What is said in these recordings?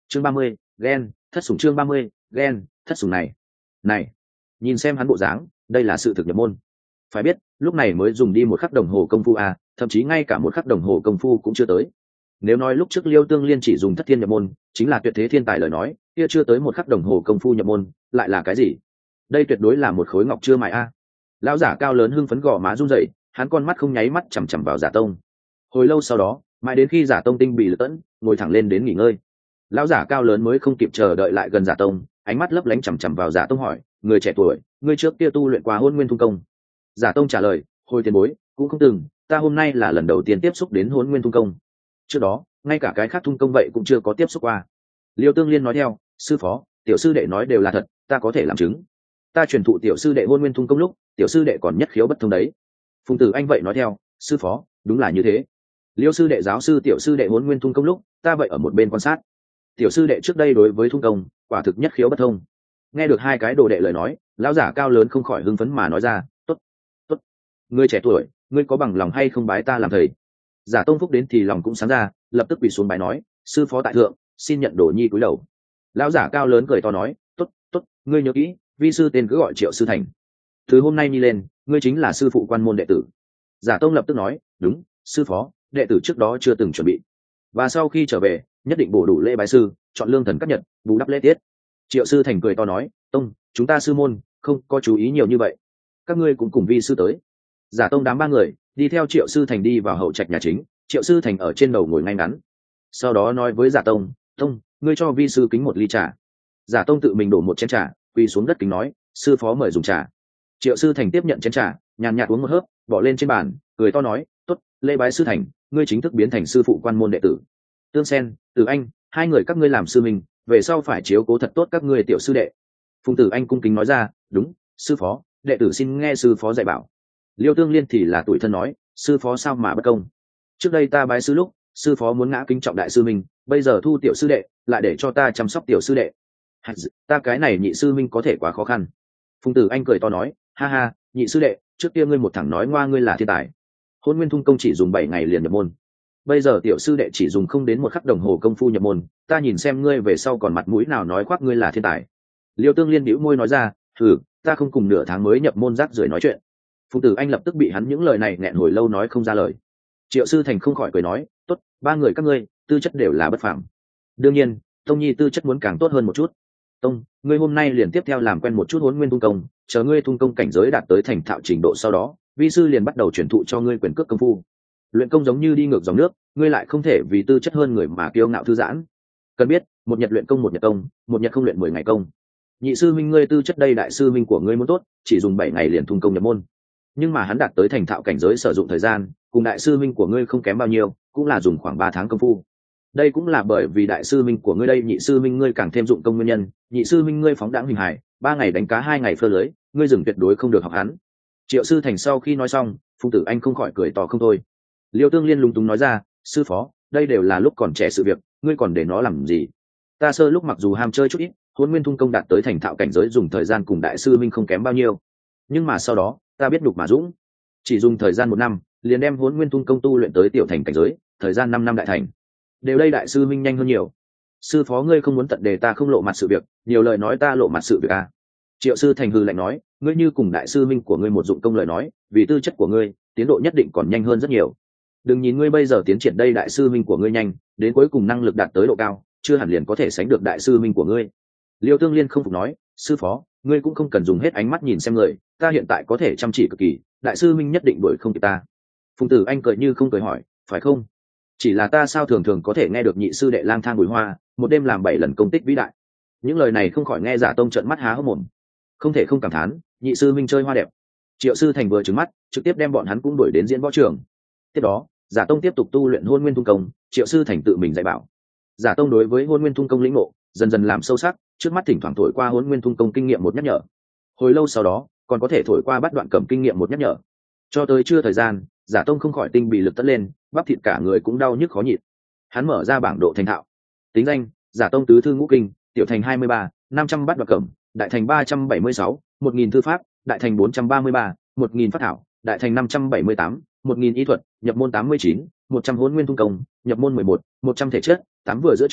chương 30, ghen thất sủng. chương 30, ghen thất sủng. Này nhìn xem hắn bộ dáng, đây là sự thực nhập môn. Phải biết lúc này mới dùng đi 1 khắc đồng hồ công phu à, thậm chí ngay cả 1 khắc đồng hồ công phu cũng chưa tới. Nếu nói lúc trước Liêu Tương Liên chỉ dùng thất thiên nhập môn chính là tuyệt thế thiên tài lời nói, kia chưa tới 1 khắc đồng hồ công phu nhập môn lại là cái gì? Đây tuyệt đối là một khối ngọc chưa mài a. Lão giả cao lớn hưng phấn gò má run rẩy, hắn con mắt không nháy mắt chằm chằm vào Giả Tông. Hồi lâu sau đó, mãi đến khi Giả Tông tinh bị lật tẫn, ngồi thẳng lên đến nghỉ ngơi, lão giả cao lớn mới không kịp chờ đợi lại gần Giả Tông, ánh mắt lấp lánh chằm chằm vào Giả Tông hỏi: người trẻ tuổi, ngươi trước kia tu luyện qua Hôn Nguyên Thung Công? Giả Tông trả lời: hồi tiền bối, cũng không từng, ta hôm nay là lần đầu tiên tiếp xúc đến Hôn Nguyên Thung Công. Trước đó ngay cả cái khác thung công vậy cũng chưa có tiếp xúc qua. Liêu Tương Liên nói theo: sư phó, tiểu sư đệ nói đều là thật, ta có thể làm chứng. Ta truyền thụ tiểu sư đệ Hôn Nguyên Thung Công lúc, tiểu sư đệ còn nhất khiếu bất thông đấy. Phùng Tử Anh vậy nói theo: sư phó, đúng là như thế. Liêu sư đệ giáo sư tiểu sư đệ Hôn Nguyên Thung Công lúc, ta vậy ở một bên quan sát. Tiểu sư đệ trước đây đối với thung công quả thực nhất khiếu bất thông. Nghe được hai cái đồ đệ lời nói, lão giả cao lớn không khỏi hưng phấn mà nói ra: tốt, tốt, ngươi trẻ tuổi, ngươi có bằng lòng hay không bái ta làm thầy? Giả Tông Phúc đến thì lòng cũng sáng ra, lập tức quỳ xuống bái nói: sư phó tại thượng, xin nhận đồ nhi cúi đầu. Lão giả cao lớn cười to nói: tốt, tốt, ngươi nhớ kỹ, vi sư tên cứ gọi Triệu Sư Thành. Từ hôm nay nhi lên, ngươi chính là sư phụ quan môn đệ tử. Giả Tông lập tức nói: đúng, sư phó, đệ tử trước đó chưa từng chuẩn bị, và sau khi trở về nhất định bổ đủ lễ bái sư, chọn lương thần các nhật, bù đắp lễ tiết. Triệu Sư Thành cười to nói: Tông, chúng ta sư môn không có chú ý nhiều như vậy, các ngươi cũng cùng vi sư tới. Giả Tông đám 3 người đi theo Triệu Sư Thành đi vào hậu trạch nhà chính. Triệu Sư Thành ở trên đầu ngồi ngay ngắn, sau đó nói với Giả Tông: Tông, ngươi cho vi sư kính một ly trà. Giả Tông tự mình đổ một chén trà, quỳ xuống đất kính nói: sư phó mời dùng trà. Triệu Sư Thành tiếp nhận chén trà, nhàn nhạt uống một hớp, bỏ lên trên bàn, cười to nói: tốt, lễ bái sư thành, ngươi chính thức biến thành sư phụ quan môn đệ tử. Tương Sen, Tử Anh, 2 người các ngươi làm sư mình, về sau phải chiếu cố thật tốt các ngươi tiểu sư đệ. Phùng Tử Anh cung kính nói ra: đúng, sư phó, đệ tử xin nghe sư phó dạy bảo. Liêu Tương Liên thì là tuổi thân nói: sư phó sao mà bất công? Trước đây ta bái sư lúc, sư phó muốn ngã kính trọng đại sư mình, bây giờ thu tiểu sư đệ, lại để cho ta chăm sóc tiểu sư đệ. Ta cái này nhị sư minh có thể quá khó khăn. Phùng Tử Anh cười to nói: ha ha, nhị sư đệ, trước kia ngươi một thẳng nói ngoa ngươi là thiên tài, Hôn Nguyên Thung Công chỉ dùng 7 ngày liền nhập môn, bây giờ tiểu sư đệ chỉ dùng không đến 1 khắc đồng hồ công phu nhập môn, ta nhìn xem ngươi về sau còn mặt mũi nào nói khoác ngươi là thiên tài. Liêu Tương Liên bĩu môi nói ra: ta không cùng nửa tháng mới nhập môn rác rưởi nói chuyện. Phùng Tử Anh lập tức bị hắn những lời này nghẹn hồi lâu nói không ra lời. Triệu Sư Thành không khỏi cười nói: tốt, 3 người các ngươi tư chất đều là bất phàm, đương nhiên Tông nhi tư chất muốn càng tốt hơn một chút. Tông, ngươi hôm nay liền tiếp theo làm quen một chút Hôn Nguyên Thung Công, chờ ngươi thung công cảnh giới đạt tới thành thạo trình độ sau đó, vi sư liền bắt đầu truyền thụ cho ngươi quyền cước công phu. Luyện công giống như đi ngược dòng nước, ngươi lại không thể vì tư chất hơn người mà kiêu ngạo thư giãn. Cần biết, một nhật luyện công một nhật công, một nhật không luyện 10 ngày công. Nhị sư minh ngươi tư chất đây, đại sư minh của ngươi muốn tốt, chỉ dùng 7 ngày liền thung công nhập môn, nhưng mà hắn đạt tới thành thạo cảnh giới sử dụng thời gian cùng đại sư minh của ngươi không kém bao nhiêu, cũng là dùng khoảng 3 tháng công phu. Đây cũng là bởi vì đại sư minh của ngươi đây nhị sư minh ngươi càng thêm dụng công nguyên nhân. Nhị sư minh ngươi phóng đãng hình hài, 3 ngày đánh cá 2 ngày phơ lưới, ngươi dừng tuyệt đối không được học hắn. Triệu Sư Thành sau khi nói xong, Phùng Tử Anh không khỏi cười to không thôi. Liêu Tương Liên lúng túng nói ra: sư phó, đây đều là lúc còn trẻ sự việc, ngươi còn để nó làm gì? Ta sơ lúc mặc dù ham chơi chút ít, Hôn Nguyên Thung Công đạt tới thành thạo cảnh giới dùng thời gian cùng đại sư minh không kém bao nhiêu, nhưng mà sau đó ta biết nhục mà dũng, chỉ dùng thời gian 1 năm liền đem Hôn Nguyên Thung Công tu luyện tới tiểu thành cảnh giới, thời gian 5 năm đại thành. Đều đây đại sư minh nhanh hơn nhiều. Sư phó ngươi không muốn tận đề ta không lộ mặt sự việc, nhiều lời nói ta lộ mặt sự việc à? Triệu Sư Thành hừ lạnh nói: ngươi như cùng đại sư minh của ngươi một dụng công lời nói, vì tư chất của ngươi tiến độ nhất định còn nhanh hơn rất nhiều. Đừng nhìn ngươi bây giờ tiến triển đây đại sư minh của ngươi nhanh, đến cuối cùng năng lực đạt tới độ cao, chưa hẳn liền có thể sánh được đại sư minh của ngươi. Liêu Tương Liên không phục nói: sư phó, ngươi cũng không cần dùng hết ánh mắt nhìn xem người, ta hiện tại có thể chăm chỉ cực kỳ, đại sư minh nhất định đuổi không kịp ta. Phùng Tử Anh cười như không cười hỏi: phải không? Chỉ là ta sao thường thường có thể nghe được nhị sư đệ lang thang bùi hoa, một đêm làm 7 lần công tích vĩ đại. Những lời này không khỏi nghe Giả Tông trợn mắt há hốc mồm, không thể không cảm thán nhị sư minh chơi hoa đẹp. Triệu Sư Thành vừa trừng mắt, trực tiếp đem bọn hắn cũng đuổi đến diễn võ trường. Tiếp đó Giả Tông tiếp tục tu luyện Hôn Nguyên Thung Công, Triệu Sư Thành tự mình dạy bảo. Giả Tông đối với Hôn Nguyên Thung Công lĩnh ngộ dần dần làm sâu sắc, trước mắt thỉnh thoảng thổi qua Hôn Nguyên Thung Công kinh nghiệm một nhắc nhở, hồi lâu sau đó còn có thể thổi qua Bắt Đoạn Cầm kinh nghiệm một nhắc nhở. Cho tới trưa thời gian, Giả Tông không khỏi tinh bị lực tất lên, bắp thịt cả người cũng đau nhức khó nhịn. Hắn mở ra bảng độ thành thạo, tính danh: Giả Tông tứ thư ngũ kinh, tiểu thành 23, 500 Bắt Đoạn Cầm, đại thành 376, 1000 thư pháp, đại thành 433, 1000 phát thảo, đại thành 578, 1000 y thuật, nhập môn 89, 100 Hôn Nguyên Thung Công, nhập môn 11, 100 thể chất, 8 vừa giữa trưa,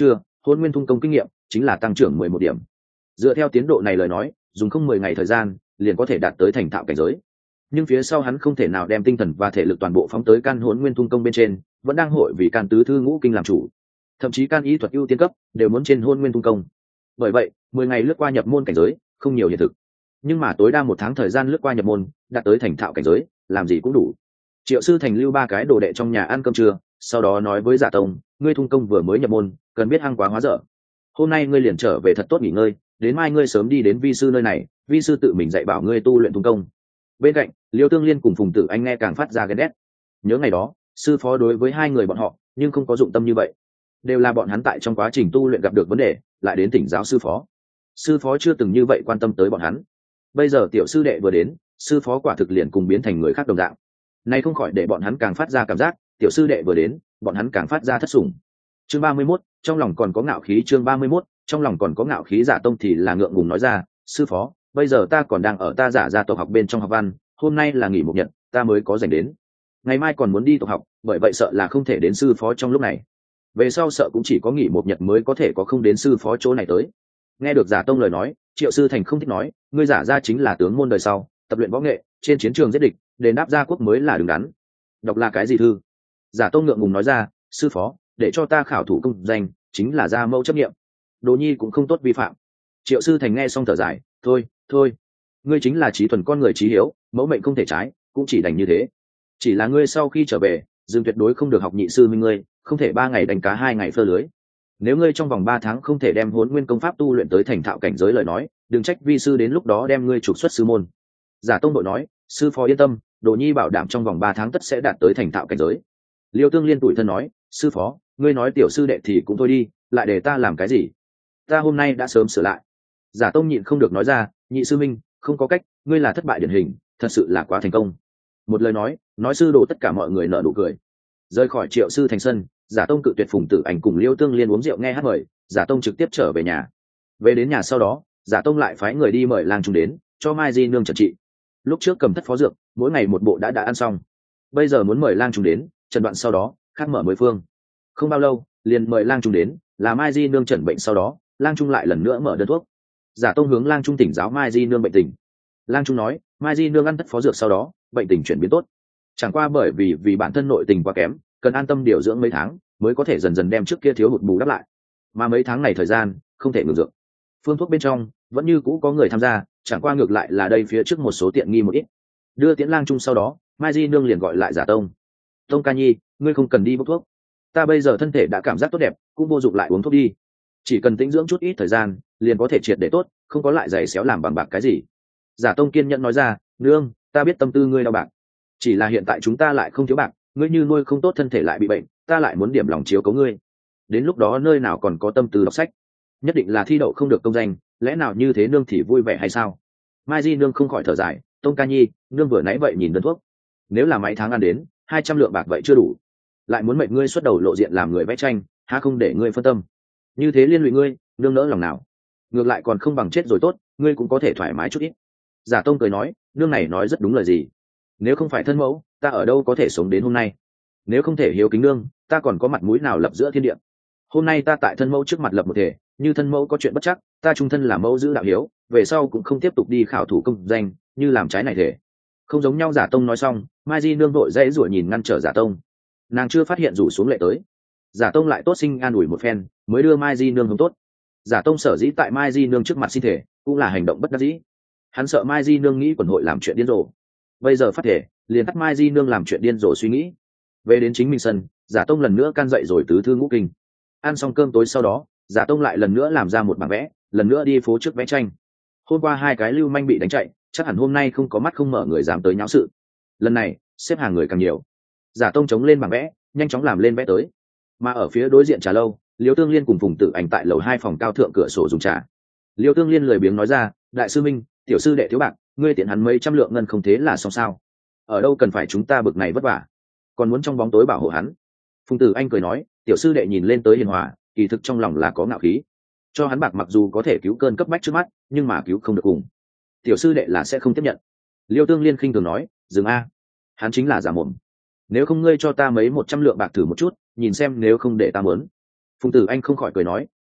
hôn nguyên thung công kinh nghiệm chính là tăng trưởng 11 điểm. Dựa theo tiến độ này lời nói, dùng không 10 ngày thời gian liền có thể đạt tới thành thạo cảnh giới. Nhưng phía sau hắn không thể nào đem tinh thần và thể lực toàn bộ phóng tới can hôn nguyên thung công bên trên, vẫn đang hội vì can tứ thư ngũ kinh làm chủ, thậm chí can y thuật ưu tiên cấp đều muốn trên hôn nguyên thung công. Bởi vậy 10 ngày lướt qua nhập môn cảnh giới không nhiều hiện thực, nhưng mà tối đa 1 tháng thời gian lướt qua nhập môn đạt tới thành thạo cảnh giới làm gì cũng đủ. Triệu Sư Thành lưu 3 cái đồ đệ trong nhà ăn cơm trưa, sau đó nói với Giả Tông, ngươi thung công vừa mới nhập môn, cần biết hăng quá hóa dở. Hôm nay ngươi liền trở về thật tốt nghỉ ngơi, đến mai ngươi sớm đi đến vi sư nơi này, vi sư tự mình dạy bảo ngươi tu luyện thung công. Bên cạnh, Liêu Tương Liên cùng Phùng Tử Anh nghe càng phát ra ghen ghét. Nhớ ngày đó, sư phó đối với hai người bọn họ, nhưng không có dụng tâm như vậy. Đều là bọn hắn tại trong quá trình tu luyện gặp được vấn đề, lại đến thỉnh giáo sư phó. Sư phó chưa từng như vậy quan tâm tới bọn hắn. Bây giờ tiểu sư đệ vừa đến, sư phó quả thực liền cùng biến thành người khác đồng dạng. Này không khỏi để bọn hắn càng phát ra cảm giác, tiểu sư đệ vừa đến, bọn hắn càng phát ra thất sủng. Chương 31, trong lòng còn có ngạo khí. Chương 31, trong lòng còn có ngạo khí. Giả Tông thì là ngượng ngùng nói ra, sư phó, bây giờ ta còn đang ở ta Giả gia tộc học bên trong học văn, hôm nay là nghỉ một nhật, ta mới có dành đến. Ngày mai còn muốn đi tộc học, bởi vậy sợ là không thể đến sư phó trong lúc này. Về sau sợ cũng chỉ có nghỉ một nhật mới có thể có không đến sư phó chỗ này tới. Nghe được Giả Tông lời nói, Triệu Sư Thành không thích nói, ngươi Giả gia chính là tướng môn đời sau, tập luyện võ nghệ, trên chiến trường giết địch, đền đáp gia quốc mới là đứng đắn. Đọc là cái gì thư? Giả Tông ngượng ngùng nói ra, sư phó, để cho ta khảo thủ công danh, chính là gia mẫu chấp nghiệm. Đồ nhi cũng không tốt vi phạm. Triệu Sư Thành nghe xong thở dài, thôi, ngươi chính là trí thuần con người trí hiếu, mẫu mệnh không thể trái, cũng chỉ đành như thế. Chỉ là ngươi sau khi trở về, Dương tuyệt đối không được học nhị sư minh ngươi, không thể 3 ngày đánh cá 2 ngày phơ lưới. Nếu ngươi trong vòng 3 tháng không thể đem Hỗn Nguyên công pháp tu luyện tới thành thạo cảnh giới lời nói, đừng trách vi sư đến lúc đó đem ngươi trục xuất sư môn. Giả Tông đội nói, sư phó yên tâm, Đồ nhi bảo đảm trong vòng 3 tháng tất sẽ đạt tới thành thạo cảnh giới. Liêu Tương Liên tủi thân nói, sư phó, ngươi nói tiểu sư đệ thì cũng thôi đi, lại để ta làm cái gì? Ta hôm nay đã sớm sửa lại. Giả Tông nhịn không được nói ra, nhị sư minh, không có cách, ngươi là thất bại điển hình, thật sự là quá thành công. Một lời nói sư đồ tất cả mọi người nở nụ cười. Rời khỏi Triệu Sư Thành sân, Giả Tông cự tuyệt Phùng Tử Ảnh cùng Liêu Tương Liên uống rượu nghe hát mời, Giả Tông trực tiếp trở về nhà. Về đến nhà sau đó, Giả Tông lại phái người đi mời lang trung đến, cho Mai Di nương trần trị. Lúc trước cầm thất phó dược, mỗi ngày một bộ đã ăn xong. Bây giờ muốn mời lang trung đến, trần đoạn sau đó, khát mở mới phương. Không bao lâu, liền mời lang trung đến, là Mai Di nương trần bệnh sau đó, lang trung lại lần nữa mở đơn thuốc. Giả Tông hướng lang trung tỉnh giáo Mai Di nương bệnh tình. Lang trung nói, Mai Di nương ăn thất phó dược sau đó, bệnh tình chuyển biến tốt. Chẳng qua bởi vì bản thân nội tình quá kém, cần an tâm điều dưỡng mấy tháng, mới có thể dần dần đem trước kia thiếu hụt bù đắp lại. Mà mấy tháng này thời gian, không thể ngừng dược. Phương thuốc bên trong vẫn như cũ có người tham gia, chẳng qua ngược lại là đây phía trước một số tiện nghi một ít. Đưa tiễn lang trung sau đó, Mai Di nương liền gọi lại Giả Tông. Tông ca nhi, ngươi không cần đi bốc thuốc. Ta bây giờ thân thể đã cảm giác tốt đẹp, cũng vô dụng lại uống thuốc đi. Chỉ cần tĩnh dưỡng chút ít thời gian, liền có thể triệt để tốt, không có lại giày xéo làm bằng bạc cái gì. Giả Tông kiên nhẫn nói ra, nương, ta biết tâm tư ngươi đau bạc. Chỉ là hiện tại chúng ta lại không thiếu bạc, ngươi như nuôi không tốt thân thể lại bị bệnh, ta lại muốn điểm lòng chiếu cố ngươi. Đến lúc đó nơi nào còn có tâm tư đọc sách, nhất định là thi đậu không được công danh, lẽ nào như thế nương thì vui vẻ hay sao? Mai Di nương không khỏi thở dài, Tông ca nhi, nương vừa nãy vậy nhìn đơn thuốc, nếu là mấy tháng ăn đến 200 lượng bạc vậy chưa đủ, lại muốn mệnh ngươi xuất đầu lộ diện làm người vẽ tranh, há không để ngươi phân tâm, như thế liên lụy ngươi, nương nỡ lòng nào? Ngược lại còn không bằng chết rồi tốt, ngươi cũng có thể thoải mái chút ít. Giả Tông cười nói, nương này nói rất đúng lời gì. Nếu không phải thân mẫu, ta ở đâu có thể sống đến hôm nay? Nếu không thể hiếu kính nương, ta còn có mặt mũi nào lập giữa thiên địa? Hôm nay ta tại thân mẫu trước mặt lập một thể, như thân mẫu có chuyện bất chắc, ta trung thân làm mẫu giữ đạo hiếu, về sau cũng không tiếp tục đi khảo thủ công danh, như làm trái này thể. Không giống nhau. Giả Tông nói xong, Mai Di nương vội dãy rủa nhìn ngăn trở Giả Tông. Nàng chưa phát hiện rủ xuống lệ tới. Giả Tông lại tốt sinh an ủi một phen, mới đưa Mai Di nương hướng tốt. Giả Tông sở dĩ tại Mai Di nương trước mặt xin thể, cũng là hành động bất đắc dĩ. Hắn sợ Mai Di nương nghĩ quần hội làm chuyện điên rồ. Bây giờ phát thể, liền tắt Mai Di nương làm chuyện điên rồ suy nghĩ. Về đến chính mình sân, Giả Tông lần nữa can dậy rồi tứ thư ngũ kinh. Ăn xong cơm tối sau đó, Giả Tông lại lần nữa làm ra một bảng vẽ, lần nữa đi phố trước vẽ tranh. Hôm qua 2 cái lưu manh bị đánh chạy, chắc hẳn hôm nay không có mắt không mở người dám tới nháo sự. Lần này xếp hàng người càng nhiều. Giả Tông chống lên bảng vẽ, nhanh chóng làm lên vẽ tới. Mà ở phía đối diện trà lâu, Liêu Tương Liên cùng Phùng Tử Ảnh tại lầu 2 phòng cao thượng cửa sổ dùng trà. Liêu Tương Liên lười biếng nói ra, đại sư minh, tiểu sư đệ thiếu bạc, ngươi tiện hắn mấy trăm lượng ngân không thế là xong sao? Ở đâu cần phải chúng ta bực này vất vả, còn muốn trong bóng tối bảo hộ hắn. Phùng Tử Anh cười nói, tiểu sư đệ nhìn lên tới hiền hòa, kỳ thực trong lòng là có ngạo khí. Cho hắn bạc mặc dù có thể cứu cơn cấp bách trước mắt, nhưng mà cứu không được cùng. Tiểu sư đệ là sẽ không tiếp nhận. Liêu Tương Liên khinh thường nói, dừng a, hắn chính là giả mồm. Nếu không ngươi cho ta mấy 100 lượng bạc thử một chút, nhìn xem nếu không để ta mớn. Phùng Tử Anh không khỏi cười nói,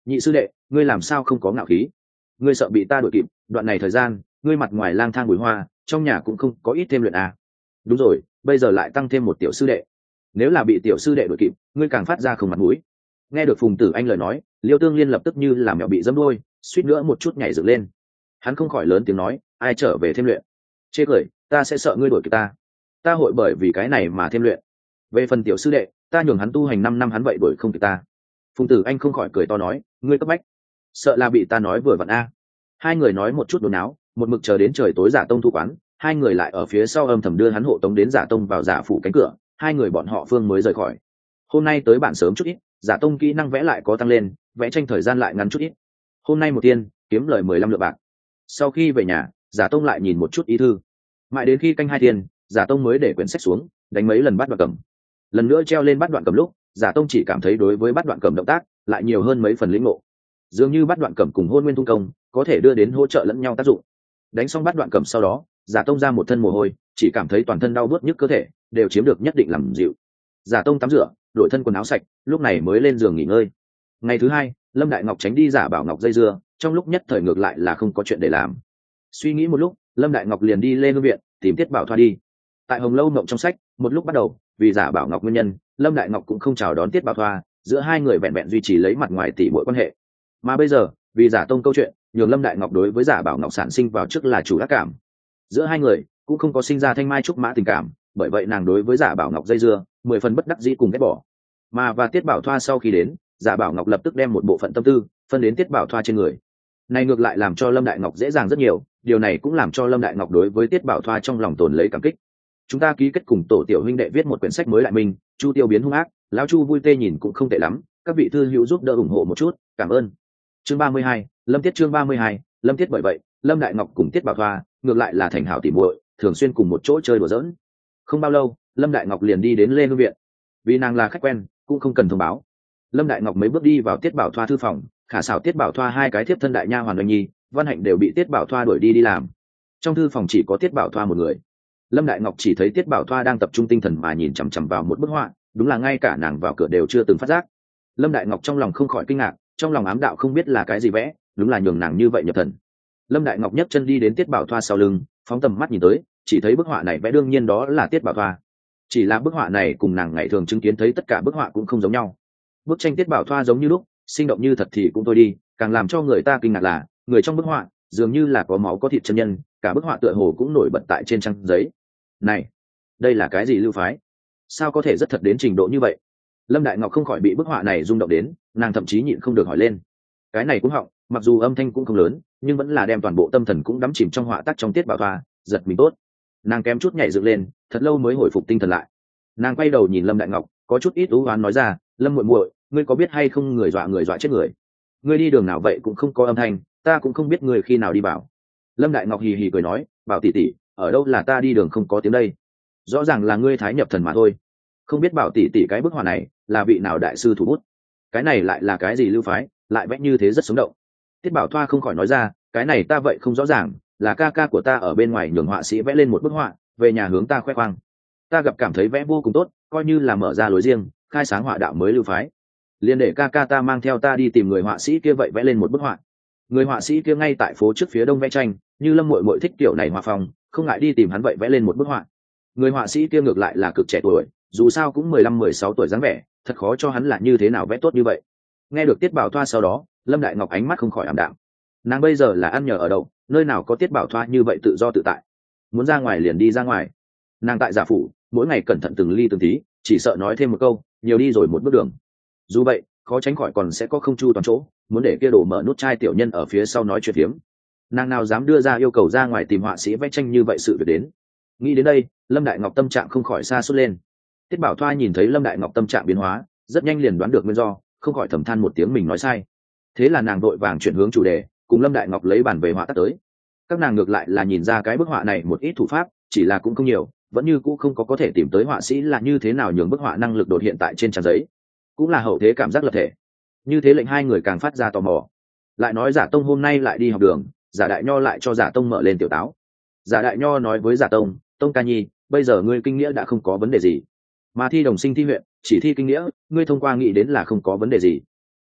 nhị sư đệ, ngươi làm sao không có ngạo khí? Ngươi sợ bị ta đuổi kịp? Đoạn này thời gian ngươi mặt ngoài lang thang bùi hoa, trong nhà cũng không có ít thêm luyện à? Đúng rồi, bây giờ lại tăng thêm một tiểu sư đệ, nếu là bị tiểu sư đệ đuổi kịp ngươi càng phát ra không mặt mũi. Nghe được Phùng Tử Anh lời nói, Liêu Tương Liên lập tức như làm mèo bị dẫm đuôi, suýt nữa một chút nhảy dựng lên. Hắn không khỏi lớn tiếng nói, ai trở về thêm luyện? Chê cười, ta sẽ sợ ngươi đuổi kịp ta hội bởi vì cái này mà thêm luyện. Về phần tiểu sư đệ, ta nhường hắn tu hành 5 năm hắn vậy đuổi không kịp ta. Phùng Tử Anh không khỏi cười to nói, ngươi cấp bách, sợ là bị ta nói vừa vặn a. Hai người nói một chút đồn áo, một mực chờ đến trời tối Giả Tông thu quán, hai người lại ở phía sau âm thầm đưa hắn hộ tống đến Giả Tông vào Giả phủ cánh cửa, hai người bọn họ phương mới rời khỏi. Hôm nay tới bản sớm chút ít, Giả Tông kỹ năng vẽ lại có tăng lên, vẽ tranh thời gian lại ngắn chút ít. Hôm nay một tiên kiếm lời 15 lượng bạc. Sau khi về nhà, Giả Tông lại nhìn một chút ý thư, mãi đến khi canh 2 tiền, Giả Tông mới để quyển sách xuống, đánh mấy lần bắt đoạn cầm. Lần nữa treo lên bắt đoạn cầm lúc, Giả Tông chỉ cảm thấy đối với bắt đoạn cầm động tác lại nhiều hơn mấy phần lĩnh ngộ, dường như bắt đoạn cầm cùng hôn nguyên tung công có thể đưa đến hỗ trợ lẫn nhau tác dụng. Đánh xong bắt đoạn cầm sau đó, Giả Tông ra một thân mồ hôi, chỉ cảm thấy toàn thân đau buốt nhức cơ thể đều chiếm được nhất định làm dịu. Giả Tông tắm rửa, đổi thân quần áo sạch, lúc này mới lên giường nghỉ ngơi. Ngày thứ hai, Lâm Đại Ngọc tránh đi Giả Bảo Ngọc dây dưa, trong lúc nhất thời ngược lại là không có chuyện để làm. Suy nghĩ một lúc, Lâm Đại Ngọc liền đi lên viện tìm Tiết Bảo Thoa đi. Tại Hồng Lâu Mộng trong sách, một lúc bắt đầu, vì Giả Bảo Ngọc nguyên nhân, Lâm Đại Ngọc cũng không chào đón Tiết Bảo Thoa, giữa hai người vẹn vẹn duy trì lấy mặt ngoài tỉ muội quan hệ. Mà bây giờ, vì Giả Tông câu chuyện, nhường Lâm Đại Ngọc đối với Giả Bảo Ngọc sản sinh vào trước là chủ ác cảm. Giữa hai người cũng không có sinh ra thanh mai trúc mã tình cảm, bởi vậy nàng đối với Giả Bảo Ngọc dây dưa, 10 phần bất đắc dĩ cùng ghét bỏ. Mà và Tiết Bảo Thoa sau khi đến, Giả Bảo Ngọc lập tức đem một bộ phận tâm tư phân đến Tiết Bảo Thoa trên người. Này ngược lại làm cho Lâm Đại Ngọc dễ dàng rất nhiều, điều này cũng làm cho Lâm Đại Ngọc đối với Tiết Bảo Thoa trong lòng tồn lấy cảm kích. Chúng ta ký kết cùng tổ tiểu huynh đệ viết một quyển sách mới lại mình, Chu Tiêu biến hung ác, lão Chu vui tê nhìn cũng không tệ lắm, các vị thư hữu giúp đỡ ủng hộ một chút, cảm ơn. Chương 32, Lâm Tiết chương 32, Lâm Tiết bởi vậy, Lâm Đại Ngọc cùng Tiết Bảo Thoa ngược lại là thành hảo tỉ muội, thường xuyên cùng một chỗ chơi đùa giỡn. Không bao lâu, Lâm Đại Ngọc liền đi đến Lê Hương viện. Vì nàng là khách quen, cũng không cần thông báo. Lâm Đại Ngọc mấy bước đi vào Tiết Bảo Thoa thư phòng, khả xảo Tiết Bảo Thoa hai cái thiếp thân đại nha hoàn Oanh Nhi, Văn Hạnh đều bị Tiết Bảo Thoa đuổi đi làm. Trong thư phòng chỉ có Tiết Bảo Thoa một người. Lâm Đại Ngọc chỉ thấy Tiết Bảo Thoa đang tập trung tinh thần mà nhìn chằm chằm vào một bức họa, đúng là ngay cả nàng vào cửa đều chưa từng phát giác. Lâm Đại Ngọc trong lòng không khỏi kinh ngạc, trong lòng ám đạo không biết là cái gì vẽ, đúng là nhường nàng như vậy nhập thần. Lâm Đại Ngọc nhấc chân đi đến Tiết Bảo Thoa sau lưng, phóng tầm mắt nhìn tới, chỉ thấy bức họa này vẽ đương nhiên đó là Tiết Bảo Thoa. Chỉ là bức họa này cùng nàng ngày thường chứng kiến thấy tất cả bức họa cũng không giống nhau. Bức tranh Tiết Bảo Thoa giống như lúc, sinh động như thật thì cũng thôi đi, càng làm cho người ta kinh ngạc là, người trong bức họa dường như là có máu có thịt chân nhân, cả bức họa tựa hồ cũng nổi bật tại trên trang giấy. Này, đây là cái gì lưu phái? Sao có thể rất thật đến trình độ như vậy? Lâm Đại Ngọc không khỏi bị bức họa này rung động đến, nàng thậm chí nhịn không được hỏi lên. Cái này cũng họng, mặc dù âm thanh cũng không lớn, nhưng vẫn là đem toàn bộ tâm thần cũng đắm chìm trong họa tác trong Tiết Bảo Thoa, giật mình tốt. Nàng kém chút nhảy dựng lên, thật lâu mới hồi phục tinh thần lại. Nàng quay đầu nhìn Lâm Đại Ngọc, có chút ít ú oán nói ra, Lâm muội muội, ngươi có biết hay không người dọa chết người. Ngươi đi đường nào vậy cũng không có âm thanh, ta cũng không biết người khi nào đi bảo. Lâm Đại Ngọc hì hì cười nói, bảo tỷ tỷ, ở đâu là ta đi đường không có tiếng đây, rõ ràng là ngươi thái nhập thần mà thôi. Không biết bảo tỷ tỷ cái bức họa này là vị nào đại sư thủ bút, cái này lại là cái gì lưu phái, lại vẽ như thế rất sống động. Tiết Bảo Thoa không khỏi nói ra, cái này ta vậy không rõ ràng, là ca ca của ta ở bên ngoài nhường họa sĩ vẽ lên một bức họa, về nhà hướng ta khoe khoang. Ta gặp cảm thấy vẽ vô cùng tốt, coi như là mở ra lối riêng, khai sáng họa đạo mới lưu phái. Liền để ca ca ta mang theo ta đi tìm người họa sĩ kia vậy vẽ lên một bức họa. Người họa sĩ kia ngay tại phố trước phía đông vẽ tranh, như Lâm muội muội thích kiểu này họa phong, không ngại đi tìm hắn vậy vẽ lên một bức họa. Người họa sĩ kia ngược lại là cực trẻ tuổi, dù sao cũng 15-16 tuổi dáng vẻ, thật khó cho hắn là như thế nào vẽ tốt như vậy. Nghe được Tiết Bảo Thoa sau đó, Lâm Đại Ngọc ánh mắt không khỏi ảm đạm. Nàng bây giờ là ăn nhờ ở đậu, nơi nào có Tiết Bảo Thoa như vậy tự do tự tại, muốn ra ngoài liền đi ra ngoài. Nàng tại Giả phủ, mỗi ngày cẩn thận từng ly từng tí, chỉ sợ nói thêm một câu, nhiều đi rồi một bước đường. Dù vậy, khó tránh khỏi còn sẽ có không chu toàn chỗ, muốn để kia đổ mở nút chai tiểu nhân ở phía sau nói chuyện phiếm. Nàng nào dám đưa ra yêu cầu ra ngoài tìm họa sĩ vẽ tranh như vậy sự việc đến. Nghĩ đến đây, Lâm Đại Ngọc tâm trạng không khỏi xa suốt lên. Tiết Bảo Thoa nhìn thấy Lâm Đại Ngọc tâm trạng biến hóa, rất nhanh liền đoán được nguyên do, không khỏi thầm than một tiếng mình nói sai. Thế là nàng vội vàng chuyển hướng chủ đề, cùng Lâm Đại Ngọc lấy bản về họa tác tới. Các nàng ngược lại là nhìn ra cái bức họa này một ít thủ pháp, chỉ là cũng không nhiều, vẫn như cũ không có thể tìm tới họa sĩ là như thế nào nhường bức họa năng lực đột hiện tại trên trang giấy, cũng là hậu thế cảm giác lập thể. Như thế lệnh hai người càng phát ra tò mò. Lại nói Giả Tông hôm nay lại đi học đường, Giả Đại Nho lại cho Giả Tông mở lên tiểu táo. Giả Đại Nho nói với Giả Tông, Tông ca nhi, bây giờ ngươi kinh nghĩa đã không có vấn đề gì, mà thi đồng sinh thi huyện chỉ thi kinh nghĩa, ngươi thông qua nghĩ đến là không có vấn đề gì.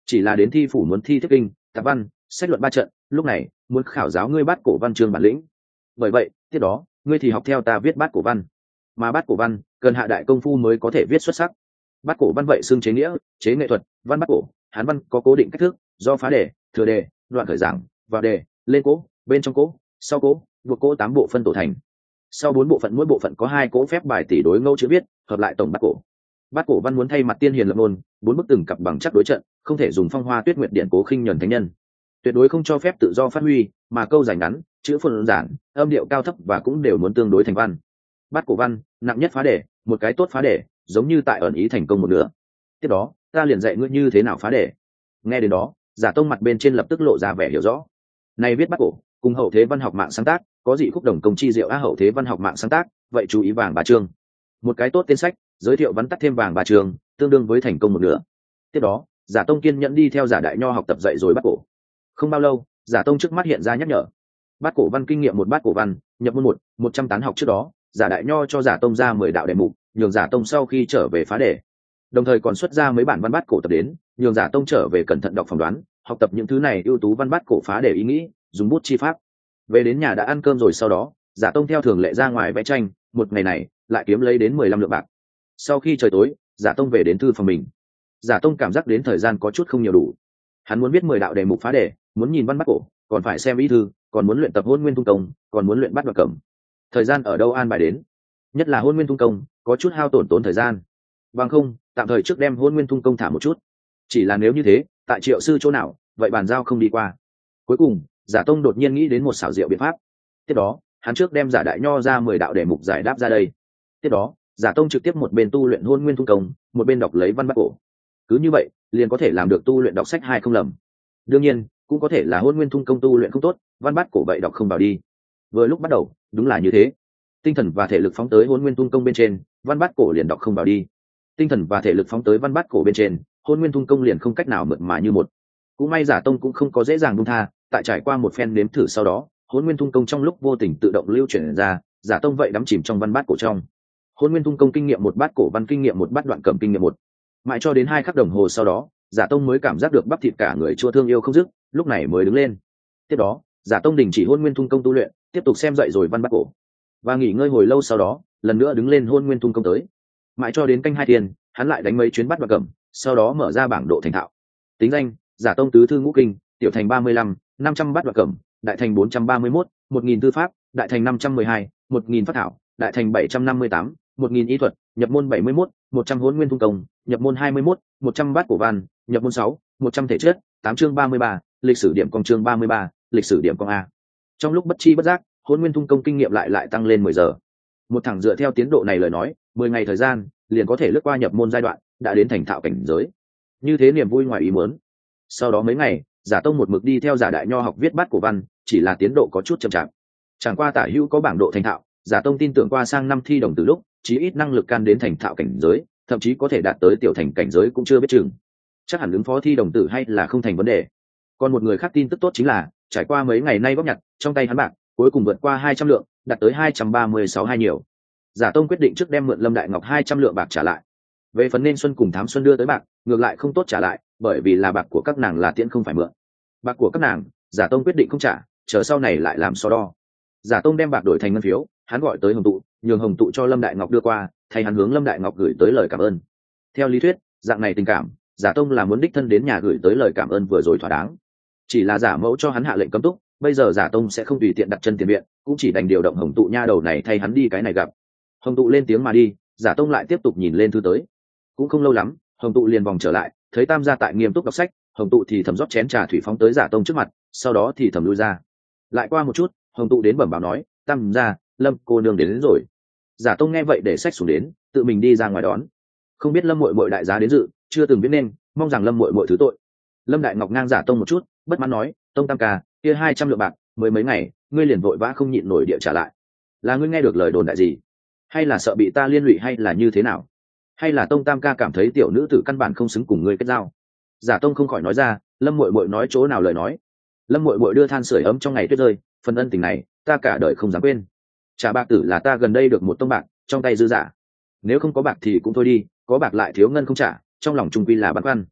chỉ là đến thi phủ muốn thi thuyết kinh tạp văn sách luận 3 trận, lúc này muốn khảo giáo ngươi bát cổ văn chương bản lĩnh. Bởi vậy tiếp đó ngươi thì học theo ta viết bát cổ văn, mà bát cổ văn cần hạ đại công phu mới có thể viết xuất sắc. Bát cổ văn vậy xưng chế nghĩa, chế nghệ thuật, văn bát cổ, hán văn có cố định cách thức, do phá đề, thừa đề, đoạn khởi giảng, vào đề, lên cố, bên trong cố, sau cố, buộc cố 8 bộ phân tổ thành. Sau 4 bộ phận mỗi bộ phận có 2 cố phép bài tỷ đối ngẫu chữ viết, hợp lại tổng bát cổ. Bát cổ văn muốn thay mặt tiên hiền lập ngôn, 4 bức từng cặp bằng chắc đối trận, không thể dùng phong hoa tuyết nguyệt điện cố khinh nhẫn thánh nhân. Tuyệt đối không cho phép tự do phát huy, mà câu dài ngắn, chữ phồn giản, âm điệu cao thấp và cũng đều muốn tương đối thành văn. Bát cổ văn nặng nhất phá đề, một cái tốt phá đề giống như tại ẩn ý thành công một nửa. Tiếp đó ta liền dạy ngươi như thế nào phá đề. Nghe đến đó Giả Tông mặt bên trên lập tức lộ ra vẻ hiểu rõ. Này viết bát cổ cùng hậu thế văn học mạng sáng tác có dị khúc đồng công chi diệu. Hậu thế văn học mạng sáng tác vậy chú ý vàng 3 chương, một cái tốt tên sách giới thiệu vắn tắt thêm vàng 3 chương, tương đương với thành công một nửa. Tiếp đó Giả Tông kiên nhẫn đi theo Giả Đại Nho học tập dạy rồi bát cổ. Không bao lâu Giả Tông trước mắt hiện ra nhắc nhở bát cổ văn kinh nghiệm một bát cổ văn nhập môn 100 tán học. Trước đó Giả Đại Nho cho Giả Tông ra 10 đạo đề mục, nhường Giả Tông sau khi trở về phá đề, đồng thời còn xuất ra mấy bản văn bát cổ tập đến, nhường Giả Tông trở về cẩn thận đọc phỏng đoán, học tập những thứ này ưu tú văn bát cổ phá đề ý nghĩ, dùng bút chi pháp. Về đến nhà đã ăn cơm rồi, sau đó Giả Tông theo thường lệ ra ngoài vẽ tranh, một ngày này lại kiếm lấy đến 15 lượng bạc. Sau khi trời tối Giả Tông về đến thư phòng mình. Giả Tông cảm giác đến thời gian có chút không nhiều đủ, hắn muốn biết 10 đạo đề mục phá đề, muốn nhìn văn bát cổ, còn phải xem ý thư, còn muốn luyện tập hôn nguyên tung công, còn muốn luyện bát đoạt cẩm. Thời gian ở đâu an bài đến? Nhất là hôn nguyên tung công có chút hao tổn tốn thời gian, bằng không tạm thời trước đem hôn nguyên tung công thả một chút. Chỉ là nếu như thế tại Triệu sư chỗ nào, vậy bàn giao không đi qua. Cuối cùng Giả Tông đột nhiên nghĩ đến một xảo diệu biện pháp. Tiếp đó hắn trước đem Giả Đại Nho ra 10 đạo đề mục giải đáp ra đây. Tiếp đó Giả Tông trực tiếp một bên tu luyện hôn nguyên tung công, một bên đọc lấy văn bát cổ. Cứ như vậy liền có thể làm được tu luyện đọc sách 2 không lầm. Đương nhiên cũng có thể là hôn nguyên tung công tu luyện không tốt, văn bát cổ vậy đọc không vào đi. Vừa lúc bắt đầu đúng là như thế, tinh thần và thể lực phóng tới hôn nguyên tung công bên trên, văn bát cổ liền đọc không vào đi. Tinh thần và thể lực phóng tới văn bát cổ bên trên, hôn nguyên tung công liền không cách nào mượt mà như một. Cũng may Giả Tông cũng không có dễ dàng buông tha, tại trải qua một phen nếm thử sau đó, hôn nguyên tung công trong lúc vô tình tự động lưu chuyển ra, Giả Tông vậy đắm chìm trong văn bát cổ trong. Hôn nguyên tung công kinh nghiệm một bát cổ văn kinh nghiệm một bát đoạn cẩm kinh nghiệm một. Mãi cho đến 2 khắc đồng hồ sau đó, Giả Tông mới cảm giác được bắp thịt cả người chua thương yêu không dứt, lúc này mới đứng lên. Tiếp đó Giả Tông đình chỉ hôn nguyên tung công tu luyện, tiếp tục xem dậy rồi văn bát cổ, và nghỉ ngơi hồi lâu sau đó lần nữa đứng lên hôn nguyên tung công tới. Mãi cho đến canh 2 tiền hắn lại đánh mấy chuyến bắt đoạt cẩm, sau đó mở ra bảng độ thành thạo. Tính danh: Giả Tông tứ thư ngũ kinh, tiểu thành 35, 500 bắt đoạt cẩm, đại thành 431, 1000 tư pháp, đại thành 512, 1000 phát thảo, đại thành 758, 1000 y thuật, nhập môn 71, 100 hôn nguyên tung công, nhập môn 21, 100 bát cổ văn, nhập môn 6, 100 thể chất, 8 chương 33, lịch sử điểm công chương 33, lịch sử điểm công A. Trong lúc bất chi bất giác hôn nguyên tung công kinh nghiệm lại tăng lên 10 giờ. Một thằng dựa theo tiến độ này lời nói 10 ngày thời gian liền có thể lướt qua nhập môn giai đoạn, đã đến thành thạo cảnh giới. Như thế niềm vui ngoài ý muốn. Sau đó mấy ngày Giả Tông một mực đi theo Giả Đại Nho học viết bát cổ văn, chỉ là tiến độ có chút chậm chạp. Chẳng qua tả hữu có bảng độ thành thạo, Giả Tông tin tưởng qua sang năm thi đồng từ lúc chí ít năng lực can đến thành thạo cảnh giới, thậm chí có thể đạt tới tiểu thành cảnh giới cũng chưa biết chừng. Chắc hẳn ứng phó thi đồng tử hay là không thành vấn đề. Còn một người khác tin tức tốt chính là trải qua mấy ngày nay góp nhặt, trong tay hắn bạc cuối cùng vượt qua 200 lượng, đạt tới 236 hai nhiều. Giả Tông quyết định trước đem mượn Lâm Đại Ngọc 200 lượng bạc trả lại. Về phần nên Xuân cùng Thám Xuân đưa tới bạc, ngược lại không tốt trả lại, bởi vì là bạc của các nàng là tiễn không phải mượn. Bạc của các nàng, Giả Tông quyết định không trả, chờ sau này lại làm so đo. Giả Tông đem bạc đổi thành ngân phiếu, hắn gọi tới Hồng Tụ, nhường Hồng Tụ cho Lâm Đại Ngọc đưa qua, thay hắn hướng Lâm Đại Ngọc gửi tới lời cảm ơn. Theo lý thuyết, dạng này tình cảm, Giả Tông là muốn đích thân đến nhà gửi tới lời cảm ơn vừa rồi thỏa đáng. Chỉ là Giả Mẫu cho hắn hạ lệnh cấm túc, bây giờ Giả Tông sẽ không tùy tiện đặt chân tiền viện, cũng chỉ đành điều động Hồng Tụ nha đầu này thay hắn đi cái này gặp. Hồng Tụ lên tiếng mà đi, Giả Tông lại tiếp tục nhìn lên thư tới. Cũng không lâu lắm, Hồng Tụ liền vòng trở lại, thấy Tam gia tại nghiêm túc đọc sách, Hồng Tụ thì thầm rót chén trà thủy phóng tới Giả Tông trước mặt, sau đó thì thầm lui ra. Lại qua một chút, Hồng Tụ đến bẩm báo nói, Tam gia, Lâm cô nương đến rồi. Giả Tông nghe vậy để sách xuống đến, tự mình đi ra ngoài đón. Không biết Lâm muội muội đại giá đến dự, chưa từng biết nên, mong rằng Lâm muội muội thứ tội. Lâm Đại Ngọc ngang Giả Tông một chút, bất mãn nói, Tông tam ca, kia 200 lượng bạc, mới mấy ngày, ngươi liền vội vã không nhịn nổi địa trả lại. Là ngươi nghe được lời đồn đại gì? Hay là sợ bị ta liên lụy hay là như thế nào? Hay là Tông tam ca cảm thấy tiểu nữ tử căn bản không xứng cùng ngươi kết giao? Giả Tông không khỏi nói ra, Lâm muội muội nói chỗ nào lời nói. Lâm muội muội đưa than sưởi ấm trong ngày tuyết rơi, phần ân tình này, ta cả đời không dám quên. Trả bạc tử là ta gần đây được 1 tông bạc, trong tay dư giả. Nếu không có bạc thì cũng thôi đi, có bạc lại thiếu ngân không trả, trong lòng trung quy là băn khoăn.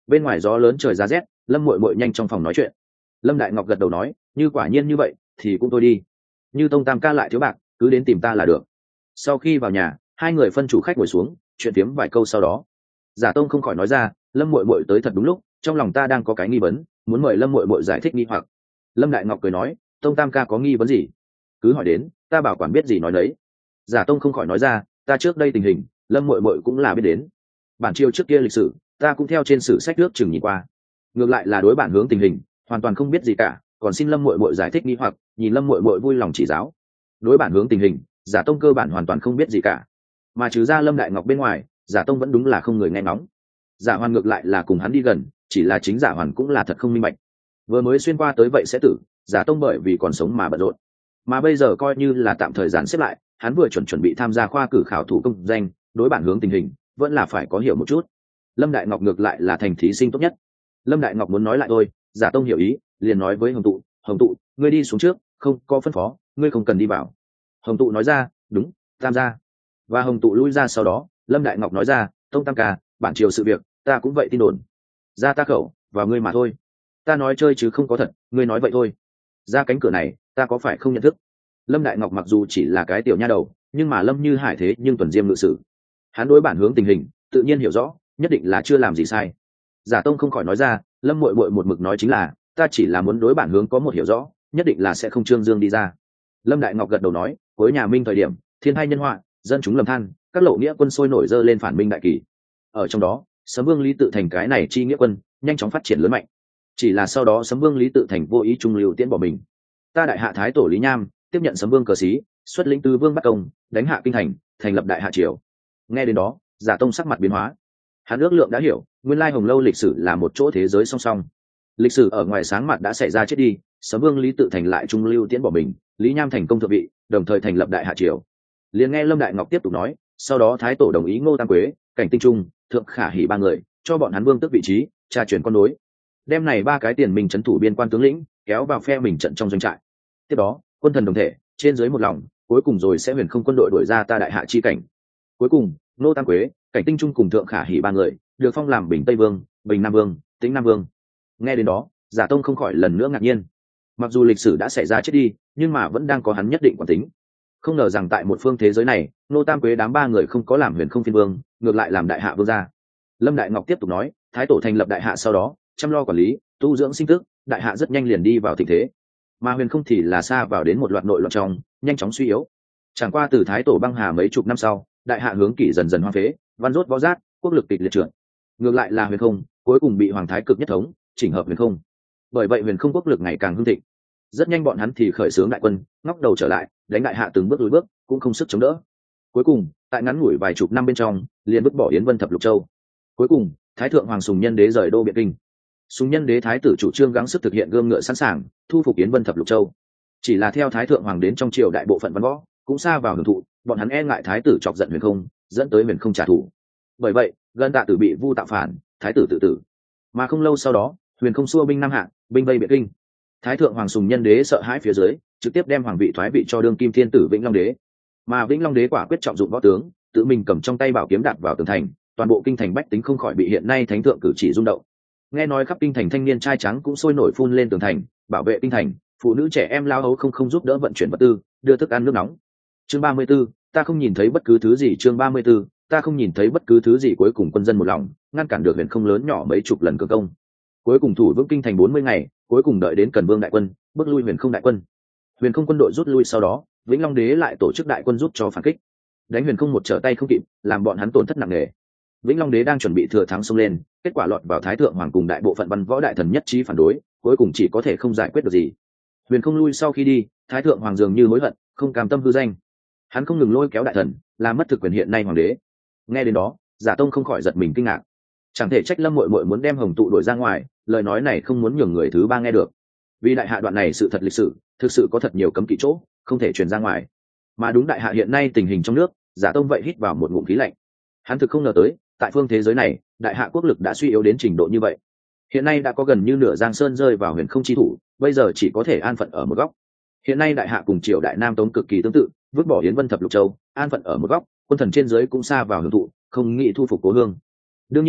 bên ngoài gió lớn trời ra rét, Lâm Muội Muội nhanh trong phòng nói chuyện. Lâm Đại Ngọc gật đầu nói, như quả nhiên như vậy thì cũng thôi đi, như Tông Tam ca lại thiếu bạc cứ đến tìm ta là được. Sau khi vào nhà, hai người phân chủ khách ngồi xuống chuyện phiếm vài câu, sau đó Giả Tông không khỏi nói ra, Lâm Muội Muội tới thật đúng lúc, trong lòng ta đang có cái nghi vấn, muốn mời Lâm Muội Muội giải thích nghi hoặc. Lâm Đại Ngọc cười nói, Tông Tam ca có nghi vấn gì cứ hỏi đến, ta bảo quản biết gì nói đấy. Giả Tông không khỏi nói ra, ta trước đây tình hình Lâm Muội Muội cũng là biết đến, bản chiêu trước kia lịch sử ta cũng theo trên sử sách nước chừng nhìn qua, ngược lại là đối bản hướng tình hình hoàn toàn không biết gì cả, còn xin Lâm Muội Muội giải thích nghi hoặc, nhìn Lâm Muội Muội vui lòng chỉ giáo. Đối bản hướng tình hình, Giả Tông cơ bản hoàn toàn không biết gì cả, mà trừ ra Lâm Đại Ngọc bên ngoài, Giả Tông vẫn đúng là không người nghe ngóng. Giả Hoàn ngược lại là cùng hắn đi gần, chỉ là chính Giả Hoàn cũng là thật không minh bạch, vừa mới xuyên qua tới vậy sẽ tử, Giả Tông bởi vì còn sống mà bận rộn, mà bây giờ coi như là tạm thời giản xếp lại, hắn vừa chuẩn bị tham gia khoa cử khảo thủ công danh, đối bản hướng tình hình vẫn là phải có hiểu một chút. Lâm Đại Ngọc ngược lại là thành thí sinh tốt nhất. Lâm Đại Ngọc muốn nói lại thôi, Giả Tông hiểu ý, liền nói với Hồng Tụ, Hồng Tụ, ngươi đi xuống trước, không có phân phó, ngươi không cần đi vào. Hồng Tụ nói ra, đúng, Tam gia. Và Hồng Tụ lui ra, sau đó Lâm Đại Ngọc nói ra, Tông Tam ca, bản chiều sự việc ta cũng vậy tin đồn, ra ta khẩu vào ngươi mà thôi, ta nói chơi chứ không có thật, ngươi nói vậy thôi, ra cánh cửa này ta có phải không nhận thức. Lâm Đại Ngọc mặc dù chỉ là cái tiểu nha đầu, nhưng mà Lâm Như Hải thế nhưng tuần diêm ngự sử, hắn đối bản hướng tình hình tự nhiên hiểu rõ, nhất định là chưa làm gì sai. Giả Tông không khỏi nói ra, Lâm Muội Muội một mực nói chính là, ta chỉ là muốn đối bản hướng có một hiểu rõ, nhất định là sẽ không trương dương đi ra. Lâm Đại Ngọc gật đầu nói, cuối nhà Minh thời điểm thiên hai nhân họa, dân chúng lầm than, các lộ nghĩa quân sôi nổi dơ lên phản minh đại kỳ, ở trong đó Sấm Vương Lý Tự Thành cái này chi nghĩa quân nhanh chóng phát triển lớn mạnh, chỉ là sau đó Sấm Vương Lý Tự Thành vô ý trung lưu tiễn bỏ mình, ta đại hạ thái tổ Lý Nham tiếp nhận Sấm Vương cờ xí, xuất lĩnh tứ vương bắt công, đánh hạ kinh thành, thành lập đại hạ triều. Nghe đến đó, Giả Tông sắc mặt biến hóa, hắn ước lượng đã hiểu, nguyên lai Hồng Lâu lịch sử là một chỗ thế giới song song, lịch sử ở ngoài sáng mặt đã xảy ra chết đi, Sấm Vương Lý Tự Thành lại trung lưu tiễn bỏ mình, Lý Nham thành công thượng vị, đồng thời thành lập đại hạ triều. Liền nghe Lâm Đại Ngọc tiếp tục nói, sau đó thái tổ đồng ý Ngô Tam Quế, Cảnh Tinh Trung, Thượng Khả Hỉ ba người, cho bọn hắn vương tước vị trí, tra chuyển con nối, đem này ba cái tiền mình trấn thủ biên quan tướng lĩnh kéo vào phe mình trận trong doanh trại. Tiếp đó quân thần đồng thể, trên dưới một lòng, cuối cùng rồi sẽ huyền không quân đội đuổi ra ta đại hạ chi cảnh. Cuối cùng Ngô Tam Quế, Cảnh Tinh Trung cùng Thượng Khả Hỉ ba người được phong làm Bình Tây Vương, Bình Nam Vương, Tĩnh Nam Vương. Nghe đến đó, Giả Tông không khỏi lần nữa ngạc nhiên, mặc dù lịch sử đã xảy ra chết đi, nhưng mà vẫn đang có hắn nhất định quán tính. Không ngờ rằng tại một phương thế giới này, Ngô Tam Quế đám ba người không có làm huyền không phiên vương, ngược lại làm đại hạ vương gia. Lâm Đại Ngọc tiếp tục nói, thái tổ thành lập đại hạ sau đó chăm lo quản lý, tu dưỡng sinh tức, đại hạ rất nhanh liền đi vào tình thế, mà huyền không thì là xa vào đến một loạt nội loạn trong, nhanh chóng suy yếu. Chẳng qua từ thái tổ băng hà mấy chục năm sau, đại hạ hướng kỷ dần dần hoang phế, văn rốt võ giác, quốc lực kịch liệt trượt. Ngược lại là huyền không cuối cùng bị hoàng thái cực nhất thống, chỉnh hợp huyền không, bởi vậy huyền không quốc lực ngày càng hưng thịnh. Rất nhanh bọn hắn thì khởi xướng đại quân, ngóc đầu trở lại, đánh đại hạ từng bước lùi bước, cũng không sức chống đỡ. Cuối cùng tại ngắn ngủi vài chục năm bên trong, liền vứt bỏ Yến Vân thập lục châu. Cuối cùng thái thượng hoàng Sùng Nhân Đế rời đô Biện Kinh, Sùng Nhân Đế thái tử chủ trương gắng sức thực hiện gươm ngựa sẵn sàng, thu phục Yến Vân thập lục châu. Chỉ là theo thái thượng hoàng đến trong triều đại bộ phận văn võ cũng xa vào hưởng thụ, bọn hắn e ngại thái tử chọc giận huyền không, dẫn tới huyền không trả thù. Bởi vậy Gần Tạ Tử bị vu tạo phản, thái tử tự tử. Mà không lâu sau đó, huyền không xua binh Nam Hạ, binh vây Biện Kinh. Thái thượng hoàng Sùng Nhân Đế sợ hãi phía dưới, trực tiếp đem hoàng vị thoái vị cho đương kim thiên tử Vĩnh Long Đế. Mà Vĩnh Long Đế quả quyết trọng dụng võ tướng, tự mình cầm trong tay bảo kiếm đạp vào tường thành, toàn bộ kinh thành bách tính không khỏi bị hiện nay thánh thượng cử chỉ rung động. Nghe nói khắp kinh thành thanh niên trai trắng cũng sôi nổi phun lên tường thành, bảo vệ kinh thành, phụ nữ trẻ em lao hấu không giúp đỡ vận chuyển vật tư, đưa thức ăn nước nóng. Chương 34, ta không nhìn thấy bất cứ thứ gì. Chương 34, ta không nhìn thấy bất cứ thứ gì. Cuối cùng quân dân một lòng, ngăn cản được huyền không lớn nhỏ mấy chục lần cường công. Cuối cùng thủ vững kinh thành 40 ngày, cuối cùng đợi đến Cần Vương đại quân, bước lui huyền không đại quân. Huyền không quân đội rút lui sau đó, Vĩnh Long Đế lại tổ chức đại quân giúp cho phản kích. Đánh huyền không một trở tay không kịp, làm bọn hắn tổn thất nặng nề. Vĩnh Long Đế đang chuẩn bị thừa thắng xông lên, kết quả lọt vào thái thượng hoàng cùng đại bộ phận văn võ đại thần nhất trí phản đối, cuối cùng chỉ có thể không giải quyết được gì. Huyền không lui sau khi đi, thái thượng hoàng dường như hối hận, không cam tâm hư danh. Hắn không ngừng lôi kéo đại thần, làm mất thực quyền hiện nay hoàng đế. Nghe đến đó, Giả Tông không khỏi giật mình kinh ngạc. Chẳng thể trách Lâm Muội Muội muốn đem Hồng Tụ đuổi ra ngoài, lời nói này không muốn nhường người thứ ba nghe được. Vì đại hạ đoạn này sự thật lịch sử, thực sự có thật nhiều cấm kỵ chỗ, không thể truyền ra ngoài. Mà đúng đại hạ hiện nay tình hình trong nước, Giả Tông vậy hít vào một ngụm khí lạnh. Hắn thực không ngờ tới, tại phương thế giới này, đại hạ quốc lực đã suy yếu đến trình độ như vậy. Hiện nay đã có gần như nửa Giang Sơn rơi vào huyền không chi thủ, bây giờ chỉ có thể an phận ở một góc. Hiện nay đại hạ cùng triều đại Nam Tống cực kỳ tương tự, vứt bỏ Yến Vân thập lục châu, an phận ở một góc, quân thần trên dưới cũng xa vào hưởng thụ, không nghĩ thu phục cố hương. Đương nhiên,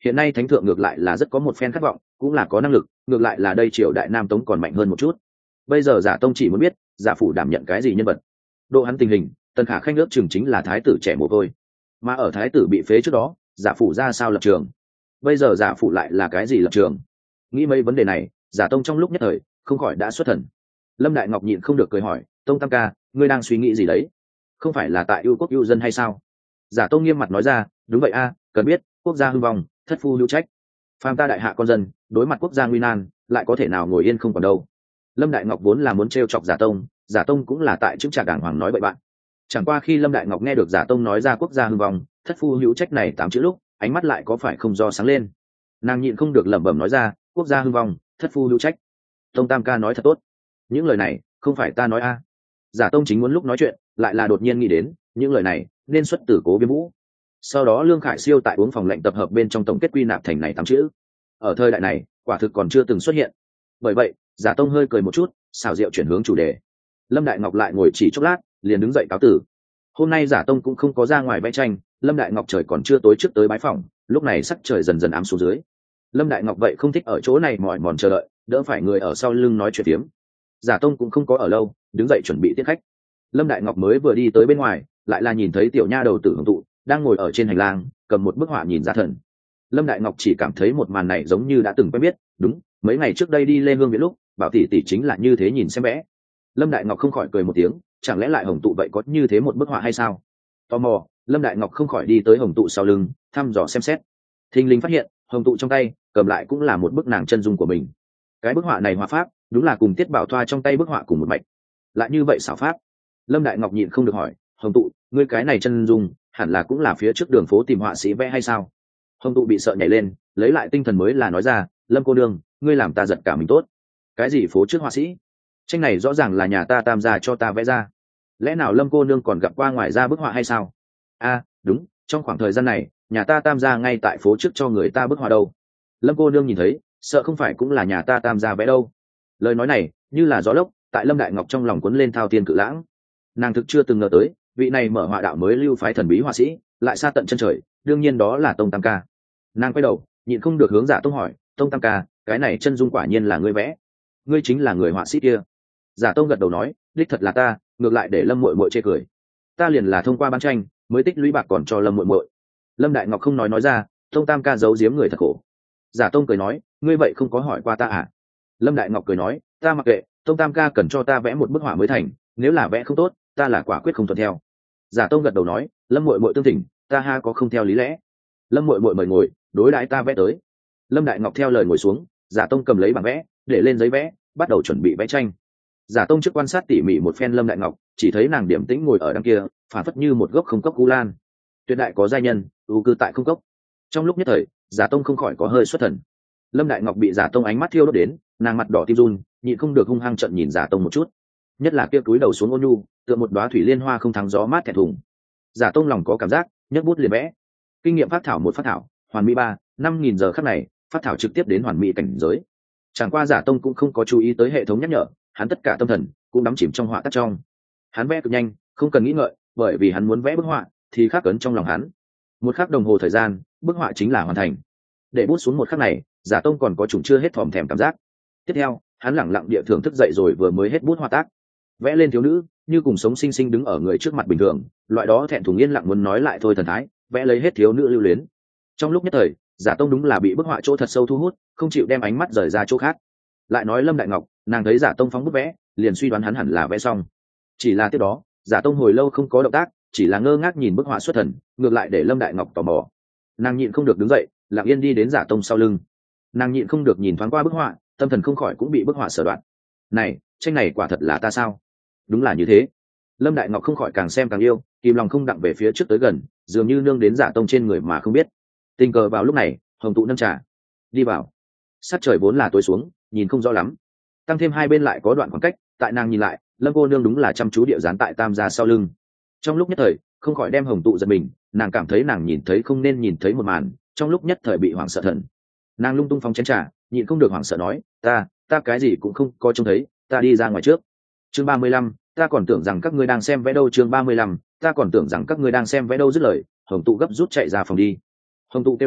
hiện nay thánh thượng ngược lại là rất có một phen khát vọng, cũng là có năng lực, ngược lại là đây triều đại Nam Tống còn mạnh hơn một chút. Bây giờ giả tông chỉ muốn biết giả phủ đảm nhận cái gì nhân vật. Độ hắn tình hình, Tần Khả Khanh ước chừng chính là thái tử trẻ mồ côi, mà ở thái tử bị phế trước đó, giả phủ ra sao lập trường, bây giờ giả phủ lại là cái gì lập trường. Nghĩ mấy vấn đề này, giả tông trong lúc nhất thời không khỏi đã xuất thần. Lâm Đại Ngọc nhịn không được cười hỏi, tông tam ca, ngươi đang suy nghĩ gì đấy? Không phải là tại yêu quốc yêu dân hay sao? Giả tông nghiêm mặt nói ra, đúng vậy a, cần biết quốc gia hưng vong, thất phu hữu trách. Phàm ta đại hạ con dân, đối mặt quốc gia nguy nan, lại có thể nào ngồi yên không còn đâu. Lâm Đại Ngọc vốn là muốn trêu chọc giả tông cũng là tại chứng trà đàng hoàng nói bậy bạn. Chẳng qua khi Lâm Đại Ngọc nghe được giả tông nói ra quốc gia hưng vong, thất phu hữu trách này 8 chữ lúc, ánh mắt lại có phải không do sáng lên. Nàng nhịn không được lẩm bẩm nói ra, quốc gia hưng vong, thất phu hữu trách. Tông tam ca nói thật tốt, những lời này không phải ta nói a. Giả tông chính muốn lúc nói chuyện, lại là đột nhiên nghĩ đến những lời này nên xuất từ Cố Viêm Vũ. Sau đó Lương Khải Siêu tại uống phòng lệnh tập hợp bên trong tổng kết quy nạp thành này 8 chữ, ở thời đại này quả thực còn chưa từng xuất hiện. Bởi vậy giả tông hơi cười một chút, xào rượu chuyển hướng chủ đề. Lâm Đại Ngọc lại ngồi chỉ chốc lát, liền đứng dậy cáo tử. Hôm nay giả tông cũng không có ra ngoài vẽ tranh, Lâm Đại Ngọc trời còn chưa tối trước tới bái phòng, lúc này sắc trời dần dần ám xuống dưới. Lâm Đại Ngọc vậy không thích ở chỗ này mỏi mòn chờ đợi, đỡ phải người ở sau lưng nói chuyện tiếm. Giả tông cũng không có ở lâu, đứng dậy chuẩn bị tiếp khách. Lâm Đại Ngọc mới vừa đi tới bên ngoài, lại là nhìn thấy tiểu nha đầu Tử Hồng Tụ đang ngồi ở trên hành lang, cầm một bức họa nhìn ra thần. Lâm Đại Ngọc chỉ cảm thấy một màn này giống như đã từng quen biết, đúng, mấy ngày trước đây đi Lê Hương Viện lúc, bảo tỷ tỷ chính là như thế nhìn xem vẽ. Lâm Đại Ngọc không khỏi cười một tiếng, chẳng lẽ lại Hồng Tụ vậy có như thế một bức họa hay sao? Tò mò, Lâm Đại Ngọc không khỏi đi tới Hồng Tụ sau lưng, thăm dò xem xét. Thình lình phát hiện, Hồng Tụ trong tay cầm lại cũng là một bức nàng chân dung của mình. Cái bức họa này họa pháp, đúng là cùng Tiết Bảo Thoa trong tay bức họa cùng một mạch. Lại như vậy xảo pháp. Lâm Đại Ngọc nhịn không được hỏi, Hồng Tụ, ngươi cái này chân dung, hẳn là cũng là phía trước đường phố tìm họa sĩ vẽ hay sao? Hồng Tụ bị sợ nhảy lên, lấy lại tinh thần mới là nói ra, Lâm cô nương, ngươi làm ta giật cả mình tốt. Cái gì phố trước họa sĩ? Tranh này rõ ràng là nhà ta Tam gia cho ta vẽ ra. Lẽ nào Lâm cô nương còn gặp qua ngoài ra bức họa hay sao? Đúng, trong khoảng thời gian này, nhà ta Tam gia ngay tại phố trước cho người ta bức họa đâu. Lâm cô nương nhìn thấy, sợ không phải cũng là nhà ta Tam gia vẽ đâu. Lời nói này như là gió lốc, tại Lâm Đại Ngọc trong lòng cuốn lên thao thiên cự lãng. Nàng thực chưa từng ngờ tới, vị này mở họa đạo mới lưu phái thần bí họa sĩ, lại xa tận chân trời, đương nhiên đó là Tông Tam ca. Nàng quay đầu, nhịn không được hướng Giả Tông hỏi, Tông Tam ca, cái này chân dung quả nhiên là ngươi vẽ, ngươi chính là người họa sĩ kia? Giả Tông gật đầu nói, đích thật là ta, ngược lại để Lâm muội muội chê cười. Ta liền là thông qua bán tranh mới tích lũy bạc còn cho Lâm muội muội. Lâm Đại Ngọc không nói ra, Tông Tam ca giấu giếm người thật khổ. Giả Tông cười nói, ngươi vậy không có hỏi qua ta à? Lâm Đại Ngọc cười nói, ta mặc kệ, Tông Tam ca cần cho ta vẽ một bức họa mới thành, nếu là vẽ không tốt, ta là quả quyết không thuận theo. Giả Tông gật đầu nói, Lâm muội muội tương thỉnh, ta ha có không theo lý lẽ. Lâm muội muội mời ngồi, đối đãi ta vẽ tới. Lâm Đại Ngọc theo lời ngồi xuống, Giả Tông cầm lấy bảng vẽ, để lên giấy vẽ, bắt đầu chuẩn bị vẽ tranh. Giả Tông trước quan sát tỉ mỉ một phen Lâm Đại Ngọc, chỉ thấy nàng điểm tĩnh ngồi ở đằng kia, phản phất như một gốc không cốc cú lan. Tuyệt đại có giai nhân, ưu cư tại không cốc. Trong lúc nhất thời, Giả Tông không khỏi có hơi xuất thần. Lâm Đại Ngọc bị Giả Tông ánh mắt thiêu đốt đến, nàng mặt đỏ tim run, nhịn không được hung hăng trợn nhìn Giả Tông một chút. Nhất là kia cúi đầu xuống ôn nhu, tựa một đóa thủy liên hoa không thắng gió mát thẹn thùng. Giả Tông lòng có cảm giác, nhấc bút liền vẽ. Kinh nghiệm phát thảo một phát thảo, hoàn mỹ 3-5 nghìn giờ khắc này, phát thảo trực tiếp đến hoàn mỹ cảnh giới. Chẳng qua Giả Tông cũng không có chú ý tới hệ thống nhắc nhở, hắn tất cả tâm thần cũng đắm chìm trong họa tác trong. Hắn vẽ cực nhanh, không cần nghĩ ngợi, bởi vì hắn muốn vẽ bức họa thì khắc ấn trong lòng hắn. Một khắc đồng hồ thời gian, bức họa chính là hoàn thành. Để bút xuống một khắc này, Giả Tông còn có chủng chưa hết thòm thèm cảm giác. Tiếp theo, hắn lẳng lặng địa thưởng thức dậy rồi vừa mới hết bút họa tác. Vẽ lên thiếu nữ, như cùng sống sinh sinh đứng ở người trước mặt bình thường, loại đó thẹn thùng yên lặng muốn nói lại thôi thần thái, vẽ lấy hết thiếu nữ lưu luyến. Trong lúc nhất thời, Giả Tông đúng là bị bức họa chỗ thật sâu thu hút, không chịu đem ánh mắt rời ra chỗ khác. Lại nói Lâm Đại Ngọc, nàng thấy Giả Tông phóng bút vẽ, liền suy đoán hắn hẳn là vẽ xong. Chỉ là tiếp đó, Giả Tông hồi lâu không có động tác, chỉ là ngơ ngác nhìn bức họa xuất thần, ngược lại để Lâm Đại Ngọc tò mò. Nàng nhịn không được đứng dậy, lặng yên đi đến Giả Tông sau lưng. Nàng nhịn không được nhìn thoáng qua bức họa, tâm thần không khỏi cũng bị bức họa sở đoạn. Này, tranh này quả thật là ta sao? Đúng là như thế. Lâm Đại Ngọc không khỏi càng xem càng yêu, kìm lòng không đặng về phía trước tới gần, dường như nương đến Giả Tông trên người mà không biết. Tình cờ vào lúc này, Hồng Tụ nâng trà đi vào. Sát trời vốn là tối xuống, nhìn không rõ lắm, tăng thêm hai bên lại có đoạn khoảng cách, tại nàng nhìn lại, Lâm cô nương đúng là chăm chú địa dán tại Tam gia sau lưng. Trong lúc nhất thời, không khỏi đem Hồng Tụ giật mình, nàng cảm thấy nàng nhìn thấy không nên nhìn thấy một màn, trong lúc nhất thời bị hoảng sợ thần. Nàng lung tung phóng chén trà, nhịn không được hoảng sợ nói, ta cái gì cũng không có trông thấy, ta đi ra ngoài trước. Chương 35, ta còn tưởng rằng các ngươi đang xem vẽ đâu. Chương 35, ta còn tưởng rằng các ngươi đang xem vẽ đâu. Dứt lời, Hồng Tụ gấp rút chạy ra phòng đi. Hồng Tụ kêu lên,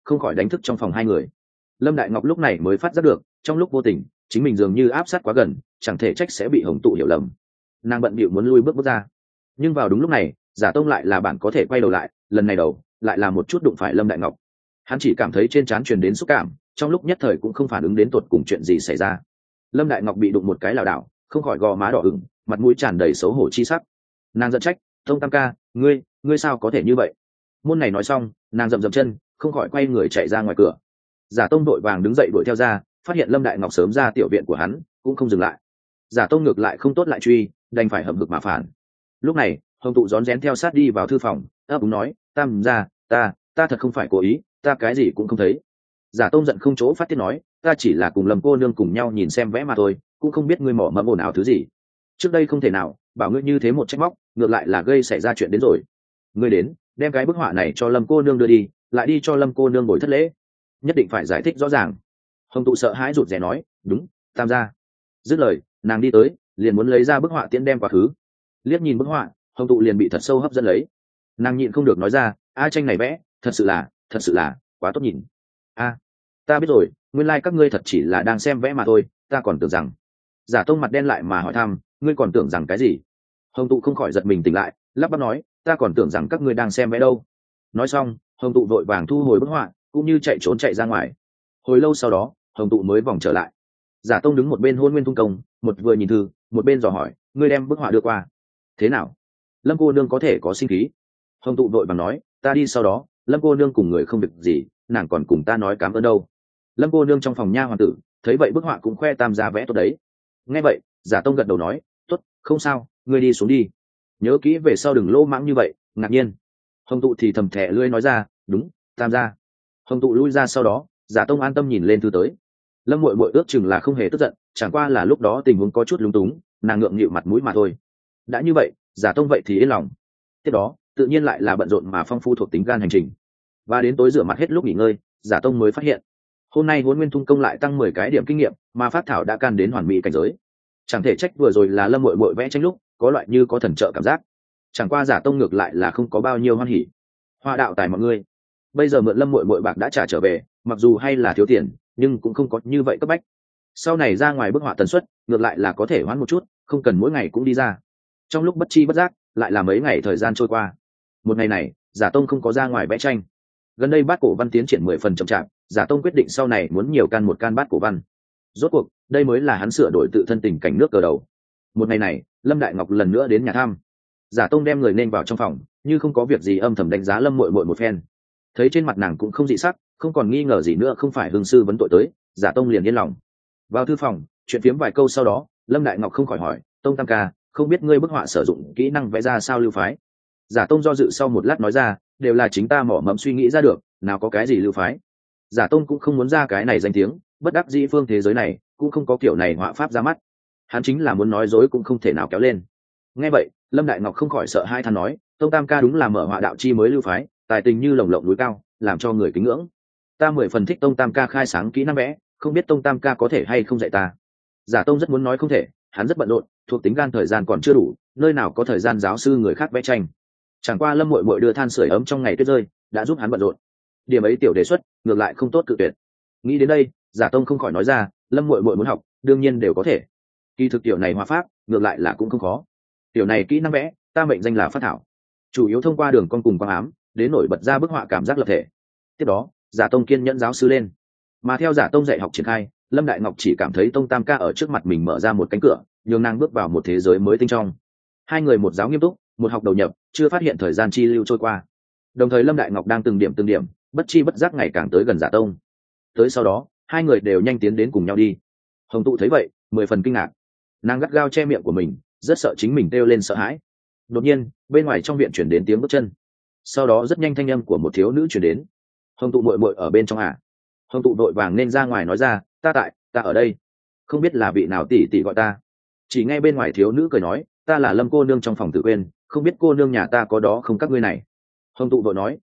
không khỏi đánh thức trong phòng hai người. Lâm Đại Ngọc lúc này mới phát giác được, trong lúc vô tình chính mình dường như áp sát quá gần, chẳng thể trách sẽ bị Hồng Tụ hiểu lầm. Nàng bận bịu muốn lui bước ra, nhưng vào đúng lúc này Giả Tông lại là bạn có thể quay đầu lại, lần này đầu lại là một chút đụng phải Lâm Đại Ngọc. Hắn chỉ cảm thấy trên trán truyền đến xúc cảm, trong lúc nhất thời cũng không phản ứng đến tột cùng chuyện gì xảy ra. Lâm Đại Ngọc bị đụng một cái lảo đảo, không khỏi gò má đỏ ửng, mặt mũi tràn đầy xấu hổ chi sắc. Nàng giận trách, Tông Tam ca, ngươi sao có thể như vậy? Môn này nói xong, nàng dậm dậm chân, không khỏi quay người chạy ra ngoài cửa. Giả Tông đội vàng đứng dậy đuổi theo ra, phát hiện Lâm Đại Ngọc sớm ra tiểu viện của hắn, cũng không dừng lại. Giả Tông ngược lại không tốt lại truy, đành phải hậm hực mà phản. Lúc này Hồng Tụ rón rén theo sát đi vào thư phòng, ấp úng nói, Tam gia, ta thật không phải cố ý, ta cái gì cũng không thấy. Giả Tông giận không chỗ phát tiết nói, ta chỉ là cùng Lâm cô nương cùng nhau nhìn xem vẽ mà thôi, cũng không biết ngươi mỏ mẫm ồn ào thứ gì. Trước đây không thể nào bảo ngươi như thế một trách móc, ngược lại là gây xảy ra chuyện đến rồi. Ngươi đến đem cái bức họa này cho Lâm cô nương đưa đi, lại đi cho Lâm cô nương bồi thất lễ, nhất định phải giải thích rõ ràng. Hồng Tụ sợ hãi rụt rè nói, đúng, Tam gia. Dứt lời nàng đi tới, liền muốn lấy ra bức họa tiễn đem quá khứ. Liếc nhìn bức họa, Hồng Tụ liền bị thật sâu hấp dẫn lấy. Nàng nhịn không được nói ra, a tranh này vẽ thật sự là quá tốt nhìn. A, ta biết rồi, nguyên lai các ngươi thật chỉ là đang xem vẽ mà thôi, ta còn tưởng rằng. Giả Tông mặt đen lại mà hỏi thăm, ngươi còn tưởng rằng cái gì? Hồng Tụ không khỏi giật mình tỉnh lại, lắp bắp nói, ta còn tưởng rằng các ngươi đang xem vẽ đâu. Nói xong Hồng Tụ vội vàng thu hồi bức họa, cũng như chạy trốn chạy ra ngoài. Hồi lâu sau đó Hồng Tụ mới vòng trở lại. Giả Tông đứng một bên hôn nguyên tung công, một vừa nhìn thư một bên dò hỏi, ngươi đem bức họa đưa qua thế nào? Lâm cô nương có thể có sinh khí? Hồng Tụ vội vàng nói, ta đi sau đó Lâm cô nương cùng người không việc gì, nàng còn cùng ta nói cảm ơn đâu. Lâm cô nương trong phòng nha hoàn tử thấy vậy bức họa cũng khoe Tam gia vẽ tốt đấy. Nghe vậy Giả Tông gật đầu nói, tốt, không sao, ngươi đi xuống đi, nhớ kỹ về sau đừng lô mãng như vậy. Ngạc nhiên Hồng Tụ thì thầm thẻ lưỡi nói ra, đúng, Tam gia. Hồng Tụ lui ra sau đó Giả Tông an tâm nhìn lên thư tới. Lâm muội muội ước chừng là không hề tức giận, chẳng qua là lúc đó tình huống có chút lúng túng, nàng ngượng nghịu mặt mũi mà thôi. Đã như vậy Giả Tông vậy thì yên lòng. Tiếp đó tự nhiên lại là bận rộn mà phong phu thuộc tính gan hành trình, và đến tối rửa mặt hết lúc nghỉ ngơi, Giả Tông mới phát hiện hôm nay Hỗn Nguyên Thung công lại tăng 10 cái điểm kinh nghiệm, mà phát thảo đã can đến hoàn mỹ cảnh giới. Chẳng thể trách vừa rồi là Lâm muội muội vẽ tranh lúc có loại như có thần trợ cảm giác. Chẳng qua Giả Tông ngược lại là không có bao nhiêu hoan hỉ. Hoa đạo tài mọi người, bây giờ mượn Lâm muội muội bạc đã trả trở về, mặc dù hay là thiếu tiền, nhưng cũng không có như vậy cấp bách. Sau này ra ngoài bức họa tần suất ngược lại là có thể hoãn một chút, không cần mỗi ngày cũng đi ra. Trong lúc bất chi bất giác lại là mấy ngày thời gian trôi qua. Một ngày này Giả Tông không có ra ngoài vẽ tranh. Gần đây bát cổ văn tiến triển 10 phần chậm chạp, Giả Tông quyết định sau này muốn nhiều can một can bát cổ văn. Rốt cuộc đây mới là hắn sửa đổi tự thân tình cảnh nước cờ đầu. Một ngày này Lâm Đại Ngọc lần nữa đến nhà thăm. Giả Tông đem người nên vào trong phòng, như không có việc gì âm thầm đánh giá Lâm muội muội một phen. Thấy trên mặt nàng cũng không dị sắc, không còn nghi ngờ gì nữa không phải hương sư vấn tội tới, Giả Tông liền yên lòng. Vào thư phòng chuyện phiếm vài câu sau đó, Lâm Đại Ngọc không khỏi hỏi, Tông Tam ca, không biết ngươi bức họa sử dụng kỹ năng vẽ ra sao lưu phái? Giả Tông do dự sau một lát nói ra, đều là chính ta mỏ mẫm suy nghĩ ra được, nào có cái gì lưu phái. Giả Tông cũng không muốn ra cái này danh tiếng, bất đắc dĩ phương thế giới này cũng không có kiểu này họa pháp ra mắt, hắn chính là muốn nói dối cũng không thể nào kéo lên. Nghe vậy Lâm Đại Ngọc không khỏi sợ hai than nói, Tông Tam ca đúng là mở họa đạo chi mới lưu phái, tài tình như lồng lộng núi cao, làm cho người kính ngưỡng. Ta 10 phần thích Tông Tam ca khai sáng kỹ năng vẽ, không biết Tông Tam ca có thể hay không dạy ta. Giả Tông rất muốn nói không thể, hắn rất bận rộn, thuộc tính gan thời gian còn chưa đủ, nơi nào có thời gian giáo sư người khác vẽ tranh. Chẳng qua Lâm muội muội đưa than sưởi ấm trong ngày tuyết rơi đã giúp hắn bận rộn, điểm ấy tiểu đề xuất ngược lại không tốt cự tuyệt. Nghĩ đến đây Giả Tông không khỏi nói ra, Lâm muội muội muốn học đương nhiên đều có thể, kỳ thực tiểu này hóa pháp ngược lại là cũng không khó. Tiểu này kỹ năng vẽ ta mệnh danh là phát thảo, chủ yếu thông qua đường con cùng quang ám đến nổi bật ra bức họa cảm giác lập thể. Tiếp đó Giả Tông kiên nhẫn giáo sư lên, mà theo Giả Tông dạy học triển khai, Lâm Đại Ngọc chỉ cảm thấy Tông Tam ca ở trước mặt mình mở ra một cánh cửa, nhường nàng bước vào một thế giới mới tinh trong. Hai người một giáo nghiêm túc, một học đầu nhập, chưa phát hiện thời gian chi lưu trôi qua. Đồng thời Lâm Đại Ngọc đang từng điểm bất chi bất giác ngày càng tới gần Giả Tông. Tới sau đó hai người đều nhanh tiến đến cùng nhau đi. Hồng Tụ thấy vậy 10 phần kinh ngạc, nàng gắt gao che miệng của mình, rất sợ chính mình kêu lên sợ hãi. Đột nhiên bên ngoài trong viện chuyển đến tiếng bước chân, sau đó rất nhanh thanh âm của một thiếu nữ chuyển đến, Hồng Tụ muội muội ở bên trong à? Hồng Tụ vội vàng nên ra ngoài nói ra, ta ở đây, không biết là vị nào tỷ tỷ gọi ta. Chỉ nghe bên ngoài thiếu nữ cười nói, ta là Lâm cô nương trong phòng Tử Quyên, không biết cô nương nhà ta có đó không các ngươi này. Hồng Tụ vội nói,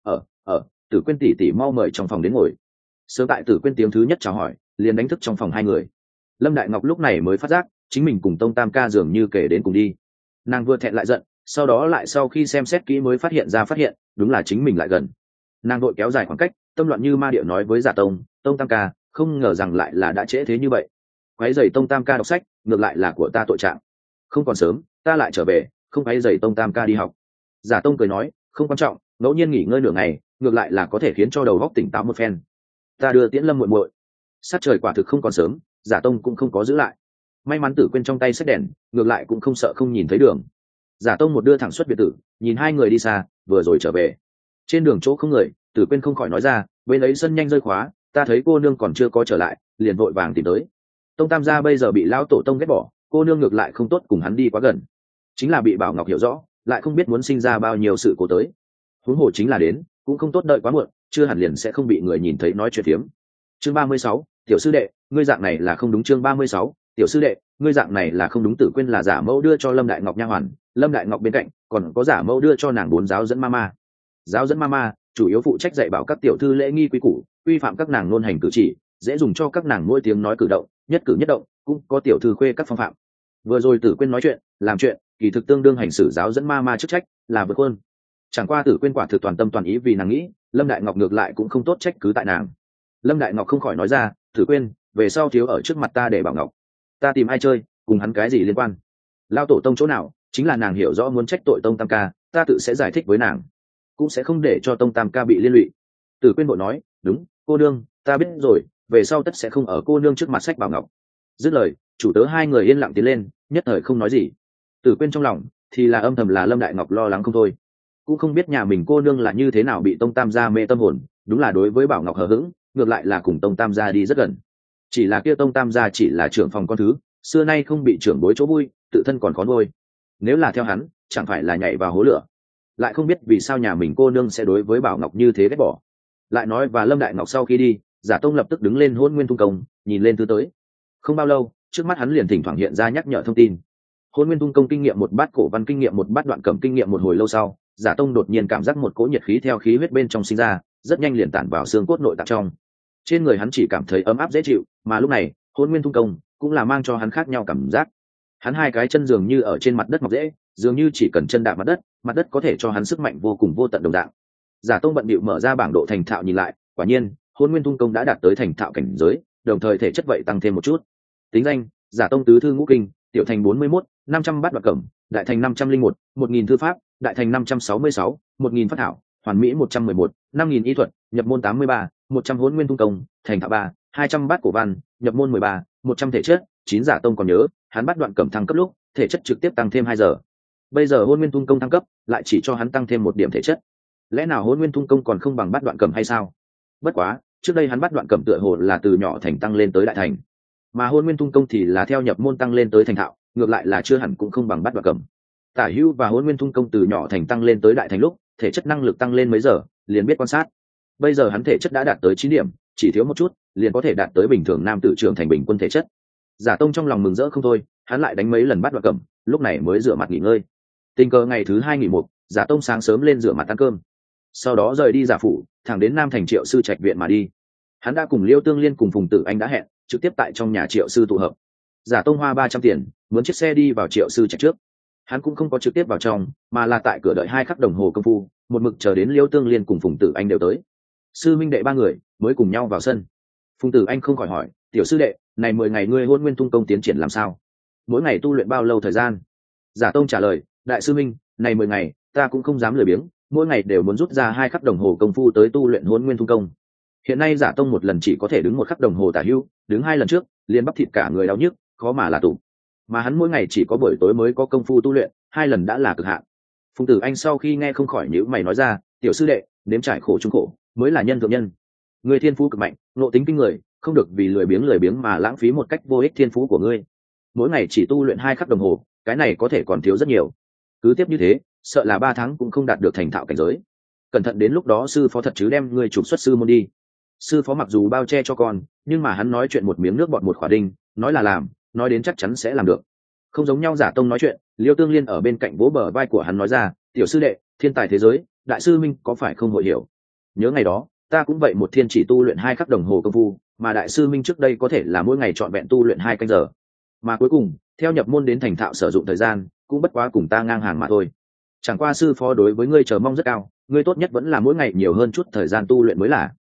Tử Quyên tỷ tỷ mau mời trong phòng đến ngồi. Sớm tại Tử Quyên tiếng thứ nhất chào hỏi liền đánh thức trong phòng hai người. Lâm Đại Ngọc lúc này mới phát giác chính mình cùng Tông Tam ca dường như kể đến cùng đi. Nàng vừa thẹn lại giận, sau đó lại sau khi xem xét kỹ mới phát hiện đúng là chính mình lại gần. Nàng đội kéo dài khoảng cách, tâm loạn như ma điệu nói với giả tông, tông tam ca, không ngờ rằng lại là đã trễ thế như vậy. Quấy rầy tông tam ca đọc sách, ngược lại là của ta tội trạng. Không còn sớm, ta lại trở về, không quấy rầy tông tam ca đi học. Giả tông cười nói, không quan trọng, ngẫu nhiên nghỉ ngơi nửa ngày, ngược lại là có thể khiến cho đầu óc tỉnh táo một phen. Ta đưa Tiễn Lâm muội muội. Sát trời quả thực không còn sớm, giả tông cũng không có giữ lại. May mắn Tử Quyên trong tay sách đèn, ngược lại cũng không sợ không nhìn thấy đường. Giả tông một đưa thẳng xuất biệt tử, nhìn hai người đi xa, vừa rồi trở về. Trên đường chỗ không người, Tử Quyên không khỏi nói ra, bên ấy sân nhanh rơi khóa, ta thấy cô nương còn chưa có trở lại, liền vội vàng tìm tới. Tông tam gia bây giờ bị lão tổ tông ghét bỏ, cô nương ngược lại không tốt cùng hắn đi quá gần, chính là bị Bảo Ngọc hiểu rõ, lại không biết muốn sinh ra bao nhiêu sự cố tới. Huống hồ chính là đến, cũng không tốt đợi quá muộn, chưa hẳn liền sẽ không bị người nhìn thấy nói chuyện phiếm. Chương 36, tiểu sư đệ, ngươi dạng này là không đúng. Chương 36, tiểu sư đệ, ngươi dạng này là không đúng. Tử Quyên là giả mẫu đưa cho Lâm Đại Ngọc nha hoàn, Lâm Đại Ngọc bên cạnh còn có giả mẫu đưa cho nàng 4 giáo dẫn mama. Giáo dẫn mama chủ yếu phụ trách dạy bảo các tiểu thư lễ nghi quý củ, quy phạm các nàng ngôn hành cử chỉ, dễ dùng cho các nàng mỗi tiếng nói cử động, nhất cử nhất động, cũng có tiểu thư khuê các phong phạm. Vừa rồi Tử Quyên nói chuyện, làm chuyện, kỳ thực tương đương hành xử giáo dẫn mama chức trách, là vượt hơn. Chẳng qua Tử Quyên quả thực toàn tâm toàn ý vì nàng nghĩ, Lâm Đại Ngọc ngược lại cũng không tốt trách cứ tại nàng. Lâm Đại Ngọc không khỏi nói ra, Tử Quyên, về sau thiếu ở trước mặt ta để Bảo Ngọc, ta tìm ai chơi, cùng hắn cái gì liên quan? Lao tổ tông chỗ nào, chính là nàng hiểu rõ muốn trách tội tông tam ca, ta tự sẽ giải thích với nàng, cũng sẽ không để cho tông tam ca bị liên lụy. Tử Quyên vội nói, đúng, cô nương, ta biết rồi, về sau tất sẽ không ở cô nương trước mặt sách Bảo Ngọc. Dứt lời, chủ tớ hai người yên lặng tiến lên, nhất thời không nói gì. Tử Quyên trong lòng thì là âm thầm là Lâm Đại Ngọc lo lắng không thôi, cũng không biết nhà mình cô nương là như thế nào bị tông tam gia mê tâm hồn, đúng là đối với Bảo Ngọc hờ hững, ngược lại là cùng tông tam gia đi rất gần. Chỉ là kia tông tam gia chỉ là trưởng phòng con thứ, xưa nay không bị trưởng bối chỗ vui, tự thân còn khó nuôi. Nếu là theo hắn, chẳng phải là nhảy vào hố lửa. Lại không biết vì sao nhà mình cô nương sẽ đối với Bảo Ngọc như thế ghét bỏ. Lại nói và Lâm Đại Ngọc sau khi đi, giả tông lập tức đứng lên Hôn Nguyên Tung Công, nhìn lên thứ tới. Không bao lâu, trước mắt hắn liền thỉnh thoảng hiện ra nhắc nhở thông tin. Hôn Nguyên Tung Công kinh nghiệm một bát, cổ văn kinh nghiệm một bát, đoạn cẩm kinh nghiệm một hồi lâu sau, giả tông đột nhiên cảm giác một cỗ nhiệt khí theo khí huyết bên trong sinh ra, rất nhanh liền tản vào xương cốt nội tạng trong. Trên người hắn chỉ cảm thấy ấm áp dễ chịu, mà lúc này Hôn Nguyên Tung Công cũng là mang cho hắn khác nhau cảm giác. Hắn hai cái chân dường như ở trên mặt đất mọc dễ, dường như chỉ cần chân đạp mặt đất có thể cho hắn sức mạnh vô cùng vô tận đồng dạng. Giả tông bận bịu mở ra bảng độ thành thạo nhìn lại, quả nhiên Hôn Nguyên Tung Công đã đạt tới thành thạo cảnh giới, đồng thời thể chất vậy tăng thêm một chút. Tính danh: giả tông tứ thư ngũ kinh, tiểu thành 41, 500 bát đoạn cẩm, đại thành 501, 1000 thư pháp, đại thành 566, 1000 phát thảo, hoàn mỹ 111, 5000 y thuật, nhập môn 83, 100 Hôn Nguyên Tung Công, thành thạo 3, 200 bát cổ văn, nhập môn 13, 100 thể chất. 9 giả tông còn nhớ, hắn bắt đoạn cẩm thăng cấp lúc, thể chất trực tiếp tăng thêm 2 giờ. Bây giờ Hôn Nguyên Tung Công thăng cấp, lại chỉ cho hắn tăng thêm 1 điểm thể chất. Lẽ nào Hôn Nguyên Tung Công còn không bằng bắt đoạn cẩm hay sao? Bất quá, trước đây hắn bắt đoạn cẩm tựa hồ là từ nhỏ thành tăng lên tới đại thành, mà Hôn Nguyên Tung Công thì là theo nhập môn tăng lên tới thành thạo, ngược lại là chưa hẳn cũng không bằng bắt đoạn cẩm. Tả Hữu và Hôn Nguyên Tung Công từ nhỏ thành tăng lên tới đại thành lúc, thể chất năng lực tăng lên mấy giờ, liền biết quan sát. Bây giờ hắn thể chất đã đạt tới 9 điểm, chỉ thiếu một chút, liền có thể đạt tới bình thường nam tử trưởng thành bình quân thể chất. Giả tông trong lòng mừng rỡ không thôi, hắn lại đánh mấy lần bắt đoạn cẩm, lúc này mới rửa mặt nghỉ ngơi. Tình cờ ngày thứ 2 nghỉ một, giả tông sáng sớm lên rửa mặt ăn cơm, sau đó rời đi giả phủ, thẳng đến Nam Thành Triệu sư trạch viện mà đi. Hắn đã cùng Liêu Tương Liên cùng Phùng Tử Anh đã hẹn trực tiếp tại trong nhà Triệu sư tụ hợp. Giả tông hoa 300 tiền muốn chiếc xe đi vào Triệu sư trạch trước. Hắn cũng không có trực tiếp vào trong, mà là tại cửa đợi 2 khắc đồng hồ công phu, một mực chờ đến Liêu Tương Liên cùng Phùng Tử Anh đều tới, sư minh đệ 3 người mới cùng nhau vào sân. Phùng Tử Anh không khỏi hỏi, tiểu sư đệ, này 10 ngày ngươi Hôn Nguyên Tung Công tiến triển làm sao? Mỗi ngày tu luyện bao lâu thời gian? Giả tông trả lời, đại sư minh, này 10 ngày ta cũng không dám lười biếng, mỗi ngày đều muốn rút ra 2 khắc đồng hồ công phu tới tu luyện Hôn Nguyên Tung Công. Hiện nay giả tông một lần chỉ có thể đứng 1 khắc đồng hồ tả hữu, đứng 2 lần trước liền bắp thịt cả người đau nhức, khó mà là tụ. Mà hắn mỗi ngày chỉ có buổi tối mới có công phu tu luyện, 2 lần đã là cực hạn. Phùng Tử Anh sau khi nghe không khỏi nhíu mày nói ra, tiểu sư đệ, nếm trải khổ chung khổ mới là nhân thượng nhân. Người thiên phú cực mạnh, ngộ tính kinh người, không được vì lười biếng mà lãng phí một cách vô ích thiên phú của ngươi. Mỗi ngày chỉ tu luyện 2 khắc đồng hồ, cái này có thể còn thiếu rất nhiều. Cứ tiếp như thế, sợ là 3 tháng cũng không đạt được thành thạo cảnh giới. Cẩn thận đến lúc đó sư phó thật chứ đem ngươi trục xuất sư môn đi. Sư phó mặc dù bao che cho con, nhưng mà hắn nói chuyện một miếng nước bọt một khỏa đinh, nói là làm, nói đến chắc chắn sẽ làm được. Không giống nhau. Giả tông nói chuyện, Liêu Tương Liên ở bên cạnh vỗ bờ vai của hắn nói ra, tiểu sư đệ, thiên tài thế giới, đại sư minh có phải không hội hiểu? Nhớ ngày đó, ta cũng vậy, một thiên chỉ tu luyện 2 khắc đồng hồ công phu, mà đại sư minh trước đây có thể là mỗi ngày trọn vẹn tu luyện 2 canh giờ, mà cuối cùng theo nhập môn đến thành thạo sử dụng thời gian cũng bất quá cùng ta ngang hàng mà thôi. Chẳng qua sư phó đối với ngươi chờ mong rất cao, ngươi tốt nhất vẫn là mỗi ngày nhiều hơn chút thời gian tu luyện mới là.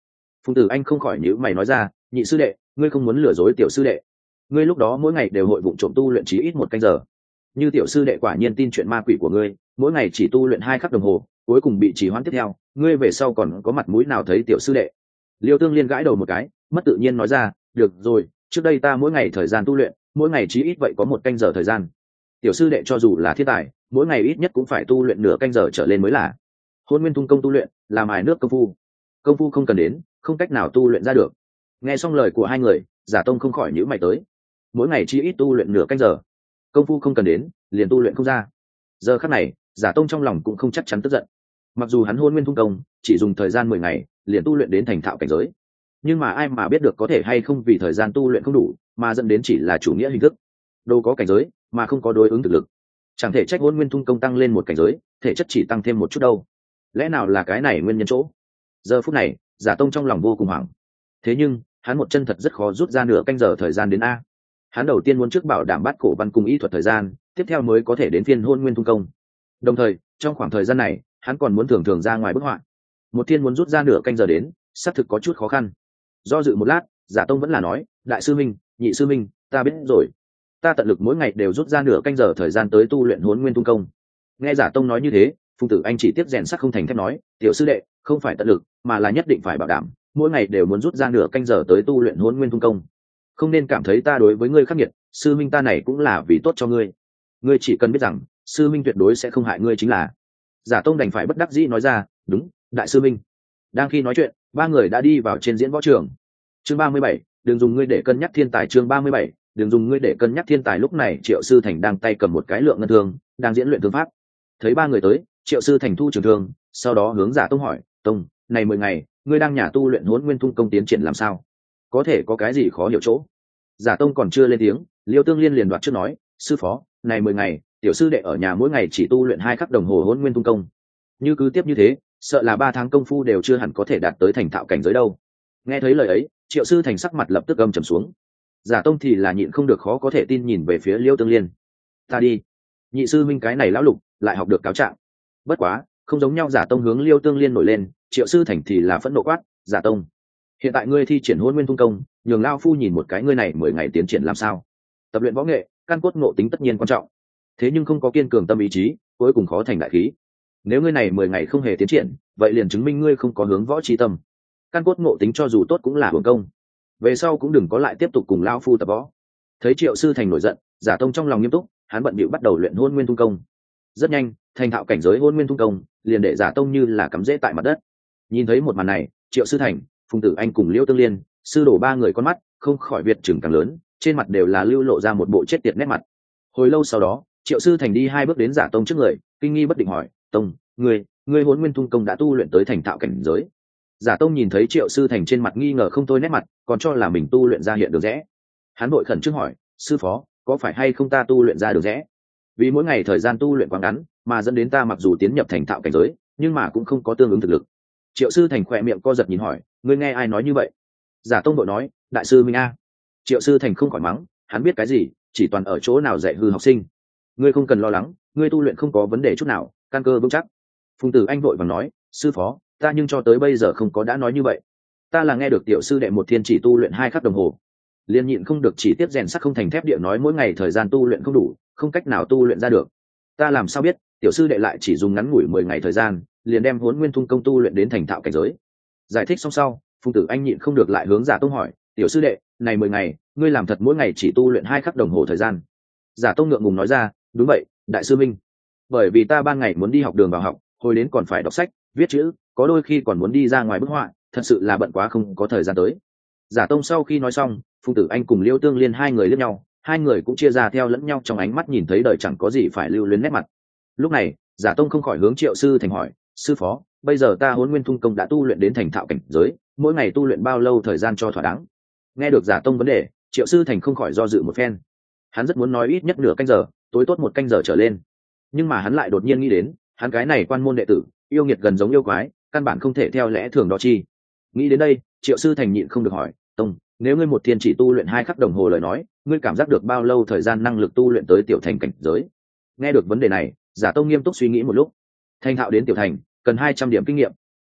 Phùng Tử Anh không khỏi nhíu mày nói ra, nhị sư đệ, ngươi không muốn lừa dối tiểu sư đệ. Ngươi lúc đó mỗi ngày đều hội vụng trộm tu luyện chí ít 1 canh giờ. Như tiểu sư đệ quả nhiên tin chuyện ma quỷ của ngươi, mỗi ngày chỉ tu luyện 2 khắc đồng hồ, cuối cùng bị trì hoãn tiếp theo, ngươi về sau còn có mặt mũi nào thấy tiểu sư đệ? Liêu Tương Liên gãi đầu một cái, mất tự nhiên nói ra, được rồi, trước đây ta mỗi ngày thời gian tu luyện, mỗi ngày chí ít vậy có 1 canh giờ thời gian. Tiểu sư đệ cho dù là thiên tài, mỗi ngày ít nhất cũng phải tu luyện nửa canh giờ trở lên mới là. Hôn Nguyên Tung công tu luyện, làm ải nước công phu không cần đến, không cách nào tu luyện ra được. Nghe xong lời của hai người, Giả Tông không khỏi nhíu mày tới. Mỗi ngày chỉ ít tu luyện nửa canh giờ, công phu không cần đến, liền tu luyện không ra. Giờ khắc này, Giả Tông trong lòng cũng không chắc chắn tức giận. Mặc dù hắn Hôn Nguyên Tung công chỉ dùng thời gian 10 ngày, liền tu luyện đến thành thạo cảnh giới, nhưng mà ai mà biết được có thể hay không vì thời gian tu luyện không đủ, mà dẫn đến chỉ là chủ nghĩa hình thức. Đâu có cảnh giới, mà không có đối ứng thực lực. Chẳng thể trách Hôn Nguyên Tung công tăng lên một cảnh giới, thể chất chỉ tăng thêm một chút đâu. Lẽ nào là cái này nguyên nhân chỗ? Giờ phút này, Giả Tông trong lòng vô cùng hoảng. Thế nhưng hắn một chân thật rất khó rút ra nửa canh giờ thời gian đến a. Hắn đầu tiên muốn trước bảo đảm bắt cổ văn cùng y thuật thời gian, tiếp theo mới có thể đến phiên Hôn Nguyên Tung công. Đồng thời trong khoảng thời gian này, hắn còn muốn thường ra ngoài bức họa. Một thiên muốn rút ra nửa canh giờ đến, xác thực có chút khó khăn. Do dự một lát, Giả Tông vẫn là nói, đại sư minh, nhị sư minh, ta biết rồi, ta tận lực mỗi ngày đều rút ra nửa canh giờ thời gian tới tu luyện Hôn Nguyên Tung công. Nghe Giả Tông nói như thế, Phùng Tử Anh chỉ tiếp rèn sắt không thành thép nói, tiểu sư đệ, không phải tận lực, mà là nhất định phải bảo đảm, mỗi ngày đều muốn rút ra nửa canh giờ tới tu luyện Hôn Nguyên Tung công. Không nên cảm thấy ta đối với ngươi khắc nghiệt, sư minh ta này cũng là vì tốt cho ngươi. Ngươi chỉ cần biết rằng, sư minh tuyệt đối sẽ không hại ngươi chính là. Giả Tông đành phải bất đắc dĩ nói ra, đúng, đại sư minh. Đang khi nói chuyện, ba người đã đi vào trên diễn võ trường. Chương 37, đừng dùng ngươi để cân nhắc thiên tài. Chương 37, đừng dùng ngươi để cân nhắc thiên tài. Lúc này Triệu Sư Thành đang tay cầm một cái lượng ngân thương, đang diễn luyện thương pháp. Thấy ba người tới, Triệu Sư Thành thu trường thương, sau đó hướng Giả Tông hỏi, Tông, này 10 ngày, ngươi đang nhà tu luyện Hôn Nguyên Tung công tiến triển làm sao? Có thể có cái gì khó hiểu chỗ? Giả Tông còn chưa lên tiếng, Liêu Tương Liên liền đoạt trước nói, sư phó, này 10 ngày, tiểu sư đệ ở nhà mỗi ngày chỉ tu luyện 2 khắc đồng hồ Hôn Nguyên Tung công. Như cứ tiếp như thế, sợ là 3 tháng công phu đều chưa hẳn có thể đạt tới thành thạo cảnh giới đâu. Nghe thấy lời ấy, Triệu Sư Thành sắc mặt lập tức âm trầm xuống. Giả Tông thì là nhịn không được khó có thể tin nhìn về phía Liêu Tương Liên. Ta đi, nhị sư minh cái này lão lục lại học được cáo trạng. Bất quá, không giống nhau. Giả Tông hướng Liêu Tương Liên nổi lên, Triệu Sư Thành thì là phẫn nộ quát, Giả Tông, hiện tại ngươi thi triển Hôn Nguyên Tung công, nhường lao phu nhìn một cái ngươi này 10 ngày tiến triển làm sao. Tập luyện võ nghệ, căn cốt ngộ tính tất nhiên quan trọng, thế nhưng không có kiên cường tâm ý chí, cuối cùng khó thành đại khí. Nếu ngươi này 10 ngày không hề tiến triển, vậy liền chứng minh ngươi không có hướng võ chi tâm. Căn cốt ngộ tính cho dù tốt cũng là hưởng công, về sau cũng đừng có lại tiếp tục cùng lao phu tập võ. Thấy Triệu Sư Thành nổi giận, Giả Tông trong lòng nghiêm túc, hắn bận bịu bắt đầu luyện Hôn Nguyên Tung công. Rất nhanh, thành thạo cảnh giới Hôn Nguyên Tung công liền để Giả Tông như là cắm rễ tại mặt đất. Nhìn thấy một màn này, Triệu Sư Thành, Phùng Tử Anh cùng Liêu Tương Liên, sư đổ ba người con mắt không khỏi việt chừng càng lớn, trên mặt đều là lưu lộ ra một bộ chết tiệt nét mặt. Hồi lâu sau đó, Triệu Sư Thành đi 2 bước đến Giả Tông trước người, kinh nghi bất định hỏi, Tông, ngươi Hôn Nguyên Tung công đã tu luyện tới thành thạo cảnh giới? Giả Tông nhìn thấy Triệu Sư Thành trên mặt nghi ngờ không thôi nét mặt, còn cho là mình tu luyện ra hiện được rẽ. Hắn vội khẩn trước hỏi, sư phó, có phải hay không ta tu luyện ra được rẽ? Vì mỗi ngày thời gian tu luyện quá ngắn, mà dẫn đến ta mặc dù tiến nhập thành thạo cảnh giới, nhưng mà cũng không có tương ứng thực lực. Triệu Sư Thành khỏe miệng co giật nhìn hỏi, ngươi nghe ai nói như vậy? Giả Tông đội nói, đại sư minh a. Triệu Sư Thành không khỏi mắng, hắn biết cái gì, chỉ toàn ở chỗ nào dạy hư học sinh. Ngươi không cần lo lắng, ngươi tu luyện không có vấn đề chút nào, căn cơ vững chắc. Phùng Tử Anh vội vàng nói, sư phó, ta nhưng cho tới bây giờ không có đã nói như vậy. Ta là nghe được tiểu sư đệ một thiên chỉ tu luyện 2 khắc đồng hồ, liền nhịn không được chỉ tiếp rèn sắt không thành thép địa nói mỗi ngày thời gian tu luyện không đủ, không cách nào tu luyện ra được. Ta làm sao biết tiểu sư đệ lại chỉ dùng ngắn ngủi 10 ngày thời gian liền đem Hôn Nguyên Tung công tu luyện đến thành thạo cảnh giới. Giải thích xong sau, Phùng Tử Anh nhịn không được lại hướng Giả Tông hỏi, tiểu sư đệ, này 10 ngày ngươi làm thật mỗi ngày chỉ tu luyện 2 khắc đồng hồ thời gian? Giả Tông ngượng ngùng nói ra, đúng vậy, đại sư minh. Bởi vì ta ban ngày muốn đi học đường vào học, hồi đến còn phải đọc sách, viết chữ, có đôi khi còn muốn đi ra ngoài bức họa, thật sự là bận quá không có thời gian tới. Giả Tông sau khi nói xong, Phùng Tử Anh cùng Liêu Tương Liên hai người liếc nhau, hai người cũng chia ra theo lẫn nhau trong ánh mắt nhìn thấy đời chẳng có gì phải lưu luyến nét mặt. Lúc này, Giả Tông không khỏi hướng Triệu Sư Thành hỏi, sư phó, bây giờ ta Hôn Nguyên Tung công đã tu luyện đến thành thạo cảnh giới, mỗi ngày tu luyện bao lâu thời gian cho thỏa đáng? Nghe được Giả Tông vấn đề, Triệu Sư Thành không khỏi do dự một phen. Hắn rất muốn nói ít nhất nửa canh giờ, tối tốt 1 canh giờ trở lên, nhưng mà hắn lại đột nhiên nghĩ đến, hắn cái này quan môn đệ tử, yêu nghiệt gần giống yêu quái, căn bản không thể theo lẽ thường đó chi. Nghĩ đến đây, Triệu Sư Thành nhịn không được hỏi, Tông, nếu ngươi một thiên chỉ tu luyện 2 khắc đồng hồ lời nói, ngươi cảm giác được bao lâu thời gian năng lực tu luyện tới tiểu thành cảnh giới? Nghe được vấn đề này, Giả Tông nghiêm túc suy nghĩ một lúc. Thành thạo đến tiểu thành cần 200 điểm kinh nghiệm.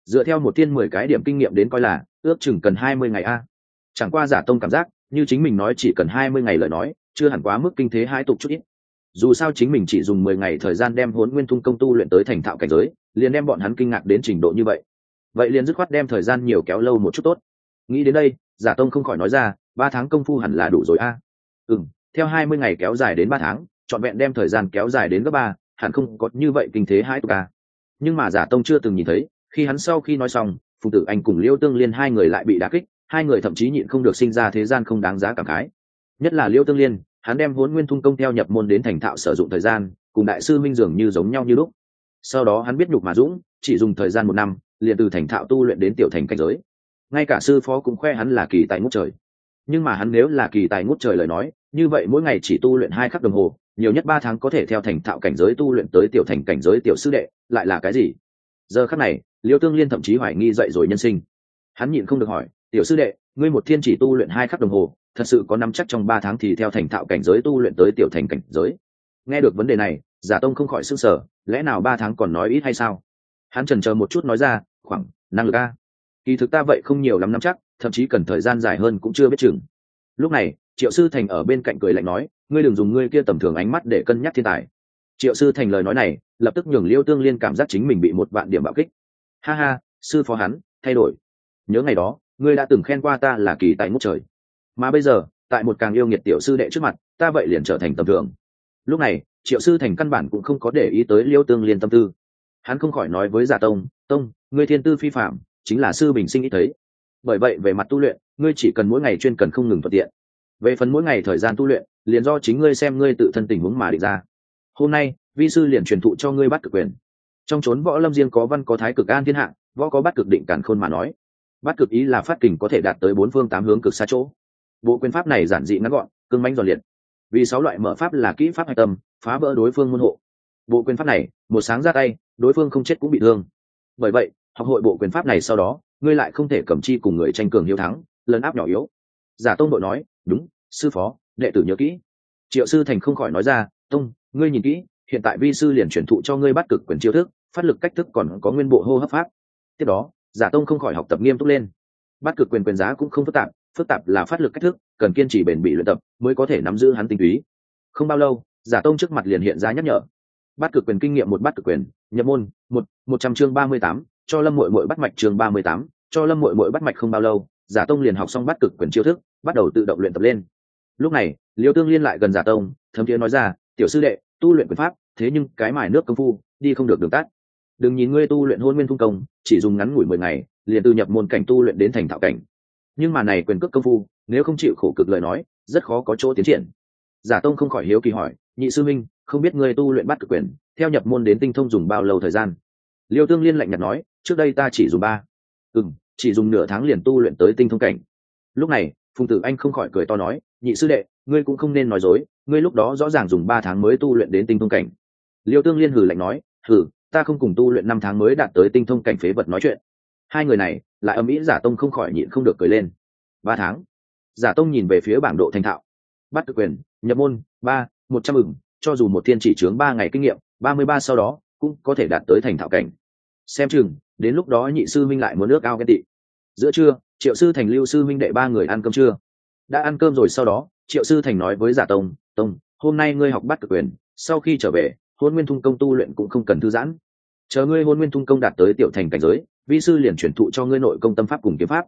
dựa theo một thiên 10 cái điểm kinh nghiệm đến coi là ước chừng cần 20 ngày a. Chẳng qua giả tông cảm giác như chính mình nói chỉ cần 20 ngày lời nói chưa hẳn quá mức kinh thế hai tục chút ít. Dù sao chính mình chỉ dùng 10 ngày thời gian đem Hỗn Nguyên Thung công tu luyện tới thành thạo cảnh giới, liền đem bọn hắn kinh ngạc đến trình độ như vậy. Vậy liền dứt khoát đem thời gian nhiều kéo lâu một chút tốt. Nghĩ đến đây, giả tông không khỏi nói ra, 3 tháng công phu hẳn là đủ rồi a. Theo 20 ngày kéo dài đến 3 tháng, trọn vẹn đem thời gian kéo dài đến gấp 3, hẳn không có như vậy kinh thế hai tục a. Nhưng mà giả tông chưa từng nhìn thấy, khi hắn sau khi nói xong, Phùng Tử Anh cùng Liêu Tương Liên hai người lại bị đả kích, hai người thậm chí nhịn không được sinh ra thế gian không đáng giá cảm khái. Nhất là Liêu Tương Liên, hắn đem Hỗn Nguyên Thung công theo nhập môn đến thành thạo sử dụng thời gian, cùng đại sư minh dường như giống nhau như lúc. Sau đó hắn biết nhục mà dũng, chỉ dùng thời gian 1 năm, liền từ thành thạo tu luyện đến tiểu thành cảnh giới. Ngay cả sư phó cũng khoe hắn là kỳ tài ngút trời. Nhưng mà hắn nếu là kỳ tài ngút trời lời nói, như vậy mỗi ngày chỉ tu luyện 2 khắc đồng hồ, nhiều nhất 3 tháng có thể theo thành thạo cảnh giới tu luyện tới tiểu thành cảnh giới tiểu sư đệ, lại là cái gì? Giờ khắc này, Liêu Tương Liên thậm chí hoài nghi dậy rồi nhân sinh. Hắn nhịn không được hỏi, tiểu sư đệ, ngươi một thiên chỉ tu luyện 2 khắc đồng hồ, thật sự có nắm chắc trong 3 tháng thì theo thành thạo cảnh giới tu luyện tới tiểu thành cảnh giới? Nghe được vấn đề này, giả tông không khỏi sửng sở, lẽ nào 3 tháng còn nói ít hay sao? Hắn chần chờ một chút nói ra, khoảng năng lực a. Kỳ thực ta vậy không nhiều lắm nắm chắc, thậm chí cần thời gian dài hơn cũng chưa biết chừng. Lúc này, Triệu Sư Thành ở bên cạnh cười lạnh nói, ngươi đừng dùng ngươi kia tầm thường ánh mắt để cân nhắc thiên tài. Triệu Sư Thành lời nói này, lập tức nhường Liêu Tương Liên cảm giác chính mình bị 1 vạn điểm bạo kích. Ha ha, sư phó hắn, thay đổi. Nhớ ngày đó, ngươi đã từng khen qua ta là kỳ tài ngút trời. Mà bây giờ, tại một càng yêu nghiệt tiểu sư đệ trước mặt, ta vậy liền trở thành tầm thường. Lúc này, Triệu Sư Thành căn bản cũng không có để ý tới Liêu Tương Liên tâm tư. Hắn không khỏi nói với Giả Tông, Tông, ngươi thiên tư phi phạm, chính là sư bình sinh ít thấy. Bởi vậy về mặt tu luyện, ngươi chỉ cần mỗi ngày chuyên cần không ngừng thuận tiện. Về phần mỗi ngày thời gian tu luyện, liền do chính ngươi xem ngươi tự thân tình huống mà định ra. Hôm nay, vi sư liền truyền thụ cho ngươi Bát Cực Quyền. Trong chốn võ lâm riêng có văn có thái cực an thiên hạ, võ có Bát Cực định càn khôn mà nói. Bát Cực ý là phát kình có thể đạt tới 4 phương 8 hướng cực xa chỗ. Bộ quyền pháp này giản dị ngắn gọn, cương mãnh giòn liệt. Vì 6 loại mở pháp là kỹ pháp hạch tâm, phá vỡ đối phương môn hộ. Bộ quyền pháp này, một sáng ra tay, đối phương không chết cũng bị thương. Bởi vậy, học hội bộ quyền pháp này sau đó, ngươi lại không thể cầm chi cùng người tranh cường hiếu thắng, lấn áp nhỏ yếu. Giả Tông đội nói, đúng, sư phó, đệ tử nhớ kỹ. Triệu Sư Thành không khỏi nói ra, Tông, ngươi nhìn kỹ, hiện tại vi sư liền truyền thụ cho ngươi Bát Cực Quyền chiêu thức, phát lực cách thức còn có nguyên bộ hô hấp pháp. Tiếp đó, Giả Tông không khỏi học tập nghiêm túc lên. Bát Cực Quyền quyền giá cũng không phức tạp là phát lực cách thức, cần kiên trì bền bỉ luyện tập mới có thể nắm giữ hắn tinh túy. Không bao lâu, Giả Tông trước mặt liền hiện ra nhắc nhở. Bát Cực Quyền kinh nghiệm 1 Bát Cực Quyền, nhập môn, 100 chương 38, cho Lâm Muội Muội bắt mạch chương 38, cho Lâm Muội Muội bắt mạch không bao lâu, Giả Tông liền học xong Bát Cực Quyền chiêu thức, bắt đầu tự động luyện tập lên. Lúc này, Liêu Tương Liên lại gần Giả Tông, thấm thiế nói ra, tiểu sư đệ, tu luyện quyền pháp, thế nhưng cái mài nước công phu, đi không được đường tắt. Đừng nhìn ngươi tu luyện Hỗn Nguyên Thung công, chỉ dùng ngắn ngủi 10 ngày, liền từ nhập môn cảnh tu luyện đến thành thạo cảnh. Nhưng mà này quyền cước công phu, nếu không chịu khổ cực lời nói, rất khó có chỗ tiến triển. Giả Tông không khỏi hiếu kỳ hỏi, nhị sư minh, không biết ngươi tu luyện Bát Cực Quyền, theo nhập môn đến tinh thông dùng bao lâu thời gian? Liêu Tương Liên lạnh nhạt nói, trước đây ta chỉ dùng 3, chỉ dùng nửa tháng liền tu luyện tới tinh thông cảnh. Lúc này, Phùng Tử Anh không khỏi cười to nói, nhị sư đệ, ngươi cũng không nên nói dối, ngươi lúc đó rõ ràng dùng 3 tháng mới tu luyện đến tinh thông cảnh. Liêu Tương Liên hừ lạnh nói, ta không cùng tu luyện 5 tháng mới đạt tới tinh thông cảnh phế vật nói chuyện. Hai người này lại ầm ĩ. Giả Tông không khỏi nhịn không được cười lên. 3 tháng. Giả Tông nhìn về phía bảng độ thành thạo. Bát Cực Quyền, nhập môn, 100 cho dù một thiên chỉ chướng 3 ngày kinh nghiệm, 33 sau đó cũng có thể đạt tới thành thạo cảnh. Xem chừng, đến lúc đó nhị sư minh lại muốn nước ao ghen tị. Giữa trưa, Triệu Sư Thành Lưu sư minh đệ 3 người ăn cơm trưa. Đã ăn cơm rồi sau đó, Triệu Sư Thành nói với Giả Tông, Tông, hôm nay ngươi học Bát Cực Quyền, sau khi trở về, Hỗn Nguyên Thung công tu luyện cũng không cần thư giãn. Chờ ngươi Hỗn Nguyên Thung công đạt tới tiểu thành cảnh giới, vi sư liền truyền thụ cho ngươi nội công tâm pháp cùng kiếm pháp.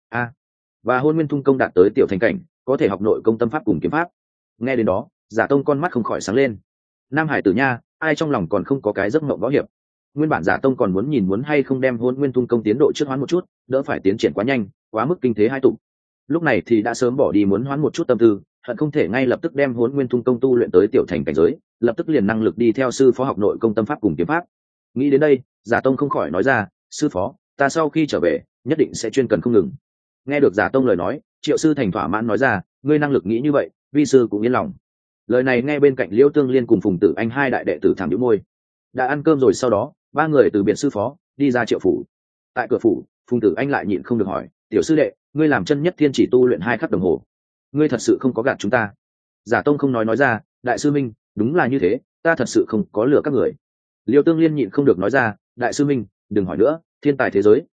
Và Hỗn Nguyên Thung công đạt tới tiểu thành cảnh, có thể học nội công tâm pháp cùng kiếm pháp. Nghe đến đó, Giả Tông con mắt không khỏi sáng lên. Nam Hải tử nha, ai trong lòng còn không có cái giấc mộng võ hiệp. Nguyên bản Giả Tông còn muốn hay không đem Hỗn Nguyên Thung công tiến độ trước hoán một chút, đỡ phải tiến triển quá nhanh, quá mức kinh thế hai tụ. Lúc này thì đã sớm bỏ đi muốn hoán một chút tâm tư, hận không thể ngay lập tức đem Hỗn Nguyên Thung công tu luyện tới tiểu thành cảnh giới, lập tức liền năng lực đi theo sư phó học nội công tâm pháp cùng kiếm pháp. Nghĩ đến đây, Giả Tông không khỏi nói ra, sư phó, ta sau khi trở về nhất định sẽ chuyên cần không ngừng. Nghe được Giả Tông lời nói, Triệu Sư Thành thỏa mãn nói ra, ngươi năng lực nghĩ như vậy, vi sư cũng yên lòng. Lời này nghe bên cạnh Liêu Tương Liên cùng Phùng Tử Anh hai đại đệ tử thẳng nhíu môi. Đã ăn cơm rồi sau đó, 3 người từ biệt sư phó đi ra Triệu phủ. Tại cửa phủ, Phùng Tử Anh lại nhịn không được hỏi, tiểu sư đệ, ngươi làm chân nhất thiên chỉ tu luyện 2 khắc đồng hồ, ngươi thật sự không có gạt chúng ta? Giả Tông không nói ra, đại sư minh, đúng là như thế, ta thật sự không có lừa các người. Liêu Tương Liên nhịn không được nói ra, đại sư minh, đừng hỏi nữa, thiên tài thế giới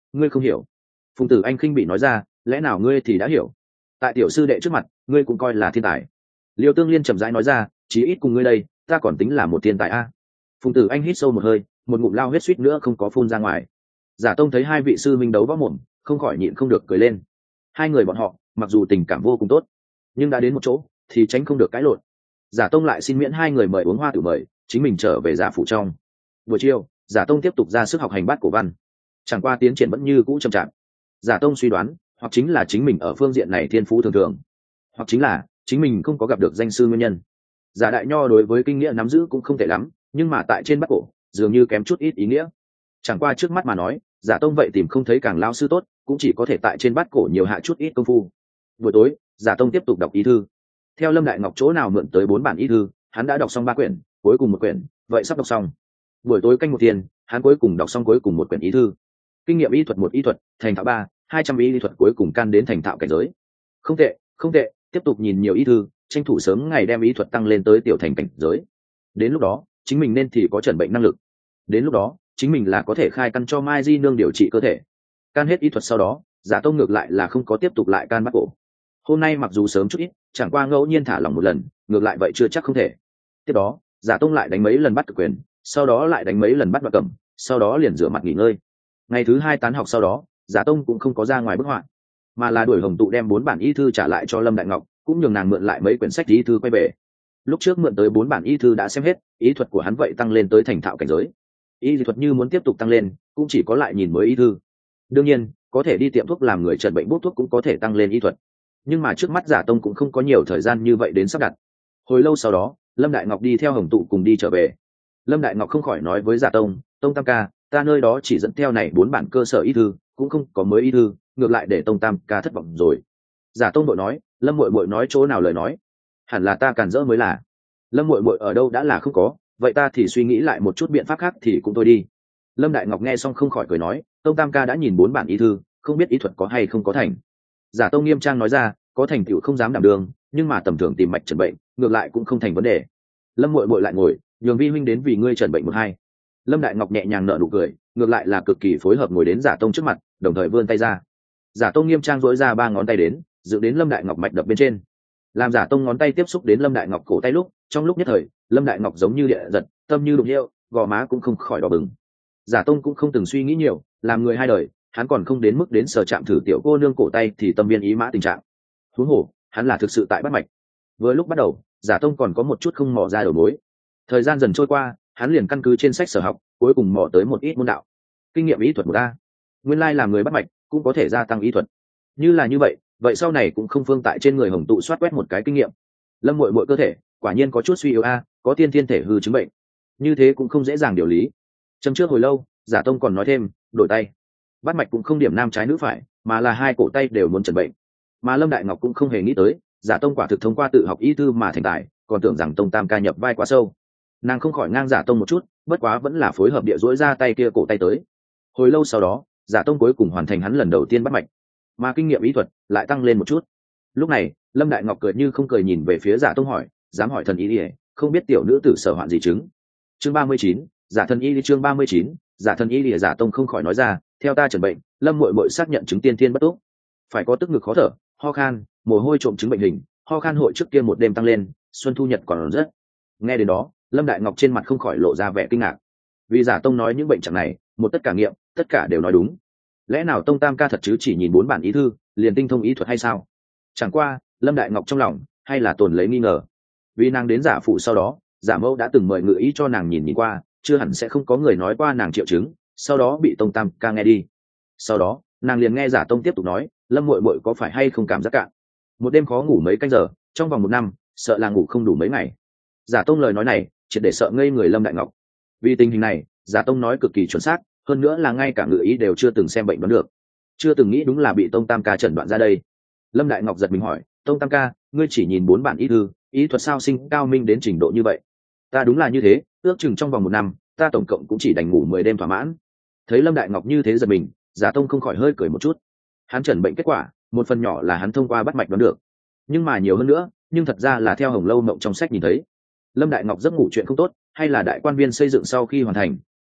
ngươi không hiểu. Phùng Tử Anh khinh bị nói ra, lẽ nào ngươi thì đã hiểu? Tại tiểu sư đệ trước mặt ngươi cũng coi là thiên tài. Liêu Tương Liên chậm rãi nói ra, chí ít cùng ngươi đây ta còn tính là một thiên tài a. Phùng Tử Anh hít sâu một hơi, một ngụm lao huyết suýt nữa không có phun ra ngoài. Giả Tông thấy hai vị sư minh đấu võ mồm, không khỏi nhịn không được cười lên. Hai người bọn họ mặc dù tình cảm vô cùng tốt, nhưng đã đến một chỗ thì tránh không được cãi lộn. Giả Tông lại xin miễn hai người mời uống hoa tử mời, chính mình trở về giả phủ trong. Buổi chiều, Giả Tông tiếp tục ra sức học hành bát cổ văn, chẳng qua tiến triển vẫn như cũ chậm chạp. Giả Tông suy đoán, hoặc chính là chính mình ở phương diện này thiên phú thường thường, hoặc chính là chính mình không có gặp được danh sư nguyên nhân. Giả Đại Nho đối với kinh nghĩa nắm giữ cũng không tệ lắm, nhưng mà tại trên bát cổ dường như kém chút ít ý nghĩa. Chẳng qua trước mắt mà nói, Giả Tông vậy tìm không thấy càng lao sư tốt, cũng chỉ có thể tại trên bát cổ nhiều hạ chút ít công phu. Buổi tối, Giả Tông tiếp tục đọc ý thư. Theo Lâm Đại Ngọc chỗ nào mượn tới 4 bản ý thư, hắn đã đọc xong 3 quyển, cuối cùng một quyển vậy sắp đọc xong. Buổi tối canh một tiền, hắn cuối cùng đọc xong cuối cùng một quyển ý thư. Kinh nghiệm y thuật 1 ý thuật, thành thạo 3, 200 ý thuật cuối cùng can đến thành thạo cảnh giới. Không tệ, không tệ, tiếp tục nhìn nhiều ý thư, tranh thủ sớm ngày đem ý thuật tăng lên tới tiểu thành cảnh giới. Đến lúc đó, chính mình nên thì có chẩn bệnh năng lực. Đến lúc đó, chính mình là có thể khai căn cho Mai Di nương điều trị cơ thể. Can hết ý thuật sau đó, Giả Tông ngược lại là không có tiếp tục lại can bắt cổ. Hôm nay mặc dù sớm chút ít, chẳng qua ngẫu nhiên thả lỏng một lần, ngược lại vậy chưa chắc không thể. Tiếp đó, Giả Tông lại đánh mấy lần bắt cực quyền, sau đó lại đánh mấy lần bắt đoạt cầm, sau đó liền rửa mặt nghỉ ngơi. Ngày thứ 2 tán học sau đó, Giả Tông cũng không có ra ngoài bức họa, mà là đuổi Hồng Tụ đem 4 bản y thư trả lại cho Lâm Đại Ngọc, cũng nhường nàng mượn lại mấy quyển sách y thư quay về. Lúc trước mượn tới 4 bản y thư đã xem hết, ý thuật của hắn vậy tăng lên tới thành thạo cảnh giới. Y thuật như muốn tiếp tục tăng lên, cũng chỉ có lại nhìn mới y thư. Đương nhiên, có thể đi tiệm thuốc làm người chẩn bệnh bút thuốc cũng có thể tăng lên y thuật. Nhưng mà trước mắt Giả Tông cũng không có nhiều thời gian như vậy đến sắp đặt. Hồi lâu sau đó, Lâm Đại Ngọc đi theo Hồng Tụ cùng đi trở về. Lâm Đại Ngọc không khỏi nói với Giả Tông, Tông Tam ca, ta nơi đó chỉ dẫn theo này 4 bản cơ sở y thư, cũng không có mới y thư, ngược lại để Tông Tam ca thất vọng rồi. Giả Tông bội nói, Lâm muội muội nói chỗ nào lời nói, hẳn là ta cản rỡ mới là. Lâm muội muội ở đâu đã là không có, vậy ta thì suy nghĩ lại một chút biện pháp khác thì cũng thôi đi. Lâm Đại Ngọc nghe xong không khỏi cười nói, Tông Tam ca đã nhìn 4 bản y thư, không biết y thuật có hay không có thành. Giả Tông nghiêm trang nói ra, có thành tựu không dám đảm đương, nhưng mà tầm thường tìm mạch chẩn bệnh, ngược lại cũng không thành vấn đề. Lâm muội muội lại ngồi, nhường vi huynh đến vì ngươi chẩn bệnh một hai. Lâm Đại Ngọc nhẹ nhàng nở nụ cười, ngược lại là cực kỳ phối hợp ngồi đến Giả Tông trước mặt, đồng thời vươn tay ra. Giả Tông nghiêm trang duỗi ra 3 ngón tay đến, dựng đến Lâm Đại Ngọc mạch đập bên trên. Làm Giả Tông ngón tay tiếp xúc đến Lâm Đại Ngọc cổ tay lúc, trong lúc nhất thời, Lâm Đại Ngọc giống như địa giật, tâm như đụng hiệu, gò má cũng không khỏi đỏ bừng. Giả Tông cũng không từng suy nghĩ nhiều, làm người hai đời, hắn còn không đến mức đến sờ chạm thử tiểu cô nương cổ tay thì tâm viên ý mã tình trạng. Huống hồ, hắn là thực sự tại bắt mạch. Vừa lúc bắt đầu, Giả Tông còn có một chút không mò ra đầu mối. Thời gian dần trôi qua, hắn liền căn cứ trên sách sở học, cuối cùng mò tới một ít môn đạo. Kinh nghiệm ý thuật một a. Nguyên lai làm người bắt mạch cũng có thể gia tăng ý thuật. Như là như vậy, vậy sau này cũng không phương tại trên người Hồng Tụ soát quét một cái kinh nghiệm. Lâm muội muội cơ thể, quả nhiên có chút suy yếu a, có tiên thiên thể hư chứng bệnh. Như thế cũng không dễ dàng điều lý. Châm trước hồi lâu, Giả Tông còn nói thêm, đổi tay. Bắt mạch cũng không điểm nam trái nữ phải, mà là hai cổ tay đều muốn chẩn bệnh. Mà Lâm Đại Ngọc cũng không hề nghĩ tới, Giả Tông quả thực thông qua tự học y thư mà thành tài, còn tưởng rằng Tông Tam ca nhập vai quá sâu. Nàng không khỏi ngang Giả Tông một chút, bất quá vẫn là phối hợp địa duỗi ra tay kia cổ tay tới. Hồi lâu sau đó, Giả Tông cuối cùng hoàn thành hắn lần đầu tiên bắt mạch, mà kinh nghiệm y thuật lại tăng lên một chút. Lúc này, Lâm Đại Ngọc cười như không cười nhìn về phía Giả Tông hỏi, dám hỏi thần y đi, không biết tiểu nữ tử sở hoạn gì chứng. Chương 39, Giả thần y đi. Chương 39, Giả thần y đi. Giả Tông không khỏi nói ra, theo ta chẩn bệnh, Lâm muội muội xác nhận chứng tiên thiên bất túc, phải có tức ngực khó thở, ho khan, mồ hôi trộm chứng bệnh hình, ho khan hội trước kia một đêm tăng lên, xuân thu nhật còn rất. Nghe đến đó, Lâm Đại Ngọc trên mặt không khỏi lộ ra vẻ kinh ngạc, vì Giả Tông nói những bệnh trạng này, một tất cả nghiệm, tất cả đều nói đúng. Lẽ nào Tông Tam ca thật chứ chỉ nhìn 4 bản ý thư, liền tinh thông ý thuật hay sao? Chẳng qua, Lâm Đại Ngọc trong lòng hay là tồn lấy nghi ngờ, vì nàng đến Giả phụ sau đó, Giả mẫu đã từng mời ngự ý cho nàng nhìn qua, chưa hẳn sẽ không có người nói qua nàng triệu chứng, sau đó bị Tông Tam ca nghe đi. Sau đó, nàng liền nghe Giả Tông tiếp tục nói, Lâm muội muội có phải hay không cảm giác cạn, một đêm khó ngủ mấy canh giờ, trong vòng 1 năm sợ là ngủ không đủ mấy ngày. Giả Tông lời nói này triệt để sợ ngây người Lâm Đại Ngọc. Vì tình hình này, Giả Tông nói cực kỳ chuẩn xác, hơn nữa là ngay cả ngự ý đều chưa từng xem bệnh đoán được, chưa từng nghĩ đúng là bị Tông Tam ca chẩn đoạn ra đây. Lâm Đại Ngọc giật mình hỏi, Tông Tam ca, ngươi chỉ nhìn 4 bản ý thư, ý thuật sao sinh cao minh đến trình độ như vậy? Ta đúng là như thế, ước chừng trong vòng 1 năm, ta tổng cộng cũng chỉ đành ngủ 10 đêm thỏa mãn. Thấy Lâm Đại Ngọc như thế giật mình, Giả Tông không khỏi hơi cười một chút. Hắn chẩn bệnh kết quả, một phần nhỏ là hắn thông qua bắt mạch đoán được, nhưng mà nhiều hơn nữa, nhưng thật ra là theo Hồng Lâu Mộng trong sách nhìn thấy. Lâm Đại Ngọc giấc ngủ chuyện không tốt, hay là đại quan viên xây dựng sau khi hoàn thành,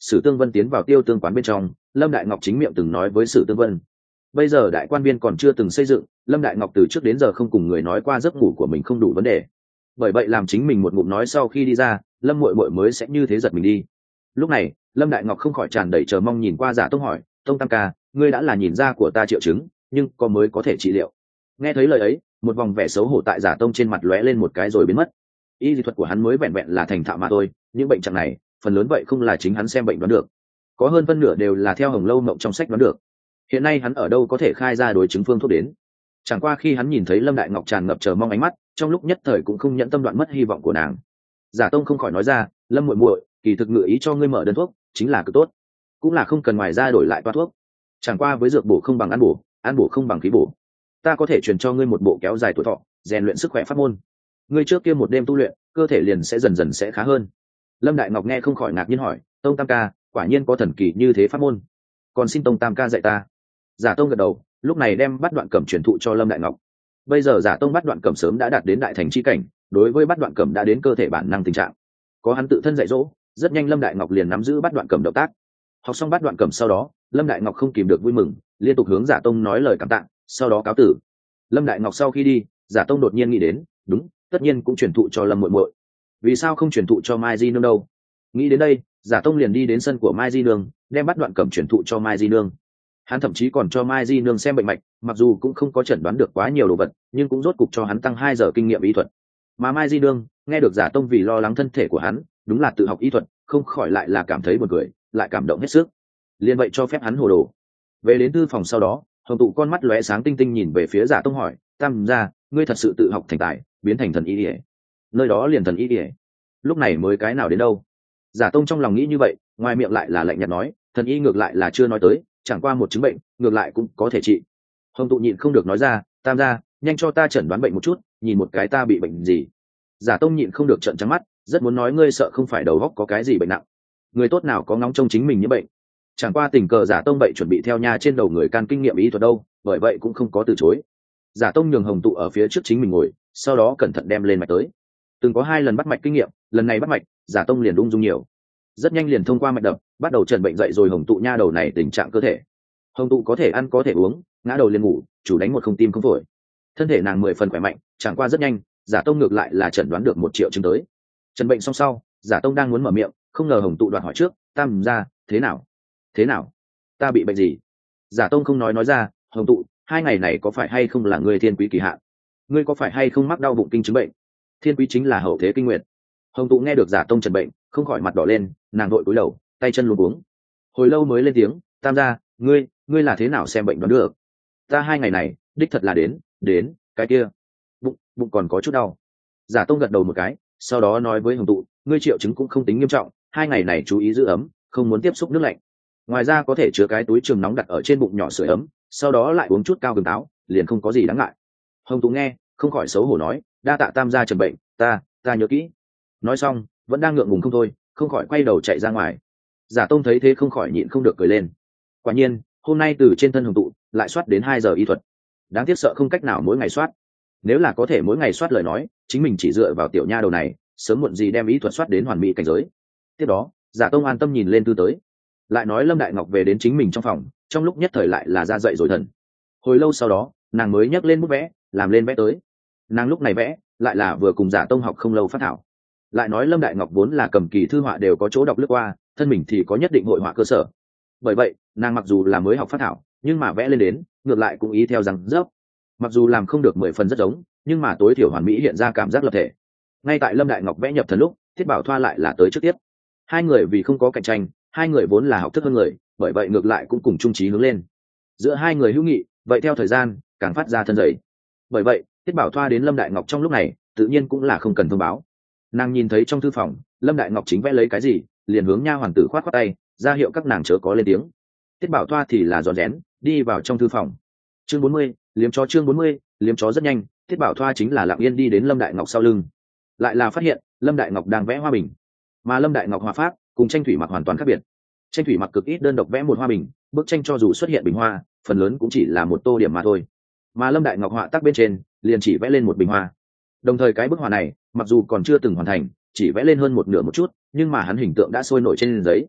Sử Tương Vân tiến vào Tiêu Tương quán bên trong, Lâm Đại Ngọc chính miệng từng nói với Sử Tương Vân, bây giờ đại quan viên còn chưa từng xây dựng, Lâm Đại Ngọc từ trước đến giờ không cùng người nói qua giấc ngủ của mình không đủ vấn đề, bởi vậy làm chính mình một ngụm nói sau khi đi ra, Lâm muội muội mới sẽ như thế giật mình đi. Lúc này Lâm Đại Ngọc không khỏi tràn đầy chờ mong nhìn qua Giả Tông hỏi, Tông Tam ca, ngươi đã là nhìn ra của ta triệu chứng, nhưng có mới có thể trị liệu. Nghe thấy lời ấy, một vòng vẻ xấu hổ tại Giả Tông trên mặt lóe lên một cái rồi biến mất. Y lý thuật của hắn mới vẹn vẹn là thành thạo mà thôi, những bệnh trạng này phần lớn vậy không là chính hắn xem bệnh đoán được, có hơn phân nửa đều là theo Hồng Lâu Mộng trong sách đoán được. Hiện nay hắn ở đâu có thể khai ra đối chứng phương thuốc đến. Chẳng qua khi hắn nhìn thấy Lâm Đại Ngọc tràn ngập chờ mong ánh mắt, trong lúc nhất thời cũng không nhẫn tâm đoạn mất hy vọng của nàng. Giả Tông không khỏi nói ra, Lâm muội muội, kỳ thực ngự ý cho ngươi mở đơn thuốc chính là cực tốt, cũng là không cần ngoài ra đổi lại toa thuốc. Chẳng qua với dược bổ không bằng ăn bổ không bằng khí bổ, ta có thể truyền cho ngươi một bộ kéo dài tuổi thọ, rèn luyện sức khỏe pháp môn. Ngươi trước kia một đêm tu luyện, cơ thể liền sẽ dần dần sẽ khá hơn. Lâm Đại Ngọc nghe không khỏi ngạc nhiên hỏi, Tông Tam ca, quả nhiên có thần kỳ như thế pháp môn, còn xin Tông Tam ca dạy ta. Giả Tông gật đầu, lúc này đem Bát Đoạn Cẩm truyền thụ cho Lâm Đại Ngọc. Bây giờ Giả Tông Bát Đoạn Cẩm sớm đã đạt đến đại thành chi cảnh, đối với Bát Đoạn Cẩm đã đến cơ thể bản năng tình trạng, có hắn tự thân dạy dỗ, rất nhanh Lâm Đại Ngọc liền nắm giữ Bát Đoạn Cẩm động tác. Học xong Bát Đoạn Cẩm sau đó, Lâm Đại Ngọc không kìm được vui mừng, liên tục hướng Giả Tông nói lời cảm tạ, sau đó cáo tử. Lâm Đại Ngọc sau khi đi, Giả Tông đột nhiên nghĩ đến, đúng, tất nhiên cũng truyền thụ cho Lâm muội muội, vì sao không truyền thụ cho Mai Di nương đâu? Nghĩ đến đây, Giả Tông liền đi đến sân của Mai Di nương, đem Bát Đoạn Cẩm truyền thụ cho Mai Di nương. Hắn thậm chí còn cho Mai Di nương xem bệnh mạch, mặc dù cũng không có chẩn đoán được quá nhiều đồ vật, nhưng cũng rốt cục cho hắn tăng 2 giờ kinh nghiệm y thuật. Mà Mai Di nương nghe được Giả Tông vì lo lắng thân thể của hắn, đúng là tự học y thuật, không khỏi lại là cảm thấy buồn cười, lại cảm động hết sức. Liên vậy cho phép hắn hồ đồ. Về đến thư phòng sau đó, Hồng Tụ con mắt lóe sáng tinh tinh nhìn về phía Giả Tông hỏi, Tam gia, ngươi thật sự tự học thành tài, biến thành thần y điệp? Nơi đó liền thần y điệp, lúc này mới cái nào đến đâu? Giả Tông trong lòng nghĩ như vậy, ngoài miệng lại là lạnh nhạt nói, thần y ngược lại là chưa nói tới, chẳng qua một chứng bệnh, ngược lại cũng có thể trị. Hồng Tụ nhịn không được nói ra, Tam gia, nhanh cho ta chẩn đoán bệnh một chút, nhìn một cái ta bị bệnh gì. Giả Tông nhịn không được trợn trắng mắt, rất muốn nói ngươi sợ không phải đầu óc có cái gì bệnh nặng, người tốt nào có ngóng trông chính mình như bệnh. Chẳng qua tình cờ Giả Tông vậy chuẩn bị theo nha trên đầu người can kinh nghiệm ý thuật đâu, bởi vậy cũng không có từ chối. Giả Tông nhường Hồng Tụ ở phía trước chính mình ngồi, sau đó cẩn thận đem lên mạch tới. Từng có 2 lần bắt mạch kinh nghiệm, lần này bắt mạch, Giả Tông liền ung dung nhiều, rất nhanh liền thông qua mạch đập bắt đầu trần bệnh dậy rồi Hồng Tụ nha đầu này tình trạng cơ thể. Hồng Tụ có thể ăn có thể uống, ngã đầu liền ngủ, chủ đánh một không tim không phổi, thân thể nàng 10 phần khỏe mạnh. Chẳng qua rất nhanh, Giả Tông ngược lại là chẩn đoán được 1 triệu chứng tới. Trần bệnh xong sau, Giả Tông đang muốn mở miệng, không ngờ Hồng Tụ đoạt hỏi trước, Tam gia, thế nào, ta bị bệnh gì? Giả Tông không nói ra, Hồng Tụ, 2 ngày này có phải hay không là ngươi thiên quý kỳ hạn? Ngươi có phải hay không mắc đau bụng kinh chứng bệnh? Thiên quý chính là hậu thế kinh nguyệt. Hồng Tụ nghe được Giả Tông trần bệnh, không khỏi mặt đỏ lên, nàng vội cúi đầu, tay chân luống cuống. Hồi lâu mới lên tiếng, Tam gia, ngươi là thế nào xem bệnh đoán được? Ta 2 ngày này, đích thật là đến, cái kia, bụng còn có chút đau. Giả Tông gật đầu một cái, sau đó nói với Hồng Tụ, ngươi triệu chứng cũng không tính nghiêm trọng, 2 ngày này chú ý giữ ấm, không muốn tiếp xúc nước lạnh. Ngoài ra có thể chứa cái túi trường nóng đặt ở trên bụng nhỏ sưởi ấm, sau đó lại uống chút cao gừng táo, liền không có gì đáng ngại. Hồng Tụ nghe, không khỏi xấu hổ nói, đa tạ Tam gia trần bệnh, ta nhớ kỹ. Nói xong, vẫn đang ngượng ngùng không thôi, không khỏi quay đầu chạy ra ngoài. Giả Tông thấy thế không khỏi nhịn không được cười lên. Quả nhiên, hôm nay từ trên thân Hồng Tụ lại soát đến 2 giờ y thuật. Đáng tiếc sợ không cách nào mỗi ngày soát. Nếu là có thể mỗi ngày soát lời nói, chính mình chỉ dựa vào tiểu nha đầu này, sớm muộn gì đem y thuật soát đến hoàn mỹ cảnh giới. Tiếp đó, Giả Tông an tâm nhìn lên thư tới, lại nói Lâm Đại Ngọc về đến chính mình trong phòng, trong lúc nhất thời lại là ra dậy rồi thần. Hồi lâu sau đó, nàng mới nhấc lên bút vẽ, làm lên vẽ tới. Nàng lúc này vẽ, lại là vừa cùng Giả Tông học không lâu phát thảo. Lại nói Lâm Đại Ngọc vốn là cầm kỳ thư họa đều có chỗ đọc lướt qua, thân mình thì có nhất định hội họa cơ sở. Bởi vậy, nàng mặc dù là mới học phát thảo, nhưng mà vẽ lên đến, ngược lại cũng ý theo rằng dốc. Mặc dù làm không được 10 phần rất giống, nhưng mà tối thiểu hoàn mỹ hiện ra cảm giác lập thể. Ngay tại Lâm Đại Ngọc vẽ nhập thần lúc, Thiết Bảo Thoa lại là tới trước tiếp. 2 người vì không có cạnh tranh, 2 người vốn là học thức hơn người, bởi vậy ngược lại cũng cùng chung chí hướng lên. Giữa 2 người hữu nghị, vậy theo thời gian càng phát ra thân dày. Bởi vậy, Thiết Bảo Thoa đến Lâm Đại Ngọc trong lúc này, tự nhiên cũng là không cần thông báo. Nàng nhìn thấy trong thư phòng, Lâm Đại Ngọc chính vẽ lấy cái gì, liền hướng nha hoàn tử khoát khoát tay, ra hiệu các nàng chớ có lên tiếng. Thiết Bảo Thoa thì là rón rén đi vào trong thư phòng. Chương 40, liếm chó. Chương 40, liếm chó. Rất nhanh, Thiết Bảo Thoa chính là lặng yên đi đến Lâm Đại Ngọc sau lưng, lại là phát hiện Lâm Đại Ngọc đang vẽ hoa bình, mà Lâm Đại Ngọc hòa pháp cùng tranh thủy mặc hoàn toàn khác biệt. Tranh thủy mặc cực ít đơn độc vẽ một hoa bình, bức tranh cho dù xuất hiện bình hoa, phần lớn cũng chỉ là một tô điểm mà thôi, mà Lâm Đại Ngọc họa tác bên trên liền chỉ vẽ lên một bình hoa. Đồng thời cái bức họa này mặc dù còn chưa từng hoàn thành, chỉ vẽ lên hơn một nửa một chút, nhưng mà hắn hình tượng đã sôi nổi trên giấy.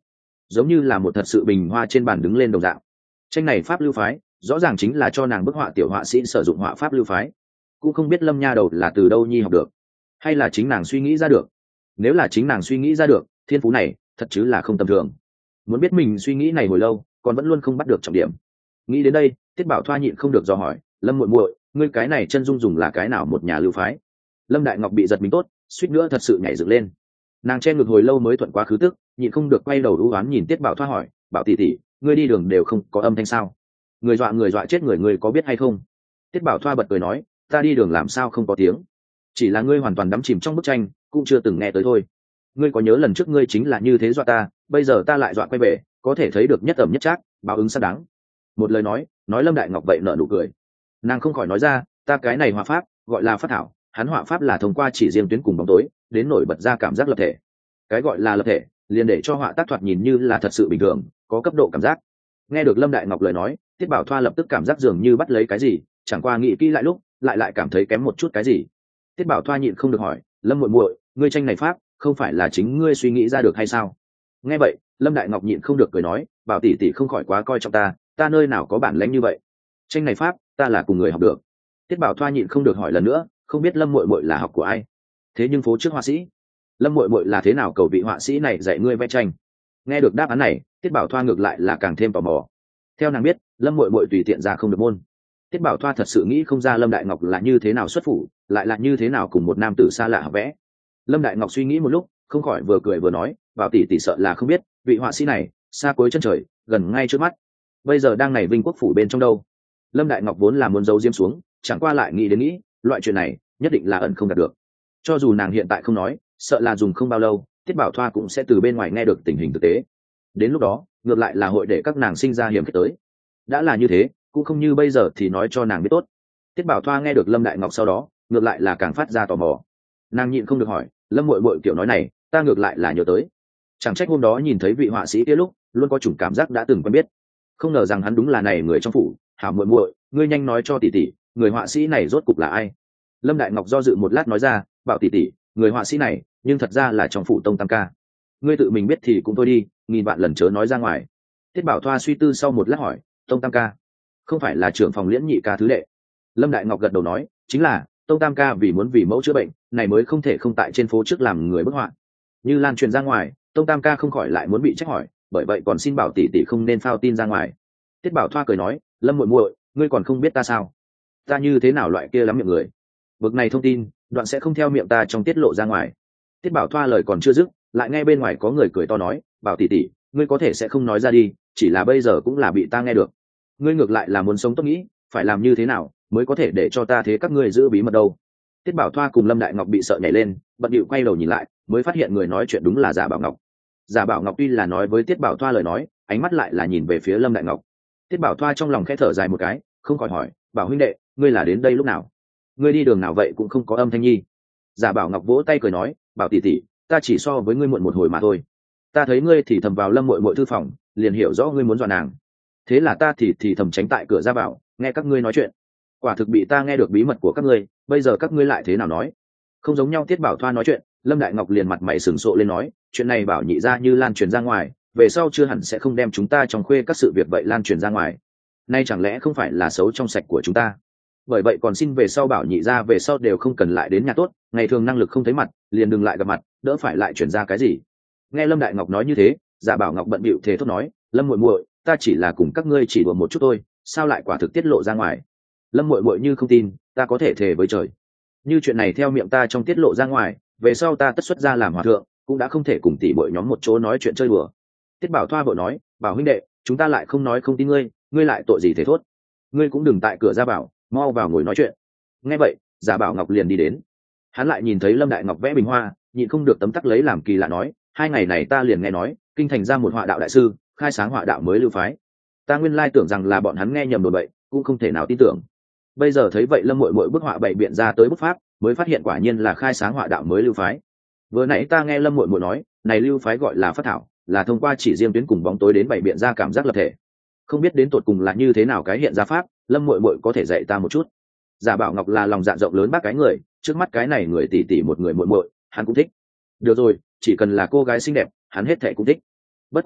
giống như là một thật sự bình hoa trên bàn đứng lên đồng dạng. Tranh này pháp lưu phái rõ ràng chính là cho nàng bức họa tiểu họa sĩ sử dụng họa pháp lưu phái, cũng không biết Lâm Nha đầu là từ đâu nhi học được, hay là chính nàng suy nghĩ ra được. Nếu là chính nàng suy nghĩ ra được, thiên phú này thật chứ là không tầm thường. Muốn biết mình suy nghĩ này hồi lâu còn vẫn luôn không bắt được trọng điểm. Nghĩ đến đây, Tiết Bảo Thoa nhịn không được dò hỏi, Lâm muội muội, ngươi cái này chân dung dùng là cái nào một nhà lưu phái? Lâm Đại Ngọc bị giật mình tốt, suýt nữa thật sự nhảy dựng lên. Nàng che ngực hồi lâu mới thuận quá khứ tức, nhịn không được quay đầu đú oán nhìn Tiết Bảo Thoa hỏi, Bảo tỷ tỷ, ngươi đi đường đều không có âm thanh sao? Người dọa chết người, ngươi có biết hay không? Tiết Bảo Thoa bật cười nói, ta đi đường làm sao không có tiếng? Chỉ là ngươi hoàn toàn đắm chìm trong bức tranh, cũng chưa từng nghe tới thôi. Ngươi có nhớ lần trước ngươi chính là như thế dọa ta, bây giờ ta lại dọa quay về, có thể thấy được nhất ẩm nhất trác, báo ứng xác đáng. Một lời nói Lâm Đại Ngọc vậy nở nụ cười. Nàng không khỏi nói ra, ta cái này họa pháp gọi là phát thảo, hắn họa pháp là thông qua chỉ riêng tuyến cùng bóng tối đến nổi bật ra cảm giác lập thể. Cái gọi là lập thể liền để cho họa tác thoạt nhìn như là thật sự bình thường, có cấp độ cảm giác. Nghe được Lâm Đại Ngọc lời nói, Tiết Bảo Thoa lập tức cảm giác dường như bắt lấy cái gì, chẳng qua nghĩ kỹ lại lúc lại cảm thấy kém một chút cái gì. Tiết Bảo Thoa nhịn không được hỏi, Lâm muội muội, ngươi tranh này pháp không phải là chính ngươi suy nghĩ ra được hay sao? Nghe vậy, Lâm Đại Ngọc nhịn không được cười nói, Bảo tỷ tỷ không khỏi quá coi trọng ta nơi nào có bản lĩnh như vậy. Tranh này pháp ta là cùng người học được. Tiết Bảo Thoa nhịn không được hỏi lần nữa, không biết Lâm muội muội là học của ai? Thế nhưng phố trước họa sĩ, Lâm muội muội là thế nào cầu vị họa sĩ này dạy ngươi vẽ tranh? Nghe được đáp án này, Tiết Bảo Thoa ngược lại là càng thêm tò mò. Theo nàng biết, Lâm muội muội tùy tiện ra không được môn. Tiết Bảo Thoa thật sự nghĩ không ra Lâm Đại Ngọc là như thế nào xuất phủ, lại là như thế nào cùng một nam tử xa lạ học vẽ. Lâm Đại Ngọc suy nghĩ một lúc, không khỏi vừa cười vừa nói, Bảo tỷ tỷ sợ là không biết, vị họa sĩ này xa cuối chân trời, gần ngay trước mắt, bây giờ đang này Vinh Quốc phủ bên trong đâu. Lâm Đại Ngọc vốn là muốn giấu diếm xuống, chẳng qua lại nghĩ loại chuyện này nhất định là ẩn không đạt được. Cho dù nàng hiện tại không nói, sợ là dùng không bao lâu, Tiết Bảo Thoa cũng sẽ từ bên ngoài nghe được tình hình thực tế. Đến lúc đó ngược lại là hội để các nàng sinh ra hiểm khích tới. Đã là như thế, cũng không như bây giờ thì nói cho nàng biết tốt. Tiết Bảo Thoa nghe được Lâm Đại Ngọc sau đó, ngược lại là càng phát ra tò mò. Nàng nhịn không được hỏi, Lâm muội muội kiểu nói này ta ngược lại là nhớ tới, chẳng trách hôm đó nhìn thấy vị họa sĩ kia lúc luôn có chủng cảm giác đã từng quen biết, không ngờ rằng hắn đúng là này người trong phủ. Hảo muội muội, ngươi nhanh nói cho tỷ tỷ, người họa sĩ này rốt cục là ai? Lâm Đại Ngọc do dự một lát nói ra, Bảo tỷ tỷ, người họa sĩ này nhưng thật ra là trong phủ Tông Tam Ca. Ngươi tự mình biết thì cũng thôi đi, nghìn vạn lần chớ nói ra ngoài. Tiết Bảo Thoa suy tư sau một lát hỏi, Tông Tam Ca không phải là trưởng phòng Liễn Nhị Ca thứ đệ? Lâm Đại Ngọc gật đầu nói, chính là. Tông Tam Ca vì muốn vì mẫu chữa bệnh này mới không thể không tại trên phố trước làm người bức họa, như lan truyền ra ngoài, Tông Tam Ca không khỏi lại muốn bị trách hỏi, bởi vậy còn xin Bảo tỷ tỷ không nên phao tin ra ngoài. Tiết Bảo Thoa cười nói, Lâm muội muội, ngươi còn không biết ta sao? Ta như thế nào loại kia lắm miệng người, bực này thông tin đoạn sẽ không theo miệng ta trong tiết lộ ra ngoài. Tiết Bảo Thoa lời còn chưa dứt, lại nghe bên ngoài có người cười to nói, Bảo tỷ tỷ, ngươi có thể sẽ không nói ra đi, chỉ là bây giờ cũng là bị ta nghe được. Ngươi ngược lại là muốn sống tốt nghĩ, phải làm như thế nào mới có thể để cho ta thế các ngươi giữ bí mật đâu? Tiết Bảo Thoa cùng Lâm Đại Ngọc bị sợ nhảy lên, bận điệu quay đầu nhìn lại, mới phát hiện người nói chuyện đúng là Giả Bảo Ngọc. Giả Bảo Ngọc tuy là nói với Tiết Bảo Thoa lời nói, ánh mắt lại là nhìn về phía Lâm Đại Ngọc. Tiết Bảo Thoa trong lòng khẽ thở dài một cái, không khỏi hỏi, Bảo huynh đệ, ngươi là đến đây lúc nào? Ngươi đi đường nào vậy cũng không có âm thanh nhi? Giả Bảo Ngọc vỗ tay cười nói, Bảo tỷ tỷ, ta chỉ so với ngươi muộn một hồi mà thôi. Ta thấy ngươi thì thầm vào Lâm muội muội thư phòng, liền hiểu rõ ngươi muốn dọa nàng. Thế là ta thì thầm tránh tại cửa ra vào, nghe các ngươi nói chuyện. Quả thực bị ta nghe được bí mật của các ngươi, bây giờ các ngươi lại thế nào nói? Không giống nhau. Tiết Bảo Thoa nói chuyện, Lâm Đại Ngọc liền mặt mày sửng sộ lên nói, chuyện này Bảo nhị ra như lan truyền ra ngoài, về sau chưa hẳn sẽ không đem chúng ta trong khuê các sự việc vậy lan truyền ra ngoài. Nay chẳng lẽ không phải là xấu trong sạch của chúng ta? Bởi vậy còn xin về sau Bảo nhị ra về sau đều không cần lại đến nhà tốt, ngày thường năng lực không thấy mặt, liền đừng lại gặp mặt, đỡ phải lại truyền ra cái gì. Nghe Lâm Đại Ngọc nói như thế, Giả Bảo Ngọc bận bịu thề thốt nói, Lâm muội muội, ta chỉ là cùng các ngươi chỉ đùa một chút thôi, sao lại quả thực tiết lộ ra ngoài? Lâm muội muội như không tin, ta có thể thề với trời, như chuyện này theo miệng ta trong tiết lộ ra ngoài, về sau ta tất xuất ra làm hòa thượng, cũng đã không thể cùng tỷ muội nhóm một chỗ nói chuyện chơi đùa. Tiết Bảo Thoa vội nói, Bảo huynh đệ, chúng ta lại không nói không tin ngươi, ngươi lại tội gì thế thốt? Ngươi cũng đừng tại cửa ra bảo, mau vào ngồi nói chuyện. Nghe vậy, Giả Bảo Ngọc liền đi đến. Hắn lại nhìn thấy Lâm Đại Ngọc vẽ bình hoa, nhịn không được tấm tắc lấy làm kỳ lạ nói, 2 ngày này ta liền nghe nói kinh thành ra một họa đạo đại sư, khai sáng họa đạo mới lưu phái. Ta nguyên lai tưởng rằng là bọn hắn nghe nhầm đồn bậy, cũng không thể nào tin tưởng. Bây giờ thấy vậy Lâm muội muội bức họa bày biện ra tới bút pháp, mới phát hiện quả nhiên là khai sáng họa đạo mới lưu phái. Vừa nãy ta nghe Lâm muội muội nói, này lưu phái gọi là phát thảo, là thông qua chỉ riêng tuyến cùng bóng tối đến bày biện ra cảm giác lập thể. Không biết đến tột cùng là như thế nào cái hiện ra pháp, Lâm muội muội có thể dạy ta một chút? Giả Bảo Ngọc là lòng dạ rộng lớn bác cái người, trước mắt cái này người tỷ tỷ một người muội muội, hắn cũng thích. Được rồi, chỉ cần là cô gái xinh đẹp, hắn hết thảy cũng thích. Bất quá,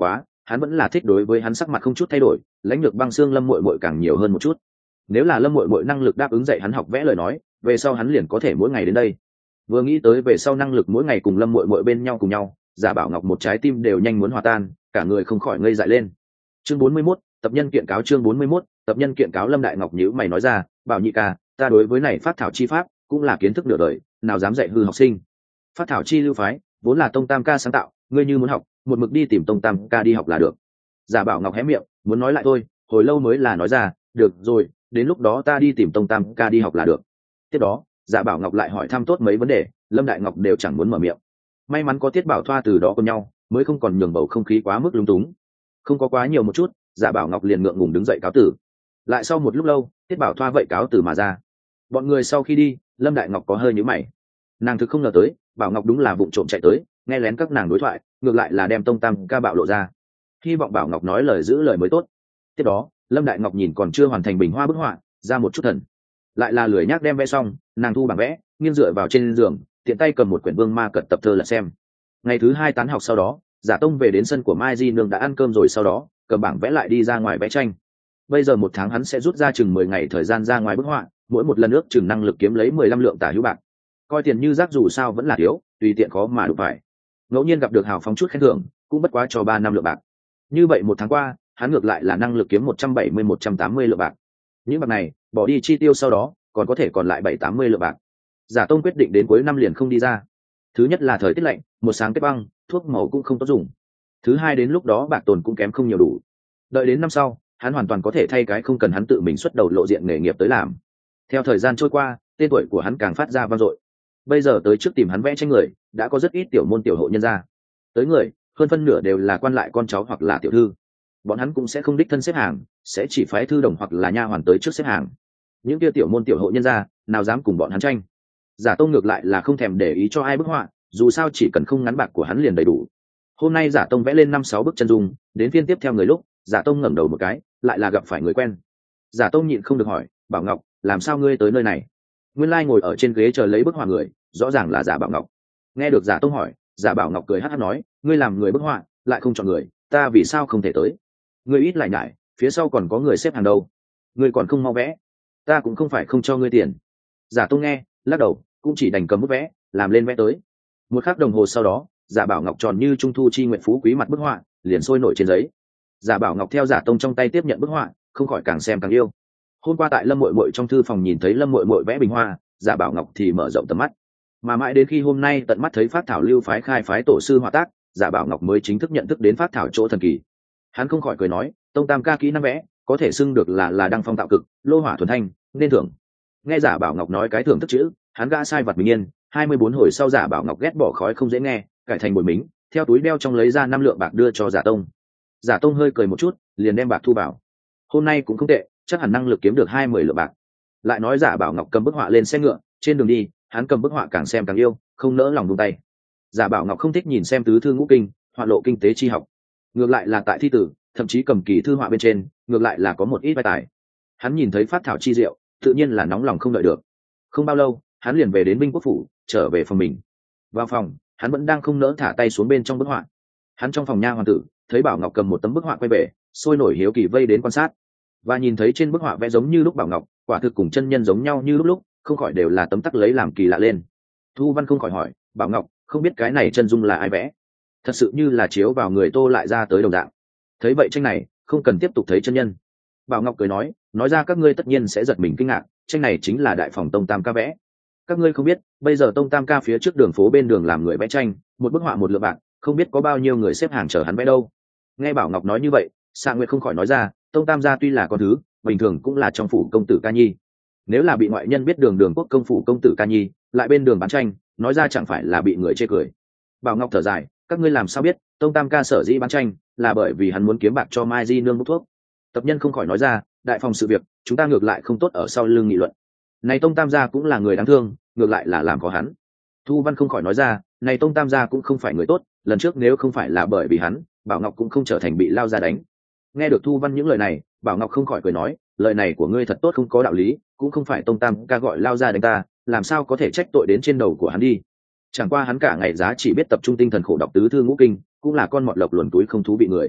hắn vẫn là thích đối với hắn sắc mặt không chút thay đổi, lãnh lược băng xương Lâm Muội Muội càng nhiều hơn một chút. Nếu là Lâm Muội Muội năng lực đáp ứng dạy hắn học vẽ lời nói, về sau hắn liền có thể mỗi ngày đến đây. Vừa nghĩ tới về sau năng lực mỗi ngày cùng Lâm Muội Muội bên nhau cùng nhau, Giả Bảo Ngọc một trái tim đều nhanh muốn hòa tan, cả người không khỏi ngây dại lên. Chương 41, tập nhân kiện cáo. Chương 41, tập nhân kiện cáo. Lâm Đại Ngọc nhíu mày nói ra, Bảo nhị ca, ta đối với này phát thảo chi pháp cũng là kiến thức nửa đời, nào dám dạy hư học sinh. Phát thảo chi lưu phái vốn là Tông Tam ca sáng tạo, ngươi như muốn học, một mực đi tìm Tông Tam ca đi học là được. Giả Bảo Ngọc hé miệng muốn nói lại thôi, hồi lâu mới là nói ra, được rồi, đến lúc đó ta đi tìm Tông Tam ca đi học là được. Tiếp đó Giả Bảo Ngọc lại hỏi thăm tốt mấy vấn đề, Lâm Đại Ngọc đều chẳng muốn mở miệng. May mắn có Tiết Bảo Thoa từ đó cùng nhau, mới không còn nhường bầu không khí quá mức lung túng. Không có quá nhiều một chút, Giả Bảo Ngọc liền ngượng ngùng đứng dậy cáo tử. Lại sau một lúc lâu, Tiết Bảo Thoa vậy cáo từ mà ra. Bọn người sau khi đi, Lâm Đại Ngọc có hơi nhíu mày. Nàng thực không ngờ tới, Bảo Ngọc đúng là vụng trộm chạy tới, nghe lén các nàng đối thoại, ngược lại là đem Tông Tam ca bạo lộ ra. Hy vọng Bảo Ngọc nói lời giữ lời mới tốt. Tiếp đó Lâm Đại Ngọc nhìn còn chưa hoàn thành bình hoa bức họa, ra một chút thần, lại là lười nhác đem vẽ xong, nàng thu bảng vẽ, nghiêng dựa vào trên giường, tiện tay cầm một quyển Vương Ma Cật tập thơ là xem. Ngày thứ 2 tán học sau đó, Giả Tông về đến sân của Mai Di Nương đã ăn cơm rồi, sau đó cầm bảng vẽ lại đi ra ngoài vẽ tranh. Bây giờ một tháng hắn sẽ rút ra chừng 10 ngày thời gian ra ngoài bức họa, mỗi một lần ước chừng năng lực kiếm lấy 15 lượng tả hữu bạc. Coi tiền như rác dù sao vẫn là thiếu, tùy tiện khó mà đủ phải. Ngẫu nhiên gặp được hào phóng chút khen thưởng, cũng bất quá cho 3 năm lượng bạc. Như vậy một tháng qua, hắn ngược lại là năng lực kiếm 170-180 lượng bạc. Những bạc này bỏ đi chi tiêu sau đó, còn có thể còn lại 780 lượng bạc. Giả Tông quyết định đến cuối năm liền không đi ra. Thứ nhất là thời tiết lạnh, một sáng kết băng, thuốc màu cũng không tốt dùng. Thứ hai đến lúc đó bạc tồn cũng kém không nhiều đủ. Đợi đến năm sau, hắn hoàn toàn có thể thay cái không cần hắn tự mình xuất đầu lộ diện nghề nghiệp tới làm. Theo thời gian trôi qua, tên tuổi của hắn càng phát ra vang dội. Bây giờ tới trước tìm hắn vẽ tranh người, đã có rất ít tiểu môn tiểu hộ nhân gia. Tới người, hơn phân nửa đều là quan lại con cháu hoặc là tiểu thư. Bọn hắn cũng sẽ không đích thân xếp hàng, sẽ chỉ phái thư đồng hoặc là nha hoàn tới trước xếp hàng. Những kia tiểu môn tiểu hộ nhân gia, nào dám cùng bọn hắn tranh. Giả Tông ngược lại là không thèm để ý cho ai bức họa, dù sao chỉ cần không ngắn bạc của hắn liền đầy đủ. Hôm nay Giả Tông vẽ lên 5-6 bức chân dung, đến phiên tiếp theo người lúc, Giả Tông ngẩng đầu một cái, lại là gặp phải người quen. Giả Tông nhịn không được hỏi, Bảo Ngọc, làm sao ngươi tới nơi này? Nguyên lai ngồi ở trên ghế chờ lấy bức họa người, rõ ràng là Giả Bảo Ngọc. Nghe được Giả Tông hỏi, Giả Bảo Ngọc cười hắt hắt nói, ngươi làm người bức họa, lại không chọn người, ta vì sao không thể tới? Ngươi ít lại nhải, phía sau còn có người xếp hàng đâu, ngươi còn không mau vẽ, ta cũng không phải không cho ngươi tiền. Giả Tông nghe, lắc đầu, cũng chỉ đành cầm bút vẽ, làm lên vẽ tới. Một khắc đồng hồ sau đó, Giả Bảo Ngọc tròn như trung thu chi nguyện phú quý mặt bức họa liền sôi nổi trên giấy. Giả Bảo Ngọc theo Giả Tông trong tay tiếp nhận bức họa, không khỏi càng xem càng yêu. Hôm qua tại Lâm Muội Muội trong thư phòng nhìn thấy Lâm Muội Muội vẽ bình hoa, Giả Bảo Ngọc thì mở rộng tầm mắt. Mà mãi đến khi hôm nay tận mắt thấy Phát Thảo Lưu phái khai phái tổ sư họa tác, Giả Bảo Ngọc mới chính thức nhận thức đến Phát Thảo chỗ thần kỳ. Hắn không khỏi cười nói, Tông Tam ca kỹ năng vẽ, có thể xưng được là đăng phong tạo cực, lô hỏa thuần thanh, nên thưởng. Nghe Giả Bảo Ngọc nói cái thưởng thức chữ, hắn gã sai vật bình yên. 24 hồi sau Giả Bảo Ngọc ghét bỏ khói không dễ nghe, cải thành bồi mính, theo túi đeo trong lấy ra 5 lượng bạc đưa cho Giả Tông. Giả Tông hơi cười một chút, liền đem bạc thu vào. Hôm nay cũng không tệ, chắc hẳn năng lực kiếm được 20 lượng bạc. Lại nói Giả Bảo Ngọc cầm bức họa lên xe ngựa, trên đường đi, hắn cầm bức họa càng xem càng yêu, không nỡ lòng buông tay. Giả Bảo Ngọc không thích nhìn xem tứ thư ngũ kinh, họa lộ kinh tế chi học. Ngược lại là tại thi tử, thậm chí cầm kỳ thư họa bên trên, ngược lại là có một ít vai tài. Hắn nhìn thấy phát thảo chi diệu, tự nhiên là nóng lòng không đợi được. Không bao lâu, hắn liền về đến binh quốc phủ, trở về phòng mình. Vào phòng, hắn vẫn đang không nỡ thả tay xuống bên trong bức họa. Hắn trong phòng nha hoàn tử thấy Bảo Ngọc cầm một tấm bức họa quay về, sôi nổi hiếu kỳ vây đến quan sát. Và nhìn thấy trên bức họa vẽ giống như lúc Bảo Ngọc, quả thực cùng chân nhân giống nhau như lúc, không khỏi đều là tấm tắc lấy làm kỳ lạ lên. Thu Văn không khỏi hỏi, Bảo Ngọc, không biết cái này chân dung là ai vẽ? Thật sự như là chiếu vào người tô lại ra tới đồng dạng. Thấy vậy tranh này, không cần tiếp tục thấy chân nhân. Bảo Ngọc cười nói ra các ngươi tất nhiên sẽ giật mình kinh ngạc, tranh này chính là đại phòng Tông Tam ca vẽ. Các ngươi không biết, bây giờ Tông Tam ca phía trước đường phố bên đường làm người vẽ tranh, một bức họa một lượng bạc, không biết có bao nhiêu người xếp hàng chờ hắn vẽ đâu. Nghe Bảo Ngọc nói như vậy, Sa Nguyệt không khỏi nói ra, Tông Tam gia tuy là con thứ, bình thường cũng là trong phủ công tử ca nhi. Nếu là bị ngoại nhân biết đường quốc công phủ công tử ca nhi, lại bên đường bán tranh, nói ra chẳng phải là bị người chê cười. Bảo Ngọc thở dài, các ngươi làm sao biết, Tông Tam ca sở dĩ bán tranh, là bởi vì hắn muốn kiếm bạc cho Mai Di nương bốc thuốc. Tập nhân không khỏi nói ra, đại phòng sự việc, chúng ta ngược lại không tốt ở sau lưng nghị luận. Này Tông Tam gia cũng là người đáng thương, ngược lại là làm có hắn. Thu Văn không khỏi nói ra, này Tông Tam gia cũng không phải người tốt, lần trước nếu không phải là bởi vì hắn, Bảo Ngọc cũng không trở thành bị lao ra đánh. Nghe được Thu Văn những lời này, Bảo Ngọc không khỏi cười nói, lời này của ngươi thật tốt không có đạo lý, cũng không phải Tông Tam ca gọi lao ra đánh ta, làm sao có thể trách tội đến trên đầu của hắn đi. Chẳng qua hắn cả ngày giá chỉ biết tập trung tinh thần khổ đọc tứ thư ngũ kinh, cũng là con mọt lộc luồn túi không thú vị người.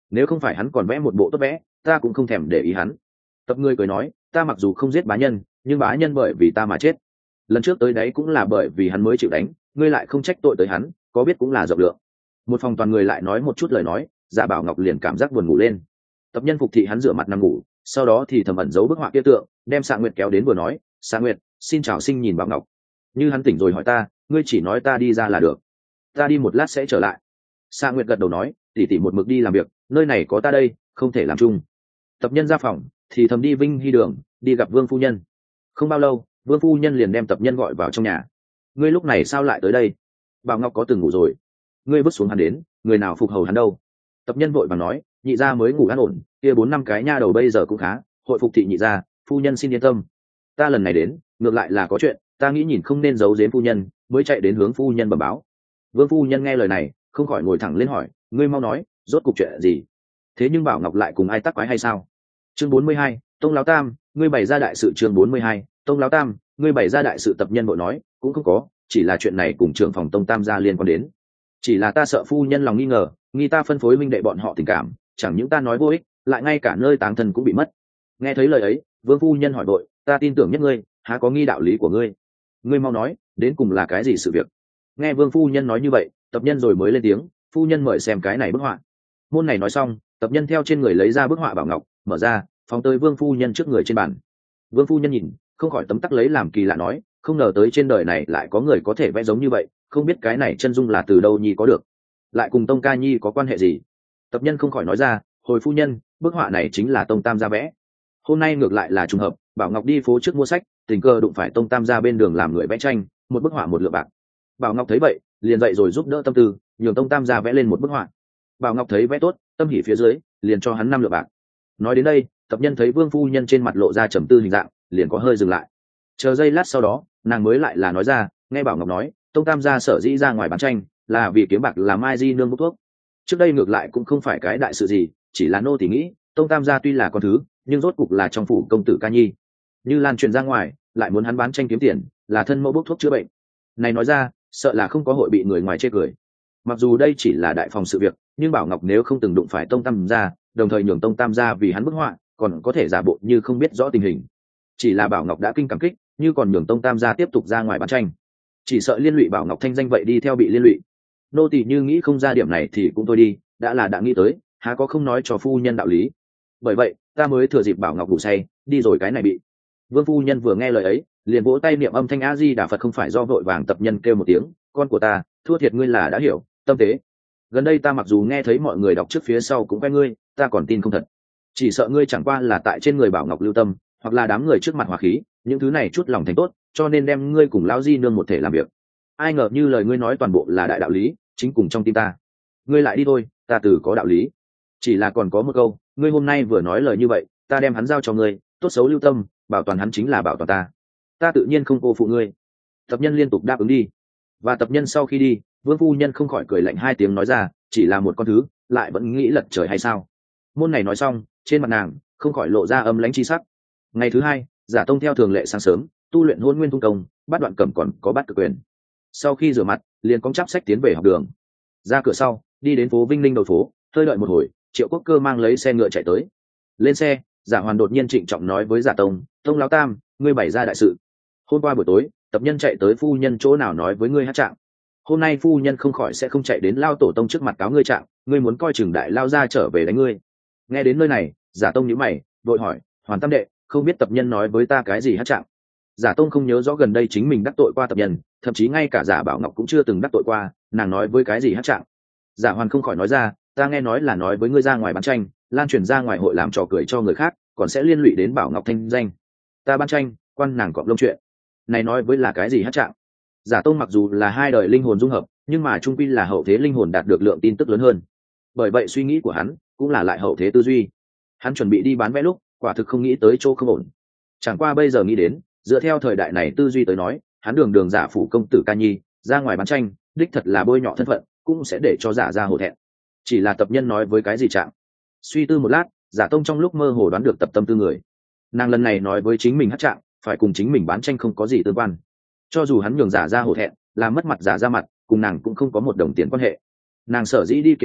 nếu không phải hắn còn vẽ một bộ tốt vẽ, ta cũng không thèm để ý hắn. Tập ngươi cười nói, ta mặc dù không giết bá nhân, nhưng bá nhân bởi vì ta mà chết. Lần trước tới đấy cũng là bởi vì hắn mới chịu đánh, ngươi lại không trách tội tới hắn, có biết cũng là rộng lượng. Một phòng toàn người lại nói một chút lời nói, Dạ Bảo Ngọc liền cảm giác buồn ngủ lên. Tập nhân phục thị hắn rửa mặt nằm ngủ, sau đó thì thầm ẩn giấu bức họa kia tượng, đem Sa Nguyệt kéo đến vừa nói, Sa Nguyệt, xin chào sinh nhìn Bảo Ngọc. Như hắn tỉnh rồi hỏi ta, ngươi chỉ nói ta đi ra là được, ta đi một lát sẽ trở lại. Sa Nguyệt gật đầu nói, tỷ tỷ một mực đi làm việc, nơi này có ta đây, không thể làm chung. Tập nhân ra phòng thì thầm đi Vinh Hy đường, đi gặp Vương phu nhân. Không bao lâu, Vương phu nhân liền đem tập nhân gọi vào trong nhà. Ngươi lúc này sao lại tới đây? Bảo Ngọc có từng ngủ rồi, ngươi vứt xuống hắn đến, người nào phục hầu hắn đâu? Tập nhân vội vàng nói, nhị gia mới ngủ an ổn, kia 4-5 cái nha đầu bây giờ cũng khá, hội phục thị nhị gia, phu nhân xin yên tâm. Ta lần này đến ngược lại là có chuyện, ta nghĩ nhìn không nên giấu giếm phu nhân, mới chạy đến hướng phu nhân bẩm báo. Vương phu nhân nghe lời này không khỏi ngồi thẳng lên hỏi, ngươi mau nói, rốt cục chuyện gì? Thế nhưng Bảo Ngọc lại cùng ai tắc quái hay sao? Chương 42, Tông Láo Tam, ngươi bày ra đại sự. Chương 42, Tông Láo Tam, ngươi bày ra đại sự. Tập nhân vội nói, cũng không có, chỉ là chuyện này cùng trưởng phòng Tông Tam gia liên quan đến. Chỉ là ta sợ phu nhân lòng nghi ngờ, nghi ta phân phối minh đệ bọn họ tình cảm, chẳng những ta nói vô ích, lại ngay cả nơi táng thân cũng bị mất. Nghe thấy lời ấy, Vương phu nhân hỏi vội, ta tin tưởng nhất ngươi, há có nghi đạo lý của ngươi? Ngươi mau nói, đến cùng là cái gì sự việc? Nghe Vương phu nhân nói như vậy, tập nhân rồi mới lên tiếng, phu nhân mời xem cái này bức họa. Môn này nói xong, tập nhân theo trên người lấy ra bức họa Bảo Ngọc, mở ra, phóng tới Vương phu nhân trước người trên bàn. Vương phu nhân nhìn, không khỏi tấm tắc lấy làm kỳ lạ nói, không ngờ tới trên đời này lại có người có thể vẽ giống như vậy, không biết cái này chân dung là từ đâu nhi có được, lại cùng Tông ca nhi có quan hệ gì? Tập nhân không khỏi nói ra, hồi phu nhân, bức họa này chính là Tông Tam gia vẽ. Hôm nay ngược lại là trùng hợp, Bảo Ngọc đi phố trước mua sách, tình cờ đụng phải Tông Tam gia bên đường làm người vẽ tranh, một bức họa 1 lượng bạc. Bảo Ngọc thấy vậy, liền dậy rồi giúp đỡ tâm tư, nhường Tông Tam gia vẽ lên một bức họa. Bảo Ngọc thấy vẽ tốt, tâm hỉ phía dưới, liền cho hắn 5 lượng bạc. Nói đến đây, tập nhân thấy Vương phu nhân trên mặt lộ ra trầm tư hình dạng, liền có hơi dừng lại. Chờ giây lát sau đó, nàng mới lại là nói ra, nghe Bảo Ngọc nói, Tông Tam gia sở dĩ ra ngoài bán tranh, là vì kiếm bạc làm Mai Di nương bốc thuốc. Trước đây ngược lại cũng không phải cái đại sự gì, chỉ là nô tỳ nghĩ, Tông Tam gia tuy là con thứ, nhưng rốt cục là trong phủ công tử ca nhi, như lan truyền ra ngoài, lại muốn hắn bán tranh kiếm tiền, là thân mẫu bốc thuốc chữa bệnh. Này nói ra, sợ là không có hội bị người ngoài chê cười. Mặc dù đây chỉ là đại phòng sự việc, nhưng Bảo Ngọc nếu không từng đụng phải Tông Tam gia, đồng thời nhường Tông Tam gia vì hắn bức họa, còn có thể giả bộ như không biết rõ tình hình. Chỉ là Bảo Ngọc đã kinh cảm kích, như còn nhường Tông Tam gia tiếp tục ra ngoài bán tranh, chỉ sợ liên lụy Bảo Ngọc thanh danh vậy đi theo bị liên lụy. Nô tỳ như nghĩ không ra điểm này thì cũng thôi đi, đã nghĩ tới, há có không nói cho phu nhân đạo lý. Bởi vậy ta mới thừa dịp Bảo Ngọc ngủ say, đi rồi cái này bị. Vương phu nhân vừa nghe lời ấy, liền vỗ tay niệm âm thanh A Di Đà Phật, không phải do vội vàng tập nhân kêu một tiếng, con của ta, thua thiệt ngươi là đã hiểu, tâm tế. Gần đây ta mặc dù nghe thấy mọi người đọc trước phía sau cũng quen ngươi, ta còn tin không thật. Chỉ sợ ngươi chẳng qua là tại trên người Bảo Ngọc lưu tâm, hoặc là đám người trước mặt hòa khí, những thứ này chút lòng thành tốt, cho nên đem ngươi cùng lão Di nương một thể làm việc. Ai ngờ như lời ngươi nói toàn bộ là đại đạo lý, chính cùng trong tim ta. Ngươi lại đi thôi, ta từ có đạo lý. Chỉ là còn có một câu, ngươi hôm nay vừa nói lời như vậy, ta đem hắn giao cho ngươi, tốt xấu lưu tâm, bảo toàn hắn chính là bảo toàn ta. Ta tự nhiên không cô phụ ngươi. Tập nhân liên tục đáp ứng đi. Và tập nhân sau khi đi, Vương phu nhân không khỏi cười lạnh 2 tiếng nói ra, chỉ là một con thứ, lại vẫn nghĩ lật trời hay sao? Môn này nói xong, trên mặt nàng không khỏi lộ ra âm lãnh chi sắc. Ngày thứ 2, Giả Tông theo thường lệ sáng sớm, tu luyện Hôn Nguyên Tung Công, Bát Đoạn Cẩm còn có Bát Cực Quyền. Sau khi rửa mặt, liền cong chắp sách tiến về học đường. Ra cửa sau, đi đến phố Vinh Ninh đầu phố, hơi đợi một hồi, Triệu Quốc Cơ mang lấy xe ngựa chạy tới. Lên xe, Giả Hoàn đột nhiên trịnh trọng nói với Giả Tông, Tông Lão Tam, ngươi bày ra đại sự. Hôm qua buổi tối, tập nhân chạy tới phu nhân chỗ nào nói với ngươi hát trạng. Hôm nay phu nhân không khỏi sẽ không chạy đến Lao Tổ Tông trước mặt cáo ngươi trạng, ngươi muốn coi chừng đại lao ra trở về đánh ngươi. Nghe đến nơi này, Giả Tông nhíu mày, vội hỏi, Hoàn Tam đệ, không biết tập nhân nói với ta cái gì hát trạng? Giả Tông không nhớ rõ gần đây chính mình đắc tội qua tập nhân, thậm chí ngay cả Giả Bảo Ngọc cũng chưa từng đắc tội qua, nàng nói với cái gì hát trạng? Giả Hoàn không khỏi nói ra, ta nghe nói là nói với ngươi ra ngoài bán tranh, lan truyền ra ngoài hội làm trò cười cho người khác, còn sẽ liên lụy đến Bảo Ngọc thanh danh. Ta bán tranh, quan nàng cọp lông chuyện. Này nói với là cái gì hát trạng? Giả Tông mặc dù là 2 đời linh hồn dung hợp, nhưng mà trung quy là hậu thế linh hồn đạt được lượng tin tức lớn hơn. Bởi vậy suy nghĩ của hắn cũng là lại hậu thế tư duy. Hắn chuẩn bị đi bán vẽ lúc, quả thực không nghĩ tới chỗ không ổn. Chẳng qua bây giờ nghĩ đến, dựa theo thời đại này tư duy tới nói, hắn đường giả phủ công tử ca nhi ra ngoài bán tranh, đích thật là bôi nhọ thân phận, cũng sẽ để cho Giả ra hổ thẹn. Chỉ là tập nhân nói với cái gì trạng? Suy tư một lát, Giả Tông trong lúc mơ hồ đoán được tập tâm tư người. Nàng lần này nói với chính mình hát trạng, phải cùng chính mình bán tranh không có gì tương quan. Cho dù hắn nhường Giả ra hổ thẹn, làm mất mặt Giả ra mặt, cùng nàng cũng không có một đồng tiền quan hệ. Nàng sở dĩ đi kiện cáo,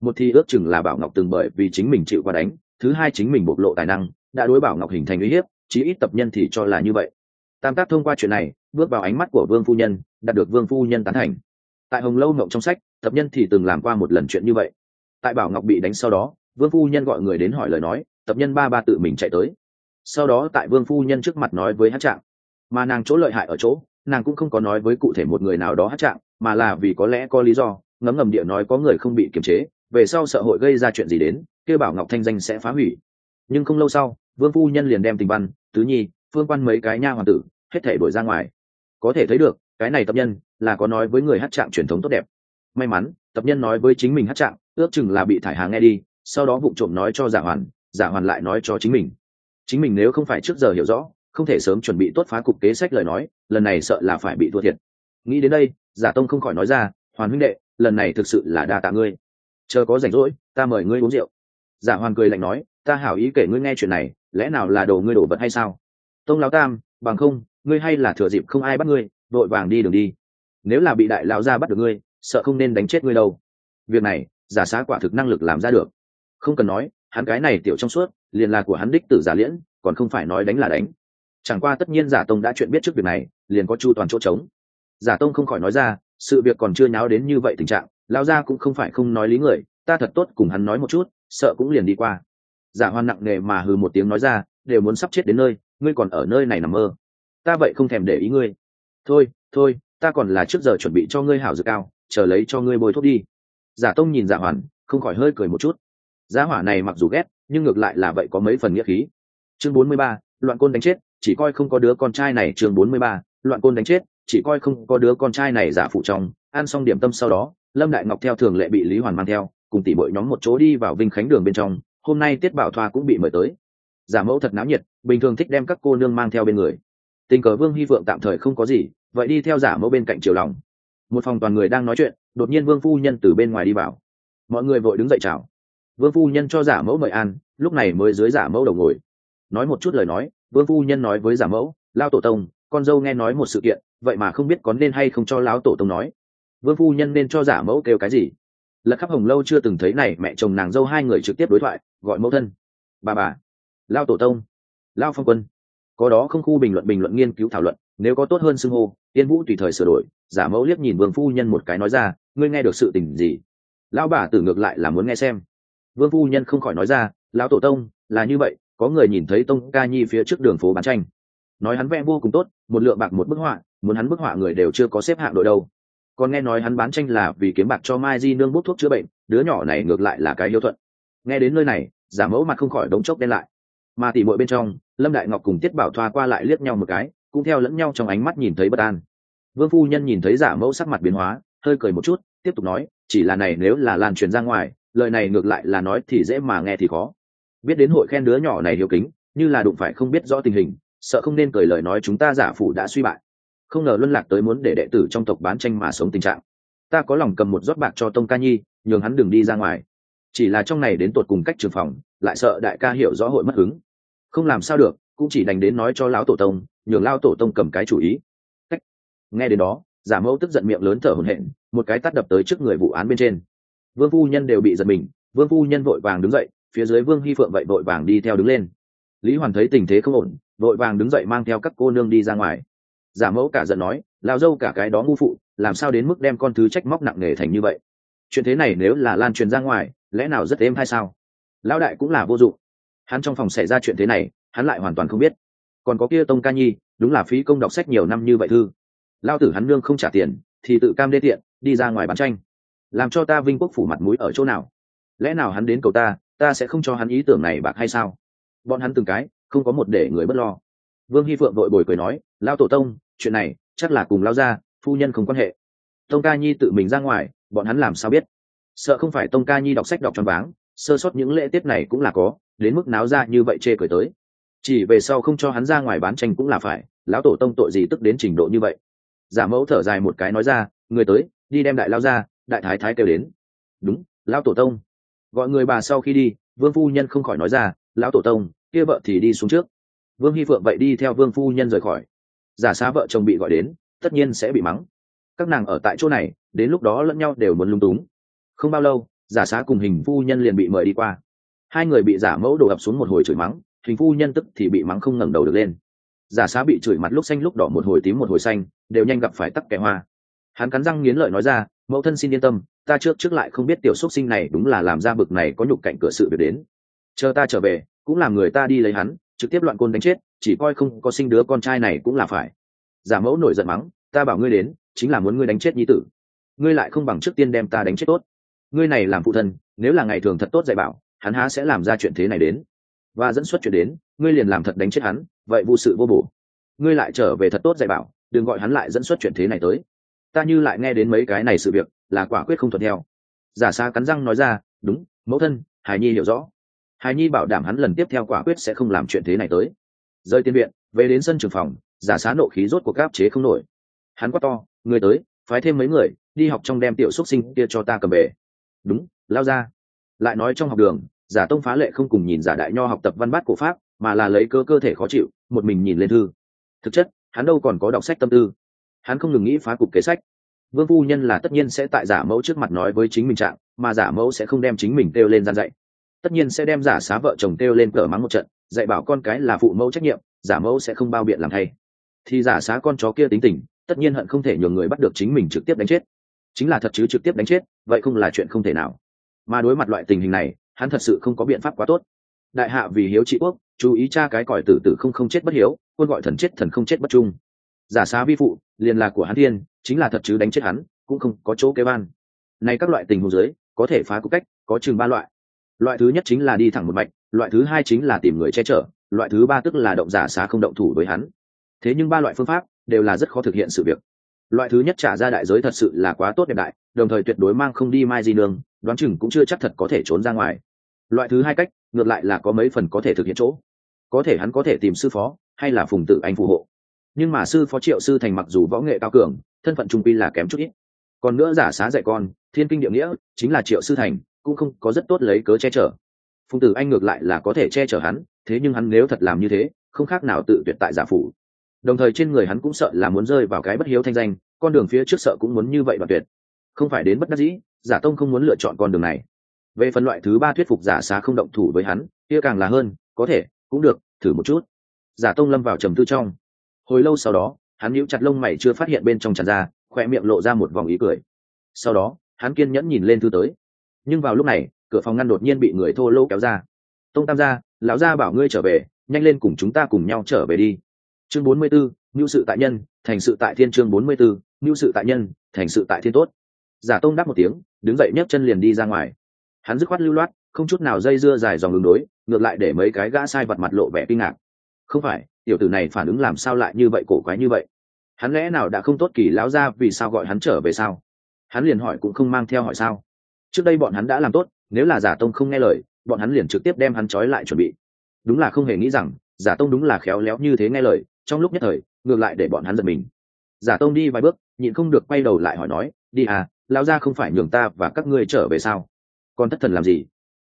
một thì ước chừng là Bảo Ngọc từng bởi vì chính mình chịu qua đánh, thứ hai chính mình bộc lộ tài năng đã đối Bảo Ngọc hình thành uy hiếp, chí ít tập nhân thì cho là như vậy. Tam tác thông qua chuyện này bước vào ánh mắt của Vương phu nhân, đạt được Vương phu nhân tán thành. Tại Hồng Lâu Mộng trong sách, tập nhân thì từng làm qua một lần chuyện như vậy. Tại Bảo Ngọc bị đánh sau đó, Vương phu nhân gọi người đến hỏi lời nói, tập nhân ba tự mình chạy tới. Sau đó tại Vương phu nhân trước mặt nói với Hát Trạng, mà nàng chỗ lợi hại ở chỗ, nàng cũng không có nói với cụ thể một người nào đó Hát Trạng, mà là vì có lẽ có lý do, ngấm ngầm địa nói có người không bị kiềm chế, về sau sợ hội gây ra chuyện gì đến, kêu Bảo Ngọc thanh danh sẽ phá hủy. Nhưng không lâu sau, Vương phu nhân liền đem Tình Văn, Tứ Nhi, Phương Quan mấy cái nha hoàn tử hết thảy đuổi ra ngoài. Có thể thấy được, cái này tập nhân là có nói với người Hát Trạng truyền thống tốt đẹp. May mắn, tập nhân nói với chính mình Hát Trạng, ước chừng là bị thải hà nghe đi, sau đó vụng trộm nói cho Giả Hoàn lại nói cho chính mình. Chính mình nếu không phải trước giờ hiểu rõ, không thể sớm chuẩn bị tốt phá cục kế sách lời nói, lần này sợ là phải bị thua thiệt. Nghĩ đến đây, Giả Tông không khỏi nói ra, Hoàn huynh đệ, lần này thực sự là đa tạ ngươi. Chờ có rảnh rỗi, ta mời ngươi uống rượu. Giả Hoàn cười lạnh nói, ta hảo ý kể ngươi nghe chuyện này, lẽ nào là đồ ngươi đổ vật hay sao? Tông lão tam, bằng không, ngươi hay là thừa dịp không ai bắt ngươi, vội vàng đi đường đi. Nếu là bị đại lão gia bắt được ngươi, sợ không nên đánh chết ngươi đâu. Việc này, Giả Xá quả thực năng lực làm ra được. Không cần nói, hắn cái này tiểu trong suốt, liền là của hắn đích tử Giả Liễn, còn không phải nói đánh là đánh. Chẳng qua tất nhiên Giả Tông đã chuyện biết trước việc này, liền có chu toàn chỗ trống. Giả Tông không khỏi nói ra, sự việc còn chưa nháo đến như vậy tình trạng, lão gia cũng không phải không nói lý người, ta thật tốt cùng hắn nói một chút, sợ cũng liền đi qua. Giả Hoan nặng nề mà hừ một tiếng nói ra, đều muốn sắp chết đến nơi, ngươi còn ở nơi này nằm mơ. Ta vậy không thèm để ý ngươi. Thôi, ta còn là trước giờ chuẩn bị cho ngươi hảo dược cao, chờ lấy cho ngươi bôi thuốc đi. Giả Tông nhìn Giả Hoàn, không khỏi hơi cười một chút. Giá hỏa này mặc dù ghét, nhưng ngược lại là vậy có mấy phần nghĩa khí. Chương 43, loạn côn đánh chết, chỉ coi không có đứa con trai này. Chương 43, loạn côn đánh chết, chỉ coi không có đứa con trai này. Giả phụ trong ăn xong điểm tâm sau đó, Lâm Đại Ngọc theo thường lệ bị Lý Hoàn mang theo, cùng tỷ bội nhóm một chỗ đi vào Vinh Khánh đường bên trong. Hôm nay Tiết Bảo Thoa cũng bị mời tới. Giả mẫu thật náo nhiệt, bình thường thích đem các cô nương mang theo bên người. Tình cờ Vương Hy Phượng tạm thời không có gì, vậy đi theo giả mẫu bên cạnh chiều lòng. Một phòng toàn người đang nói chuyện, đột nhiên Vương phu nhân từ bên ngoài đi vào. Mọi người vội đứng dậy chào. Vương phu nhân cho giả mẫu mời an, lúc này mới dưới giả mẫu đầu ngồi. Nói một chút lời nói, Vương phu nhân nói với giả mẫu, lao tổ tông, con dâu nghe nói một sự kiện, vậy mà không biết có nên hay không cho lão tổ tông nói. Vương phu nhân nên cho giả mẫu kêu cái gì? Lật khắp Hồng Lâu chưa từng thấy này mẹ chồng nàng dâu hai người trực tiếp đối thoại, gọi mẫu thân bà, lao tổ tông, lao phong quân. Có đó không khu bình luận nghiên cứu thảo luận, nếu có tốt hơn xưng hô, Tiên Vũ tùy thời sửa đổi. Giả mẫu liếc nhìn Vương phu nhân một cái nói ra, ngươi nghe được sự tình gì? Lão bà tử ngược lại là muốn nghe xem. Vương phu nhân không khỏi nói ra, lão tổ tông, là như vậy, có người nhìn thấy Tông Ca Nhi phía trước đường phố bán tranh, nói hắn vẽ vô cùng tốt, một lượng bạc một bức họa, muốn hắn bức họa người đều chưa có xếp hạng đội đâu. Còn nghe nói hắn bán tranh là vì kiếm bạc cho Mai Di nương bốc thuốc chữa bệnh, đứa nhỏ này ngược lại là cái hiếu thuận. Nghe đến nơi này, giả mẫu mặt không khỏi đống chốc đen lại. Mà tỉ muội bên trong, Lâm Đại Ngọc cùng Tiết Bảo Thoa qua lại liếc nhau một cái, cũng theo lẫn nhau trong ánh mắt nhìn thấy bất an. Vương phu nhân nhìn thấy giả mẫu sắc mặt biến hóa, hơi cười một chút, tiếp tục nói, chỉ là này nếu là lan truyền ra ngoài, lời này ngược lại là nói thì dễ mà nghe thì khó. Biết đến hội khen đứa nhỏ này hiếu kính, như là đụng phải không biết rõ tình hình, sợ không nên cười lời nói chúng ta giả phủ đã suy bại. Không ngờ luân lạc tới muốn để đệ tử trong tộc bán tranh mà sống tình trạng. Ta có lòng cầm một rót bạc cho Tông Ca Nhi, nhường hắn đừng đi ra ngoài. Chỉ là trong này đến tột cùng cách trường phòng, lại sợ đại ca hiểu rõ hội mất hứng. Không làm sao được, cũng chỉ đành đến nói cho lão tổ tông, nhường lão tổ tông cầm cái chủ ý. Cách. Nghe đến đó, giả mẫu tức giận miệng lớn thở hổn hển, một cái tát đập tới trước người vụ án bên trên. Vương phu nhân đều bị giật mình, Vương phu nhân vội vàng đứng dậy, phía dưới Vương Hy Phượng vậy vội vàng đi theo đứng lên. Lý Hoàn thấy tình thế không ổn, vội vàng đứng dậy mang theo các cô nương đi ra ngoài. Giả mẫu cả giận nói, lao dâu cả cái đó ngu phụ, làm sao đến mức đem con thứ trách móc nặng nề thành như vậy? Chuyện thế này nếu là lan truyền ra ngoài, lẽ nào rất êm hay sao? Lão đại cũng là vô dụng, hắn trong phòng xảy ra chuyện thế này, hắn lại hoàn toàn không biết. Còn có kia Tông Ca Nhi, đúng là phí công đọc sách nhiều năm như vậy thư. Lao tử hắn nương không trả tiền, thì tự cam đê tiện, đi ra ngoài bán tranh, làm cho ta Vinh Quốc phủ mặt mũi ở chỗ nào? Lẽ nào hắn đến cầu ta sẽ không cho hắn ý tưởng này bạc hay sao? Bọn hắn từng cái, không có một để người bất lo. Vương Hy Phượng vội bồi cười nói, lao tổ tông, chuyện này chắc là cùng lao gia phu nhân không quan hệ. Tông Ca Nhi tự mình ra ngoài, bọn hắn làm sao biết? Sợ không phải Tông Ca Nhi đọc sách đọc choáng váng, sơ sót những lễ tiết này cũng là có, đến mức náo ra như vậy chê cười tới. Chỉ về sau không cho hắn ra ngoài bán tranh cũng là phải, lão tổ tông tội gì tức đến trình độ như vậy? Giả mẫu thở dài một cái nói ra, người tới, đi đem đại lao ra, đại thái thái kêu đến. Đúng, lão tổ tông. Gọi người bà sau khi đi, Vương phu nhân không khỏi nói ra, lão tổ tông, kia vợ thì đi xuống trước. Vương Hy Phượng vậy đi theo Vương phu nhân rời khỏi. Giả Xá vợ chồng bị gọi đến, tất nhiên sẽ bị mắng. Các nàng ở tại chỗ này, đến lúc đó lẫn nhau đều muốn lung túng. Không bao lâu, Giả xá cùng hình phu nhân liền bị mời đi qua. Hai người bị giả mẫu đổ ập xuống một hồi chửi mắng, hình phu nhân tức thì bị mắng không ngẩng đầu được lên. Giả xá bị chửi mặt lúc xanh lúc đỏ, một hồi tím một hồi xanh, đều nhanh gặp phải tắc kẻ hoa. Hắn cắn răng nghiến lợi nói ra, mẫu thân xin yên tâm, ta trước lại không biết tiểu xúc sinh này đúng là làm ra bực này có nhục cạnh cửa sự việc đến. Chờ ta trở về cũng làm người ta đi lấy hắn, trực tiếp loạn côn đánh chết, chỉ coi không có sinh đứa con trai này cũng là phải. Giả mẫu nổi giận mắng, ta bảo ngươi đến chính là muốn ngươi đánh chết nhi tử, ngươi lại không bằng trước tiên đem ta đánh chết tốt. Ngươi này làm phụ thân, nếu là ngày thường thật tốt dạy bảo, hắn há sẽ làm ra chuyện thế này đến. Và dẫn xuất chuyện đến, ngươi liền làm thật đánh chết hắn, vậy vụ sự vô bổ. Ngươi lại trở về thật tốt dạy bảo, đừng gọi hắn lại dẫn xuất chuyện thế này tới. Ta như lại nghe đến mấy cái này sự việc, là quả quyết không thuận theo. Giả xa cắn răng nói ra, đúng, mẫu thân, Hải Nhi hiểu rõ. Hải Nhi bảo đảm hắn lần tiếp theo quả quyết sẽ không làm chuyện thế này tới. Rơi tiên viện, về đến sân trường phòng, giả xá nộ khí rốt cuộc áp chế không nổi. Hắn quát to, người tới, phái thêm mấy người đi học trong, đem tiểu xúc sinh kia cho ta cầm về. Đúng, lao ra. Lại nói trong học đường, giả tông phá lệ không cùng nhìn giả đại nho học tập văn bát cổ pháp, mà là lấy cơ thể khó chịu một mình nhìn lên thư. Thực chất hắn đâu còn có đọc sách tâm tư, hắn không ngừng nghĩ phá cục kế sách. Vương phu nhân là tất nhiên sẽ tại giả mẫu trước mặt nói với chính mình trạng, mà giả mẫu sẽ không đem chính mình kêu lên gian dạy, tất nhiên sẽ đem giả xá vợ chồng kêu lên cờ mắng một trận, dạy bảo con cái là phụ mẫu trách nhiệm, giả mẫu sẽ không bao biện làm thay. Thì giả xá con chó kia tính tình, tất nhiên hận không thể nhường người bắt được chính mình trực tiếp đánh chết. Chính là thật chứ trực tiếp đánh chết, vậy không là chuyện không thể nào. Mà đối mặt loại tình hình này, hắn thật sự không có biện pháp quá tốt. Đại hạ vì hiếu trị quốc, chú ý cha cái còi tử tử không chết bất hiếu, quân gọi thần chết thần không chết bất trung. Giả xá vi phụ liền là của hắn thiên, chính là thật chứ đánh chết hắn cũng không có chỗ kêu van. Này các loại tình huống dưới có thể phá cục cách có chừng 3 loại. Loại thứ nhất chính là đi thẳng một mạch, loại thứ hai chính là tìm người che chở, loại thứ ba tức là động giả xá không động thủ với hắn. Thế nhưng 3 loại phương pháp đều là rất khó thực hiện sự việc. Loại thứ nhất trả ra đại giới thật sự là quá tốt đẹp đại, đồng thời tuyệt đối mang không đi mai di đường, đoán chừng cũng chưa chắc thật có thể trốn ra ngoài. Loại thứ hai cách ngược lại là có mấy phần có thể thực hiện chỗ, có thể hắn có thể tìm sư phó hay là Phùng Tử Anh phù hộ. Nhưng mà sư phó Triệu Sư Thành mặc dù võ nghệ cao cường, thân phận trung quy là kém chút ít. Còn nữa giả xá dạy con thiên kinh địa nghĩa, chính là Triệu Sư Thành cũng không có rất tốt lấy cớ che chở. Phùng Tử Anh ngược lại là có thể che chở hắn, thế nhưng hắn nếu thật làm như thế, không khác nào tự tuyệt tại giả phủ. Đồng thời trên người hắn cũng sợ là muốn rơi vào cái bất hiếu thanh danh, con đường phía trước sợ cũng muốn như vậy đoạn tuyệt. Không phải đến bất đắc dĩ, giả tông không muốn lựa chọn con đường này. Về phần loại thứ ba thuyết phục giả xá không động thủ với hắn, kia càng là hơn, có thể cũng được, thử một chút. Giả tông lâm vào trầm tư trong. Hồi lâu sau đó, hắn nhíu chặt lông mày chưa phát hiện bên trong tràn ra, khoe miệng lộ ra một vòng ý cười. Sau đó, hắn kiên nhẫn nhìn lên thư tới. Nhưng vào lúc này, cửa phòng ngăn đột nhiên bị người thô lỗ kéo ra. Tông tam gia, lão gia bảo ngươi trở về, nhanh lên cùng chúng ta cùng nhau trở về đi. Chương 44, nhu sự tại nhân, thành sự tại thiên. Chương 44, nhu sự tại nhân, thành sự tại thiên tốt. Giả tông đáp một tiếng, đứng dậy nhấc chân liền đi ra ngoài. Hắn dứt khoát lưu loát, không chút nào dây dưa dài dòng đường đối, ngược lại để mấy cái gã sai vật mặt lộ vẻ kinh ngạc. Không phải, tiểu tử này phản ứng làm sao lại như vậy, cổ quái như vậy? Hắn lẽ nào đã không tốt kỳ lão gia vì sao gọi hắn trở về sao? Hắn liền hỏi cũng không mang theo hỏi sao? Trước đây bọn hắn đã làm tốt, nếu là giả tông không nghe lời, bọn hắn liền trực tiếp đem hắn trói lại chuẩn bị. Đúng là không hề nghĩ rằng giả tông đúng là khéo léo như thế nghe lời, trong lúc nhất thời ngược lại để bọn hắn giật mình. Giả tông đi vài bước, nhịn không được quay đầu lại hỏi nói, đi à, lão gia không phải nhường ta và các ngươi trở về sao? Còn thất thần làm gì?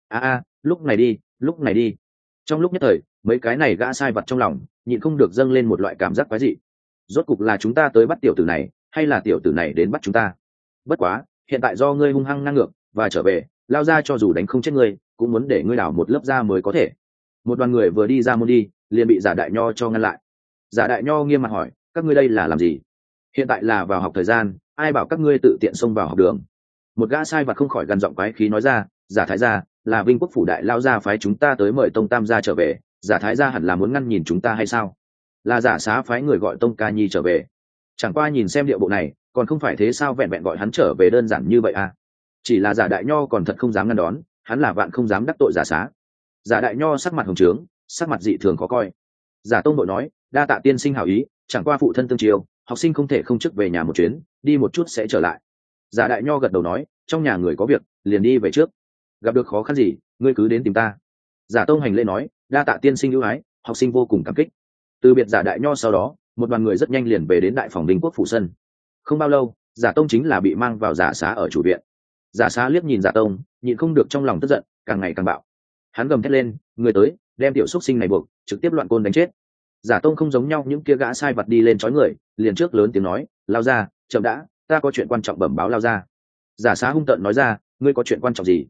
Lúc này đi, lúc này đi. Trong lúc nhất thời, mấy cái này gã sai vật trong lòng nhịn không được dâng lên một loại cảm giác quái dị. Rốt cục là chúng ta tới bắt tiểu tử này, hay là tiểu tử này đến bắt chúng ta? Bất quá, hiện tại do ngươi hung hăng ngang ngược và trở về, lao ra cho dù đánh không chết ngươi, cũng muốn để ngươi đào một lớp da mới có thể. Một đoàn người vừa đi ra môn đi, liền bị giả đại nho cho ngăn lại. Giả đại nho nghiêm mặt hỏi, các ngươi đây là làm gì? Hiện tại là vào học thời gian, ai bảo các ngươi tự tiện xông vào học đường? Một gã sai vật không khỏi gằn giọng quái khí nói ra, giả thái gia là Vinh Quốc phủ đại lao gia phái chúng ta tới mời tông tam gia trở về, giả thái gia hẳn là muốn ngăn nhìn chúng ta hay sao? Là giả xá phái người gọi tông ca nhi trở về, chẳng qua nhìn xem điệu bộ này, còn không phải thế sao, vẹn vẹn gọi hắn trở về đơn giản như vậy à? Chỉ là giả đại nho còn thật không dám ngăn đón, hắn là vạn không dám đắc tội giả xá. Giả đại nho sắc mặt hồng trướng, sắc mặt dị thường khó coi. Giả tông đội nói, đa tạ tiên sinh hảo ý, chẳng qua phụ thân tương chiều, học sinh không thể không trước về nhà một chuyến, đi một chút sẽ trở lại. Giả đại nho gật đầu nói, trong nhà người có việc, liền đi về trước. Gặp được khó khăn gì, ngươi cứ đến tìm ta. Giả tông hành lễ nói, đa tạ tiên sinh ưu ái, học sinh vô cùng cảm kích. Từ biệt giả đại nho sau đó, một đoàn người rất nhanh liền về đến đại phòng Vinh Quốc phủ sân. Không bao lâu, giả tông chính là bị mang vào giả xá ở chủ viện. Giả xá liếc nhìn giả tông, nhịn không được trong lòng tức giận, càng ngày càng bạo. Hắn gầm thét lên, người tới, đem tiểu xúc sinh này buộc, trực tiếp loạn côn đánh chết. Giả tông không giống nhau những kia gã sai vật đi lên trói người, liền trước lớn tiếng nói, lao ra, chậm đã, ta có chuyện quan trọng bẩm báo lao ra. Giả xá hung tợn nói ra, ngươi có chuyện quan trọng gì,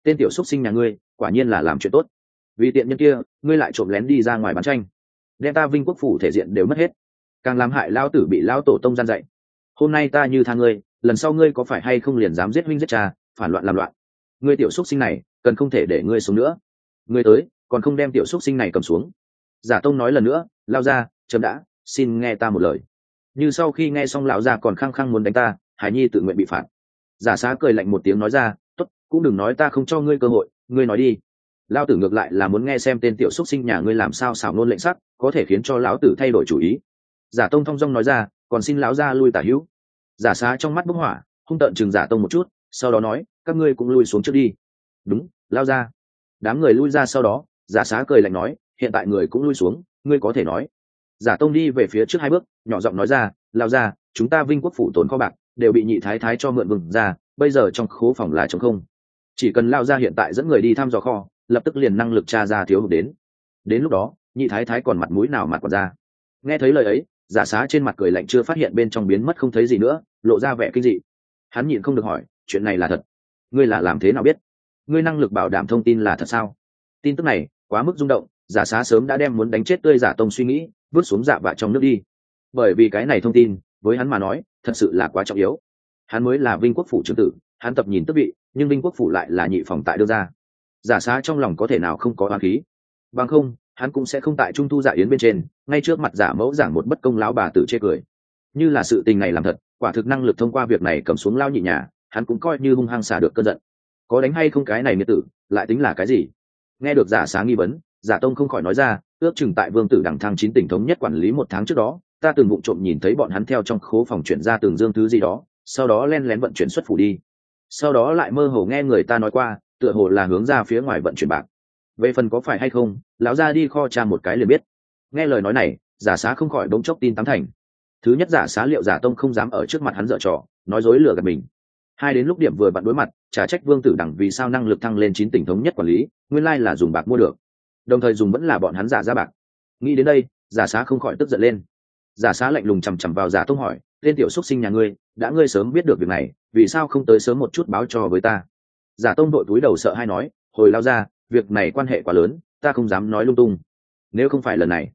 tên tiểu xúc sinh nhà ngươi quả nhiên là làm chuyện tốt, vì tiện nhân kia ngươi lại trộm lén đi ra ngoài bán tranh, đem ta Vinh Quốc phủ thể diện đều mất hết, càng làm hại lão tử bị lão tổ tông gian dạy. Hôm nay ta như tha ngươi, lần sau ngươi có phải hay không liền dám giết huynh giết cha, phản loạn làm loạn. Ngươi tiểu xúc sinh này cần không thể để ngươi sống nữa. Ngươi tới còn không đem tiểu xúc sinh này cầm xuống. Giả tông nói lần nữa, lao ra chấm đã, xin nghe ta một lời. Như sau khi nghe xong lão già còn khăng khăng muốn đánh ta, hải nhi tự nguyện bị phạt. Giả xá cười lạnh một tiếng nói ra, tốt, cũng đừng nói ta không cho ngươi cơ hội, ngươi nói đi. Lão tử ngược lại là muốn nghe xem tên tiểu xúc sinh nhà ngươi làm sao xảo nôn lệnh sắc, có thể khiến cho lão tử thay đổi chủ ý. Giả tông thong dong nói ra, còn xin lão gia lui tả hữu. Giả xá trong mắt bốc hỏa, hung tợn chừng giả tông một chút, sau đó nói, các ngươi cũng lui xuống trước đi. Đúng, lao ra. Đám người lui ra sau đó, giả xá cười lạnh nói, hiện tại người cũng lui xuống, ngươi có thể nói. Giả tông đi về phía trước 2 bước, nhỏ giọng nói ra, lao ra, chúng ta Vinh Quốc phủ tồn kho bạc đều bị nhị thái thái cho mượn vừng ra, bây giờ trong khố phòng là trống không. Chỉ cần lao ra hiện tại dẫn người đi thăm dò kho, lập tức liền năng lực tra ra thiếu hụt đến lúc đó nhị thái thái còn mặt mũi nào mặt còn ra. Nghe thấy lời ấy, giả xá trên mặt cười lạnh chưa phát hiện bên trong biến mất không thấy gì nữa, lộ ra vẻ kinh dị. Hắn nhịn không được hỏi, chuyện này là thật? Ngươi là làm thế nào biết? Ngươi năng lực bảo đảm thông tin là thật sao? Tin tức này quá mức rung động, giả xá sớm đã đem muốn đánh chết tươi giả tông suy nghĩ vứt xuống dạ vạ trong nước đi. Bởi vì cái này thông tin với hắn mà nói thật sự là quá trọng yếu. Hắn mới là Vinh Quốc phủ trưởng tử, hắn tập nhìn tước vị, nhưng Vinh Quốc phủ lại là nhị phòng tại đưa ra. Giả xá trong lòng có thể nào không có oán khí? Bằng không hắn cũng sẽ không tại trung thu dạ yến bên trên ngay trước mặt giả mẫu giảng một bất công lão bà tử chê cười. Như là sự tình này làm thật, quả thực năng lực thông qua việc này cầm xuống lao nhị nhà, hắn cũng coi như hung hăng xả được cơn giận. Có đánh hay không cái này nghĩa tử lại tính là cái gì? Nghe được giả xá nghi vấn, giả tông không khỏi nói ra, ước chừng tại Vương Tử Đằng Thăng 9 tỉnh thống nhất quản lý 1 tháng trước đó, ta từng vụng trộm nhìn thấy bọn hắn theo trong khố phòng chuyển ra từng dương thứ gì đó, sau đó len lén vận chuyển xuất phủ đi. Sau đó lại mơ hồ nghe người ta nói qua, tựa hồ là hướng ra phía ngoài vận chuyển bạc. Về phần có phải hay không, lão ra đi kho tra một cái liền biết. Nghe lời nói này, giả xá không khỏi bỗng chốc tin 8 thành. Thứ nhất, giả xá liệu giả tông không dám ở trước mặt hắn dở trò nói dối lừa gạt mình. 2, đến lúc điểm vừa vặn đối mặt, trả trách Vương Tử Đằng vì sao năng lực thăng lên 9 tỉnh thống nhất quản lý, nguyên lai là dùng bạc mua được, đồng thời dùng vẫn là bọn hắn giả ra bạc. Nghĩ đến đây, giả xá không khỏi tức giận lên. Giả xá lạnh lùng chằm chằm vào giả tông hỏi, tên tiểu xúc sinh nhà ngươi, đã ngươi sớm biết được việc này, vì sao không tới sớm một chút báo cho với ta? Giả tông đội túi đầu sợ hai nói, hồi lao ra, việc này quan hệ quá lớn, ta không dám nói lung tung. Nếu không phải lần này,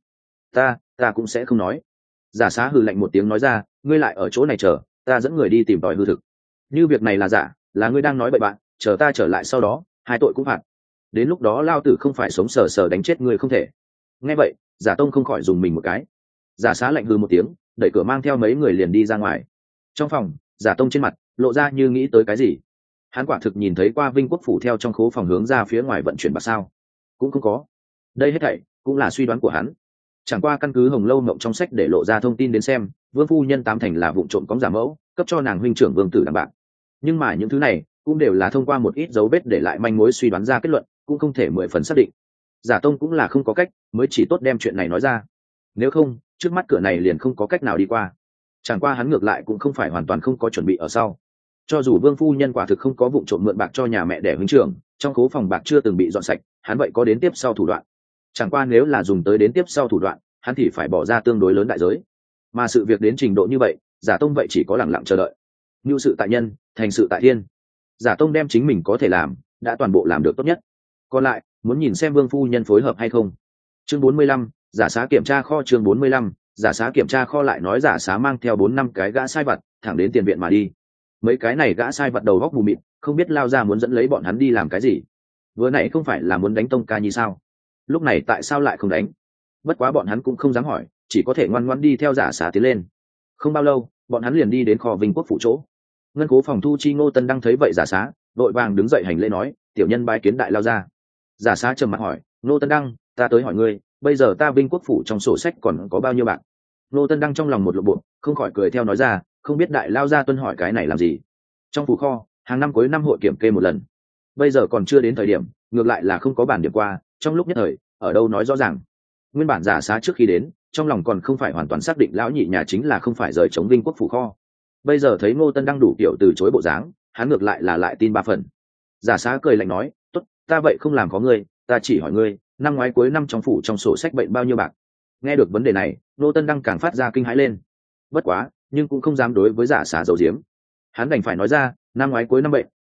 ta cũng sẽ không nói. Giả xá hừ lạnh một tiếng nói ra, ngươi lại ở chỗ này chờ, ta dẫn người đi tìm tòi hư thực. Như việc này là giả, là ngươi đang nói bậy bạn, chờ ta trở lại sau đó 2 tội cũng phạt. Đến lúc đó lao tử không phải sống sờ sờ đánh chết ngươi không thể. Nghe vậy, giả tông không khỏi dùng mình một cái. Giả xá lạnh hừ một tiếng, đẩy cửa mang theo mấy người liền đi ra ngoài. Trong phòng, giả tông trên mặt lộ ra như nghĩ tới cái gì. Hắn quả thực nhìn thấy qua Vinh Quốc phủ theo trong khố phòng hướng ra phía ngoài vận chuyển bạc sao? Cũng không có. Đây hết thảy cũng là suy đoán của hắn. Chẳng qua căn cứ Hồng Lâu Mộng trong sách để lộ ra thông tin đến xem, Vương phu nhân 8 thành là vụng trộm cóng giả mẫu, cấp cho nàng huynh trưởng Vương Tử Đằng bạc. Nhưng mà những thứ này cũng đều là thông qua một ít dấu vết để lại manh mối suy đoán ra kết luận, cũng không thể 10 phần xác định. Giả tông cũng là không có cách, mới chỉ tốt đem chuyện này nói ra. Nếu không, trước mắt cửa này liền không có cách nào đi qua. Chẳng qua hắn ngược lại cũng không phải hoàn toàn không có chuẩn bị ở sau. Cho dù Vương phu nhân quả thực không có vụng trộm mượn bạc cho nhà mẹ đẻ huynh trưởng, trong khố phòng bạc chưa từng bị dọn sạch, hắn vậy có đến tiếp sau thủ đoạn. Chẳng qua nếu là dùng tới đến tiếp sau thủ đoạn, hắn thì phải bỏ ra tương đối lớn đại giới. Mà sự việc đến trình độ như vậy, giả tông vậy chỉ có lặng lặng chờ đợi. Nhu sự tại nhân, thành sự tại thiên. Giả tông đem chính mình có thể làm đã toàn bộ làm được tốt nhất, còn lại muốn nhìn xem Vương phu nhân phối hợp hay không. Chương 45, giả xá kiểm tra kho. Chương 45, giả xá kiểm tra kho. Lại nói giả xá mang theo 4-5 cái gã sai vặt thẳng đến tiền viện mà đi. Mấy cái này gã sai vặt đầu góc mù mịt, không biết lao ra muốn dẫn lấy bọn hắn đi làm cái gì. Vừa nãy không phải là muốn đánh Tông Ca Nhi sao? Lúc này tại sao lại không đánh? Bất quá bọn hắn cũng không dám hỏi, chỉ có thể ngoan ngoãn đi theo giả xá tiến lên. Không bao lâu, bọn hắn liền đi đến kho Vinh Quốc phủ chỗ. Ngân cố phòng thu chi Ngô Tân Đăng thấy vậy giả xá đội vàng đứng dậy hành lễ nói, tiểu nhân bái kiến đại lao ra. Giả xá trầm mặt hỏi, Ngô Tân Đăng, ta tới hỏi ngươi, bây giờ ta Vinh Quốc phủ trong sổ sách còn có bao nhiêu bạc? Ngô Tân Đăng trong lòng một lộ bộ, không khỏi cười theo nói ra, không biết đại lao ra tuân hỏi cái này làm gì. Trong phủ kho, hàng năm cuối năm hội kiểm kê một lần, bây giờ còn chưa đến thời điểm, ngược lại là không có bản điểm qua, trong lúc nhất thời ở đâu nói rõ ràng. Nguyên bản giả xá trước khi đến, trong lòng còn không phải hoàn toàn xác định lão nhị nhà chính là không phải rời chống Vinh Quốc phủ kho. Bây giờ thấy Ngô Tân Đăng đủ kiểu từ chối bộ dáng, hắn ngược lại là lại tin 3 phần. Giả xá cười lạnh nói, tốt, ta vậy không làm có ngươi, ta chỉ hỏi ngươi, năm ngoái cuối năm trong phủ trong sổ sách bệnh bao nhiêu bạc? Nghe được vấn đề này, Ngô Tân Đăng càng phát ra kinh hãi lên. Bất quá, nhưng cũng không dám đối với giả xá giấu giếm. Hắn đành phải nói ra, năm ngoái cuối năm bệnh,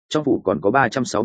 trong phủ còn có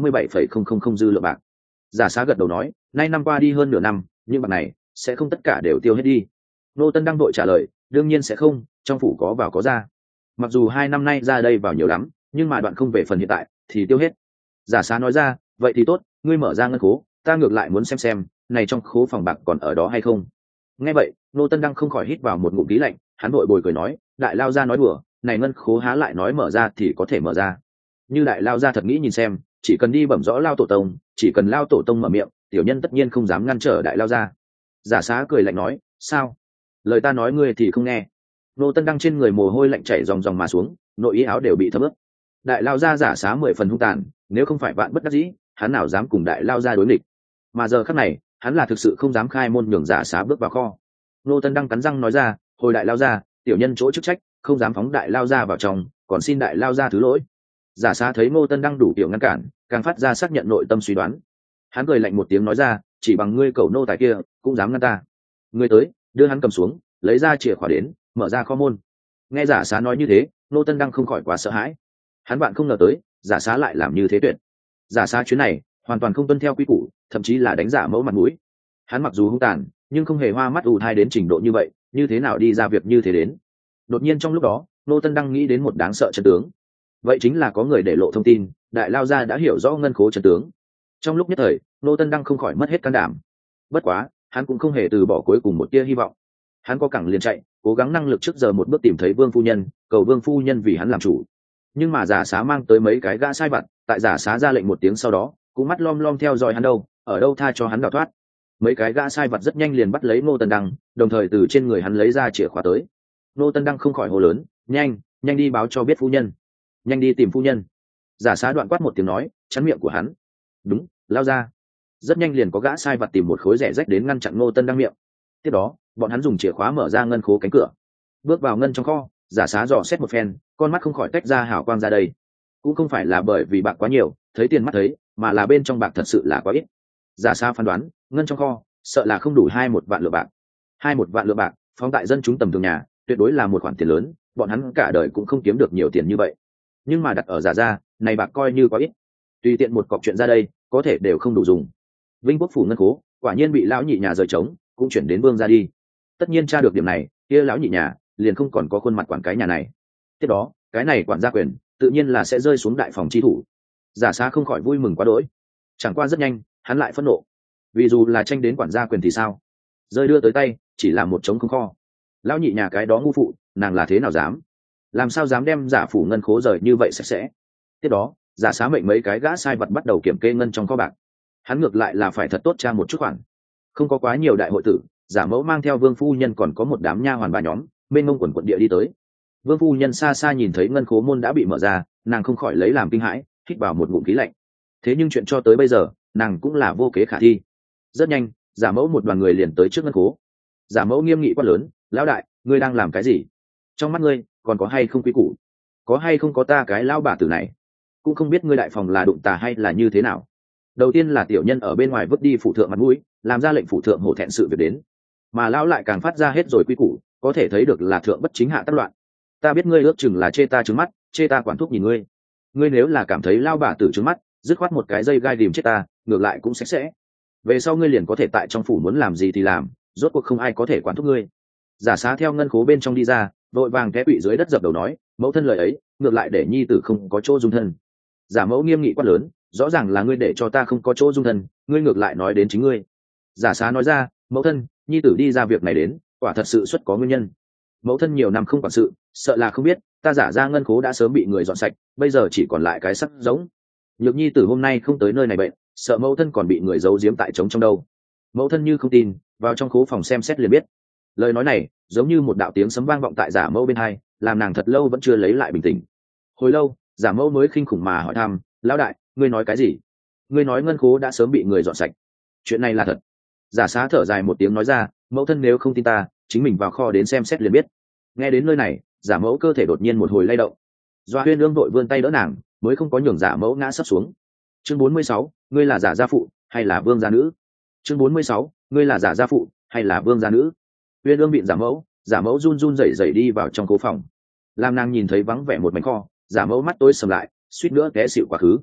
367,000 dư lượng bạc. Giả Xá gật đầu nói, nay năm qua đi hơn nửa năm, nhưng bạc này sẽ không tất cả đều tiêu hết đi. Ngô Tân Đăng đội trả lời, đương nhiên sẽ không, trong phủ có vào có ra. Mặc dù 2 năm nay ra đây vào nhiều lắm, nhưng mà đoạn không về phần hiện tại thì tiêu hết. Giả Xá nói ra, vậy thì tốt, ngươi mở ra ngân khố, ta ngược lại muốn xem này trong khố phòng bạc còn ở đó hay không. Nghe vậy, Ngô Tân Đăng không khỏi hít vào một ngụm khí lạnh, hắn vội bồi cười nói, đại lao ra nói đùa, này ngân khố há lại nói mở ra thì có thể mở ra. Như đại lao ra thật nghĩ nhìn xem, chỉ cần đi bẩm rõ lao tổ tông, chỉ cần lao tổ tông mở miệng, tiểu nhân tất nhiên không dám ngăn trở đại lao ra. Giả Xá cười lạnh nói, sao? Lời ta nói ngươi thì không nghe. Ngô Tân Đăng trên người mồ hôi lạnh chảy ròng ròng mà xuống, nội y áo đều bị thấm ướt. Đại lao ra Giả Xá 10 phần hung tàn, nếu không phải vạn bất đắc dĩ, hắn nào dám cùng đại lao ra đối nghịch. Mà giờ khắc này, hắn là thực sự không dám khai môn nhường Giả Xá bước vào kho. Ngô Tân Đăng cắn răng nói ra, hồi đại lao ra, tiểu nhân chỗ chức trách, không dám phóng đại lao ra vào trong, còn xin đại lao ra thứ lỗi. Giả Xá thấy Ngô Tân Đăng đủ tiểu ngăn cản, càng phát ra xác nhận nội tâm suy đoán. Hắn cười lạnh một tiếng nói ra, chỉ bằng ngươi cẩu nô tài kia cũng dám ngăn ta. Ngươi tới, đưa hắn cầm xuống, lấy ra chìa khóa đến, mở ra kho môn. Nghe Giả Xá nói như thế, Ngô Tân Đăng không khỏi quá sợ hãi. Hắn bạn không ngờ tới, Giả Xá lại làm như thế tuyệt. Giả Xá chuyến này hoàn toàn không tuân theo quy củ, thậm chí là đánh giả mẫu mặt mũi. Hắn mặc dù hung tàn, nhưng không hề hoa mắt ù thai đến trình độ như vậy, như thế nào đi ra việc như thế đến. Đột nhiên trong lúc đó, Ngô Tân Đăng nghĩ đến một đáng sợ chân tướng. Vậy chính là có người để lộ thông tin, đại lao gia đã hiểu rõ ngân khố chân tướng. Trong lúc nhất thời, Ngô Tân Đăng không khỏi mất hết can đảm. Bất quá, hắn cũng không hề từ bỏ cuối cùng một tia hy vọng. Hắn có cẳng liền chạy, cố gắng năng lực trước giờ một bước tìm thấy Vương phu nhân, cầu Vương phu nhân vì hắn làm chủ. Nhưng mà Giả Xá mang tới mấy cái gã sai vặt, tại Giả Xá ra lệnh một tiếng sau đó, cũng mắt lom lom theo dõi hắn đâu, ở đâu tha cho hắn đào thoát. Mấy cái gã sai vặt rất nhanh liền bắt lấy Ngô Tân Đăng, đồng thời từ trên người hắn lấy ra chìa khóa tới. Ngô Tân Đăng không khỏi hô lớn, nhanh nhanh đi báo cho biết phu nhân, nhanh đi tìm phu nhân. Giả Xá đoạn quát một tiếng nói, chắn miệng của hắn. Đúng, lao ra. Rất nhanh liền có gã sai vặt tìm một khối rẻ rách đến ngăn chặn Ngô Tân Đăng miệng. Tiếp đó, bọn hắn dùng chìa khóa mở ra ngân khố cánh cửa, bước vào ngân trong kho. Giả Xá dò xét một phen, con mắt không khỏi tách ra hào quang ra đây. Cũng không phải là bởi vì bạc quá nhiều, thấy tiền mắt thấy, mà là bên trong bạc thật sự là quá ít. Giả Xá phán đoán, ngân trong kho sợ là không đủ 21 vạn lượng bạc. 21 vạn lượng bạc, phóng tại dân chúng tầm thường nhà, tuyệt đối là một khoản tiền lớn, bọn hắn cả đời cũng không kiếm được nhiều tiền như vậy. Nhưng mà đặt ở Giả gia, này bạc coi như quá ít. Tùy tiện một cọc chuyện ra đây, có thể đều không đủ dùng. Vinh Quốc phủ ngân khố, quả nhiên bị lão nhị nhà rời trống, cũng chuyển đến Vương gia đi. Tất nhiên tra được điểm này, kia lão nhị nhà liền không còn có khuôn mặt quản cái nhà này. Tiếp đó, cái này quản gia quyền, tự nhiên là sẽ rơi xuống đại phòng chi thủ. Giả Xá không khỏi vui mừng quá đỗi. Chẳng qua rất nhanh, hắn lại phẫn nộ. Vì dù là tranh đến quản gia quyền thì sao? Rơi đưa tới tay, chỉ là một trống không kho. Lão nhị nhà cái đó ngu phụ, nàng là thế nào dám? Làm sao dám đem Giả phủ ngân khố rời như vậy sạch sẽ? Tiếp đó, Giả Xá mệnh mấy cái gã sai vật bắt đầu kiểm kê ngân trong kho bạc. Hắn ngược lại là phải thật tốt tra một chút khoản. Không có quá nhiều đại hội tử, Giả mẫu mang theo Vương phu nhân còn có một đám nha hoàn bà nhóm, bên ngông quần quận địa đi tới. Vương phu nhân xa xa nhìn thấy ngân khố môn đã bị mở ra, nàng không khỏi lấy làm kinh hãi, hít vào một ngụm khí lạnh. Thế nhưng chuyện cho tới bây giờ, nàng cũng là vô kế khả thi. Rất nhanh, Giả mẫu một đoàn người liền tới trước ngân khố. Giả mẫu nghiêm nghị quát lớn, lão đại, ngươi đang làm cái gì? Trong mắt ngươi còn có hay không quý củ? Có hay không có ta cái lão bà tử này? Cũng không biết ngươi đại phòng là đụng tà hay là như thế nào. Đầu tiên là tiểu nhân ở bên ngoài vứt đi phủ thượng mặt mũi, làm ra lệnh phủ thượng hổ thẹn sự việc đến, mà lão lại càng phát ra hết rồi quý củ, có thể thấy được là thượng bất chính hạ tác loạn. Ta biết ngươi ước chừng là chê ta trứng mắt, chê ta quản thúc nhìn ngươi. Ngươi nếu là cảm thấy lao bà tử trứng mắt, dứt khoát một cái dây gai đìm chết ta, ngược lại cũng sạch sẽ. Về sau ngươi liền có thể tại trong phủ muốn làm gì thì làm, rốt cuộc không ai có thể quản thúc ngươi. Giả Xá theo ngân khố bên trong đi ra, vội vàng té quỵ dưới đất dập đầu nói, mẫu thân lời ấy, ngược lại để nhi tử không có chỗ dung thân. Giả mẫu nghiêm nghị quát lớn, rõ ràng là ngươi để cho ta không có chỗ dung thân, ngươi ngược lại nói đến chính ngươi. Giả Xá nói ra, mẫu thân, nhi tử đi ra việc này đến, quả thật sự xuất có nguyên nhân. Mẫu thân nhiều năm không quản sự, sợ là không biết, ta giả ra ngân khố đã sớm bị người dọn sạch, bây giờ chỉ còn lại cái sắc giống. Nhược nhi tử hôm nay không tới nơi này bệnh, sợ mẫu thân còn bị người giấu giếm tại trống trong đâu. Mẫu thân như không tin, vào trong khố phòng xem xét liền biết. Lời nói này giống như một đạo tiếng sấm vang vọng tại Giả mẫu bên hai, làm nàng thật lâu vẫn chưa lấy lại bình tĩnh. Hồi lâu, Giả mẫu mới khinh khủng mà hỏi thăm, lão đại, ngươi nói cái gì? Ngươi nói ngân khố đã sớm bị người dọn sạch, chuyện này là thật? Giả Xá thở dài một tiếng nói ra, mẫu thân nếu không tin ta, chính mình vào kho đến xem xét liền biết. Nghe đến nơi này, Giả mẫu cơ thể đột nhiên một hồi lay động. Doa Huyên Ương vội vươn tay đỡ nàng, mới không có nhường Giả mẫu ngã sấp xuống. Chương 46, ngươi là giả gia phụ hay là vương gia nữ? Chương 46, ngươi là giả gia phụ hay là vương gia nữ? Huyên Ương bịn Giả mẫu run run rẩy rẩy đi vào trong cố phòng. Làm nàng nhìn thấy vắng vẻ một mảnh kho, Giả mẫu mắt tối sầm lại, suýt nữa té xỉu quá khứ.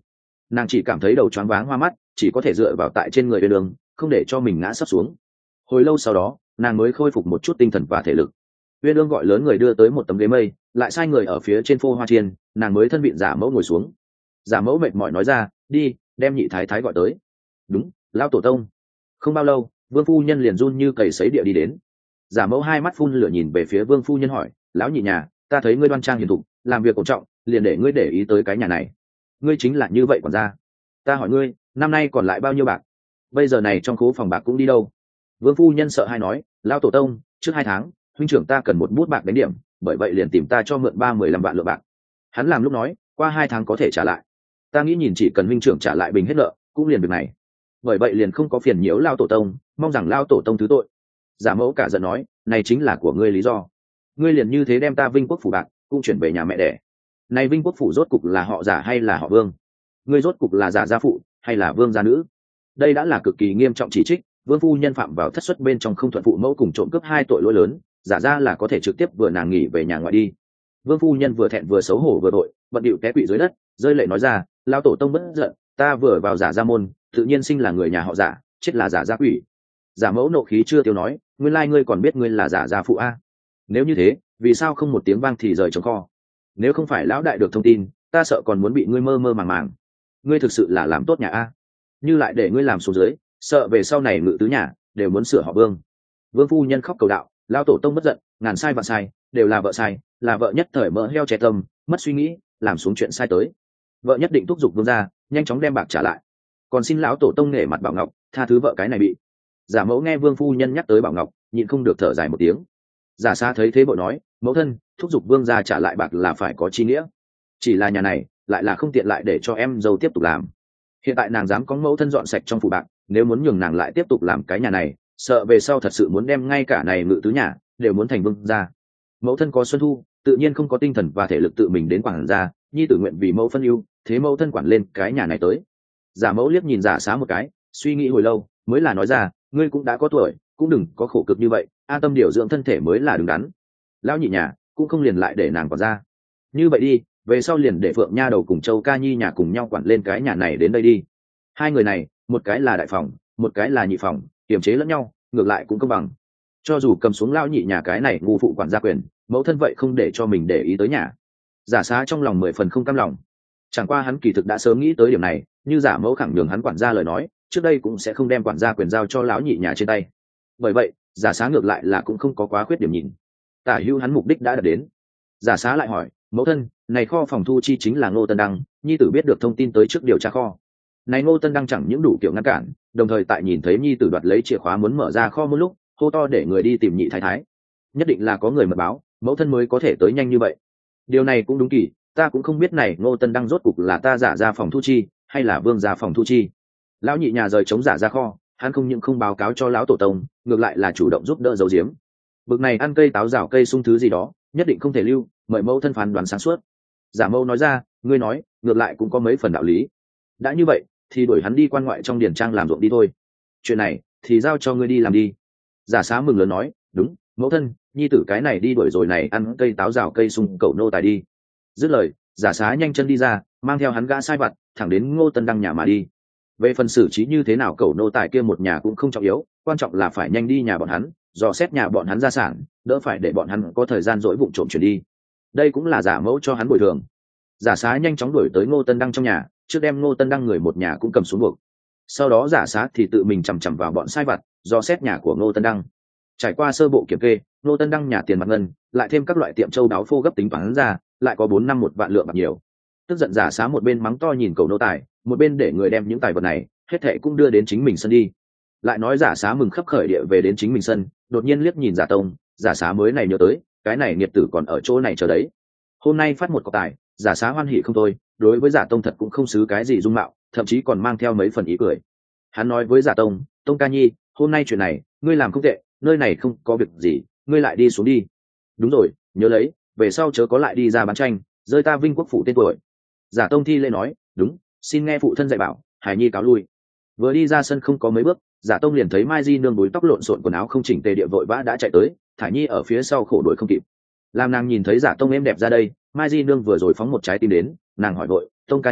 nàng chỉ cảm thấy đầu choáng váng hoa mắt, chỉ có thể dựa vào tại trên người uyên ương, không để cho mình ngã sấp xuống. Hồi lâu sau đó nàng mới khôi phục một chút tinh thần và thể lực. uyên ương gọi lớn người đưa tới một tấm ghế mây, lại sai người ở phía trên phô hoa chiên, nàng mới thân vịn giả mẫu ngồi xuống. Giả mẫu mệt mỏi nói ra, đi đem nhị thái thái gọi tới. Đúng, lao tổ tông. Không bao lâu vương phu nhân liền run như cầy sấy địa đi đến. Giả mẫu hai mắt phun lửa nhìn về phía vương phu nhân hỏi, lão nhị nhà, ta thấy ngươi đoan trang hiền thục, làm việc cổ trọng, liền để ngươi để ý tới cái nhà này. Ngươi chính là như vậy còn ra. Ta hỏi ngươi, năm nay còn lại bao nhiêu bạc? Bây giờ này trong khố phòng bạc cũng đi đâu? Vương phu nhân sợ hai nói, lao tổ tông, trước 2 tháng huynh trưởng ta cần một bút bạc đánh điểm, bởi vậy liền tìm ta cho mượn 15 vạn lượng bạc. Hắn làm lúc nói, qua 2 tháng có thể trả lại. Ta nghĩ nhìn chỉ cần huynh trưởng trả lại bình hết nợ, cũng liền việc này. Bởi vậy liền không có phiền nhiễu lao tổ tông, mong rằng lao tổ tông thứ tội. Giả mẫu cả giận nói, này chính là của ngươi lý do. Ngươi liền như thế đem ta Vinh Quốc phủ bạc cũng chuyển về nhà mẹ đẻ. Này Vinh Quốc phủ rốt cục là họ Giả hay là họ Vương? Ngươi rốt cục là Giả gia phụ hay là Vương gia nữ? Đây đã là cực kỳ nghiêm trọng chỉ trích. Vương phu nhân phạm vào thất xuất bên trong không thuận phụ mẫu cùng trộm cướp 2 tội lỗi lớn, Giả ra là có thể trực tiếp vừa nàng nghỉ về nhà ngoại đi. Vương phu nhân vừa thẹn vừa xấu hổ vừa đội, bận điệu té quỵ dưới đất, rơi lệ nói ra, lao tổ tông bất giận, ta vừa vào Giả gia môn, tự nhiên sinh là người nhà họ Giả, chết là Giả gia quỷ. Giả mẫu nộ khí chưa tiêu nói, nguyên lai ngươi còn biết ngươi là Giả gia phụ a? Nếu như thế, vì sao không một tiếng vang thì rời trống kho? Nếu không phải lão đại được thông tin, ta sợ còn muốn bị ngươi mơ mơ màng màng. Ngươi thực sự là làm tốt nhà a? Như lại để ngươi làm xuống dưới, sợ về sau này ngự tứ nhà đều muốn sửa họ Vương. Vương phu nhân khóc cầu đạo, lao tổ tông bất giận, ngàn sai vạn sai, đều là vợ sai, là vợ nhất thời mỡ heo che tâm, mất suy nghĩ, làm xuống chuyện sai tới. Vợ nhất định thúc giục Vương ra, nhanh chóng đem bạc trả lại. Còn xin lão tổ tông nể mặt Bảo Ngọc, tha thứ vợ cái này bị. Giả mẫu nghe Vương phu nhân nhắc tới Bảo Ngọc, nhịn không được thở dài một tiếng. Giả xa thấy thế vội nói, mẫu thân, thúc giục Vương ra trả lại bạc là phải có chi nghĩa. Chỉ là nhà này lại là không tiện lại để cho em dâu tiếp tục làm. Hiện tại nàng dám có mẫu thân dọn sạch trong phủ bạc, nếu muốn nhường nàng lại tiếp tục làm cái nhà này, sợ về sau thật sự muốn đem ngay cả này ngự tứ nhà đều muốn thành Vương ra. Mẫu thân có xuân thu, tự nhiên không có tinh thần và thể lực tự mình đến quản gia, nhi tử nguyện vì mẫu phân ưu, thế mẫu thân quản lên cái nhà này tới. Giả mẫu liếc nhìn Giả xá một cái, suy nghĩ hồi lâu mới là nói ra, ngươi cũng đã có tuổi, cũng đừng có khổ cực như vậy, an tâm điều dưỡng thân thể mới là đứng đắn. Lão nhị nhà cũng không liền lại để nàng quản gia. Như vậy đi, về sau liền để Phượng nha đầu cùng Châu ca nhi nhà cùng nhau quản lên cái nhà này đến đây đi. 2 người này, một cái là đại phòng, một cái là nhị phòng, kiềm chế lẫn nhau, ngược lại cũng công bằng. Cho dù cầm xuống lão nhị nhà cái này ngu phụ quản gia quyền, mẫu thân vậy không để cho mình để ý tới nhà. Giả xá trong lòng 10 phần không cam lòng. Chẳng qua hắn kỳ thực đã sớm nghĩ tới điểm này, như Giả mẫu khẳng nhường hắn quản gia lời nói, trước đây cũng sẽ không đem quản gia quyền giao cho lão nhị nhà trên tay. Bởi vậy, Giả xá ngược lại là cũng không có quá khuyết điểm nhìn. Tả hữu hắn mục đích đã đạt đến. Giả xá lại hỏi, mẫu thân, này kho phòng thu chi chính là Ngô Tân Đăng, nhi tử biết được thông tin tới trước điều tra kho. Này Ngô Tân Đăng chẳng những đủ kiểu ngăn cản, đồng thời tại nhìn thấy nhi tử đoạt lấy chìa khóa muốn mở ra kho một lúc, hô to để người đi tìm nhị thái thái. Nhất định là có người mật báo, mẫu thân mới có thể tới nhanh như vậy. Điều này cũng đúng kỳ, ta cũng không biết này Ngô Tân Đăng rốt cục là ta giả ra phòng thu chi hay là Vương ra phòng thu chi. Lão nhị nhà rời chống giả ra kho, hắn không những không báo cáo cho lão tổ tông, ngược lại là chủ động giúp đỡ giấu giếm. Bực này ăn cây táo rào cây sung thứ gì đó, nhất định không thể lưu, mời mẫu thân phán đoán sáng suốt. Giả mẫu nói ra, ngươi nói ngược lại cũng có mấy phần đạo lý. Đã như vậy thì đuổi hắn đi quan ngoại trong điển trang làm ruộng đi thôi, chuyện này thì giao cho ngươi đi làm đi. Giả xá mừng lớn nói, đúng, mẫu thân, nhi tử cái này đi đuổi rồi này ăn cây táo rào cây sung cậu nô tài đi. Dứt lời, Giả xá nhanh chân đi ra, mang theo hắn gã sai vặt thẳng đến Ngô Tân Đăng nhà mà đi. Về phần xử trí như thế nào cậu nô tài kia một nhà cũng không trọng yếu, quan trọng là phải nhanh đi nhà bọn hắn, dò xét nhà bọn hắn gia sản, đỡ phải để bọn hắn có thời gian dỗi vụng trộm chuyển đi. Đây cũng là Giả mẫu cho hắn bồi thường. Giả xá nhanh chóng đuổi tới Ngô Tân Đăng trong nhà, trước đem Ngô Tân Đăng người một nhà cũng cầm xuống buộc. Sau đó Giả xá thì tự mình chằm chằm vào bọn sai vặt, dò xét nhà của Ngô Tân Đăng. Trải qua sơ bộ kiểm kê, Ngô Tân Đăng nhà tiền mặt ngân, lại thêm các loại tiệm châu đáo phô gấp tính toán ra, lại có 4-5 vạn lượng bạc nhiều. Tức giận Giả xá một bên mắng to nhìn cầu nô tài, một bên để người đem những tài vật này hết thệ cũng đưa đến chính mình sân đi. Lại nói Giả xá mừng khấp khởi địa về đến chính mình sân, đột nhiên liếc nhìn Giả tông, Giả xá mới này nhớ tới, cái này nghiệt tử còn ở chỗ này chờ đấy. Hôm nay phát một cọc tài, Giả xá hoan hỉ không thôi, đối với Giả tông thật cũng không xứ cái gì dung mạo, thậm chí còn mang theo mấy phần ý cười. Hắn nói với Giả tông, tông ca nhi, hôm nay chuyện này ngươi làm không tệ, nơi này không có việc gì, ngươi lại đi xuống đi. Đúng rồi, nhớ lấy, về sau chớ có lại đi ra bán tranh, rơi ta Vinh Quốc phủ tên tuổi. Giả tông thi lễ nói, đúng, xin nghe phụ thân dạy bảo, hải nhi cáo lui. Vừa đi ra sân không có mấy bước, Giả tông liền thấy Mai Di nương búi tóc lộn xộn quần áo không chỉnh tề địa vội vã đã chạy tới, thải nhi ở phía sau khổ đuổi không kịp. Làm nàng nhìn thấy Giả tông êm đẹp ra đây, Mai Di nương vừa rồi phóng một trái tim đến, nàng hỏi vội, tông ca nhi,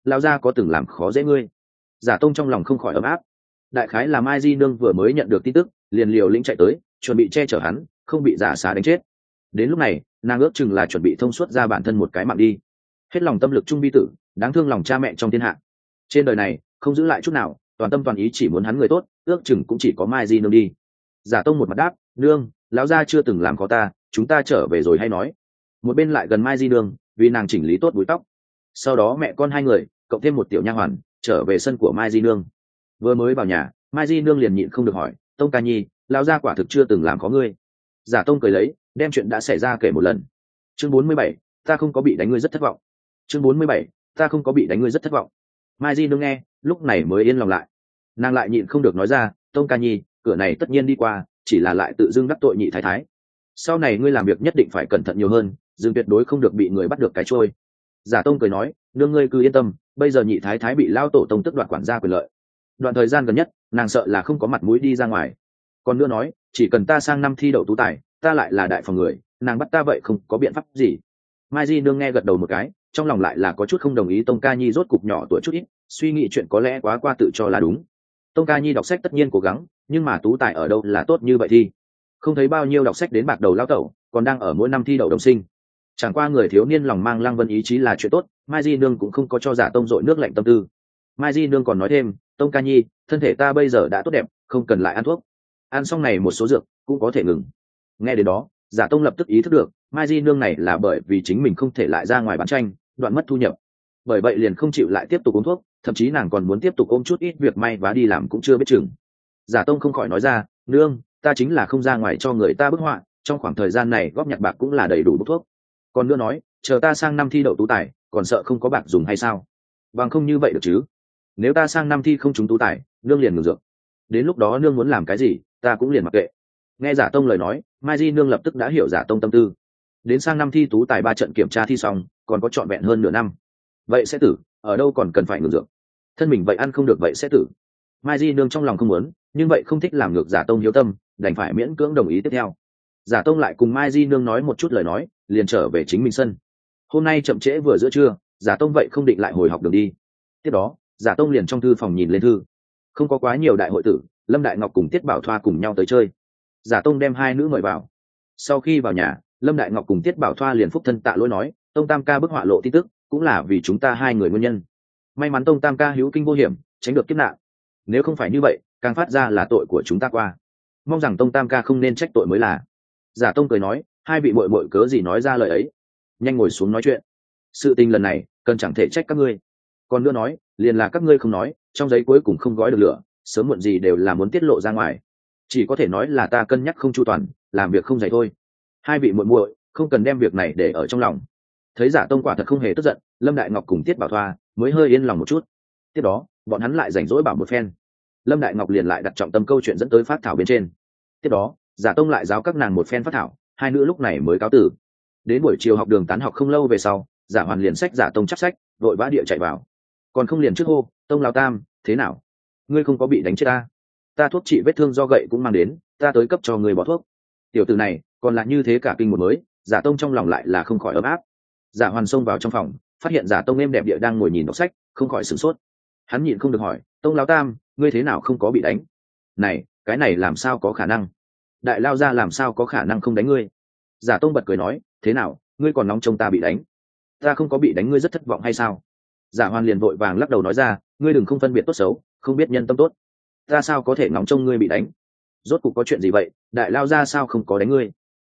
lao gia có từng làm khó dễ ngươi? Giả tông trong lòng không khỏi ấm áp. Đại khái là Mai Di nương vừa mới nhận được tin tức, liền liều lĩnh chạy tới, chuẩn bị che chở hắn, không bị giả xá đánh chết. Đến lúc này, nàng ước chừng là chuẩn bị thông suốt ra bản thân một cái mạng đi. Hết lòng tâm lực trung bi tử, đáng thương lòng cha mẹ trong thiên hạ. Trên đời này không giữ lại chút nào, toàn tâm toàn ý chỉ muốn hắn người tốt, ước chừng cũng chỉ có Mai Di nương đi. Giả tông một mặt đáp, nương, lão gia chưa từng làm khó ta, chúng ta trở về rồi hay nói. Một bên lại gần Mai Di nương, vì nàng chỉnh lý tốt búi tóc. Sau đó mẹ con hai người cộng thêm một tiểu nha hoàn trở về sân của Mai Di nương. Vừa mới vào nhà, Mai Di nương liền nhịn không được hỏi, tông ca nhi, lão gia quả thực chưa từng làm khó ngươi? Giả tông cười lấy, đem chuyện đã xảy ra kể một lần. Chương 47, ta không có bị đánh ngươi rất thất vọng. Chương 47, ta không có bị đánh ngươi rất thất vọng. Mai Di nương nghe, lúc này mới yên lòng lại. Nàng lại nhịn không được nói ra, tông ca nhi, cửa này tất nhiên đi qua, chỉ là lại tự dưng đắc tội nhị thái thái. Sau này ngươi làm việc nhất định phải cẩn thận nhiều hơn, dừng tuyệt đối không được bị người bắt được cái trôi. Giả tông cười nói, nương ngươi cứ yên tâm, bây giờ nhị thái thái bị lao tổ tông tức đoạt quản gia quyền lợi. Đoạn thời gian gần nhất, nàng sợ là không có mặt mũi đi ra ngoài. Còn nữa nói, chỉ cần ta sang năm thi đậu tú tài, ta lại là đại phòng người, nàng bắt ta vậy không có biện pháp gì. Mai Di nương nghe gật đầu một cái, trong lòng lại là có chút không đồng ý tông ca nhi rốt cục nhỏ tuổi chút ít, suy nghĩ chuyện có lẽ quá qua tự cho là đúng. Tông ca nhi đọc sách tất nhiên cố gắng, nhưng mà tú tài ở đâu là tốt như vậy thì không thấy bao nhiêu đọc sách đến bạc đầu lao tẩu, còn đang ở mỗi năm thi đậu đồng sinh. Chẳng qua người thiếu niên lòng mang lăng vân ý chí là chuyện tốt, Mai Di nương cũng không có cho giả tông dội nước lạnh tâm tư. Mai Di nương còn nói thêm, tông ca nhi, thân thể ta bây giờ đã tốt đẹp, không cần lại ăn thuốc, ăn xong này một số dược cũng có thể ngừng. Nghe đến đó, giả tông lập tức ý thức được, Mai Di nương này là bởi vì chính mình không thể lại ra ngoài bán tranh, đoạn mất thu nhập, bởi vậy liền không chịu lại tiếp tục uống thuốc, thậm chí nàng còn muốn tiếp tục ôm chút ít việc may vá đi làm cũng chưa biết chừng. Giả tông không khỏi nói ra, nương, ta chính là không ra ngoài cho người ta bức họa, trong khoảng thời gian này góp nhặt bạc cũng là đầy đủ bút thuốc. Còn nữa nói, chờ ta sang năm thi đậu tú tài, còn sợ không có bạc dùng hay sao? Bằng không như vậy được chứ? Nếu ta sang năm thi không trúng tú tài, nương liền ngừng dược. Đến lúc đó nương muốn làm cái gì, ta cũng liền mặc kệ. Nghe giả tông lời nói, Mai Di nương lập tức đã hiểu giả tông tâm tư. Đến sang năm thi tú tài 3 trận kiểm tra thi xong, còn có trọn vẹn hơn nửa năm. Vậy sẽ tử, ở đâu còn cần phải ngừng dược? Thân mình vậy ăn không được vậy sẽ tử. Mai Di nương trong lòng không muốn, nhưng vậy không thích làm ngược giả tông hiếu tâm, đành phải miễn cưỡng đồng ý tiếp theo. Giả tông lại cùng Mai Di nương nói một chút lời nói, liền trở về chính mình sân. Hôm nay chậm trễ vừa giữa trưa, giả tông vậy không định lại hồi học đường đi. Tiếp đó, giả tông liền trong thư phòng nhìn lên thư. Không có quá nhiều đại hội tử, Lâm Đại Ngọc cùng Tiết Bảo Thoa cùng nhau tới chơi. Giả tông đem hai nữ mời vào. Sau khi vào nhà, Lâm Đại Ngọc cùng Tiết Bảo Thoa liền phúc thân tạ lỗi nói, tông tam ca bức họa lộ tin tức, cũng là vì chúng ta hai người nguyên nhân. May mắn tông tam ca hữu kinh vô hiểm, tránh được kiếp nạn. Nếu không phải như vậy, càng phát ra là tội của chúng ta qua. Mong rằng tông tam ca không nên trách tội mới là. Giả tông cười nói, hai vị muội muội cớ gì nói ra lời ấy, nhanh ngồi xuống nói chuyện. Sự tình lần này cần chẳng thể trách các ngươi. Còn nữa nói, liền là các ngươi không nói, trong giấy cuối cùng không gói được lửa, sớm muộn gì đều là muốn tiết lộ ra ngoài. Chỉ có thể nói là ta cân nhắc không chu toàn, làm việc không dạy thôi. Hai vị muội muội không cần đem việc này để ở trong lòng. Thấy giả tông quả thật không hề tức giận, Lâm Đại Ngọc cùng Tiết Bảo Thoa mới hơi yên lòng một chút. Tiếp đó, bọn hắn lại rảnh rỗi bảo một phen. Lâm Đại Ngọc liền lại đặt trọng tâm câu chuyện dẫn tới phát thảo bên trên. Tiếp đó, giả tông lại giáo các nàng một phen phát thảo, hai nữ lúc này mới cáo tử. Đến buổi chiều học đường tán học không lâu về sau, giả hoàn liền sách giả tông chắp sách, vội vã địa chạy vào. Còn không liền trước hô, tông lão tam, thế nào? Ngươi không có bị đánh chết ta? Ta thuốc trị vết thương do gậy cũng mang đến, ta tới cấp cho ngươi bỏ thuốc. Tiểu tử này còn là như thế cả kinh một mới, giả tông trong lòng lại là không khỏi ấm áp. Giả hoàn xông vào trong phòng, phát hiện giả tông êm đẹp địa đang ngồi nhìn đọc sách, không khỏi sửng sốt. Hắn nhịn không được hỏi, tông lão tam, ngươi thế nào không có bị đánh? Này, cái này làm sao có khả năng? Đại lao ra làm sao có khả năng không đánh ngươi? Giả tông bật cười nói, thế nào, ngươi còn nóng trông ta bị đánh? Ta không có bị đánh ngươi rất thất vọng hay sao? Giả hoàn liền vội vàng lắc đầu nói ra, ngươi đừng không phân biệt tốt xấu, không biết nhân tâm tốt. Ta sao có thể nóng trông ngươi bị đánh? Rốt cuộc có chuyện gì vậy, đại lao ra sao không có đánh ngươi?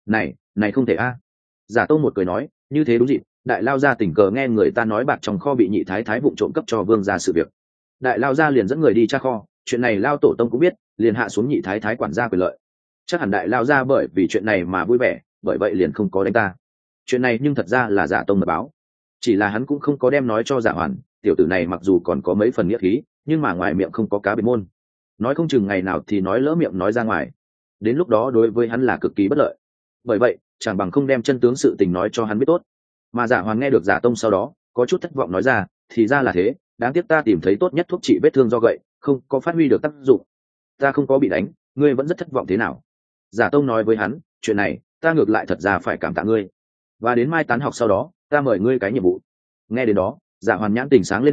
Này không thể a. Giả tông một cười nói, như thế đúng dịp, đại lao ra tình cờ nghe người ta nói bạc trong kho bị nhị thái thái vụng trộm cấp cho vương ra sự việc. Đại lao ra liền dẫn người đi tra kho, chuyện này lao tổ tông cũng biết, liền hạ xuống nhị thái thái quản gia quyền lợi. Chắc hẳn đại lao ra bởi vì chuyện này mà vui vẻ, bởi vậy liền không có đánh ta. Chuyện này nhưng thật ra là giả tông mật báo, chỉ là hắn cũng không có đem nói cho giả hoàn. Tiểu tử này mặc dù còn có mấy phần nghĩa khí, nhưng mà ngoài miệng không có cá biệt môn, nói không chừng ngày nào thì nói lỡ miệng nói ra ngoài, đến lúc đó đối với hắn là cực kỳ bất lợi. Bởi vậy chẳng bằng không đem chân tướng sự tình nói cho hắn biết tốt. Mà giả hoàn nghe được giả tông sau đó có chút thất vọng nói ra, thì ra là thế, đáng tiếc ta tìm thấy tốt nhất thuốc trị vết thương do gậy không có phát huy được tác dụng. Ta không có bị đánh, ngươi vẫn rất thất vọng thế nào? Giả tông nói với hắn, chuyện này ta ngược lại thật ra phải cảm tạ ngươi, và đến mai tán học sau đó ta mời ngươi cái nhiệm vụ. Nghe đến đó, giả hoàn nhãn tình sáng lên hỏi,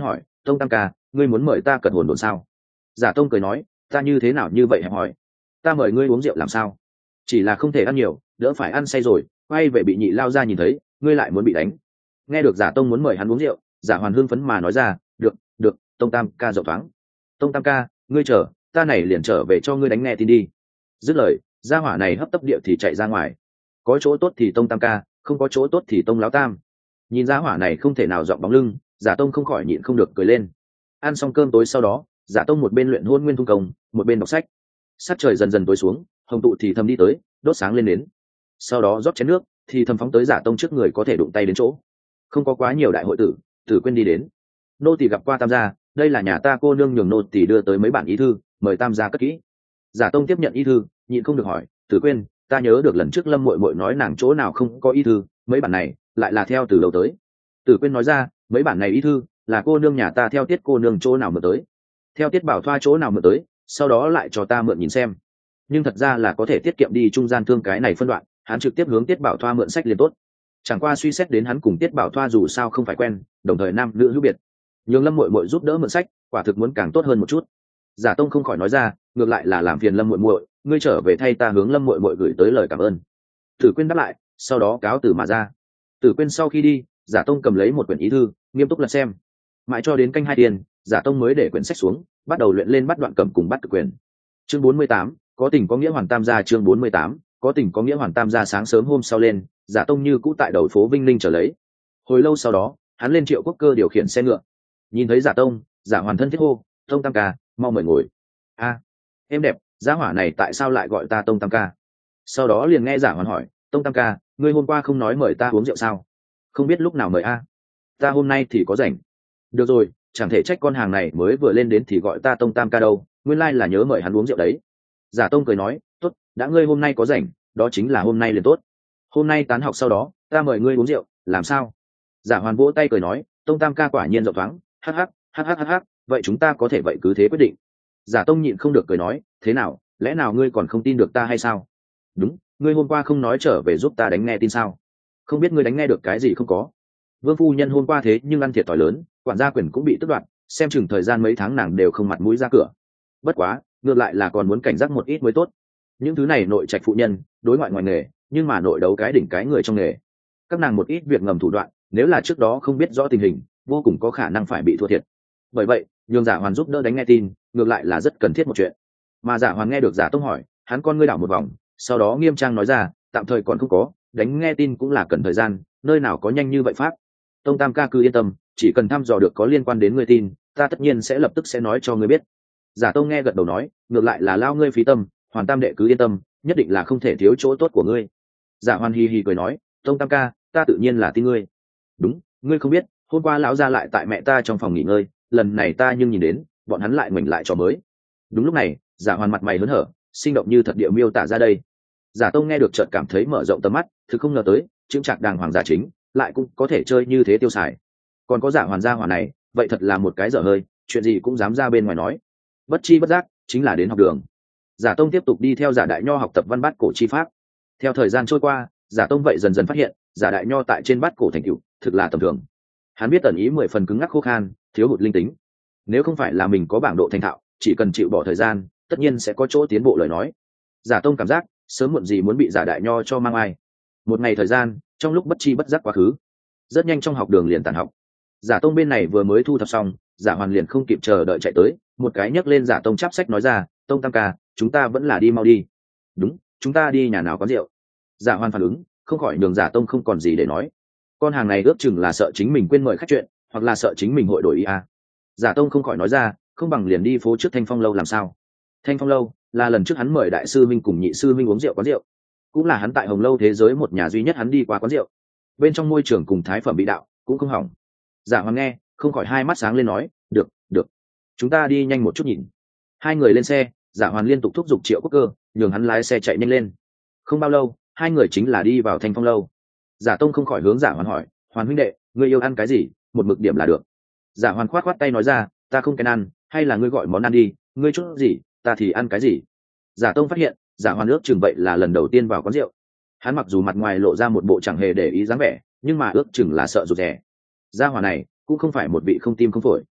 tông tam ca, ngươi muốn mời ta cật hồn đồn sao? Giả tông cười nói, ta như thế nào như vậy hẹp hỏi, ta mời ngươi uống rượu làm sao? Chỉ là không thể ăn nhiều, đỡ phải ăn say rồi quay về bị nhị lao ra nhìn thấy ngươi lại muốn bị đánh. Nghe được giả tông muốn mời hắn uống rượu, giả hoàn hưng phấn mà nói ra, được được, tông tam ca rộng thoáng. Tông tam ca, ngươi chờ, ta này liền trở về cho ngươi đánh nghe tin đi. Dứt lời, gia hỏa này hấp tấp địa thì chạy ra ngoài. Có chỗ tốt thì tông tam ca, không có chỗ tốt thì tông láo tam. Nhìn gia hỏa này không thể nào dọn bóng lưng, giả tông không khỏi nhịn không được cười lên. Ăn xong cơm tối sau đó, giả tông một bên luyện hôn nguyên thung công, một bên đọc sách. Sát trời dần dần tối xuống, hồng tụ thì thầm đi tới, đốt sáng lên đến. Sau đó rót chén nước, thì thầm phóng tới giả tông trước người có thể đụng tay đến chỗ. Không có quá nhiều đại hội tử, tử quên đi đến. Nô tỳ gặp qua tam gia, đây là nhà ta cô nương nhường nô tỳ đưa tới mấy bản ý thư, mời tam gia cất kỹ. Giả tông tiếp nhận ý thư, nhịn không được hỏi, tử quên, ta nhớ được lần trước lâm muội muội nói nàng chỗ nào không có ý thư, mấy bản này lại là theo từ đầu tới. Tử quên nói ra, mấy bản này ý thư là cô nương nhà ta theo tiết cô nương chỗ nào mượn tới, theo tiết bảo thoa chỗ nào mượn tới, sau đó lại cho ta mượn nhìn xem. Nhưng thật ra là có thể tiết kiệm đi trung gian thương cái này phân đoạn, hắn trực tiếp hướng tiết bảo thoa mượn sách liền tốt. Chẳng qua suy xét đến hắn cùng tiết bảo thoa dù sao không phải quen, đồng thời nam nữ hữu biệt, nhường lâm muội muội giúp đỡ mượn sách quả thực muốn càng tốt hơn một chút. Giả tông không khỏi nói ra, ngược lại là làm phiền lâm muội muội, ngươi trở về thay ta hướng lâm muội muội gửi tới lời cảm ơn. Tử Quyên đáp lại, sau đó cáo từ mà ra. Tử Quyên sau khi đi, giả tông cầm lấy một quyển ý thư, nghiêm túc lật xem. Mãi cho đến canh 2 tiền, giả tông mới để quyển sách xuống, bắt đầu luyện lên bắt đoạn cầm cùng bắt cực quyền. Chương 48, có tình có nghĩa hoàn tam gia. Chương 48, có tình có nghĩa hoàn tam gia. Sáng sớm hôm sau lên, giả tông như cũ tại đầu phố Vinh Linh trở lấy. Hồi lâu sau đó, hắn lên Triệu Quốc Cơ điều khiển xe ngựa. Nhìn thấy giả tông, giả hoàn thân thiết hô, tông tam ca, mau mời ngồi. A, em đẹp, gia hỏa này tại sao lại gọi ta tông tam ca? Sau đó liền nghe giả hoàn hỏi, tông tam ca, ngươi hôm qua không nói mời ta uống rượu sao? Không biết lúc nào mời a? Ta hôm nay thì có rảnh. Được rồi, chẳng thể trách con hàng này mới vừa lên đến thì gọi ta tông tam ca đâu, nguyên lai là nhớ mời hắn uống rượu đấy. Giả tông cười nói, tốt, đã ngươi hôm nay có rảnh, đó chính là hôm nay liền tốt. Hôm nay tán học sau đó, ta mời ngươi uống rượu, làm sao? Giả hoàn vỗ tay cười nói, tông tam ca quả nhiên rộng thoáng, hắc hắc hắc hắc hắc hắc, vậy chúng ta có thể vậy cứ thế quyết định. Giả tông nhịn không được cười nói, thế nào, lẽ nào ngươi còn không tin được ta hay sao? Đúng, ngươi hôm qua không nói trở về giúp ta đánh nghe tin sao? Không biết ngươi đánh nghe được cái gì không có? Vương phu nhân hôm qua thế nhưng ăn thiệt thòi lớn, quản gia quyền cũng bị tước đoạt, xem chừng thời gian mấy tháng nàng đều không mặt mũi ra cửa. Bất quá, ngược lại là còn muốn cảnh giác một ít mới tốt. Những thứ này nội trạch phụ nhân, đối ngoại ngoài nghề, nhưng mà nội đấu cái đỉnh cái người trong nghề. Các nàng một ít việc ngầm thủ đoạn, nếu là trước đó không biết rõ tình hình, vô cùng có khả năng phải bị thua thiệt. Bởi vậy, nhường giả hoàn giúp đỡ đánh nghe tin, ngược lại là rất cần thiết một chuyện. Mà giả hoàn nghe được giả tông hỏi, hắn con ngươi đảo một vòng, sau đó nghiêm trang nói ra, tạm thời còn không có, đánh nghe tin cũng là cần thời gian, nơi nào có nhanh như vậy pháp. Tông tam ca cứ yên tâm, chỉ cần thăm dò được có liên quan đến ngươi tin, ta tất nhiên sẽ lập tức sẽ nói cho ngươi biết. Giả tông nghe gật đầu nói, ngược lại là lao ngươi phí tâm, hoàn tam đệ cứ yên tâm, nhất định là không thể thiếu chỗ tốt của ngươi. Giả hoàn hì hì cười nói, tông tam ca, ta tự nhiên là tin ngươi. Đúng, ngươi không biết, hôm qua lão ra lại tại mẹ ta trong phòng nghỉ ngơi, lần này ta nhưng nhìn đến bọn hắn lại mình lại trò mới. Đúng lúc này, giả hoàn mặt mày hớn hở, sinh động như thật địa miêu tả ra đây. Giả tông nghe được chợt cảm thấy mở rộng tầm mắt, thực không ngờ tới chững chạc đàng hoàng giả chính lại cũng có thể chơi như thế tiêu xài. Còn có giả hoàn gia hỏa này, vậy thật là một cái dở hơi, chuyện gì cũng dám ra bên ngoài nói. Bất chi bất giác chính là đến học đường. Giả tông tiếp tục đi theo giả đại nho học tập văn bát cổ chi pháp. Theo thời gian trôi qua, giả tông vậy dần dần phát hiện giả đại nho tại trên bát cổ thành tựu thực là tầm thường. Hắn biết tần ý 10 phần cứng ngắc khô khan, thiếu hụt linh tính. Nếu không phải là mình có bảng độ thành thạo, chỉ cần chịu bỏ thời gian, tất nhiên sẽ có chỗ tiến bộ lời nói. Giả tông cảm giác sớm muộn gì muốn bị giả đại nho cho mang ai. Một ngày thời gian, trong lúc bất chi bất giác quá khứ, rất nhanh trong học đường liền tàn học. Giả tông bên này vừa mới thu thập xong, giả hoàn liền không kịp chờ đợi chạy tới, một cái nhấc lên giả tông chắp sách nói ra, tông tam ca, chúng ta vẫn là đi mau đi. Đúng, chúng ta đi nhà nào có rượu. Giả hoàn phản ứng, không khỏi nhường giả tông không còn gì để nói. Con hàng này ước chừng là sợ chính mình quên mời khách chuyện, hoặc là sợ chính mình hội đổi ý à. Giả tông không khỏi nói ra, không bằng liền đi phố trước Thanh Phong lâu làm sao. Thanh Phong lâu là lần trước hắn mời đại sư minh cùng nhị sư minh uống rượu quán rượu, cũng là hắn tại Hồng Lâu thế giới một nhà duy nhất hắn đi qua quán rượu. Bên trong môi trường cùng thái phẩm bị đạo cũng không hỏng. Giả hoàn nghe không khỏi hai mắt sáng lên nói, được được, chúng ta đi nhanh một chút nhìn. Hai người lên xe, giả hoàn liên tục thúc giục Triệu Quốc Cơ nhường hắn lái xe chạy nhanh lên. Không bao lâu, hai người chính là đi vào Thanh Phong lâu. Giả tông không khỏi hướng giả hoàn hỏi, hoàn huynh đệ, ngươi yêu ăn cái gì, một mực điểm là được. Giả hoàn khoát khoát tay nói ra, ta không kén ăn, hay là ngươi gọi món ăn đi, ngươi chút gì ta thì ăn cái gì. Giả tông phát hiện giả hoàn ước chừng vậy là lần đầu tiên vào quán rượu. Hắn mặc dù mặt ngoài lộ ra một bộ chẳng hề để ý dáng vẻ, nhưng mà ước chừng là sợ rụt rè. Gia hỏa này cũng không phải một vị không tim không phổi.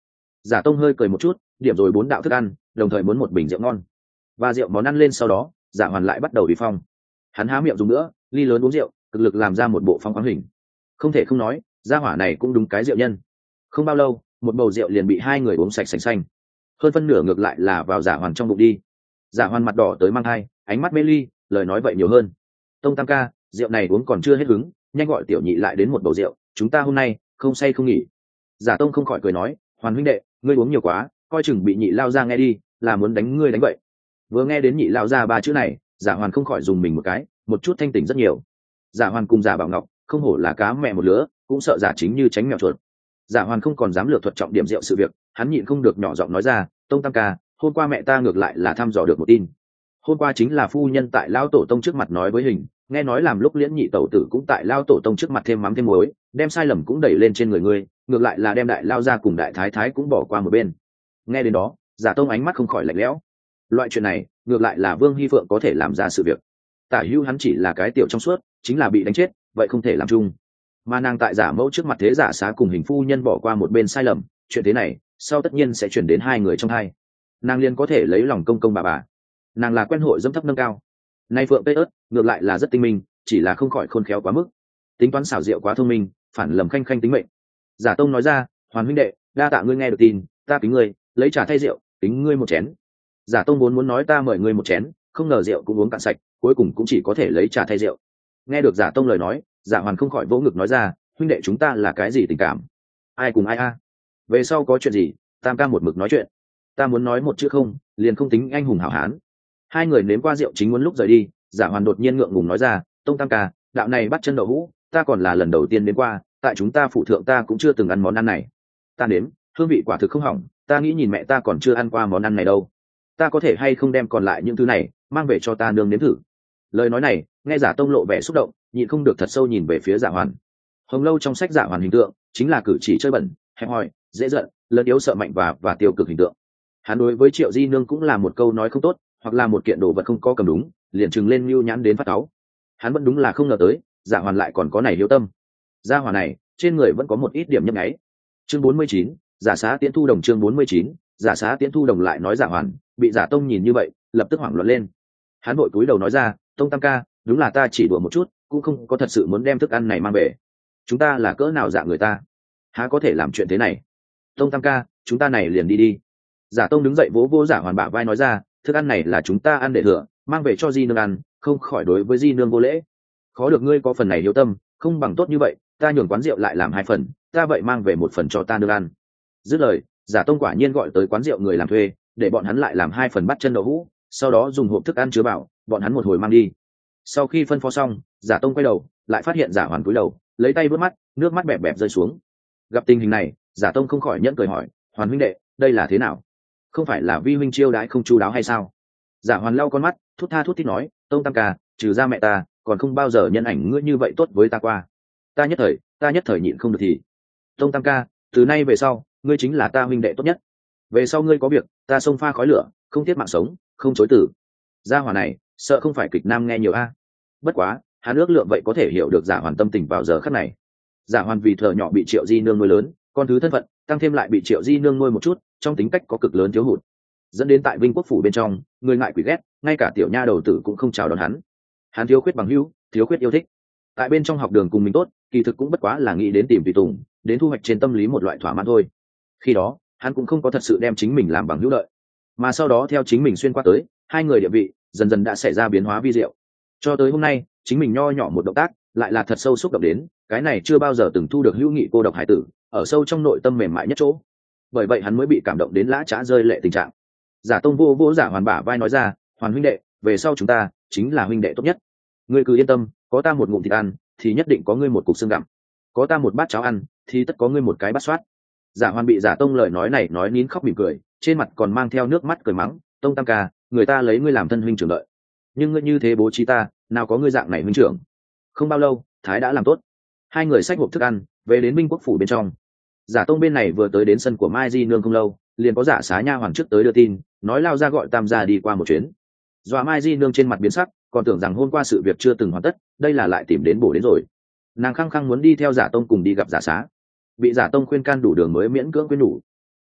Giả tông hơi cười một chút, điểm rồi 4 đạo thức ăn, đồng thời muốn một bình rượu ngon. Và rượu món ăn lên sau đó, Giả Hoàn lại bắt đầu bị phong. Hắn há miệng dùng nữa, ly lớn uống rượu, cực lực làm ra một bộ phong khoáng hình. Không thể không nói, gia hỏa này cũng đúng cái rượu nhân. Không bao lâu, một bầu rượu liền bị hai người uống sạch sành xanh. Hơn phân nửa ngược lại là vào Giả Hoàn trong bụng đi. Giả Hoàn mặt đỏ tới mang hai, ánh mắt mê ly, lời nói vậy nhiều hơn. Tông tam ca, rượu này uống còn chưa hết hứng, nhanh gọi tiểu nhị lại đến một bầu rượu, chúng ta hôm nay không say không nghỉ. Giả Tông không khỏi cười nói, Hoàn huynh đệ, ngươi uống nhiều quá, coi chừng bị nhị lao ra nghe đi, là muốn đánh ngươi đánh vậy. Vừa nghe đến nhị lao ra ba chữ này, Giả Hoàn không khỏi dùng mình một cái, một chút thanh tỉnh rất nhiều. Giả Hoàn cùng Giả Bảo Ngọc không hổ là cá mẹ một lứa, cũng sợ Giả Chính như tránh mèo chuột. Giả Hoàn không còn dám lược thuật trọng điểm rượu sự việc, hắn nhịn không được nhỏ giọng nói ra, Tông tam ca, hôm qua mẹ ta ngược lại là thăm dò được một tin. Hôm qua chính là phu nhân tại lao tổ tông trước mặt nói với Hình, nghe nói làm lúc Liễn nhị tẩu tử cũng tại lao tổ tông trước mặt thêm mắm thêm muối, đem sai lầm cũng đẩy lên trên người ngươi, ngược lại là đem đại lao ra cùng đại thái thái cũng bỏ qua một bên. Nghe đến đó, Giả Tông ánh mắt không khỏi lạnh lẽo. Loại chuyện này ngược lại là Vương Hy Phượng có thể làm ra sự việc. Tả Hữu hắn chỉ là cái tiểu trong suốt, chính là bị đánh chết, vậy không thể làm chung. Mà nàng tại Giả Mẫu trước mặt thế giả xá cùng Hình phu nhân bỏ qua một bên sai lầm, chuyện thế này sau tất nhiên sẽ chuyển đến hai người trong hai. Nàng liền có thể lấy lòng công công bà. Nàng là quen hội dâm thấp nâng cao. Nay Phượng tê ớt ngược lại là rất tinh minh, chỉ là không khỏi khôn khéo quá mức, tính toán xảo diệu quá thông minh, phản lầm khanh khanh tính mệnh. Giả Tông nói ra, Hoàn huynh đệ, đa tạ ngươi nghe được tin, ta kính ngươi, lấy trà thay rượu, kính ngươi một chén. Giả Tông vốn muốn nói ta mời ngươi một chén, không ngờ rượu cũng uống cạn sạch, cuối cùng cũng chỉ có thể lấy trà thay rượu. Nghe được Giả Tông lời nói, Giả Hoàn không khỏi vỗ ngực nói ra, huynh đệ chúng ta là cái gì tình cảm, ai cùng ai a? Về sau có chuyện gì, tam ca một mực nói chuyện, ta muốn nói một chữ không, liền không tính anh hùng hảo hán. Hai người nếm qua rượu chính muốn lúc rời đi, Giả Hoàn đột nhiên ngượng ngùng nói ra, Tông tam ca, đạo này bắt chân đậu hũ, ta còn là lần đầu tiên đến qua, tại chúng ta phụ thượng ta cũng chưa từng ăn món ăn này. Ta nếm, hương vị quả thực không hỏng, ta nghĩ nhìn mẹ ta còn chưa ăn qua món ăn này đâu. Ta có thể hay không đem còn lại những thứ này mang về cho ta nương nếm thử. Lời nói này nghe Giả Tông lộ vẻ xúc động, nhịn không được thật sâu nhìn về phía Giả Hoàn. Hồng lâu trong sách Giả Hoàn hình tượng chính là cử chỉ chơi bẩn, hẹp hòi, dễ giận, lớn yếu sợ mạnh và tiêu cực hình tượng. Hắn đối với Triệu Di nương cũng là một câu nói không tốt, hoặc là một kiện đồ vật không có cầm đúng, liền trừng lên mưu nhãn đến phát cáu. Hắn vẫn đúng là không ngờ tới, Giả Hoàn lại còn có này hiếu tâm. Gia hỏa này trên người vẫn có một ít điểm nhấp nháy. Chương 49, Giả Xá Tiễn Thu Đồng. Chương 49, Giả Xá Tiễn Thu Đồng. Lại nói Giả Hoàn bị Giả Tông nhìn như vậy, lập tức hoảng loạn lên. Hắn vội cúi đầu nói ra, Tông tam ca, đúng là ta chỉ đùa một chút, cũng không có thật sự muốn đem thức ăn này mang về. Chúng ta là cỡ nào dạng người ta, há có thể làm chuyện thế này. Tông tam ca, chúng ta này liền đi đi. Giả Tông đứng dậy vỗ vỗ Giả Hoàn bả vai nói ra, thức ăn này là chúng ta ăn để thừa, mang về cho Di nương ăn, không khỏi đối với Di nương vô lễ. Khó được ngươi có phần này hiếu tâm, không bằng tốt như vậy, ta nhường quán rượu lại làm 2 phần, ta vậy mang về 1 phần cho ta nương ăn. Dứt lời, Giả Tông quả nhiên gọi tới quán rượu người làm thuê, để bọn hắn lại làm 2 phần bắt chân đậu hũ, sau đó dùng hộp thức ăn chứa bảo, bọn hắn một hồi mang đi. Sau khi phân phó xong, Giả Tông quay đầu, lại phát hiện Giả Hoàn cúi đầu, lấy tay vớt mắt, nước mắt bẹp bẹp rơi xuống. Gặp tình hình này, Giả Tông không khỏi nhẫn cười hỏi, Hoàn huynh đệ, đây là thế nào? Không phải là vi huynh chiêu đãi không chu đáo hay sao? Giả Hoàn lau con mắt, thút tha thút thít nói, Tông tam ca, trừ ra mẹ ta, còn không bao giờ nhân ảnh ngươi như vậy tốt với ta qua. Ta nhất thời nhịn không được thì. Tông tam ca, từ nay về sau, ngươi chính là ta huynh đệ tốt nhất. Về sau ngươi có việc, ta xông pha khói lửa, không tiếc mạng sống, không chối từ. Gia hỏa này, sợ không phải kịch nam nghe nhiều a. Bất quá, hắn ước lượng vậy có thể hiểu được Giả Hoàn tâm tình vào giờ khắc này. Giả Hoàn vì thợ nhỏ bị Triệu Di nương nuôi lớn, con thứ thân phận, tăng thêm lại bị Triệu Di nương nuôi một chút, trong tính cách có cực lớn thiếu hụt, dẫn đến tại Vinh Quốc phủ bên trong, người ngại quỷ ghét, ngay cả tiểu nha đầu tử cũng không chào đón hắn. Hắn thiếu khuyết bằng hữu, thiếu khuyết yêu thích. Tại bên trong học đường cùng mình tốt, kỳ thực cũng bất quá là nghĩ đến tìm tùy tùng, đến thu hoạch trên tâm lý một loại thỏa mãn thôi. Khi đó, hắn cũng không có thật sự đem chính mình làm bằng hữu lợi, mà sau đó theo chính mình xuyên qua tới, hai người địa vị dần dần đã xảy ra biến hóa vi diệu. Cho tới hôm nay, chính mình nho nhỏ một động tác, lại là thật sâu xúc động đến, cái này chưa bao giờ từng thu được hữu nghị cô độc hải tử, ở sâu trong nội tâm mềm mại nhất chỗ. Bởi vậy hắn mới bị cảm động đến lã chã rơi lệ tình trạng. Giả Tông vô vỗ Giả Hoàn bả vai nói ra, Hoàn huynh đệ, về sau chúng ta chính là huynh đệ tốt nhất. Ngươi cứ yên tâm, có ta một ngụm thịt ăn, thì nhất định có ngươi một cục xương gặm. Có ta một bát cháo ăn, thì tất có ngươi một cái bát xoát. Giả Hoàn bị Giả Tông lời nói này nói nín khóc mỉm cười, trên mặt còn mang theo nước mắt cười mắng, Tông tam ca, người ta lấy ngươi làm thân huynh trưởng đợi, nhưng ngươi như thế bố trí ta, nào có ngươi dạng này huynh trưởng. Không bao lâu, Thái đã làm tốt. Hai người xách hộp thức ăn, về đến Minh Quốc phủ bên trong. Giả Tông bên này vừa tới đến sân của Mai Di nương không lâu, liền có Giả Xá nha hoàng trước tới đưa tin, nói lao ra gọi tam gia đi qua một chuyến. Dọa Mai Di nương trên mặt biến sắc, còn tưởng rằng hôm qua sự việc chưa từng hoàn tất, đây là lại tìm đến bổ đến rồi. Nàng khăng khăng muốn đi theo Giả Tông cùng đi gặp Giả Xá, bị Giả Tông khuyên can đủ đường mới miễn cưỡng khuyên đủ.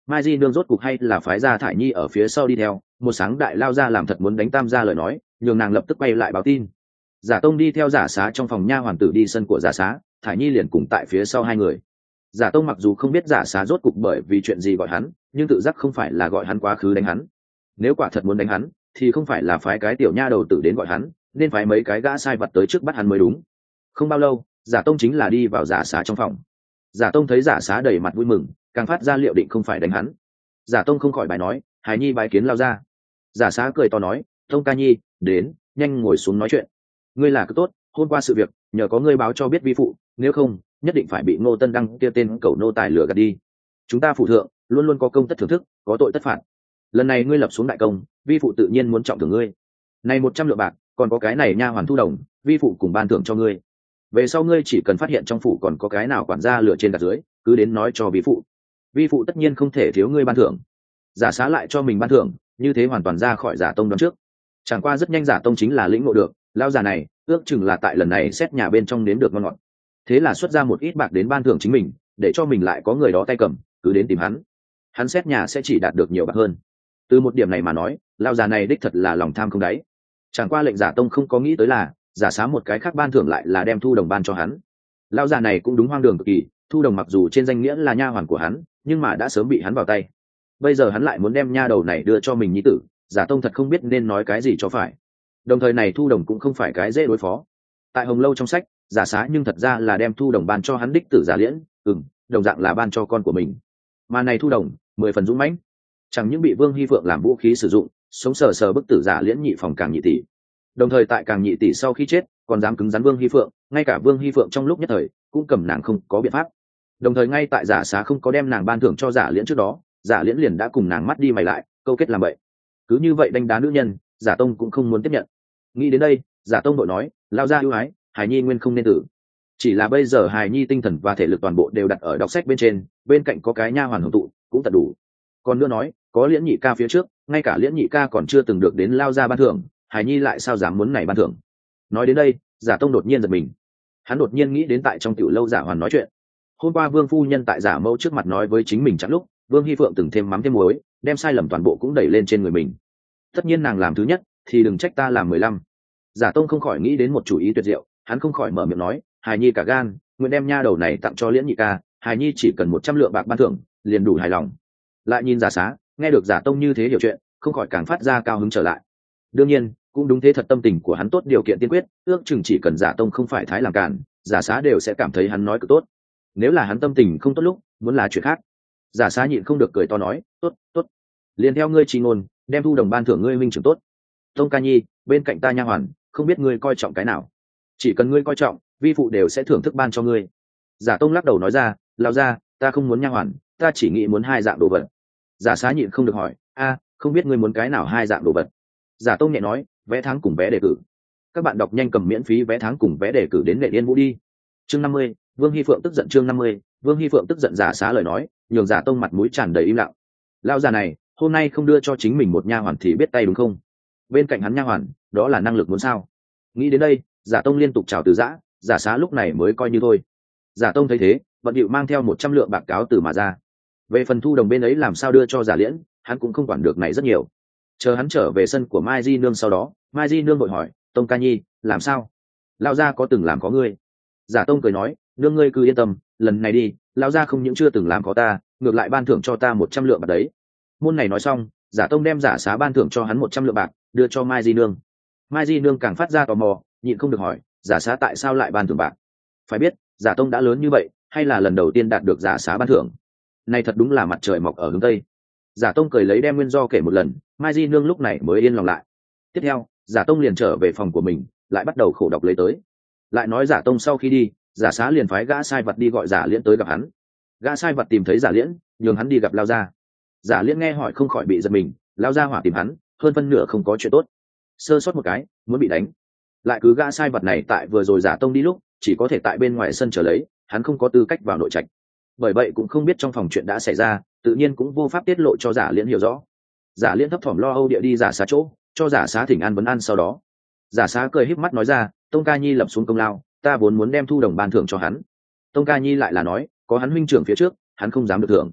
mai di nương rốt cục hay là phái ra thải nhi ở phía sau đi theo, một sáng đại lao ra làm thật muốn đánh tam gia lời nói, nhường nàng lập tức quay lại báo tin. Giả tông đi theo giả xá trong phòng nha hoàn tử đi sân của giả xá, thải nhi liền cùng tại phía sau hai người. Giả tông mặc dù không biết giả xá rốt cục bởi vì chuyện gì gọi hắn, nhưng tự giác không phải là gọi hắn quá khứ đánh hắn. Nếu quả thật muốn đánh hắn thì không phải là phái cái tiểu nha đầu tử đến gọi hắn, nên phái mấy cái gã sai vật tới trước bắt hắn mới đúng. Không bao lâu, giả tông chính là đi vào giả xá trong phòng. Giả tông thấy giả xá đầy mặt vui mừng, càng phát ra liệu định không phải đánh hắn. Giả tông không khỏi bài nói, hài nhi bái kiến lao ra. Giả xá cười to nói, tông ca nhi đến, nhanh ngồi xuống nói chuyện. Ngươi là cứ tốt, hôm qua sự việc nhờ có ngươi báo cho biết vi phụ, nếu không nhất định phải bị Ngô Tân Đăng kia tên cẩu nô tài lừa gạt đi. Chúng ta phụ thượng luôn luôn có công tất thưởng thức, có tội tất phạt. Lần này ngươi lập xuống đại công, vi phụ tự nhiên muốn trọng thưởng ngươi. Này 100 lượng bạc, còn có cái này nha hoàn thu đồng, vi phụ cùng ban thưởng cho ngươi. Về sau ngươi chỉ cần phát hiện trong phủ còn có cái nào quản gia lừa trên đặt dưới, cứ đến nói cho vi phụ. Vi phụ tất nhiên không thể thiếu ngươi ban thưởng. Giả xá lại cho mình ban thưởng, như thế hoàn toàn ra khỏi giả tông đoán trước. Chẳng qua rất nhanh giả tông chính là lĩnh ngộ được, lao già này ước chừng là tại lần này xét nhà bên trong nếm được ngon ngọt, thế là xuất ra một ít bạc đến ban thưởng chính mình, để cho mình lại có người đó tay cầm, cứ đến tìm hắn xét nhà sẽ chỉ đạt được nhiều bạc hơn. Từ một điểm này mà nói, lao già này đích thật là lòng tham không đáy. Chẳng qua lệnh giả tông không có nghĩ tới là giả xá một cái khác ban thưởng lại là đem thu đồng ban cho hắn. Lao già này cũng đúng hoang đường cực kỳ, thu đồng mặc dù trên danh nghĩa là nha hoàn của hắn, nhưng mà đã sớm bị hắn vào tay. Bây giờ hắn lại muốn đem nha đầu này đưa cho mình nhi tử, giả tông thật không biết nên nói cái gì cho phải. Đồng thời này thu đồng cũng không phải cái dễ đối phó. Tại Hồng Lâu trong sách, giả xá nhưng thật ra là đem thu đồng ban cho hắn đích tử giả liễn, đồng dạng là ban cho con của mình. Mà này thu đồng 10 phần dũng mãnh, chẳng những bị Vương Hy Phượng làm vũ khí sử dụng, sống sờ sờ bức tử giả liễn nhị phòng Càng Nhị tỷ. Đồng thời tại Càng Nhị tỷ sau khi chết, còn dám cứng rắn Vương Hy Phượng, ngay cả Vương Hy Phượng trong lúc nhất thời cũng cầm nàng không có biện pháp. Đồng thời ngay tại giả xá không có đem nàng ban thưởng cho giả liễn trước đó, giả liễn liền đã cùng nàng mắt đi mày lại, câu kết làm vậy. Cứ như vậy đánh đá nữ nhân, giả tông cũng không muốn tiếp nhận. Nghĩ đến đây, giả tông đội nói, lao ra ưu ái, hài nhi nguyên không nên tử. Chỉ là bây giờ hài nhi tinh thần và thể lực toàn bộ đều đặt ở đọc sách bên trên, bên cạnh có cái nha hoàn hưởng tụ cũng tận đủ. Còn nữa nói, có liễn nhị ca phía trước, ngay cả liễn nhị ca còn chưa từng được đến lao ra ban thưởng, hài nhi lại sao dám muốn này ban thưởng. Nói đến đây, giả tông đột nhiên giật mình. Hắn đột nhiên nghĩ đến tại trong tiểu lâu giả hoàn nói chuyện. Hôm qua Vương phu nhân tại giả mẫu trước mặt nói với chính mình chẳng lúc, Vương Hy Phượng từng thêm mắm thêm muối, đem sai lầm toàn bộ cũng đẩy lên trên người mình. Tất nhiên nàng làm thứ nhất, thì đừng trách ta làm 15. Giả tông không khỏi nghĩ đến một chủ ý tuyệt diệu, hắn không khỏi mở miệng nói, hài nhi cả gan, nguyện đem nha đầu này tặng cho liễn nhị ca, hài nhi chỉ cần 100 lượng bạc ban thưởng, liền đủ hài lòng. Lại nhìn giả xá, nghe được giả tông như thế hiểu chuyện, không khỏi càng phát ra cao hứng trở lại. Đương nhiên cũng đúng thế, thật tâm tình của hắn tốt, điều kiện tiên quyết ước chừng chỉ cần giả tông không phải thái làm cản, giả xá đều sẽ cảm thấy hắn nói cực tốt. Nếu là hắn tâm tình không tốt lúc, muốn là chuyện khác. Giả xá nhịn không được cười to nói, tốt tốt, liền theo ngươi chi ngôn, đem thu đồng ban thưởng ngươi minh trưởng tốt. Tông ca nhi, bên cạnh ta nha hoàn, không biết ngươi coi trọng cái nào, chỉ cần ngươi coi trọng, vi phụ đều sẽ thưởng thức ban cho ngươi. Giả tông lắc đầu nói ra, lao ra, ta không muốn nha hoàn, ta chỉ nghĩ muốn 2 dạng đồ vật. Giả xá nhịn không được hỏi, không biết ngươi muốn cái nào 2 dạng đồ vật. Giả tông nhẹ nói, vé tháng cùng vé đề cử. Các bạn đọc nhanh cầm miễn phí vé tháng cùng vé đề cử đến Nghệ Yên Vũ đi. Chương 50, Vương Hy Phượng tức giận. Chương 50, Vương Hy Phượng tức giận. Giả xá lời nói nhường giả tông mặt mũi tràn đầy im lặng. Lão già này hôm nay không đưa cho chính mình một nha hoàn thì biết tay đúng không? Bên cạnh hắn nha hoàn, đó là năng lực muốn sao? Nghĩ đến đây, giả tông liên tục chào từ giã, giả xá lúc này mới coi như thôi. Giả tông thấy thế, bận điệu mang theo 100 lượng bạc cáo từ mà ra. Về phần thu đồng bên ấy làm sao đưa cho giả liễn, hắn cũng không quản được này rất nhiều. Chờ hắn trở về sân của Mai Di Nương sau đó, Mai Di Nương vội hỏi, tông ca nhi làm sao? Lão gia có từng làm có ngươi? Giả tông cười nói, nương ngươi cứ yên tâm, lần này đi, lão gia không những chưa từng làm có ta, ngược lại ban thưởng cho ta 100 lượng bạc đấy. Môn này nói xong, giả tông đem giả xá ban thưởng cho hắn 100 lượng bạc, đưa cho Mai Di Nương. Mai Di Nương càng phát ra tò mò, nhịn không được hỏi, giả xá tại sao lại ban thưởng bạc? Phải biết, giả tông đã lớn như vậy, hay là lần đầu tiên đạt được giả xá ban thưởng? Này thật đúng là mặt trời mọc ở hướng tây. Giả tông cười lấy đem nguyên do kể một lần, Mai Di Nương lúc này mới yên lòng lại. Tiếp theo, giả tông liền trở về phòng của mình, lại bắt đầu khổ đọc lấy tới. Lại nói giả tông sau khi đi, giả xá liền phái gã sai vật đi gọi giả liễn tới gặp hắn. Gã sai vật tìm thấy giả liễn, nhường hắn đi gặp lao gia. Giả liễn nghe hỏi không khỏi bị giật mình, lao gia hỏa tìm hắn, hơn phân nửa không có chuyện tốt, sơ sót một cái muốn bị đánh. Lại cứ gã sai vật này tại vừa rồi giả tông đi lúc chỉ có thể tại bên ngoài sân chờ lấy, hắn không có tư cách vào nội trạch, bởi vậy cũng không biết trong phòng chuyện đã xảy ra, tự nhiên cũng vô pháp tiết lộ cho giả liễn hiểu rõ. Giả liễn thấp thỏm lo âu địa đi giả xá chỗ, cho giả xá thỉnh an vấn an. Sau đó giả xá cười híp mắt nói ra, tông ca nhi lập xuống công lao, ta vốn muốn đem thu đồng ban thưởng cho hắn. Tông ca nhi lại là nói, có hắn huynh trưởng phía trước, hắn không dám được thưởng.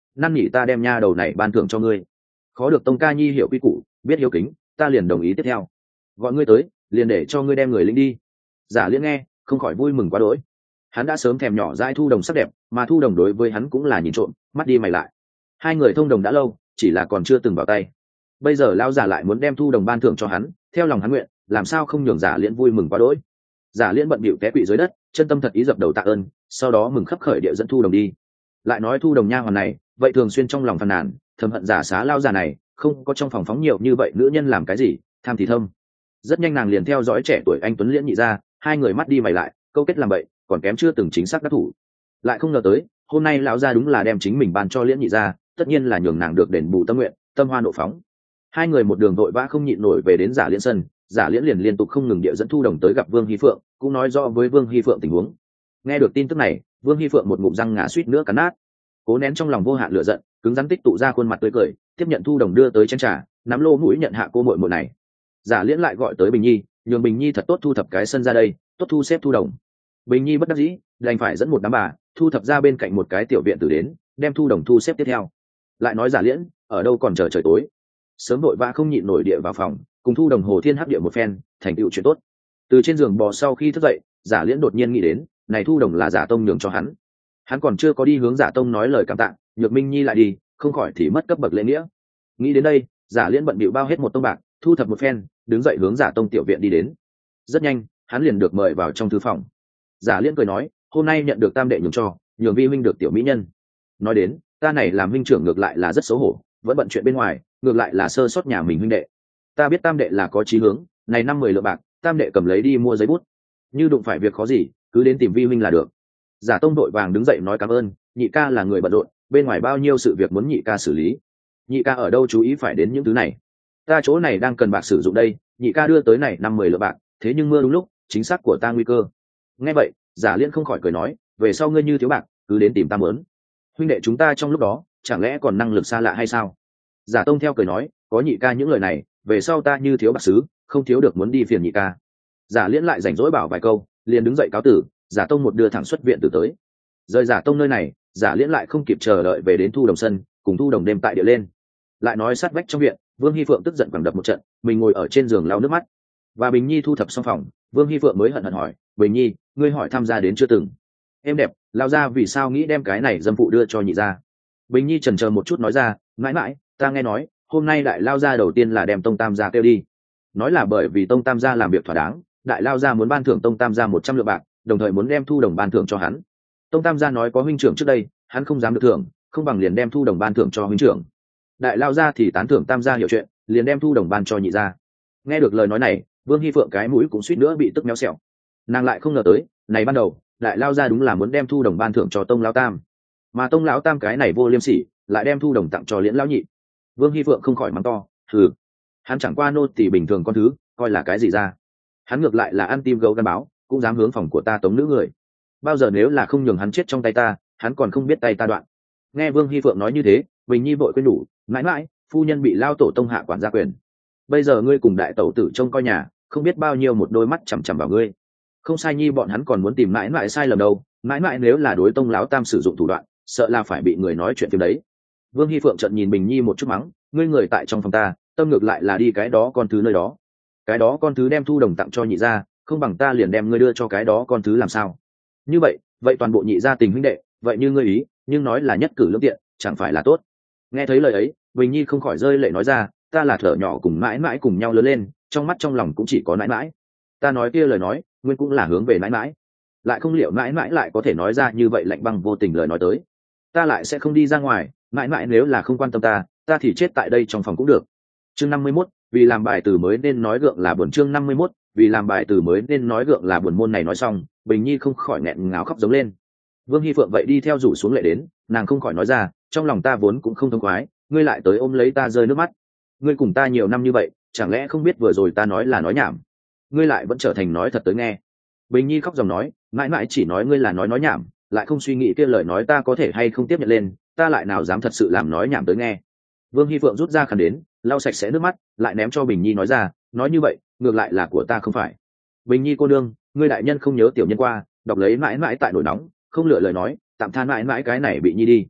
năn nỉ ta đem nha đầu này ban thưởng cho ngươi. Khó được Tông ca nhi hiểu quy củ, biết hiếu kính, ta liền đồng ý tiếp theo. Gọi ngươi tới, liền để cho ngươi đem người lính đi. Giả Liễn nghe, không khỏi vui mừng quá đỗi. Hắn đã sớm thèm nhỏ dãi Thu Đồng sắc đẹp, mà Thu Đồng đối với hắn cũng là nhìn trộm, mắt đi mày lại. Hai người thông đồng đã lâu, chỉ là còn chưa từng vào tay. Bây giờ lão giả lại muốn đem Thu Đồng ban thưởng cho hắn, theo lòng hắn nguyện, làm sao không nhường Giả Liễn vui mừng quá đỗi. Giả Liễn bận bịu té quỵ dưới đất, chân tâm thật ý dập đầu tạ ơn, sau đó mừng khấp khởi địa dẫn Thu Đồng đi. Lại nói Thu Đồng nha hoàn này, vậy thường xuyên trong lòng phàn nàn, thầm hận Giả Xá lao già này, không có trong phòng phóng nhiều như vậy nữ nhân làm cái gì, tham thì thâm. Rất nhanh nàng liền theo dõi trẻ tuổi anh tuấn Liễn nhị ra, hai người mắt đi mày lại, câu kết làm bậy, còn kém chưa từng chính xác đắc thủ. Lại không ngờ tới, hôm nay lão gia đúng là đem chính mình ban cho Liễn nhị ra, tất nhiên là nhường nàng được đền bù tâm nguyện, tâm hoa nộ phóng. Hai người một đường vội vã không nhịn nổi về đến Giả Liễn sân, Giả Liễn liền liên tục không ngừng địa dẫn Thu Đồng tới gặp Vương Hi Phượng, cũng nói rõ với Vương Hi Phượng tình huống. Nghe được tin tức này, Vương Hi Phượng một ngụm răng ngã suýt nữa cắn nát, cố nén trong lòng vô hạn lửa giận, cứng rắn tích tụ ra khuôn mặt tươi cười, tiếp nhận Thu Đồng đưa tới chén trà, nắm lô mũi nhận hạ cô muội muội này. Giả Liễn lại gọi tới Bình Nhi, nhường Bình Nhi thật tốt thu thập cái sân ra đây, tốt thu xếp Thu Đồng. Bình Nhi bất đắc dĩ, đành phải dẫn một đám bà thu thập ra bên cạnh một cái tiểu viện tử đến, đem Thu Đồng thu xếp tiếp theo. Lại nói Giả Liễn ở đâu còn chờ trời tối, sớm vội vã không nhịn nổi địa vào phòng, cùng Thu Đồng hồ thiên hấp địa một phen, thành tựu chuyện tốt. Từ trên giường bò sau khi thức dậy, Giả Liễn đột nhiên nghĩ đến, này Thu Đồng là Giả Tông nhường cho hắn. Hắn còn chưa có đi hướng Giả Tông nói lời cảm tạ, nhược Minh Nhi lại đi, không khỏi thì mất cấp bậc lễ nghĩa. Nghĩ đến đây, Giả Liễn bận bịu bao hết một tông bạc, thu thập một phen, đứng dậy hướng Giả Tông tiểu viện đi đến. Rất nhanh, hắn liền được mời vào trong thư phòng. Giả Liễn cười nói, hôm nay nhận được tam đệ nhường cho, nhường vi huynh được tiểu mỹ nhân. Nói đến, ta này làm huynh trưởng ngược lại là rất xấu hổ, vẫn bận chuyện bên ngoài, ngược lại là sơ sót nhà mình huynh đệ. Ta biết tam đệ là có chí hướng, này 50 lượng bạc, tam đệ cầm lấy đi mua giấy bút. Như đụng phải việc khó gì, cứ đến tìm vi huynh là được. Giả Tông đội vàng đứng dậy nói cảm ơn, nhị ca là người bận rộn, bên ngoài bao nhiêu sự việc muốn nhị ca xử lý. Nhị ca ở đâu chú ý phải đến những thứ này. Ta chỗ này đang cần bạc sử dụng đây, nhị ca đưa tới này 50 lượng bạc, thế nhưng mưa đúng lúc, chính xác của ta nguy cơ. Nghe vậy, Giả Liễn không khỏi cười nói, về sau ngươi như thiếu bạc, cứ đến tìm ta mớn. Huynh đệ chúng ta trong lúc đó, chẳng lẽ còn năng lực xa lạ hay sao? Giả Tông theo cười nói, có nhị ca những lời này, về sau ta như thiếu bạc xứ, không thiếu được muốn đi phiền nhị ca. Giả Liễn lại rảnh rỗi bảo vài câu, liền đứng dậy cáo tử. Giả Tông một đưa thẳng xuất viện từ tới. Rời Giả Tông nơi này, Giả Liễn lại không kịp chờ đợi về đến Thu Đồng sân, cùng Thu Đồng đêm tại địa lên. Lại nói sát vách trong viện, Vương Hi Phượng tức giận quẳng đập một trận, mình ngồi ở trên giường lau nước mắt. Và Bình Nhi thu thập xong phòng, Vương Hi Phượng mới hận hận hỏi, Bình Nhi, ngươi hỏi tham gia đến chưa từng? Em đẹp, lao ra vì sao nghĩ đem cái này dâm phụ đưa cho nhị gia? Bình Nhi chần chờ một chút nói ra, mãi mãi, ta nghe nói, hôm nay đại lao gia đầu tiên là đem Tông Tam gia kêu đi. Nói là bởi vì Tông Tam gia làm việc thỏa đáng, đại lao gia muốn ban thưởng Tông Tam gia 100 lượng bạc, đồng thời muốn đem Thu Đồng ban thưởng cho hắn. Tông Tam gia nói có huynh trưởng trước đây, hắn không dám được thưởng, không bằng liền đem Thu Đồng ban thưởng cho huynh trưởng. Đại lao gia thì tán thưởng Tam gia hiểu chuyện, liền đem Thu Đồng ban cho nhị gia. Nghe được lời nói này, Vương Hi Phượng cái mũi cũng suýt nữa bị tức méo xẹo. Nàng lại không ngờ tới, này ban đầu, đại lao gia đúng là muốn đem Thu Đồng ban thưởng cho Tông lão tam, mà Tông lão tam cái này vô liêm sỉ, lại đem Thu Đồng tặng cho Liễn lão nhị. Vương Hi Phượng không khỏi mắng to, hừ, hắn chẳng qua nô tỳ bình thường con thứ, coi là cái gì ra? Hắn ngược lại là ăn tim gấu gan báo, cũng dám hướng phòng của ta tống nữ người. Bao giờ nếu là không nhường hắn chết trong tay ta, hắn còn không biết tay ta đoạn. Nghe Vương Hi Phượng nói như thế, Bình Nhi vội quên nhủ, mãi mãi, phu nhân bị lao tổ tông hạ quản gia quyền. Bây giờ ngươi cùng đại tẩu tử trông coi nhà, không biết bao nhiêu một đôi mắt chằm chằm vào ngươi. Không sai nhi bọn hắn còn muốn tìm mãi mãi sai lầm đâu, mãi mãi nếu là đối tông lão tam sử dụng thủ đoạn, sợ là phải bị người nói chuyện phim đấy. Vương Hi Phượng trợn nhìn Bình Nhi một chút mắng, ngươi người tại trong phòng ta, tâm ngược lại là đi cái đó con thứ nơi đó. Cái đó con thứ đem Thu Đồng tặng cho nhị gia, không bằng ta liền đem ngươi đưa cho cái đó con thứ làm sao? Như vậy, vậy toàn bộ nhị gia tình huynh đệ, vậy như ngươi ý, nhưng nói là nhất cử lưỡng tiện, chẳng phải là tốt. Nghe thấy lời ấy, Bình Nhi không khỏi rơi lệ nói ra, ta là thở nhỏ cùng mãi mãi cùng nhau lớn lên, trong mắt trong lòng cũng chỉ có mãi mãi. Ta nói kia lời nói, nguyên cũng là hướng về mãi mãi. Lại không liệu mãi mãi lại có thể nói ra như vậy lạnh băng vô tình lời nói tới. Ta lại sẽ không đi ra ngoài, mãi mãi nếu là không quan tâm ta thì chết tại đây trong phòng cũng được. Chương 51, vì làm bài từ mới nên nói gượng là buồn. Chương 51, vì làm bài từ mới nên nói gượng là buồn. Môn này nói xong, Bình Nhi không khỏi nghẹn ngào khóc giống lên. Vương Hi Phượng vậy đi theo rủ xuống lệ đến, nàng không khỏi nói ra, trong lòng ta vốn cũng không thông khoái, ngươi lại tới ôm lấy ta rơi nước mắt. Ngươi cùng ta nhiều năm như vậy, chẳng lẽ không biết vừa rồi ta nói là nói nhảm? Ngươi lại vẫn trở thành nói thật tới nghe. Bình Nhi khóc dòng nói, mãi mãi chỉ nói ngươi là nói nhảm, lại không suy nghĩ kia lời nói ta có thể hay không tiếp nhận lên, ta lại nào dám thật sự làm nói nhảm tới nghe. Vương Hi Phượng rút ra khăn đến, lau sạch sẽ nước mắt, lại ném cho Bình Nhi nói ra, nói như vậy, ngược lại là của ta không phải. Bình Nhi cô nương, ngươi đại nhân không nhớ tiểu nhân qua, đọc lấy mãi mãi tại nổi nóng, không lựa lời nói, tạm than mãi mãi cái này bị Nhi đi.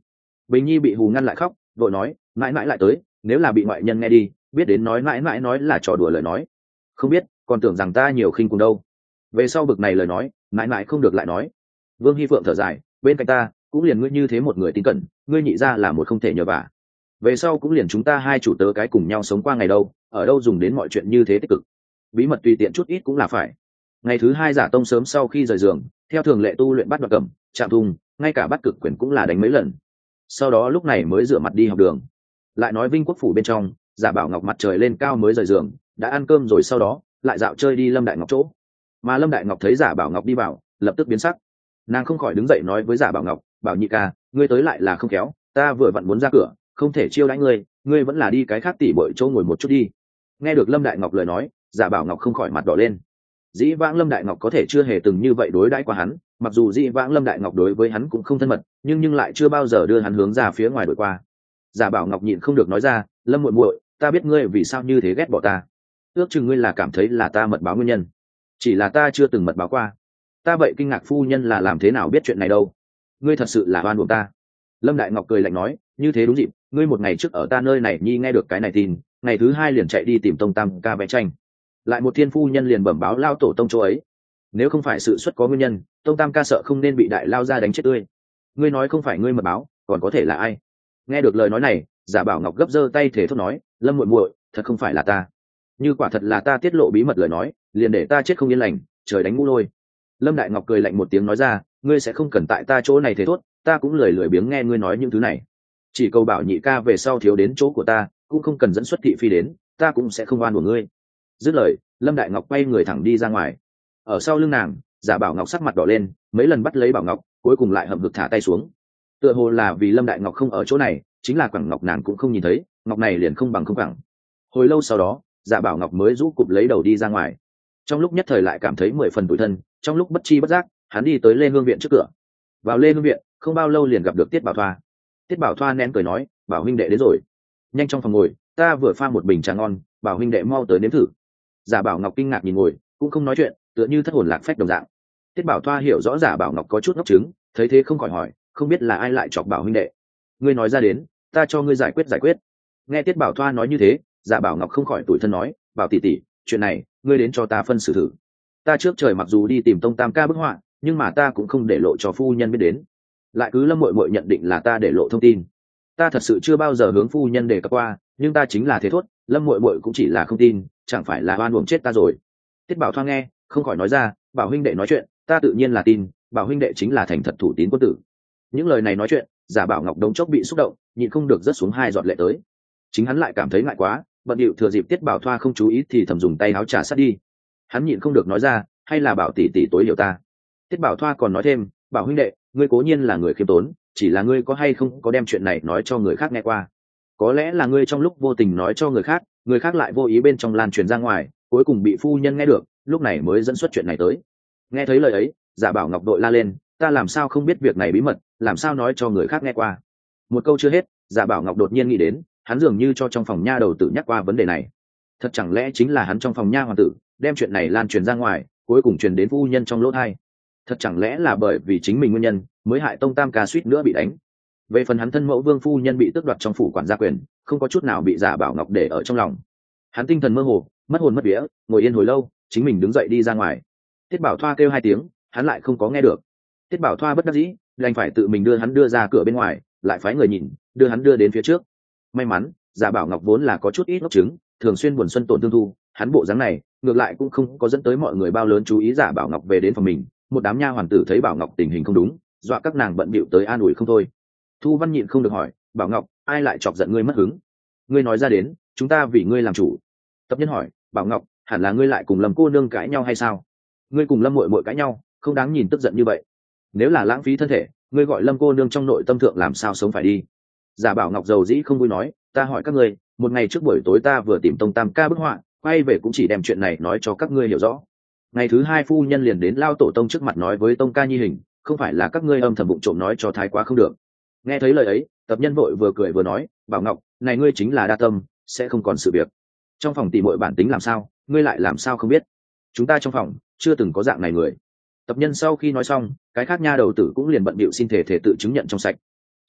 Bình Nhi bị hù ngăn lại khóc, vội nói mãi mãi lại tới, nếu là bị ngoại nhân nghe đi biết đến nói mãi mãi nói là trò đùa lời nói, không biết còn tưởng rằng ta nhiều khinh cùng đâu. Về sau bực này lời nói mãi mãi không được lại nói. Vương Hy Phượng thở dài, bên cạnh ta cũng liền ngươi như thế một người tin cẩn, ngươi nhị ra là một không thể nhờ vả, về sau cũng liền chúng ta hai chủ tớ cái cùng nhau sống qua ngày đâu, ở đâu dùng đến mọi chuyện như thế tích cực, bí mật tùy tiện chút ít cũng là phải. Ngày thứ hai Giả Tông sớm sau khi rời giường, theo thường lệ tu luyện bắt đoạt cầm, chạm thùng, ngay cả bắt cực quyền cũng là đánh mấy lần. Sau đó lúc này mới rửa mặt đi học đường. Lại nói Vinh Quốc phủ bên trong, Giả Bảo Ngọc mặt trời lên cao mới rời giường, đã ăn cơm rồi sau đó lại dạo chơi đi Lâm Đại Ngọc chỗ. Mà Lâm Đại Ngọc thấy Giả Bảo Ngọc đi vào, lập tức biến sắc. Nàng không khỏi đứng dậy nói với Giả Bảo Ngọc, bảo nhị ca, ngươi tới lại là không khéo, ta vừa vặn muốn ra cửa, không thể chiêu đãi ngươi, ngươi vẫn là đi cái khác tỉ bội chỗ ngồi một chút đi. Nghe được Lâm Đại Ngọc lời nói, Giả Bảo Ngọc không khỏi mặt đỏ lên. Dĩ vãng Lâm Đại Ngọc có thể chưa hề từng như vậy đối đãi qua hắn, mặc dù dĩ vãng Lâm Đại Ngọc đối với hắn cũng không thân mật, nhưng lại chưa bao giờ đưa hắn hướng ra phía ngoài đổi qua. Giả Bảo Ngọc nhịn không được nói ra, Lâm muội muội, ta biết ngươi vì sao như thế ghét bỏ ta, ước chừng ngươi là cảm thấy là ta mật báo nguyên nhân, chỉ là ta chưa từng mật báo qua. Ta vậy kinh ngạc phu nhân là làm thế nào biết chuyện này đâu, ngươi thật sự là oan uổng ta. Lâm Đại Ngọc cười lạnh nói, như thế đúng dịp, ngươi một ngày trước ở ta nơi này nhi nghe được cái này tin, ngày thứ hai liền chạy đi tìm Tông Tam ca vẽ tranh, lại một thiên phu nhân liền bẩm báo lao tổ tông chỗ ấy. Nếu không phải sự xuất có nguyên nhân, Tông Tam ca sợ không nên bị đại lao ra đánh chết tươi. Ngươi nói không phải ngươi mật báo, còn có thể là ai? Nghe được lời nói này, Giả Bảo Ngọc gấp giơ tay thể thốt nói, Lâm muội muội, thật không phải là ta, như quả thật là ta tiết lộ bí mật lời nói, liền để ta chết không yên lành, trời đánh ngũ lôi. Lâm Đại Ngọc cười lạnh một tiếng nói ra, ngươi sẽ không cần tại ta chỗ này thể thốt, ta cũng lười biếng nghe ngươi nói những thứ này, chỉ cầu bảo nhị ca về sau thiếu đến chỗ của ta, cũng không cần dẫn xuất thị phi đến, ta cũng sẽ không oan của ngươi. Dứt lời, Lâm Đại Ngọc quay người thẳng đi ra ngoài. Ở sau lưng nàng, Giả Bảo Ngọc sắc mặt đỏ lên, mấy lần bắt lấy Bảo Ngọc, cuối cùng lại hậm hực thả tay xuống. Tựa hồ là vì Lâm Đại Ngọc không ở chỗ này, chính là quẳng ngọc nàng cũng không nhìn thấy, ngọc này liền không bằng không quẳng. Hồi lâu sau đó, Giả Bảo Ngọc mới rũ cụp lấy đầu đi ra ngoài. Trong lúc nhất thời lại cảm thấy 10 phần tủi thân, trong lúc bất chi bất giác, hắn đi tới Lê Hương viện trước cửa. Vào Lê Hương viện, không bao lâu liền gặp được Tiết Bảo Thoa. Tiết Bảo Thoa nén cười nói, Bảo huynh đệ đến rồi, nhanh trong phòng ngồi, ta vừa pha một bình trà ngon, Bảo huynh đệ mau tới nếm thử. Giả Bảo Ngọc kinh ngạc nhìn ngồi, cũng không nói chuyện, tựa như thất hồn lạc phách đồng dạng. Tiết Bảo Thoa hiểu rõ Giả Bảo Ngọc có chút ngốc trứng, thấy thế không khỏi hỏi, không biết là ai lại chọc Bảo huynh đệ, ngươi nói ra đến, ta cho ngươi giải quyết. Nghe Tiết Bảo Thoa nói như thế, Giả Bảo Ngọc không khỏi tủi thân nói, Bảo tỷ tỷ, chuyện này ngươi đến cho ta phân xử thử. Ta trước trời mặc dù đi tìm Tông Tam ca bức họa, nhưng mà ta cũng không để lộ cho phu nhân biết đến, lại cứ Lâm muội muội nhận định là ta để lộ thông tin. Ta thật sự chưa bao giờ hướng phu nhân đề cập qua, nhưng ta chính là thế thốt, Lâm muội muội cũng chỉ là không tin, chẳng phải là oan uổng chết ta rồi. Tiết Bảo Thoa nghe, không khỏi nói ra, Bảo huynh đệ nói chuyện, ta tự nhiên là tin, Bảo huynh đệ chính là thành thật thủ tín quân tử. Những lời này nói chuyện, Giả Bảo Ngọc đống chốc bị xúc động, nhịn không được rớt xuống 2 giọt lệ tới. Chính hắn lại cảm thấy ngại quá, bận điệu thừa dịp Tiết Bảo Thoa không chú ý thì thầm dùng tay áo trà sát đi. Hắn nhịn không được nói ra, hay là Bảo tỷ tỷ tối hiểu ta. Tiết Bảo Thoa còn nói thêm, Bảo huynh đệ, ngươi cố nhiên là người khiêm tốn, chỉ là ngươi có hay không có đem chuyện này nói cho người khác nghe qua. Có lẽ là ngươi trong lúc vô tình nói cho người khác lại vô ý bên trong lan truyền ra ngoài, cuối cùng bị phu nhân nghe được, lúc này mới dẫn xuất chuyện này tới. Nghe thấy lời ấy, Giả Bảo Ngọc đội la lên, ta làm sao không biết việc này bí mật, làm sao nói cho người khác nghe qua. Một câu chưa hết, Giả Bảo Ngọc đột nhiên nghĩ đến, hắn dường như cho trong phòng nha đầu tử nhắc qua vấn đề này. Thật chẳng lẽ chính là hắn trong phòng nha hoàng tử đem chuyện này lan truyền ra ngoài, cuối cùng truyền đến phu nhân trong lỗ tai. Thật chẳng lẽ là bởi vì chính mình nguyên nhân mới hại Tông Tam ca suýt nữa bị đánh. Về phần hắn thân mẫu Vương phu nhân bị tước đoạt trong phủ quản gia quyền, không có chút nào bị Giả Bảo Ngọc để ở trong lòng. Hắn tinh thần mơ hồ, mất hồn mất vía, ngồi yên hồi lâu, chính mình đứng dậy đi ra ngoài. Tiết Bảo Thoa kêu 2 tiếng, hắn lại không có nghe được. Tiết Bảo Thoa bất đắc dĩ, đành phải tự mình đưa hắn đưa ra cửa bên ngoài, lại phái người nhìn, đưa hắn đưa đến phía trước. May mắn, Giả Bảo Ngọc vốn là có chút ít ngốc trứng, thường xuyên buồn xuân tổn thương thu, hắn bộ dáng này, ngược lại cũng không có dẫn tới mọi người bao lớn chú ý. Giả Bảo Ngọc về đến phòng mình, một đám nha hoàn tử thấy Bảo Ngọc tình hình không đúng, dọa các nàng bận bịu tới an ủi không thôi. Thu Văn nhịn không được hỏi, Bảo Ngọc, ai lại chọc giận ngươi mất hứng? Ngươi nói ra đến, chúng ta vì ngươi làm chủ. Tập Nhân hỏi, Bảo Ngọc, hẳn là ngươi lại cùng Lâm cô nương cãi nhau hay sao? Ngươi cùng Lâm muội muội cãi nhau, không đáng nhìn tức giận như vậy. Nếu là lãng phí thân thể, ngươi gọi Lâm cô nương trong nội tâm thượng làm sao sống phải đi. Giả Bảo Ngọc dầu dĩ không vui nói, ta hỏi các ngươi, một ngày trước buổi tối ta vừa tìm Tông Tam ca bức họa, quay về cũng chỉ đem chuyện này nói cho các ngươi hiểu rõ. Ngày thứ 2 phu nhân liền đến lao tổ tông trước mặt nói với Tông ca nhi hình, không phải là các ngươi âm thầm bụng trộm nói cho thái quá không được. Nghe thấy lời ấy, Tập Nhân vội vừa cười vừa nói, Bảo Ngọc, này ngươi chính là đa tâm, sẽ không còn sự việc. Trong phòng tỉ muội bản tính làm sao, ngươi lại làm sao không biết? Chúng ta trong phòng chưa từng có dạng này người. Tập Nhân sau khi nói xong, cái khác nha đầu tử cũng liền bận bịu xin thể tự chứng nhận trong sạch.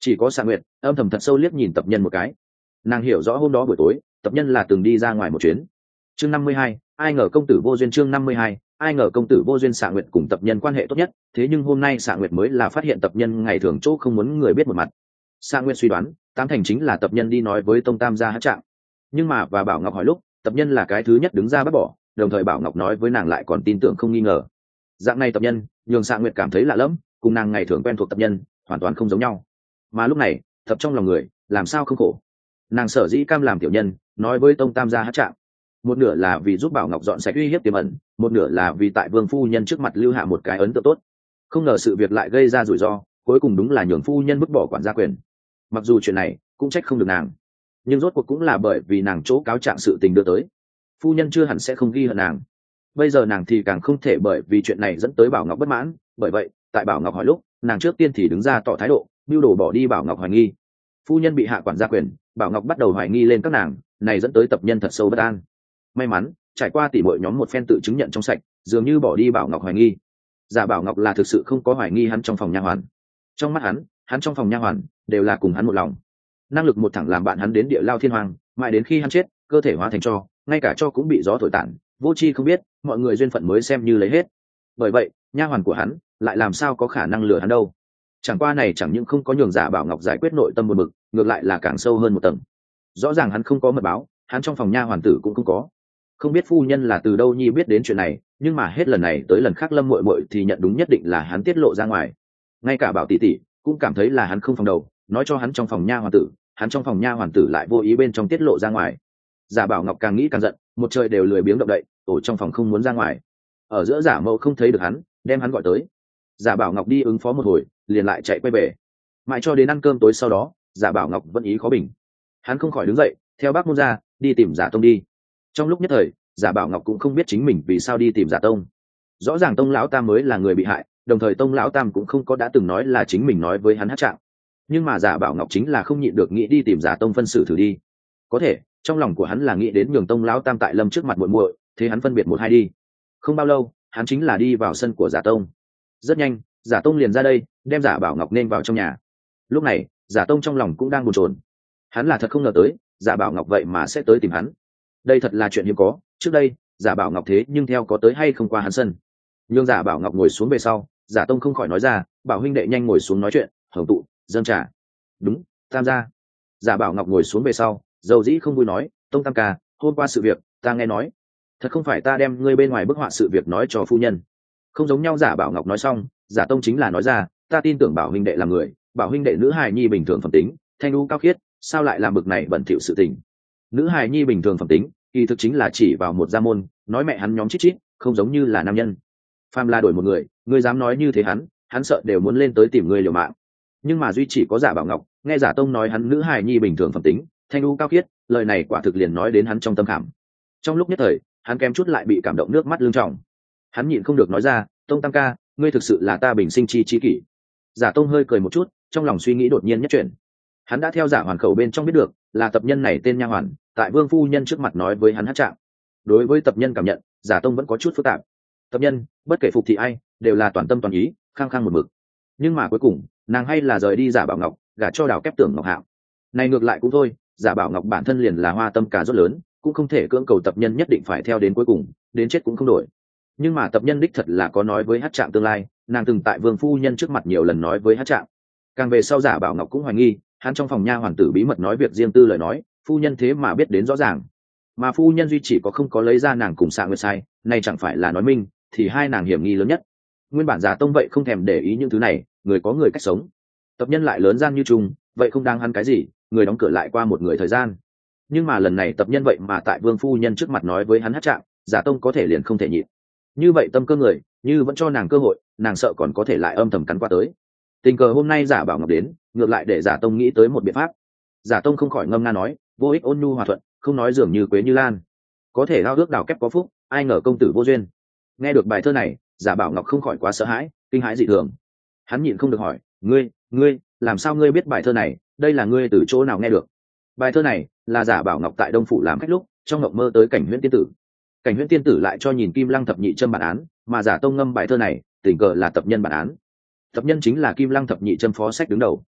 Chỉ có Sa Nguyệt âm thầm thật sâu liếc nhìn tập nhân một cái. Nàng hiểu rõ hôm đó buổi tối tập nhân là từng đi ra ngoài một chuyến. Chương 52, ai ngờ công tử vô duyên. Chương 52, ai ngờ công tử vô duyên. Sa Nguyệt cùng tập nhân quan hệ tốt nhất, thế nhưng hôm nay Sa Nguyệt mới là phát hiện tập nhân ngày thường chỗ không muốn người biết một mặt. Sa Nguyệt suy đoán tám thành chính là tập nhân đi nói với Tông Tam gia hát trạng, nhưng mà và Bảo Ngọc hỏi lúc tập nhân là cái thứ nhất đứng ra bác bỏ, đồng thời Bảo Ngọc nói với nàng lại còn tin tưởng không nghi ngờ. Dạng này tập nhân nhường Sa Nguyệt cảm thấy lạ lẫm, cùng nàng ngày thường quen thuộc tập nhân hoàn toàn không giống nhau. Mà lúc này tập trong lòng người làm sao không khổ. Nàng sở dĩ cam làm tiểu nhân nói với Tông Tam gia hát trạng, một nửa là vì giúp Bảo Ngọc dọn sạch uy hiếp tiềm ẩn, một nửa là vì tại vương phu nhân trước mặt lưu hạ một cái ấn tượng tốt. Không ngờ sự việc lại gây ra rủi ro, cuối cùng đúng là nhường phu nhân vứt bỏ quản gia quyền. Mặc dù chuyện này cũng trách không được nàng, nhưng rốt cuộc cũng là bởi vì nàng chỗ cáo trạng sự tình đưa tới, phu nhân chưa hẳn sẽ không ghi hận nàng. Bây giờ nàng thì càng không thể bởi vì chuyện này dẫn tới Bảo Ngọc bất mãn, bởi vậy tại Bảo Ngọc hỏi lúc nàng trước tiên thì đứng ra tỏ thái độ, mưu đồ bỏ đi Bảo Ngọc hoài nghi. Phu nhân bị hạ quản gia quyền, Bảo Ngọc bắt đầu hoài nghi lên các nàng, này dẫn tới tập nhân thật sâu bất an. May mắn trải qua tỉ mọi nhóm một phen tự chứng nhận trong sạch, dường như bỏ đi Bảo Ngọc hoài nghi. Giả Bảo Ngọc là thực sự không có hoài nghi hắn trong phòng nha hoàn. Trong mắt hắn trong phòng nha hoàn đều là cùng hắn một lòng, năng lực một thẳng làm bạn hắn đến địa lao thiên hoàng, mãi đến khi hắn chết cơ thể hóa thành tro, ngay cả tro cũng bị gió thổi tản, vô tri không biết, mọi người duyên phận mới xem như lấy hết. Bởi vậy nha hoàn của hắn lại làm sao có khả năng lừa hắn đâu. Chẳng qua này chẳng những không có nhường Giả Bảo Ngọc giải quyết nội tâm buồn bực, ngược lại là càng sâu hơn một tầng. Rõ ràng hắn không có mật báo, hắn trong phòng nha hoàn tử cũng không có. Không biết phu nhân là từ đâu nhi biết đến chuyện này, nhưng mà hết lần này tới lần khác Lâm muội muội thì nhận đúng nhất định là hắn tiết lộ ra ngoài. Ngay cả Bảo tỷ tỷ cũng cảm thấy là hắn không phòng đầu, nói cho hắn trong phòng nha hoàn tử, hắn trong phòng nha hoàn tử lại vô ý bên trong tiết lộ ra ngoài. Giả Bảo Ngọc càng nghĩ càng giận, một trời đều lười biếng động đậy, ở trong phòng không muốn ra ngoài. Ở giữa Giả Mẫu không thấy được hắn, đem hắn gọi tới. Giả Bảo Ngọc đi ứng phó một hồi, liền lại chạy quay về. Mãi cho đến ăn cơm tối sau đó, Giả Bảo Ngọc vẫn ý khó bình. Hắn không khỏi đứng dậy, theo bác môn ra, đi tìm Giả Tông đi. Trong lúc nhất thời, Giả Bảo Ngọc cũng không biết chính mình vì sao đi tìm Giả Tông. Rõ ràng Tông lão tam mới là người bị hại, đồng thời Tông lão tam cũng không có đã từng nói là chính mình nói với hắn hát trạng. Nhưng mà Giả Bảo Ngọc chính là không nhịn được nghĩ đi tìm Giả Tông phân xử thử đi. Có thể trong lòng của hắn là nghĩ đến nhường Tông lão tam tại Lâm trước mặt muội muội, thế hắn phân biệt một hai đi. Không bao lâu hắn chính là đi vào sân của Giả Tông. Rất nhanh Giả Tông liền ra đây, đem Giả Bảo Ngọc nên vào trong nhà. Lúc này Giả Tông trong lòng cũng đang bồn chồn. Hắn là thật không ngờ tới Giả Bảo Ngọc vậy mà sẽ tới tìm hắn. Đây thật là chuyện hiếm có, trước đây Giả Bảo Ngọc thế nhưng theo có tới hay không qua hắn sân. Nhưng Giả Bảo Ngọc ngồi xuống về sau, Giả Tông không khỏi nói ra, bảo huynh đệ nhanh ngồi xuống nói chuyện, hưởng tụ dâng trà. Đúng, Tam gia. Giả Bảo Ngọc ngồi xuống về sau, dầu dĩ không vui nói, Tông Tam ca, hôm qua sự việc ta nghe nói, thật không phải ta đem ngươi bên ngoài bức họa sự việc nói cho phu nhân. Không giống nhau. Giả Bảo Ngọc nói xong, Giả Tông chính là nói ra, ta tin tưởng bảo huynh đệ là người, bảo huynh đệ nữ hài nhi bình thường phẩm tính, thanh đu cao khiết, sao lại làm bực này bẩn thỉu sự tình. Nữ hài nhi bình thường phẩm tính kỳ thực chính là chỉ vào một gia môn, nói mẹ hắn nhóm chít chít, không giống như là nam nhân. Phàm là đổi một người, ngươi dám nói như thế hắn sợ đều muốn lên tới tìm ngươi liều mạng. Nhưng mà duy chỉ có Giả Bảo Ngọc nghe Giả Tông nói hắn nữ hài nhi bình thường phẩm tính, thanh đu cao khiết, lời này quả thực liền nói đến hắn trong tâm khảm. Trong lúc nhất thời hắn kém chút lại bị cảm động nước mắt lưng tròng. Hắn nhịn không được nói ra, Tông Tam ca, ngươi thực sự là ta bình sinh chi chi kỷ. Giả Tông hơi cười một chút, trong lòng suy nghĩ đột nhiên nhất chuyển. Hắn đã theo Giả hoàn khẩu bên trong biết được là tập nhân này tên nha hoàn tại vương phu nhân trước mặt nói với hắn hát trạng. Đối với tập nhân cảm nhận, Giả Tông vẫn có chút phức tạp. Tập nhân bất kể phục thị ai đều là toàn tâm toàn ý, khăng khăng một mực. Nhưng mà cuối cùng nàng hay là rời đi Giả Bảo Ngọc, gả cho Đào Kép Tưởng Ngọc Hạo. Này ngược lại cũng thôi, Giả Bảo Ngọc bản thân liền là hoa tâm cà rốt lớn, cũng không thể cưỡng cầu tập nhân nhất định phải theo đến cuối cùng, đến chết cũng không đổi. Nhưng mà tập nhân đích thật là có nói với hát trạng tương lai, nàng từng tại vương phu nhân trước mặt nhiều lần nói với hát trạng. Càng về sau Giả Bảo Ngọc cũng hoài nghi hắn trong phòng nha hoàn tử bí mật nói việc riêng tư lời nói, phu nhân thế mà biết đến rõ ràng. Mà phu nhân duy chỉ có không có lấy ra nàng cùng Sa Nguyệt sai, này chẳng phải là nói minh thì hai nàng hiểm nghi lớn nhất. Nguyên bản Giả Tông vậy không thèm để ý những thứ này, người có người cách sống. Tập nhân lại lớn gian như trùng, vậy không đáng hắn cái gì, người đóng cửa lại qua một người thời gian. Nhưng mà lần này tập nhân vậy mà tại vương phu nhân trước mặt nói với hắn hát trạng, Giả Tông có thể liền không thể nhịn. Như vậy tâm cơ người, như vẫn cho nàng cơ hội, nàng sợ còn có thể lại âm thầm cắn qua tới. Tình cờ hôm nay Giả Bảo Ngọc đến, ngược lại để Giả Tông nghĩ tới một biện pháp. Giả Tông không khỏi ngâm nga nói, vô ích ôn nhu hòa thuận, không nói dường như quế như lan, có thể ao ước Đào Kép có phúc, ai ngờ công tử vô duyên. Nghe được bài thơ này, Giả Bảo Ngọc không khỏi quá sợ hãi, kinh hãi dị thường. Hắn nhịn không được hỏi, ngươi làm sao ngươi biết bài thơ này, đây là ngươi từ chỗ nào nghe được? Bài thơ này là Giả Bảo Ngọc tại Đông phủ làm khách lúc trong ngộng mơ tới Cảnh Huyễn tiên tử. Cảnh Huyễn tiên tử lại cho nhìn Kim Lăng thập nhị châm bản án, mà Giả Tông ngâm bài thơ này tình cờ là tập nhân bản án. Tập nhân chính là Kim Lăng thập nhị châm phó sách đứng đầu.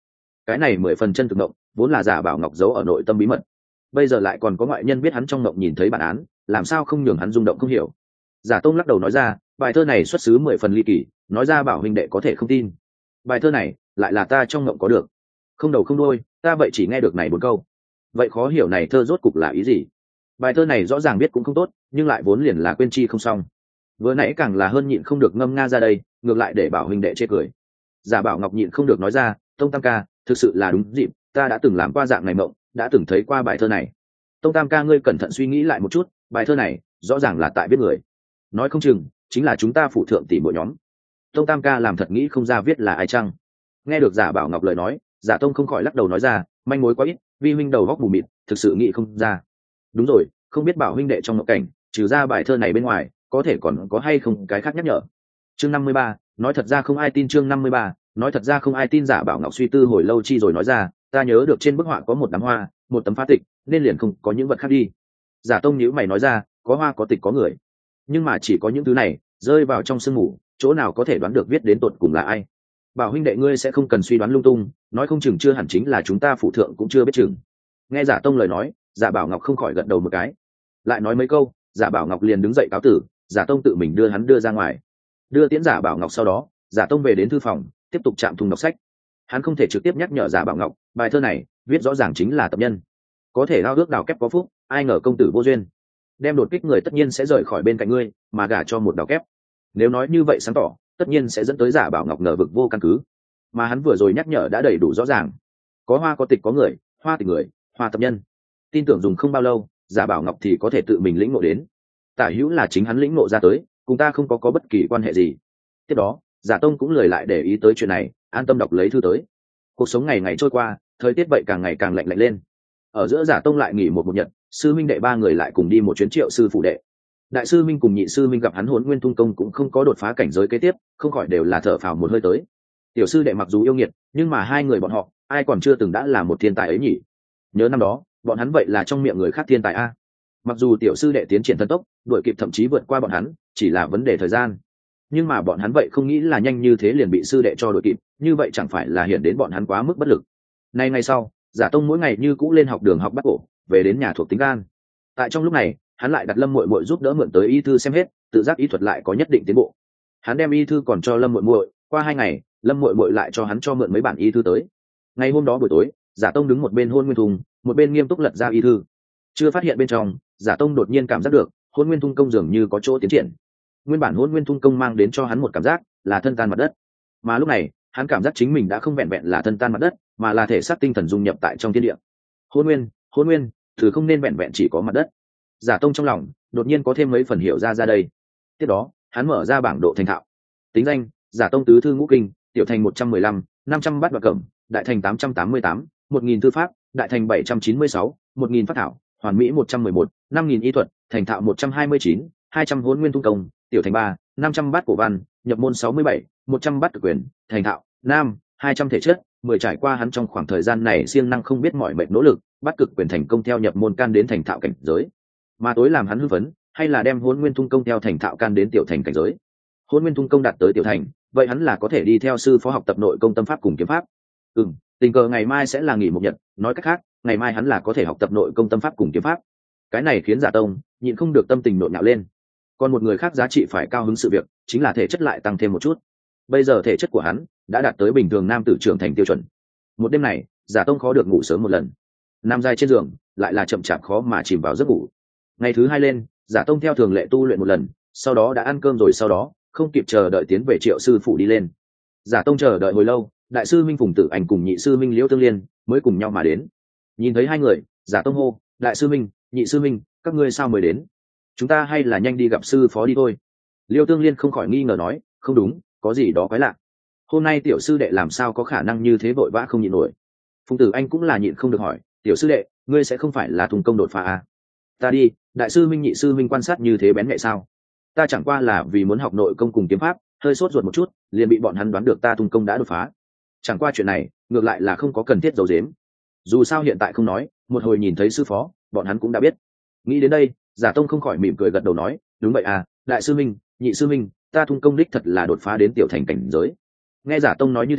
cái này 10 phần chân thực mộng vốn là giả bảo ngọc giấu ở nội tâm bí mật, bây giờ lại còn có ngoại nhân biết hắn trong mộng nhìn thấy bản án, làm sao không nhường hắn rung động không hiểu. Giả Tông lắc đầu nói ra, bài thơ này xuất xứ 10 phần ly kỳ, nói ra bảo huynh đệ có thể không tin. Bài thơ này lại là ta trong mộng có được, không đầu không đuôi, ta vậy chỉ nghe được này 4 câu. Vậy khó hiểu này thơ rốt cục là ý gì? Bài thơ này rõ ràng biết cũng không tốt, nhưng lại vốn liền là quên chi không xong. Vừa nãy càng là hơn nhịn không được ngâm nga ra đây, ngược lại để bảo huynh đệ chê cười. Giả Bảo Ngọc nhịn không được nói ra, Tông Tam ca, thực sự là đúng dịp, ta đã từng làm qua dạng này mộng, đã từng thấy qua bài thơ này. Tông Tam ca ngươi cẩn thận suy nghĩ lại một chút, bài thơ này rõ ràng là tại viết người, nói không chừng chính là chúng ta phụ thượng tỷ muội nhóm. Tông Tam ca làm thật nghĩ không ra viết là ai chăng? Nghe được Giả Bảo Ngọc lời nói, Giả Tông không khỏi lắc đầu nói ra, manh mối quá ít, vi huynh đầu góc mù mịt, thực sự nghĩ không ra. Đúng rồi, không biết Bảo huynh đệ trong mộng cảnh, trừ ra bài thơ này bên ngoài, có thể còn có hay không cái khác nhắc nhở. Chương 53, nói thật ra không ai tin. Chương 53, nói thật ra không ai tin. Giả Bảo Ngọc suy tư hồi lâu chi rồi nói ra, ta nhớ được trên bức họa có một đám hoa, một tấm phá tịch, nên liền không có những vật khác đi. Giả Tông nhíu mày nói ra, có hoa có tịch có người, nhưng mà chỉ có những thứ này rơi vào trong sương mù, chỗ nào có thể đoán được viết đến tột cùng là ai. Bảo huynh đệ ngươi sẽ không cần suy đoán lung tung, nói không chừng chưa hẳn chính là chúng ta phụ thượng cũng chưa biết chừng. Nghe Giả Tông lời nói, Giả Bảo Ngọc không khỏi gật đầu một cái, lại nói mấy câu, Giả Bảo Ngọc liền đứng dậy cáo tử. Giả Tông tự mình đưa hắn đưa ra ngoài, đưa tiễn Giả Bảo Ngọc. Sau đó Giả Tông về đến thư phòng, tiếp tục chạm thùng đọc sách. Hắn không thể trực tiếp nhắc nhở Giả Bảo Ngọc, bài thơ này viết rõ ràng chính là tập nhân, có thể ao ước đào kép có phúc, ai ngờ công tử vô duyên, đem đột kích người tất nhiên sẽ rời khỏi bên cạnh ngươi, mà gả cho một đào kép. Nếu nói như vậy sáng tỏ, tất nhiên sẽ dẫn tới Giả Bảo Ngọc ngờ vực vô căn cứ, mà hắn vừa rồi nhắc nhở đã đầy đủ rõ ràng. Có hoa có tịch có người, hoa tịch người, hoa tập nhân. Tin tưởng dùng không bao lâu, Giả Bảo Ngọc thì có thể tự mình lĩnh ngộ đến. Tả hữu là chính hắn lĩnh ngộ ra tới, cùng ta không có bất kỳ quan hệ gì. Tiếp đó Giả Tông cũng lười lại để ý tới chuyện này, an tâm đọc lấy thư tới. Cuộc sống ngày ngày trôi qua, thời tiết vậy càng ngày càng lạnh lạnh lên. Ở giữa Giả Tông lại nghỉ một nhật, sư minh đệ 3 người lại cùng đi một chuyến Triệu sư phụ đệ. Đại sư minh cùng nhị sư minh gặp hắn Hỗn Nguyên Thung Công cũng không có đột phá cảnh giới kế tiếp, không khỏi đều là thở phào một hơi tới. Tiểu sư đệ mặc dù yêu nghiệt, nhưng mà hai người bọn họ ai còn chưa từng đã là một thiên tài ấy nhỉ? Nhớ năm đó bọn hắn vậy là trong miệng người khác thiên tài a. Mặc dù tiểu sư đệ tiến triển thần tốc, đuổi kịp thậm chí vượt qua bọn hắn, chỉ là vấn đề thời gian, nhưng mà bọn hắn vậy không nghĩ là nhanh như thế liền bị sư đệ cho đuổi kịp, như vậy chẳng phải là hiện đến bọn hắn quá mức bất lực. Nay ngày sau, Giả Tông mỗi ngày như cũ lên học đường học bắt cổ, về đến nhà thuộc tính gan. Tại trong lúc này, hắn lại đặt Lâm Muội Muội giúp đỡ mượn tới y thư xem hết, tự giác y thuật lại có nhất định tiến bộ. Hắn đem y thư còn cho Lâm Muội Muội, qua 2 ngày, Lâm Muội Muội lại cho hắn cho mượn mấy bản y thư tới. Ngày hôm đó buổi tối, Giả Tông đứng một bên Hôn Nguyên Thung, một bên nghiêm túc lật ra y thư. Chưa phát hiện bên trong, Giả Tông đột nhiên cảm giác được, Hôn Nguyên Thung công dường như có chỗ tiến triển. Nguyên bản Hôn Nguyên Thung công mang đến cho hắn một cảm giác là thân tan mặt đất, mà lúc này, hắn cảm giác chính mình đã không vẹn vẹn là thân tan mặt đất, mà là thể xác tinh thần dung nhập tại trong thiên địa. Hôn Nguyên, thứ không nên vẹn vẹn chỉ có mặt đất. Giả Tông trong lòng đột nhiên có thêm mấy phần hiểu ra đây. Tiếp đó, hắn mở ra bảng độ thành thạo. Tính danh: Giả Tông tứ thư ngũ kinh, tiểu thành 115, 500 bát và cẩm, đại thành 888, 1000 thư pháp, đại thành 796, 1000 phát thảo, hoàn mỹ 111, 5000 y thuật, thành thạo 129, 200 Hỗn Nguyên Thung công, tiểu thành 3, 500 bát cổ văn, nhập môn 67, 100 bát cực quyền, thành thạo nam, 200 thể chất, 10 trải qua hắn trong khoảng thời gian này siêng năng không biết mỏi mệt nỗ lực, bắt cực quyền thành công theo nhập môn can đến thành thạo cảnh giới. Mà tối làm hắn hưng phấn, hay là đem Hỗn Nguyên Thung công theo thành thạo can đến tiểu thành cảnh giới. Hỗn Nguyên Thung công đạt tới tiểu thành, vậy hắn là có thể đi theo sư phó học tập nội công tâm pháp cùng kiếm pháp. Tình cờ ngày mai sẽ là nghỉ một nhật, nói cách khác, ngày mai hắn là có thể học tập nội công tâm pháp cùng kiếm pháp. Cái này khiến Giả Tông nhịn không được tâm tình nhộn nhạo lên. Còn một người khác giá trị phải cao hứng sự việc, chính là thể chất lại tăng thêm một chút. Bây giờ thể chất của hắn đã đạt tới bình thường nam tử trưởng thành tiêu chuẩn. Một đêm này, Giả Tông khó được ngủ sớm một lần. Nằm dài trên giường, lại là chậm chạp khó mà chìm vào giấc ngủ. Ngày thứ 2 lên, Giả Tông theo thường lệ tu luyện một lần, sau đó đã ăn cơm rồi, sau đó không kịp chờ đợi tiến về Triệu sư phụ đi lên. Giả Tông chờ đợi hồi lâu, đại sư minh Phùng Tử Anh cùng nhị sư minh Liễu Tương Liên mới cùng nhau mà đến. Nhìn thấy hai người, Giả Tông hô: đại sư minh, nhị sư minh, các ngươi sao mới đến? Chúng ta hay là nhanh đi gặp sư phó đi thôi. Liễu Tương Liên không khỏi nghi ngờ nói: không đúng, có gì đó quái lạ. Hôm nay tiểu sư đệ làm sao có khả năng như thế vội vã không nhịn nổi? Phùng Tử Anh cũng là nhịn không được hỏi: tiểu sư đệ, ngươi sẽ không phải là thùng công đột phá à? Ta đi, đại sư minh nhị sư minh quan sát như thế bén nhạy sao? Ta chẳng qua là vì muốn học nội công cùng kiếm pháp, hơi sốt ruột một chút, liền bị bọn hắn đoán được ta thùng công đã đột phá. Chẳng qua chuyện này, ngược lại là không có cần thiết giấu giếm. Dù sao hiện tại không nói, một hồi nhìn thấy sư phó, bọn hắn cũng đã biết. Nghĩ đến đây, Giả Tông không khỏi mỉm cười gật đầu nói: đúng vậy à, đại sư minh, nhị sư minh, ta thung công đích thật là đột phá đến tiểu thành cảnh giới. Nghe Giả Tông nói như thế,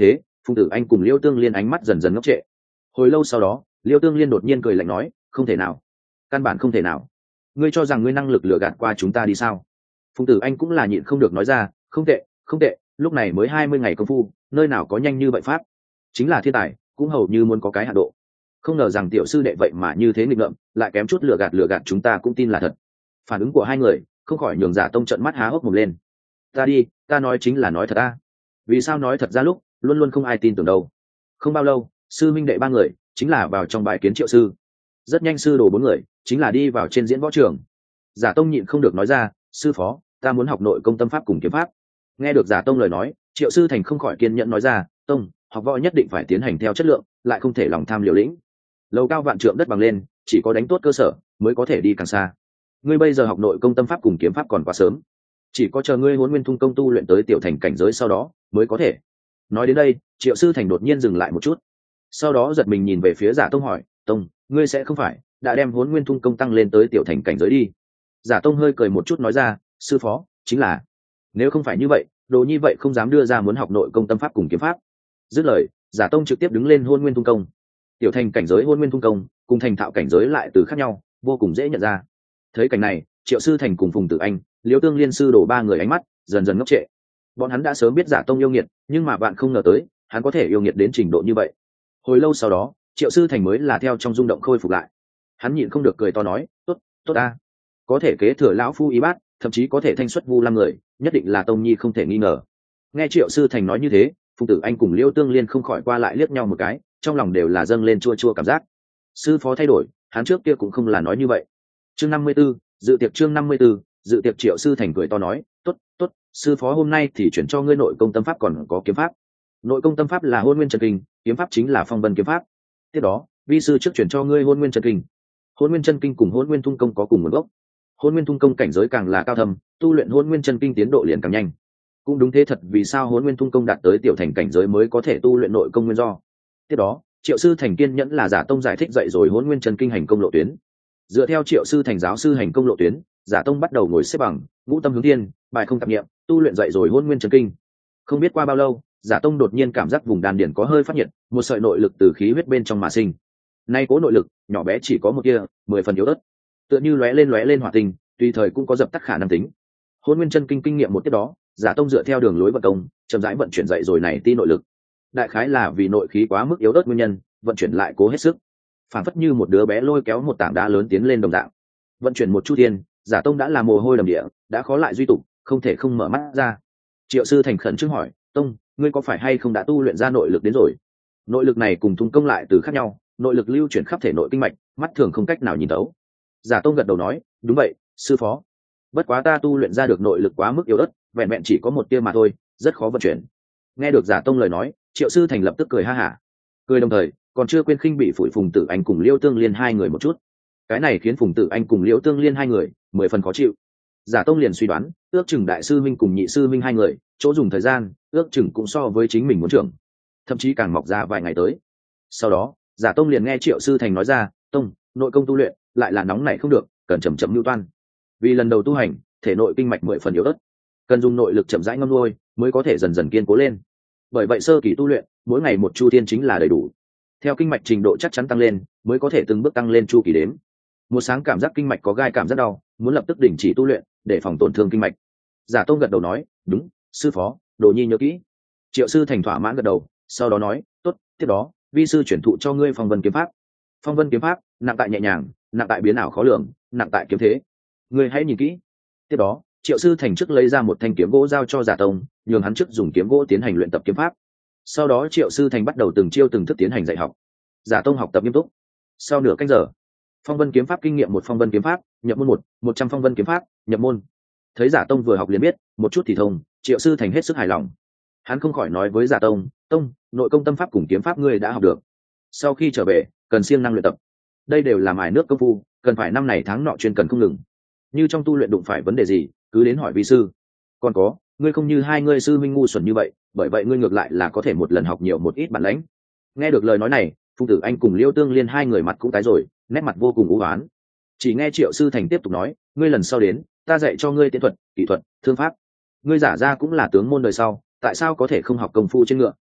Phùng Tử Anh cùng Liêu Tương Liên ánh mắt dần dần ngốc trệ. Hồi lâu sau đó, Liêu Tương Liên đột nhiên cười lạnh nói, không thể nào, căn bản không thể nào. Ngươi cho rằng ngươi năng lực lừa gạt qua chúng ta đi sao? Phùng Tử Anh cũng là nhịn không được nói ra, không tệ, không tệ, lúc này mới 20 ngày công phu, nơi nào có nhanh như vậy pháp? Chính là thiên tài, cũng hầu như muốn có cái hạ độ. Không ngờ rằng tiểu sư đệ vậy mà như thế nghịch ngợm, lại kém chút lừa gạt chúng ta cũng tin là thật. Phản ứng của hai người không khỏi nhường Giả Tông trợn mắt há hốc mồm lên. Ta đi, ta nói chính là nói thật a. Vì sao nói thật ra lúc luôn luôn không ai tin tưởng đâu. Không bao lâu, sư minh đệ ba người chính là vào trong bài kiến Triệu sư. Rất nhanh sư đồ bốn người chính là đi vào trên diễn võ trường. Giả Tông nhịn không được nói ra, sư phó, ta muốn học nội công tâm pháp cùng kiếm pháp. Nghe được Giả Tông lời nói, Triệu sư thành không khỏi kiên nhẫn nói ra, Tông, học võ nhất định phải tiến hành theo chất lượng, lại không thể lòng tham liều lĩnh. Lầu cao vạn trượng đất bằng lên, chỉ có đánh tốt cơ sở mới có thể đi càng xa. Ngươi bây giờ học nội công tâm pháp cùng kiếm pháp còn quá sớm, chỉ có chờ ngươi Hỗn Nguyên Thung công tu luyện tới tiểu thành cảnh giới sau đó mới có thể. Nói đến đây, Triệu sư thành đột nhiên dừng lại một chút, sau đó giật mình nhìn về phía Giả Tông hỏi, Tông, ngươi sẽ không phải đã đem Hỗn Nguyên Thung công tăng lên tới tiểu thành cảnh giới đi? Giả Tông hơi cười một chút nói ra, sư phó, chính là, nếu không phải như vậy, đồ như vậy không dám đưa ra muốn học nội công tâm pháp cùng kiếm pháp. Dứt lời, Giả Tông trực tiếp đứng lên Hỗn Nguyên Thung công. Tiểu thành cảnh giới Hỗn Nguyên Thung công cùng thành thạo cảnh giới lại từ khác nhau, vô cùng dễ nhận ra. Thấy cảnh này, Triệu sư thành cùng Phùng Tử Anh, Liễu Tương Liên sư đổ ba người ánh mắt dần dần ngốc trệ. Bọn hắn đã sớm biết Giả Tông yêu nghiệt, nhưng mà bạn không ngờ tới hắn có thể yêu nghiệt đến trình độ như vậy. Hồi lâu sau đó, Triệu sư thành mới là theo trong rung động khôi phục lại. Hắn nhịn không được cười to nói, tốt, tốt ta, có thể kế thừa lão phu y bát, thậm chí có thể thanh xuất vu lam người, nhất định là Tông nhi không thể nghi ngờ. Nghe Triệu sư thành nói như thế, Phùng Tử Anh cùng Liễu Tương Liên không khỏi qua lại liếc nhau một cái, trong lòng đều là dâng lên chua chua cảm giác. Sư phó thay đổi, hắn trước kia cũng không là nói như vậy. Chương 54, dự tiệc. Chương 54, dự tiệc. Triệu sư thành cười to nói, tốt, tốt, sư phó hôm nay thì chuyển cho ngươi nội công tâm pháp còn có kiếm pháp. Nội công tâm pháp là Hôn Nguyên Chân Kinh, kiếm pháp chính là Phong Vân kiếm pháp. Tiếp đó, vi sư trước chuyển cho ngươi Hôn Nguyên Chân Kinh. Hôn Nguyên Chân Kinh cùng Hôn Nguyên Thung công có cùng nguồn gốc. Hôn Nguyên Thung công cảnh giới càng là cao thâm, tu luyện Hôn Nguyên Chân Kinh tiến độ liền càng nhanh. Cũng đúng thế thật, vì sao Hôn Nguyên Thung công đạt tới tiểu thành cảnh giới mới có thể tu luyện nội công nguyên do. Tiếp đó, Triệu sư thành kiên nhẫn là Giả Tông giải thích dạy rồi Hôn Nguyên Chân Kinh hành công lộ tuyến. Dựa theo Triệu sư thành giáo sư hành công lộ tuyến, Giả Tông bắt đầu ngồi xếp bằng, ngũ tâm hướng thiên, bài không tạp niệm, tu luyện dạy rồi Hôn Nguyên Chân Kinh. Không biết qua bao lâu, Giả Tông đột nhiên cảm giác vùng đan điền có hơi phát nhiệt, một sợi nội lực từ khí huyết bên trong mà sinh. Nay cố nội lực, nhỏ bé chỉ có một tia, 10 phần yếu ớt, tựa như lóe lên hỏa tinh, tùy thời cũng có dập tắt khả năng tính. Hôn Nguyên Chân Kinh kinh nghiệm một tiếp đó, Giả Tông dựa theo đường lối vận công, chậm rãi vận chuyển dậy rồi này ti nội lực. Đại khái là vì nội khí quá mức yếu ớt nguyên nhân, vận chuyển lại cố hết sức, phản phất như một đứa bé lôi kéo một tảng đá lớn tiến lên đồng dạng. Vận chuyển một chút thiên, Giả Tông đã là mồ hôi đầm địa, đã khó lại duy tục, không thể không mở mắt ra. Triệu sư thành khẩn trước hỏi, Tông, ngươi có phải hay không đã tu luyện ra nội lực đến rồi? Nội lực này cùng thung công lại từ khác nhau, nội lực lưu chuyển khắp thể nội kinh mạch, mắt thường không cách nào nhìn thấu. Giả Tông gật đầu nói, đúng vậy, sư phó. Bất quá ta tu luyện ra được nội lực quá mức yếu ớt, vẹn vẹn chỉ có một tia mà thôi, rất khó vận chuyển. Nghe được Giả Tông lời nói, Triệu sư thành lập tức cười ha hả, cười đồng thời còn chưa quên khinh bị phủi Phùng Tử Anh cùng Liễu Tương Liên hai người một chút. Cái này khiến Phùng Tử Anh cùng Liễu Tương Liên hai người 10 phần khó chịu. Giả Tông liền suy đoán, ước chừng đại sư minh cùng nhị sư minh hai người chỗ dùng thời gian ước chừng cũng so với chính mình muốn trưởng, thậm chí càng mọc ra vài ngày tới. Sau đó, Giả Tông liền nghe Triệu sư thành nói ra, Tông, nội công tu luyện lại là nóng này không được, cần chậm chậm lưu toan. Vì lần đầu tu hành, thể nội kinh mạch 10 phần yếu ớt, cần dùng nội lực chậm rãi ngâm nuôi mới có thể dần dần kiên cố lên. Bởi vậy sơ kỳ tu luyện, mỗi ngày một chu thiên chính là đầy đủ. Theo kinh mạch trình độ chắc chắn tăng lên, mới có thể từng bước tăng lên chu kỳ đếm. Một sáng cảm giác kinh mạch có gai cảm giác đau, muốn lập tức đình chỉ tu luyện để phòng tổn thương kinh mạch. Giả Tông gật đầu nói, đúng, sư phó, đồ nhi nhớ kỹ. Triệu sư thành thỏa mãn gật đầu, sau đó nói, tốt, tiếp đó vi sư chuyển thụ cho ngươi Phong Vân kiếm pháp. Phong Vân kiếm pháp nặng tại nhẹ nhàng, nặng tại biến ảo khó lường, nặng tại kiếm thế, ngươi hãy nhìn kỹ. Tiếp đó, Triệu sư thành trước lấy ra một thanh kiếm gỗ giao cho Giả Tông, nhường hắn trước dùng kiếm gỗ tiến hành luyện tập kiếm pháp. Sau đó Triệu sư thành bắt đầu từng chiêu từng thức tiến hành dạy học. Giả Tông học tập nghiêm túc. Sau nửa canh giờ, Phong Vân kiếm pháp kinh nghiệm 1 Phong Vân kiếm pháp nhập môn 100 Phong Vân kiếm pháp nhập môn. Thấy Giả Tông vừa học liền biết một chút thì thông, Triệu sư thành hết sức hài lòng. Hắn không khỏi nói với Giả Tông, Tông, nội công tâm pháp cùng kiếm pháp ngươi đã học được, sau khi trở về cần siêng năng luyện tập. Đây đều là mài nước công phu, cần phải năm này tháng nọ chuyên cần không ngừng. Như trong tu luyện đụng phải vấn đề gì, cứ đến hỏi vi sư. Còn có, ngươi không như hai ngươi sư minh ngu xuẩn như vậy, bởi vậy ngươi ngược lại là có thể một lần học nhiều một ít bản lĩnh. Nghe được lời nói này, Phùng Tử Anh cùng Liễu Tương Liên hai người mặt cũng tái rồi, nét mặt vô cùng u uất. Chỉ nghe Triệu sư thành tiếp tục nói, ngươi lần sau đến, ta dạy cho ngươi tiến thuật, kỹ thuật, thương pháp. Ngươi giả ra cũng là tướng môn đời sau, tại sao có thể không học công phu trên ngựa?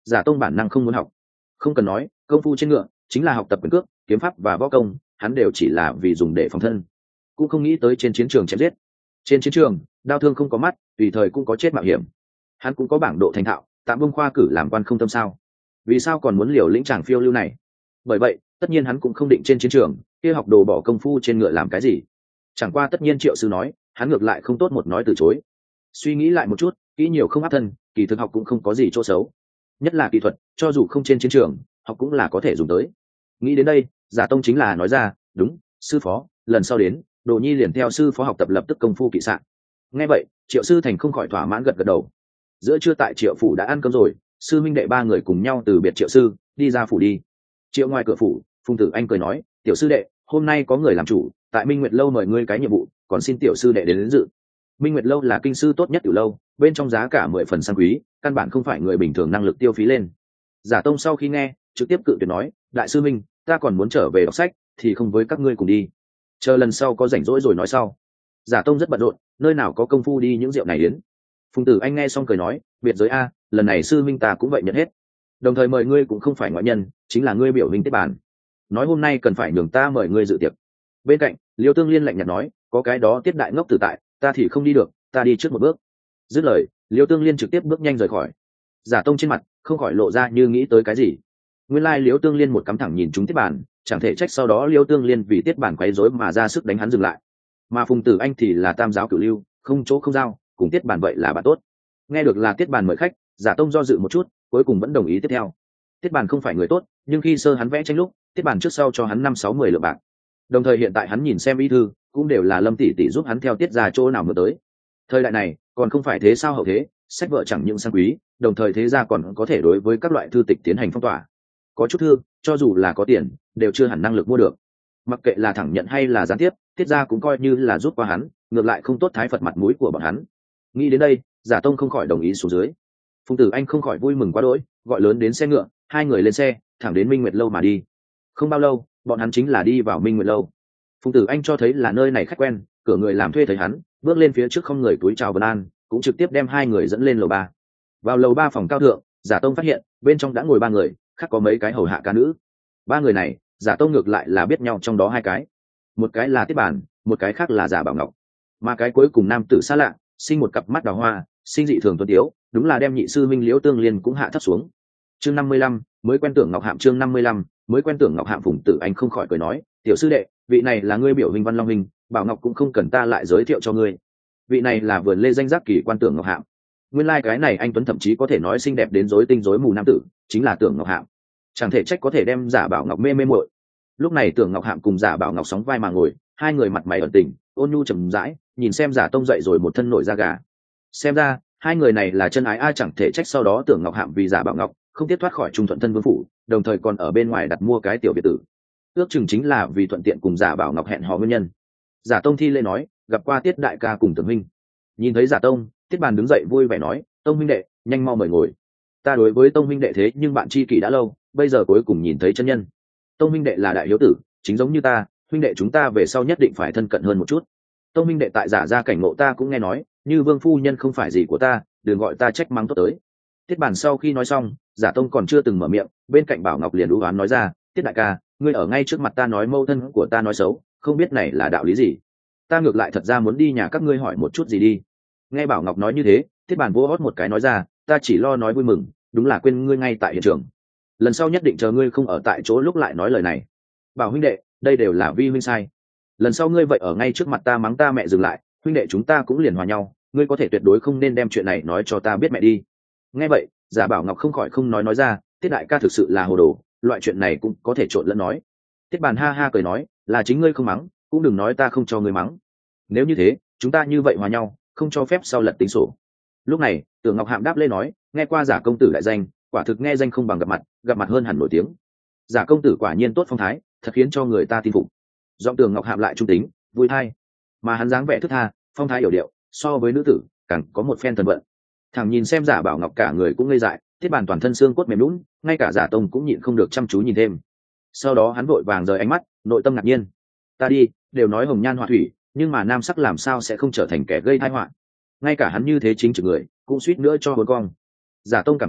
Giả tông bản năng không muốn học. Không cần nói, công phu trên ngựa chính là học tập quyền cước, kiếm pháp và võ công, hắn đều chỉ là vì dùng để phòng thân, cũng không nghĩ tới trên chiến trường chém giết. Trên chiến trường đao thương không có mắt, tùy thời cũng có chết mạo hiểm. Hắn cũng có bảng độ thành thạo, tạm bông khoa cử làm quan không tâm sao, vì sao còn muốn liều lĩnh chàng phiêu lưu này? Bởi vậy tất nhiên hắn cũng không định trên chiến trường kia học đồ bỏ công phu trên ngựa làm cái gì. Chẳng qua tất nhiên Triệu sư nói, hắn ngược lại không tốt một nói từ chối. Suy nghĩ lại một chút, kỹ nhiều không áp thân, kỳ thực học cũng không có gì chỗ xấu, nhất là kỹ thuật cho dù không trên chiến trường học cũng là có thể dùng tới. Nghĩ đến đây, Giả tông chính là nói ra, đúng, sư phó, lần sau đến đồ nhi liền theo sư phó học tập lập tức công phu kỵ sạn. Nghe vậy Triệu sư thành không khỏi thỏa mãn gật gật đầu. Giữa trưa tại Triệu phủ đã ăn cơm rồi, sư minh đệ ba người cùng nhau từ biệt Triệu sư đi ra phủ đi. Triệu ngoài cửa phủ, Phùng Tử Anh cười nói, tiểu sư đệ, hôm nay có người làm chủ tại Minh Nguyệt lâu mời ngươi cái nhiệm vụ, còn xin tiểu sư đệ đến dự. Minh Nguyệt lâu là kinh sư tốt nhất tiểu lâu, bên trong giá cả 10 phần sang quý, căn bản không phải người bình thường năng lực tiêu phí lên. Giả tông sau khi nghe trực tiếp cự tuyệt nói, đại sư minh, ta còn muốn trở về đọc sách, thì không với các ngươi cùng đi, chờ lần sau có rảnh rỗi rồi nói sau. Giả tông rất bận rộn, nơi nào có công phu đi những rượu này đến. Phùng Tử Anh nghe xong cười nói, biệt giới a, lần này sư minh ta cũng vậy nhận hết, đồng thời mời ngươi cũng không phải ngoại nhân, chính là ngươi biểu hình tiết bản, nói hôm nay cần phải nhường ta mời ngươi dự tiệc. Bên cạnh Liêu Tương Liên lạnh nhạt nói, có cái đó tiết đại ngốc tử tại, ta thì không đi được, ta đi trước một bước. Dứt lời Liêu Tương Liên trực tiếp bước nhanh rời khỏi. Giả tông trên mặt không khỏi lộ ra như nghĩ tới cái gì. Nguyên lai Liêu Tương Liên một cắm thẳng nhìn chúng tiết bản, chẳng thể trách sau đó Liêu Tương Liên vì tiết bản quấy rối mà ra sức đánh hắn dừng lại. Mà Phùng Tử Anh thì là tam giáo cửu lưu, không chỗ không giao, cùng tiết bản vậy là bạn tốt. Nghe được là tiết bản mời khách, Giả tông do dự một chút, cuối cùng vẫn đồng ý tiếp theo. Tiết bản không phải người tốt, nhưng khi sơ hắn vẽ tranh lúc, tiết bản trước sau cho hắn 5-60 lượng bạc. Đồng thời hiện tại hắn nhìn xem y thư cũng đều là Lâm tỷ tỷ giúp hắn theo tiết ra chỗ nào mượn tới. Thời đại này còn không phải thế sao hậu thế, sách vợ chẳng những sang quý, đồng thời thế gia còn có thể đối với các loại thư tịch tiến hành phong tỏa. Có chút thư cho dù là có tiền đều chưa hẳn năng lực mua được. Mặc kệ là thẳng nhận hay là gián tiếp, tiết gia cũng coi như là giúp qua hắn, ngược lại không tốt thái phật mặt mũi của bọn hắn. Nghĩ đến đây, Giả tông không khỏi đồng ý xuống dưới. Phùng Tử Anh không khỏi vui mừng quá đỗi, gọi lớn đến xe ngựa, hai người lên xe thẳng đến Minh Nguyệt lâu mà đi. Không bao lâu bọn hắn chính là đi vào Minh Nguyệt lâu. Phùng Tử Anh cho thấy là nơi này khách quen, cửa người làm thuê thấy hắn bước lên phía trước không người túi chào vân an, cũng trực tiếp đem hai người dẫn lên lầu 3. Vào lầu 3 phòng cao thượng, Giả tông phát hiện bên trong đã ngồi ba người, khác có mấy cái hầu hạ ca nữ. Ba người này Giả tông ngược lại là biết nhau, trong đó hai cái, một cái là Tiết Bản, một cái khác là Giả Bảo Ngọc. Mà cái cuối cùng nam tử xa lạ, sinh một cặp mắt đào hoa, sinh dị thường tuấn tiếu, đúng là đem nhị sư minh Liễu Tương Liên cũng hạ thấp xuống. Chương 55, mới quen Tưởng Ngọc Hạm. Chương 55, mới quen Tưởng Ngọc Hạm. Phùng Tử Anh không khỏi cười nói, tiểu sư đệ, vị này là ngươi biểu hình Văn Long hình, Bảo Ngọc cũng không cần ta lại giới thiệu cho ngươi. Vị này là vườn lê danh giác kỳ quan Tưởng Ngọc Hạm. Nguyên lai cái này anh tuấn thậm chí có thể nói xinh đẹp đến rối tinh rối mù nam tử, chính là Tưởng Ngọc Hạm. Chẳng thể trách có thể đem Giả Bảo Ngọc mê mê muội. Lúc này Tưởng Ngọc Hạm cùng Giả Bảo Ngọc sóng vai mà ngồi, hai người mặt mày ẩn tình, ôn nhu trầm rãi, nhìn xem Giả tông dậy rồi một thân nổi da gà. Xem ra hai người này là chân ái ai, chẳng thể trách sau đó Tưởng Ngọc Hạm vì Giả Bảo Ngọc không tiếp thoát khỏi Trung Thuận thân vương phủ, đồng thời còn ở bên ngoài đặt mua cái tiểu biệt tử, ước chừng chính là vì thuận tiện cùng Giả Bảo Ngọc hẹn hò nguyên nhân. Giả tông thi lễ nói, gặp qua Tiết đại ca cùng Tưởng huynh. Nhìn thấy Giả tông, Tiết Bàn đứng dậy vui vẻ nói, tông huynh đệ, nhanh mau mời ngồi. Ta đối với tông huynh đệ thế nhưng bạn tri kỷ đã lâu, bây giờ cuối cùng nhìn thấy chân nhân. Tông huynh đệ là đại hiếu tử, chính giống như ta, huynh đệ chúng ta về sau nhất định phải thân cận hơn một chút. Tông huynh đệ tại Giả gia cảnh ngộ ta cũng nghe nói, như vương phu nhân không phải gì của ta, đừng gọi ta trách mắng tốt tới. Tiết Bàn sau khi nói xong, Giả tông còn chưa từng mở miệng, bên cạnh Bảo Ngọc liền đú oán nói ra, Tiết đại ca, ngươi ở ngay trước mặt ta nói mâu thân của ta nói xấu, không biết này là đạo lý gì? Ta ngược lại thật ra muốn đi nhà các ngươi hỏi một chút gì đi. Nghe Bảo Ngọc nói như thế, Tiết Bàn vỗ hót một cái nói ra, ta chỉ lo nói vui mừng, đúng là quên ngươi ngay tại hiện trường. Lần sau nhất định chờ ngươi không ở tại chỗ lúc lại nói lời này. Bảo huynh đệ, đây đều là vi huynh sai. Lần sau ngươi vậy ở ngay trước mặt ta mắng ta mẹ dừng lại, huynh đệ chúng ta cũng liền hòa nhau, ngươi có thể tuyệt đối không nên đem chuyện này nói cho ta biết mẹ đi. Nghe vậy, Giả Bảo Ngọc không khỏi không nói ra, Tiết đại ca thực sự là hồ đồ, loại chuyện này cũng có thể trộn lẫn nói. Tiết Bàn ha ha cười nói, là chính ngươi không mắng, cũng đừng nói ta không cho ngươi mắng. Nếu như thế, chúng ta như vậy hòa nhau, không cho phép sau lật tính sổ. Lúc này Tưởng Ngọc Hạm đáp lên nói, nghe qua Giả công tử đại danh, quả thực nghe danh không bằng gặp mặt hơn hẳn nổi tiếng. Giả công tử quả nhiên tốt phong thái, thật khiến cho người ta tin phục. Giọng Tưởng Ngọc Hạm lại trung tính, vui hay, mà hắn dáng vẻ thức tha, phong thái hiểu điệu, so với nữ tử càng có một phen thần vận. Thằng nhìn xem Giả Bảo Ngọc cả người cũng ngây dại, Tiết Bàn toàn thân xương cốt mềm lún, ngay cả Giả tông cũng nhịn không được chăm chú nhìn thêm. Sau đó hắn vội vàng rời ánh mắt, nội tâm ngạc nhiên. Ta đi, đều nói hồng nhan họa thủy, nhưng mà nam sắc làm sao sẽ không trở thành kẻ gây tai họa? Ngay cả hắn như thế chính trực người, cũng suýt nữa cho hồn cong. Giả tông cảm thấy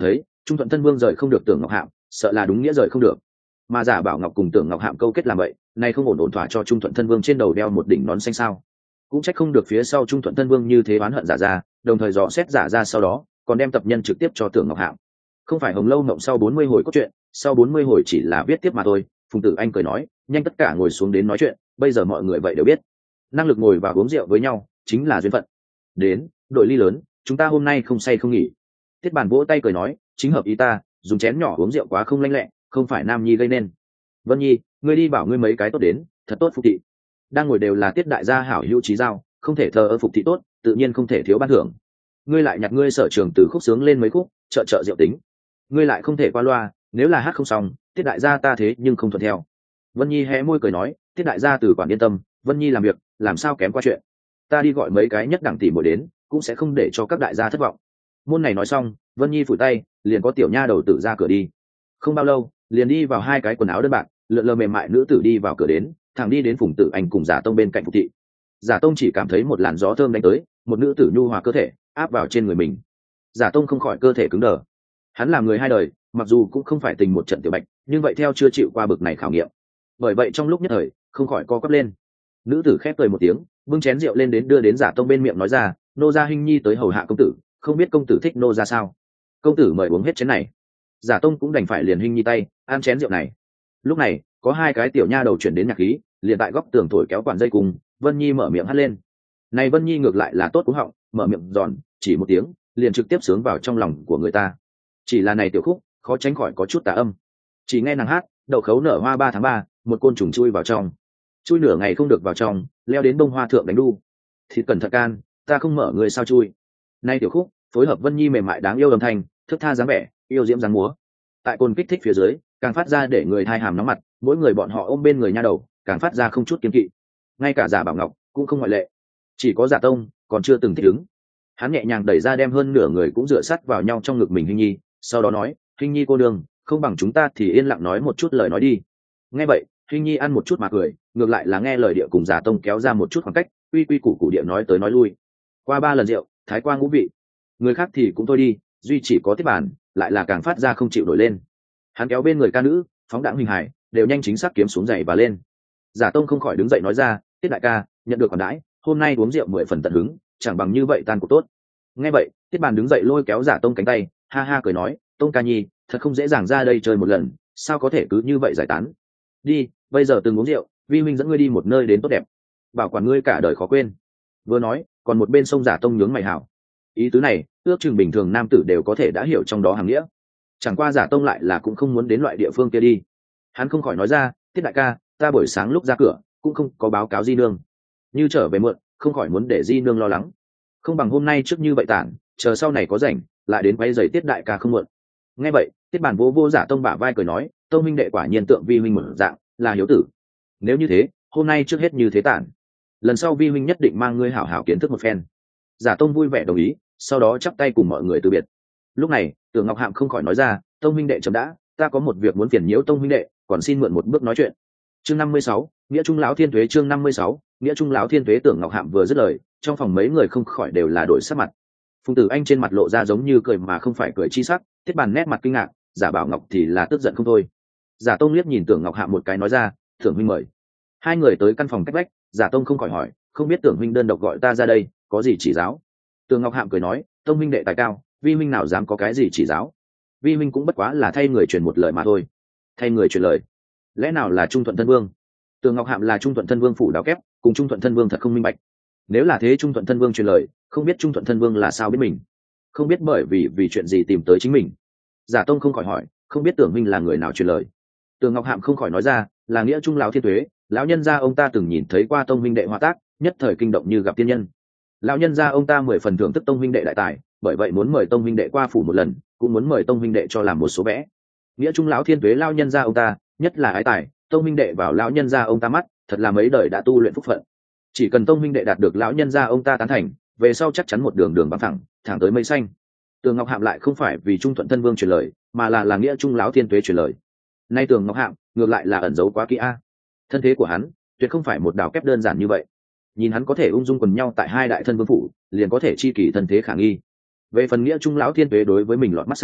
Trung Thuận Thân Vương rời không được Tưởng Ngọc Hạm, sợ là đúng nghĩa rời không được. Mà Giả Bảo Ngọc cùng Tưởng Ngọc Hạm câu kết làm vậy, này không ổn thỏa cho Trung Thuận Thân Vương trên đầu đeo một đỉnh nón xanh sao? Cũng trách không được phía sau Trung Thuận Thân Vương như thế oán hận Giả ra, đồng thời dò xét Giả ra sau đó, còn đem tập nhân trực tiếp cho Tưởng Ngọc Hạm. Không phải Hồng Lâu Mộng sau 40 hồi cốt truyện, sau 40 hồi chỉ là viết tiếp mà thôi. Phùng Tử Anh cười nói, nhanh tất cả ngồi xuống đến nói chuyện, bây giờ mọi người vậy đều biết, năng lực ngồi và uống rượu với nhau chính là duyên phận. Đến, đội ly lớn, chúng ta hôm nay không say không nghỉ. Tiết Bàn vỗ tay cười nói, chính hợp ý ta, dùng chén nhỏ uống rượu quá không lanh lẹ, không phải nam nhi gây nên. Vân Nhi, ngươi đi bảo ngươi mấy cái tốt đến, thật tốt phục thị. Đang ngồi đều là Tiết đại gia hảo hữu trí giao, không thể thờ ơ phục thị tốt, tự nhiên không thể thiếu ban thưởng. Ngươi lại nhặt ngươi sở trường từ khúc sướng lên mấy khúc, trợ rượu tính. Ngươi lại không thể qua loa, nếu là hát không xong, Tiết đại gia ta thế nhưng không thuận theo. Vân Nhi hé môi cười nói, Tiết đại gia từ quản yên tâm, Vân Nhi làm việc làm sao kém qua chuyện. Ta đi gọi mấy cái nhất đẳng tỷ muội đến, cũng sẽ không để cho các đại gia thất vọng. Môn này nói xong, Vân Nhi phủi tay, liền có tiểu nha đầu tử ra cửa đi. Không bao lâu, liền đi vào hai cái quần áo đơn bạc, lượn lờ mềm mại nữ tử đi vào cửa đến, thẳng đi đến Phùng Tử Anh cùng Giả Tông bên cạnh phục thị. Giả Tông chỉ cảm thấy một làn gió thơm đánh tới, một nữ tử nhu hòa cơ thể áp vào trên người mình. Giả Tông không khỏi cơ thể cứng đờ. Hắn là người hai đời, mặc dù cũng không phải tình một trận tiểu bạch, nhưng vậy theo chưa chịu qua bực này khảo nghiệm. Bởi vậy trong lúc nhất thời, không khỏi co quắp lên. Nữ tử khép cười một tiếng, bưng chén rượu lên đến đưa đến Giả Tông bên miệng nói ra, nô gia Hinh Nhi tới hầu hạ công tử, không biết công tử thích nô gia sao? Công tử mời uống hết chén này. Giả Tông cũng đành phải liền Hinh Nhi tay, ăn chén rượu này. Lúc này, có hai cái tiểu nha đầu chuyển đến nhạc khí, liền tại góc tường thổi kéo quản dây cùng, Vân Nhi mở miệng hát lên. Này Vân Nhi ngược lại là tốt cú họng, mở miệng giòn, chỉ một tiếng, liền trực tiếp sướng vào trong lòng của người ta. Chỉ là này tiểu khúc, khó tránh khỏi có chút tà âm. Chỉ nghe nàng hát, đậu khấu nở hoa 3 tháng 3, một côn trùng chui vào trong. Chui nửa ngày không được vào trong, leo đến bông hoa thượng đánh đu. Thịt cẩn thận can, ta không mở người sao chui. Nay tiểu khúc, phối hợp Vân Nhi mềm mại đáng yêu âm thanh, thức tha dáng vẻ, yêu diễm dáng múa. Tại côn kích thích phía dưới, càng phát ra để người thai hàm nóng mặt, mỗi người bọn họ ôm bên người nha đầu, càng phát ra không chút kiêng kỵ. Ngay cả Giả Bảo Ngọc cũng không ngoại lệ. Chỉ có Giả Tông còn chưa từng thích ứng. Hắn nhẹ nhàng đẩy ra đem hơn nửa người cũng dựa sát vào nhau trong ngực mình Hinh Nhi, sau đó nói, Hinh Nhi cô đương, không bằng chúng ta thì yên lặng nói một chút lời nói đi. Nghe vậy, Hinh Nhi ăn một chút mà cười, ngược lại là nghe lời địa cùng Giả Tông kéo ra một chút khoảng cách, quy quy củ củ địa nói tới nói lui. Qua 3 lần rượu, thái qua ngũ vị, người khác thì cũng thôi đi, duy chỉ có Tiết Bàn lại là càng phát ra không chịu nổi lên. Hắn kéo bên người ca nữ, phóng đãng hình hài, đều nhanh chính xác kiếm xuống giày và lên. Giả Tông không khỏi đứng dậy nói ra, Tiết đại ca, nhận được khoản đãi, hôm nay uống rượu 10 phần tận hứng, chẳng bằng như vậy tan cuộc tốt. Nghe vậy, Tiết Bàn đứng dậy lôi kéo Giả Tông cánh tay, ha ha cười nói, Tông ca nhi, thật không dễ dàng ra đây chơi một lần, sao có thể cứ như vậy giải tán. Đi, bây giờ từng uống rượu, vi huynh dẫn ngươi đi một nơi đến tốt đẹp, bảo quản ngươi cả đời khó quên. Vừa nói, còn một bên sông Giả Tông nhướng mày hảo. Ý tứ này, ước chừng bình thường nam tử đều có thể đã hiểu trong đó hàng nghĩa. Chẳng qua Giả Tông lại là cũng không muốn đến loại địa phương kia đi. Hắn không khỏi nói ra, Tiết đại ca, ta buổi sáng lúc ra cửa cũng không có báo cáo Di nương, như trở về muộn, không khỏi muốn để Di nương lo lắng. Không bằng hôm nay trước như vậy tản, chờ sau này có rảnh lại đến quay giày Tiết đại ca không muộn. Nghe vậy, Tiết Bàn vô Giả Tông bả vai cười nói, Tông huynh đệ quả nhiên tượng vi huynh một dạng, là hiếu tử. Nếu như thế, hôm nay trước hết như thế tản, lần sau vi huynh nhất định mang ngươi hảo hảo kiến thức một phen. Giả Tông vui vẻ đồng ý, sau đó chắp tay cùng mọi người từ biệt. Lúc này, Tưởng Ngọc Hạm không khỏi nói ra, Tông huynh đệ chấm đã, ta có một việc muốn phiền nhiễu Tông huynh đệ, còn xin mượn một bước nói chuyện. Chương 56, nghĩa trung lão thiên tuế. Chương 56, nghĩa trung lão thiên tuế. Tưởng Ngọc Hạm vừa dứt lời, trong phòng mấy người không khỏi đều là đổi sắc mặt. Phùng Tử Anh trên mặt lộ ra giống như cười mà không phải cười chi sắc, Tiết Bàn nét mặt kinh ngạc, Giả Bảo Ngọc thì là tức giận không thôi. Giả Tông liếc nhìn Tưởng Ngọc Hạm một cái nói ra, Tưởng huynh mời. Hai người tới căn phòng cách vách, Giả Tông không khỏi hỏi, không biết Tưởng huynh đơn độc gọi ta ra đây, có gì chỉ giáo? Tưởng Ngọc Hạm cười nói, Tông huynh đệ tài cao, vi huynh nào dám có cái gì chỉ giáo? Vi huynh cũng bất quá là thay người truyền một lời mà thôi. Thay người truyền lời, lẽ nào là Trung Thuận Thân Vương? Tưởng Ngọc Hạm là Trung Thuận Thân Vương phủ đào kép, cùng Trung Thuận Thân Vương thật không minh bạch. Nếu là thế, Trung Thuận Thân Vương truyền lời, không biết Trung Thuận Thân Vương là sao biết mình, không biết bởi vì chuyện gì tìm tới chính mình. Giả Tông không khỏi hỏi, không biết Tưởng huynh là người nào truyền lời? Tưởng Ngọc Hạm không khỏi nói ra, là nghĩa trung lão thiên tuế, lão nhân gia ông ta từng nhìn thấy qua Tông huynh đệ hòa tác, nhất thời kinh động như gặp tiên nhân. Lão nhân gia ông ta 10 phần thưởng thức Tông huynh đệ đại tài, bởi vậy muốn mời Tông huynh đệ qua phủ một lần, cũng muốn mời Tông huynh đệ cho làm một số vẽ. Nghĩa trung lão thiên tuế lão nhân gia ông ta, nhất là ái tài, Tông huynh đệ vào lão nhân gia ông ta mắt, thật là mấy đời đã tu luyện phúc phận. Chỉ cần Tông huynh đệ đạt được lão nhân gia ông ta tán thành, về sau chắc chắn một đường đường bằng thẳng, thẳng tới mây xanh. Tưởng Ngọc Hạm lại không phải vì Trung Thuận Thân Vương truyền lời, mà là nghĩa trung lão thiên tuế truyền lời. Nay Tưởng Ngọc Hạm ngược lại là ẩn giấu quá kỹ a. Thân thế của hắn tuyệt không phải một đào kép đơn giản như vậy. Nhìn hắn có thể ung dung quần nhau tại hai đại thân vương phủ, liền có thể chi kỷ thân thế khả nghi. Về phần nghĩa trung lão thiên tuế đối với mình lọt mắt xanh,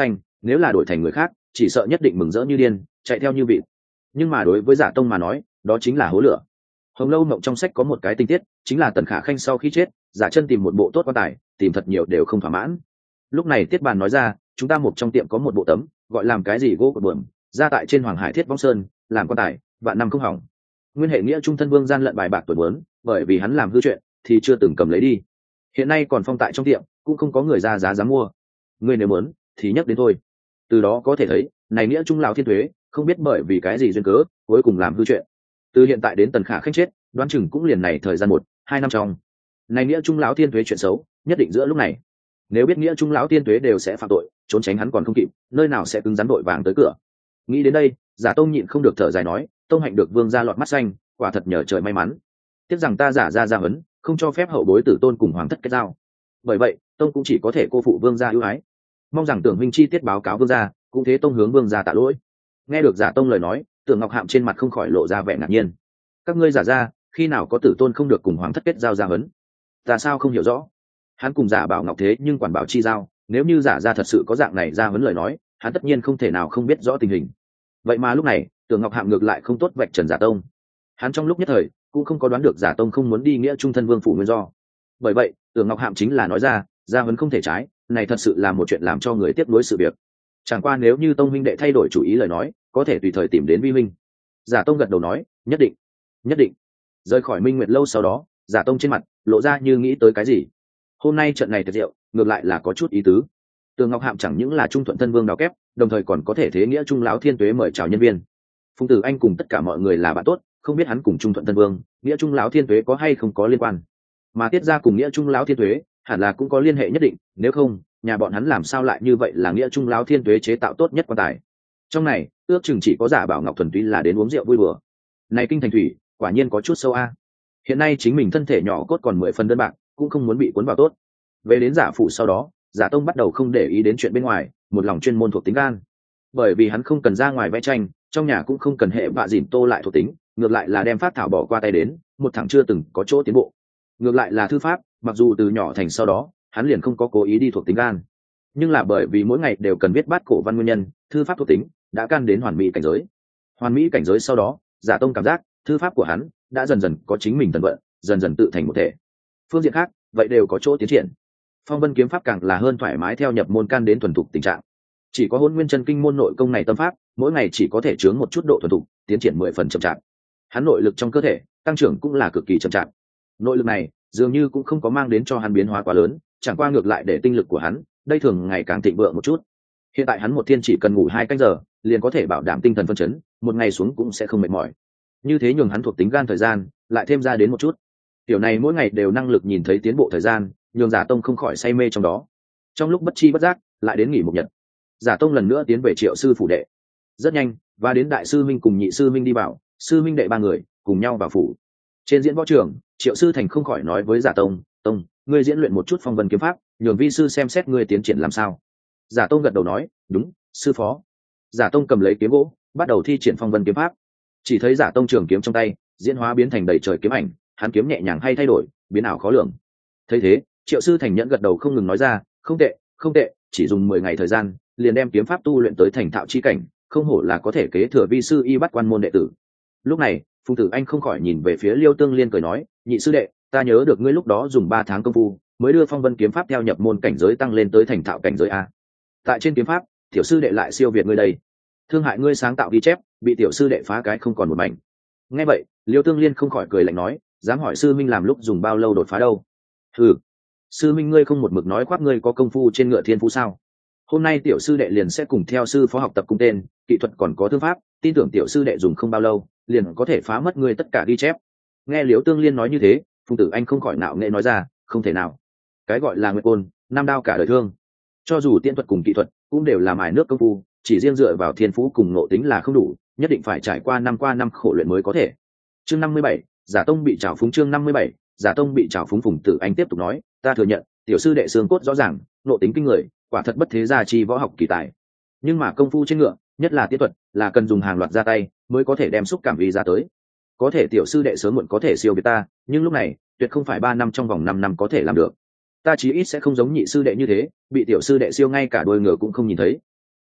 nếu là đổi thành người khác chỉ sợ nhất định mừng rỡ như điên chạy theo như vịt, nhưng mà đối với giả tông mà nói đó chính là hố lửa. Hồng Lâu Mộng trong sách có một cái tình tiết chính là Tần Khả Khanh sau khi chết giả chân tìm một bộ tốt quan tài, tìm thật nhiều đều không thỏa mãn. Lúc này Tiết Bàn nói ra, chúng ta một trong tiệm có một bộ tấm gọi làm cái gì gỗ cột buồm, ra tại trên Hoàng Hải Thiết Vong Sơn làm quan tài vạn năm không hỏng. Nguyên hệ nghĩa trung thân vương gian lận bài bạc tuổi muốn, bởi vì hắn làm hư chuyện thì chưa từng cầm lấy đi, hiện nay còn phong tại trong tiệm cũng không có người ra giá dám mua, ngươi nếu muốn thì nhắc đến thôi. Từ đó có thể thấy này nghĩa trung lão thiên thuế không biết bởi vì cái gì duyên cớ cuối cùng làm hư chuyện. Từ hiện tại đến Tần Khả Khanh chết đoán chừng cũng liền này thời gian 1-2 năm trong. Này nghĩa trung lão thiên thuế chuyện xấu nhất định giữa lúc này, nếu biết nghĩa trung lão thiên thuế đều sẽ phạm tội trốn tránh hắn còn không kịp, nơi nào sẽ cứng rắn đội vàng tới cửa. Nghĩ đến đây giả tông nhịn không được thở dài nói, tông hạnh được vương gia lọt mắt xanh, quả thật nhờ trời may mắn. Tiếc rằng ta giả ra gia huấn không cho phép hậu bối tử tôn cùng hoàng thất kết giao, bởi vậy tông cũng chỉ có thể cô phụ vương gia ưu ái, mong rằng tưởng minh chi tiết báo cáo vương gia, cũng thế tông hướng vương gia tạ lỗi. Nghe được giả tông lời nói, Tưởng Ngọc Hạm trên mặt không khỏi lộ ra vẻ ngạc nhiên. Các ngươi giả ra khi nào có tử tôn không được cùng hoàng thất kết giao gia huấn? Ta sao không hiểu rõ. Hắn cùng giả bảo ngọc thế nhưng quản bảo chi giao, nếu như giả ra thật sự có dạng này gia huấn lời nói, hắn tất nhiên không thể nào không biết rõ tình hình. Vậy mà lúc này Tưởng Ngọc Hạm ngược lại không tốt vạch trần giả tông. Hắn trong lúc nhất thời cũng không có đoán được giả tông không muốn đi nghĩa trung thân vương phủ nguyên do. Bởi vậy Tưởng Ngọc Hạm chính là nói ra, gia huấn không thể trái, này thật sự là một chuyện làm cho người tiếc nuối sự việc. Chẳng qua nếu như tông huynh đệ thay đổi chủ ý lời nói, có thể tùy thời tìm đến vi huynh. Giả tông gật đầu nói, nhất định nhất định. Rời khỏi Minh Nguyệt lâu sau đó, giả tông trên mặt lộ ra như nghĩ tới cái gì. Hôm nay trận này tiệc rượu ngược lại là có chút ý tứ. Tường Ngọc Hạm chẳng những là trung thuận thân vương đào kép, đồng thời còn có thể thế nghĩa trung lão thiên tuế mời chào nhân viên. Phùng Tử Anh cùng tất cả mọi người là bạn tốt, không biết hắn cùng trung thuận thân vương nghĩa trung lão thiên tuế có hay không có liên quan, mà Tiết ra cùng nghĩa trung lão thiên tuế hẳn là cũng có liên hệ nhất định, nếu không nhà bọn hắn làm sao lại như vậy là nghĩa trung lão thiên tuế chế tạo tốt nhất quan tài. Trong này ước chừng chỉ có giả bảo ngọc thuần túy là đến uống rượu vui bừa. Này kinh thành thủy quả nhiên có chút sâu a. Hiện nay chính mình thân thể nhỏ cốt còn 10 phần đơn bạc, cũng không muốn bị cuốn vào tốt. Về đến giả phụ sau đó, giả tông bắt đầu không để ý đến chuyện bên ngoài, một lòng chuyên môn thuộc tính gan. Bởi vì hắn không cần ra ngoài vẽ tranh, trong nhà cũng không cần hệ vạ dỉn tô lại thuộc tính, ngược lại là đem phát thảo bỏ qua tay đến, một thằng chưa từng có chỗ tiến bộ. Ngược lại là thư pháp, mặc dù từ nhỏ thành sau đó hắn liền không có cố ý đi thuộc tính gan, nhưng là bởi vì mỗi ngày đều cần viết bát cổ văn nguyên nhân, thư pháp thuộc tính đã can đến hoàn mỹ cảnh giới. Hoàn mỹ cảnh giới sau đó, giả tông cảm giác thư pháp của hắn đã dần dần có chính mình thần vận, dần dần tự thành một thể. Phương diện khác vậy đều có chỗ tiến triển. Phong vân kiếm pháp càng là hơn thoải mái theo nhập môn can đến thuần thục tình trạng. Chỉ có Hỗn Nguyên Chân Kinh môn nội công này tâm pháp, mỗi ngày chỉ có thể chướng một chút độ thuần thục, tiến triển 10 phần chậm chạp. Hắn nội lực trong cơ thể tăng trưởng cũng là cực kỳ chậm chạp. Nội lực này dường như cũng không có mang đến cho hắn biến hóa quá lớn, chẳng qua ngược lại để tinh lực của hắn đây thường ngày càng thịnh vượng một chút. Hiện tại hắn một thiên chỉ cần ngủ 2 canh giờ, liền có thể bảo đảm tinh thần phấn chấn, một ngày xuống cũng sẽ không mệt mỏi. Như thế nhường hắn thuộc tính gan thời gian lại thêm ra đến một chút. Tiểu này mỗi ngày đều năng lực nhìn thấy tiến bộ thời gian, nhường giả tông không khỏi say mê trong đó. Trong lúc bất chi bất giác lại đến nghỉ một nhật, giả tông lần nữa tiến về Triệu sư phủ đệ. Rất nhanh và đến đại sư minh cùng nhị sư minh đi vào, sư minh đệ 3 người cùng nhau vào phủ. Trên diễn võ trường, Triệu sư thành không khỏi nói với giả tông, tông, ngươi diễn luyện một chút phong vân kiếm pháp, nhường vi sư xem xét ngươi tiến triển làm sao. Giả tông gật đầu nói, đúng, sư phó. Giả tông cầm lấy kiếm gỗ, bắt đầu thi triển phong vân kiếm pháp. Chỉ thấy giả tông trường kiếm trong tay diễn hóa biến thành đầy trời kiếm ảnh, hắn kiếm nhẹ nhàng hay thay đổi, biến ảo khó lường. Thấy thế, Triệu sư thành nhẫn gật đầu không ngừng nói ra, không tệ, không tệ, chỉ dùng 10 ngày thời gian liền đem kiếm pháp tu luyện tới thành thạo chi cảnh, không hổ là có thể kế thừa vi sư y bắt quan môn đệ tử. Lúc này Phùng Tử Anh không khỏi nhìn về phía Liêu Tương Liên cười nói, nhị sư đệ, ta nhớ được ngươi lúc đó dùng 3 tháng công phu mới đưa phong vân kiếm pháp theo nhập môn cảnh giới tăng lên tới thành thạo cảnh giới a. Tại trên kiếm pháp tiểu sư đệ lại siêu việt ngươi đây, thương hại ngươi sáng tạo ghi chép bị tiểu sư đệ phá cái không còn một mảnh. Nghe vậy Liêu Tương Liên không khỏi cười lạnh nói, dám hỏi sư minh làm lúc dùng bao lâu đột phá đâu? Ừ, sư minh ngươi không một mực nói khoác ngươi có công phu trên ngựa thiên phú sao? Hôm nay tiểu sư đệ liền sẽ cùng theo sư phó học tập cung tên, kỹ thuật còn có thương pháp, tin tưởng tiểu sư đệ dùng không bao lâu liền có thể phá mất ngươi tất cả ghi chép. Nghe Liễu Tương Liên nói như thế, Phùng Tử Anh không khỏi nạo nghệ nói ra, không thể nào. Cái gọi là nguyệt côn, 5 đao cả đời thương. Cho dù tiên thuật cùng kỹ thuật cũng đều là mài nước công phu, chỉ riêng dựa vào thiên phú cùng nội tính là không đủ, nhất định phải trải qua năm khổ luyện mới có thể. Chương 57, giả tông bị trảo phúng. Chương 57, giả tông bị trảo phúng. Phùng Tử Anh tiếp tục nói, ta thừa nhận, tiểu sư đệ xương cốt rõ ràng, nội tính kinh người, quả thật bất thế gia chi võ học kỳ tài. Nhưng mà công phu trên ngựa, nhất là tiên thuật, là cần dùng hàng loạt ra tay mới có thể đem xúc cảm vi ra tới. Có thể tiểu sư đệ sớm muộn có thể siêu việt ta, nhưng lúc này tuyệt không phải 3 năm trong vòng 5 năm có thể làm được. Ta chí ít sẽ không giống nhị sư đệ như thế, bị tiểu sư đệ siêu ngay cả đuôi ngựa cũng không nhìn thấy.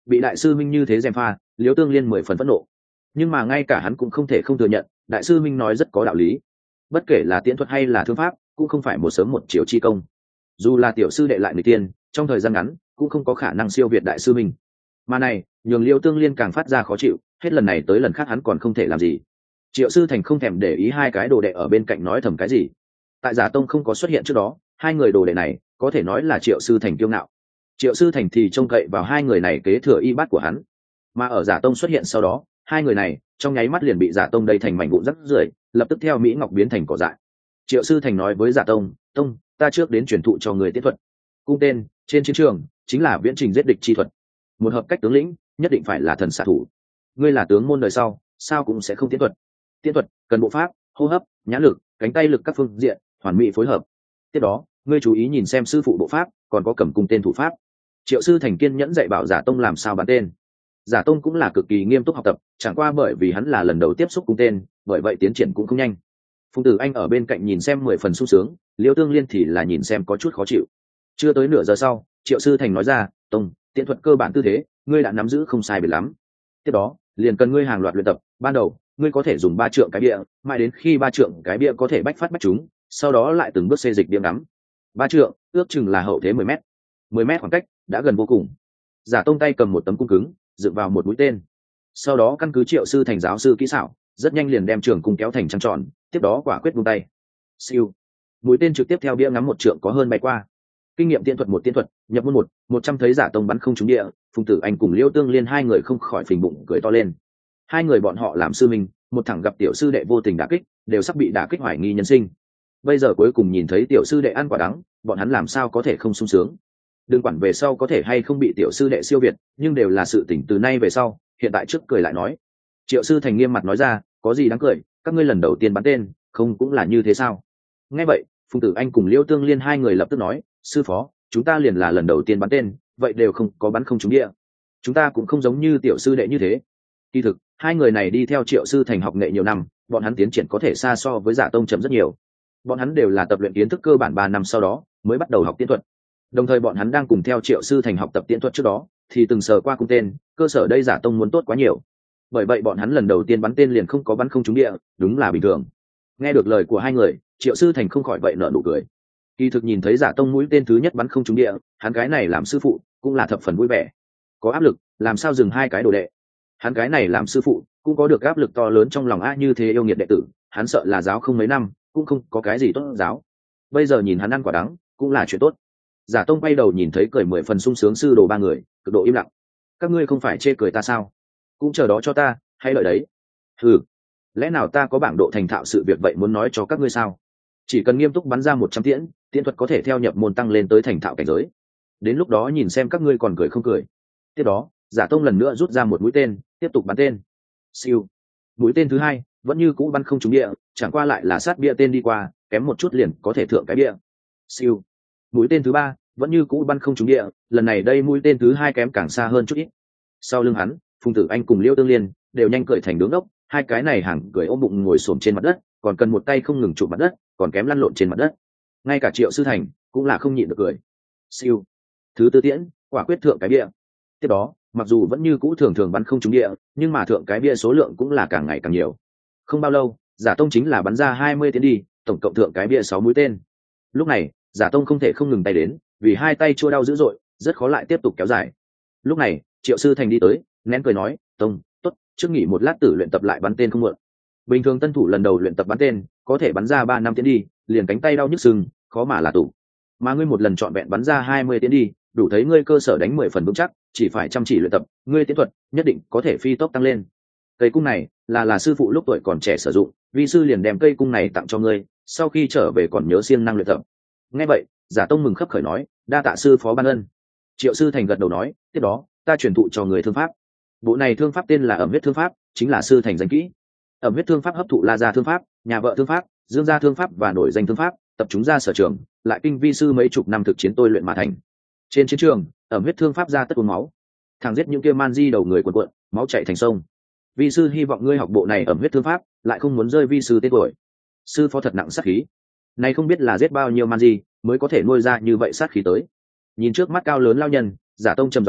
bị đại sư minh như thế gièm pha, Liễu Tương Liên 10 phần phẫn nộ. Nhưng mà ngay cả hắn cũng không thể không thừa nhận, đại sư minh nói rất có đạo lý. Bất kể là tiễn thuật hay là thương pháp, cũng không phải một sớm một chiều chi công. Dù là tiểu sư đệ lại người tiên, trong thời gian ngắn cũng không có khả năng siêu việt đại sư minh. Mà này, nhường Liễu Tương Liên càng phát ra khó chịu, hết lần này tới lần khác hắn còn không thể làm gì. Triệu Sư Thành không thèm để ý hai cái đồ đệ ở bên cạnh nói thầm cái gì. Tại Giả Tông không có xuất hiện trước đó, hai người đồ đệ này có thể nói là Triệu Sư Thành kiêu ngạo. Triệu Sư Thành thì trông cậy vào hai người này kế thừa y bát của hắn. Mà ở Giả Tông xuất hiện sau đó, hai người này trong nháy mắt liền bị Giả Tông đầy thành mảnh vụn rắc rưởi, lập tức theo Mỹ Ngọc biến thành cỏ dại. Triệu Sư Thành nói với Giả Tông, "Tông, ta trước đến truyền thụ cho người tiết thuật. Cung tên trên chiến trường chính là viễn trình giết địch chi thuật. Một hợp cách tướng lĩnh nhất định phải là thần xạ thủ. Ngươi là tướng môn đời sau, sao cũng sẽ không tiết thuật. Tiết thuật cần bộ pháp, hô hấp, nhãn lực, cánh tay lực các phương diện hoàn mỹ phối hợp. Tiếp đó, ngươi chú ý nhìn xem sư phụ bộ pháp, còn có cầm cung tên thủ pháp." Triệu Sư Thành kiên nhẫn dạy bảo Giả Tông làm sao bắn tên. Giả Tông cũng là cực kỳ nghiêm túc học tập, chẳng qua bởi vì hắn là lần đầu tiếp xúc cung tên, bởi vậy tiến triển cũng không nhanh. Phùng Tử Anh ở bên cạnh nhìn xem 10 phần sung sướng, Liễu Tương Liên thì là nhìn xem có chút khó chịu. Chưa tới nửa giờ sau, Triệu Sư Thành nói ra, "Tông, tiện thuật cơ bản tư thế, ngươi đã nắm giữ không sai biệt lắm. Tiếp đó, liền cần ngươi hàng loạt luyện tập, ban đầu, ngươi có thể dùng 3 trượng cái bịa, mãi đến khi 3 trượng cái bịa có thể bách phát bách trúng, sau đó lại từng bước xê dịch điểm ngắm. 3 trượng, ước chừng là hậu thế 10 mét. 10 mét khoảng cách đã gần vô cùng." Giả Tông tay cầm một tấm cung cứng, dựng vào một mũi tên. Sau đó căn cứ Triệu Sư Thành giáo sư kỹ xảo, rất nhanh liền đem trường cung kéo thành trăng tròn, tiếp đó quả quyết buông tay. Siêu. Mũi tên trực tiếp theo bia ngắm 1 trượng có hơn bay qua. Kinh nghiệm tiên thuật một tiên thuật, nhập môn 100 thấy Giả Tông bắn không trúng địa, Phùng Tử Anh cùng Liễu Tương Liên hai người không khỏi phình bụng cười to lên. Hai người bọn họ làm sư minh, một thằng gặp tiểu sư đệ vô tình đả kích, đều sắp bị đả kích hoài nghi nhân sinh. Bây giờ cuối cùng nhìn thấy tiểu sư đệ ăn quả đắng, bọn hắn làm sao có thể không sung sướng. Đừng quản về sau có thể hay không bị tiểu sư đệ siêu việt, nhưng đều là sự tỉnh từ nay về sau, hiện tại trước cười lại nói. Triệu Sư Thành nghiêm mặt nói ra, "Có gì đáng cười, các ngươi lần đầu tiên bắn tên, không cũng là như thế sao?" Nghe vậy, Phùng Tử Anh cùng Liễu Tương Liên hai người lập tức nói, "Sư phó, chúng ta liền là lần đầu tiên bắn tên, vậy đều không có bắn không trúng địa. Chúng ta cũng không giống như tiểu sư đệ như thế." Kỳ thực, hai người này đi theo Triệu Sư Thành học nghệ nhiều năm, bọn hắn tiến triển có thể xa so với Giả Tông chậm rất nhiều. Bọn hắn đều là tập luyện kiến thức cơ bản 3 năm sau đó mới bắt đầu học tiễn thuật. Đồng thời bọn hắn đang cùng theo Triệu Sư Thành học tập tiễn thuật trước đó, thì từng sờ qua cung tên, cơ sở đây Giả Tông muốn tốt quá nhiều. Bởi vậy bọn hắn lần đầu tiên bắn tên liền không có bắn không trúng địa, đúng là bình thường. Nghe được lời của hai người, Triệu Sư Thành không khỏi vậy nở nụ cười. Kỳ thực nhìn thấy Giả Tông mũi tên thứ nhất bắn không trúng địa, hắn cái này làm sư phụ cũng là thập phần vui vẻ. Có áp lực, làm sao dừng hai cái đồ đệ. Hắn cái này làm sư phụ cũng có được áp lực to lớn trong lòng như thế yêu nghiệt đệ tử, hắn sợ là giáo không mấy năm, cũng không có cái gì tốt giáo. Bây giờ nhìn hắn ăn quả đắng, cũng là chuyện tốt. Giả Tông quay đầu nhìn thấy cười 10 phần sung sướng sư đồ ba người, cực độ im lặng. "Các ngươi không phải chê cười ta sao? Cũng chờ đó cho ta, hay lợi đấy." "Ừ, lẽ nào ta có bảng độ thành thạo sự việc vậy muốn nói cho các ngươi sao? Chỉ cần nghiêm túc bắn ra 100 tiễn, tiễn thuật có thể theo nhập môn tăng lên tới thành thạo cảnh giới. Đến lúc đó nhìn xem các ngươi còn cười không cười." Tiếp đó, Giả Tông lần nữa rút ra một mũi tên, tiếp tục bắn tên. Siêu. Mũi tên thứ hai vẫn như cũ bắn không trúng địa, chẳng qua lại là sát bia tên đi qua, kém một chút liền có thể thượng cái bia. Siêu. Mũi tên thứ ba vẫn như cũ bắn không trúng địa, lần này đây mũi tên thứ hai kém càng xa hơn chút ít. Sau lưng hắn, Phùng Tử Anh cùng Liễu Tương Liên đều nhanh cười thành đứng ốc, hai cái này hàng cười ôm bụng ngồi xổm trên mặt đất, còn cần một tay không ngừng chụp mặt đất, còn kém lăn lộn trên mặt đất. Ngay cả Triệu Sư Thành cũng là không nhịn được cười. Siêu. Thứ tư tiễn, quả quyết thượng cái bia. Tiếp đó, mặc dù vẫn như cũ thường thường bắn không trúng địa, nhưng mà thượng cái bia số lượng cũng là càng ngày càng nhiều. Không bao lâu, Giả Tông chính là bắn ra 20 tiễn đi, tổng cộng thượng cái bia 6 mũi tên. Lúc này, Giả Tông không thể không ngừng tay đến, vì hai tay chua đau dữ dội, rất khó lại tiếp tục kéo dài. Lúc này, Triệu Sư Thành đi tới, nén cười nói, "Tông, tốt, trước nghỉ một lát tử luyện tập lại bắn tên không muộn. Bình thường tân thủ lần đầu luyện tập bắn tên, có thể bắn ra 3 năm tiễn đi, liền cánh tay đau nhức sưng, khó mà là tủ. Mà ngươi một lần chọn vẹn bắn ra 20 tiễn đi, đủ thấy ngươi cơ sở đánh 10 phần vững chắc, chỉ phải chăm chỉ luyện tập, ngươi tiễn thuật nhất định có thể phi tốc tăng lên. Cây cung này là sư phụ lúc tuổi còn trẻ sử dụng, vi sư liền đem cây cung này tặng cho ngươi, sau khi trở về còn nhớ siêng năng luyện tập." Nghe vậy, Giả Tông mừng khấp khởi nói, "Đa tạ sư phó ban ân." Triệu Sư Thành gật đầu nói, "Tiếp đó, ta truyền thụ cho người thương pháp. Bộ này thương pháp tên là Ẩm Huyết Thương Pháp, chính là sư thành danh kỹ. Ẩm Huyết Thương Pháp hấp thụ La Gia Thương Pháp, Nhà Vợ Thương Pháp, Dương Gia Thương Pháp và nổi danh thương pháp, tập chúng ra sở trường, lại kinh vi sư mấy chục năm thực chiến tôi luyện mà thành. Trên chiến trường, Ẩm Huyết Thương Pháp ra tất uống máu, thằng giết những kia man di đầu người cuộn cuộn, máu chảy thành sông. Vi sư hy vọng ngươi học bộ này Ẩm Huyết Thương Pháp, lại không muốn rơi vi sư tên tuổi." Sư phó thật nặng sát khí, này không biết là giết bao nhiêu man di mới có thể nuôi ra như vậy sát khí tới. Nhìn trước mắt cao lớn lao nhân, Giả Tông trầm giọng nói,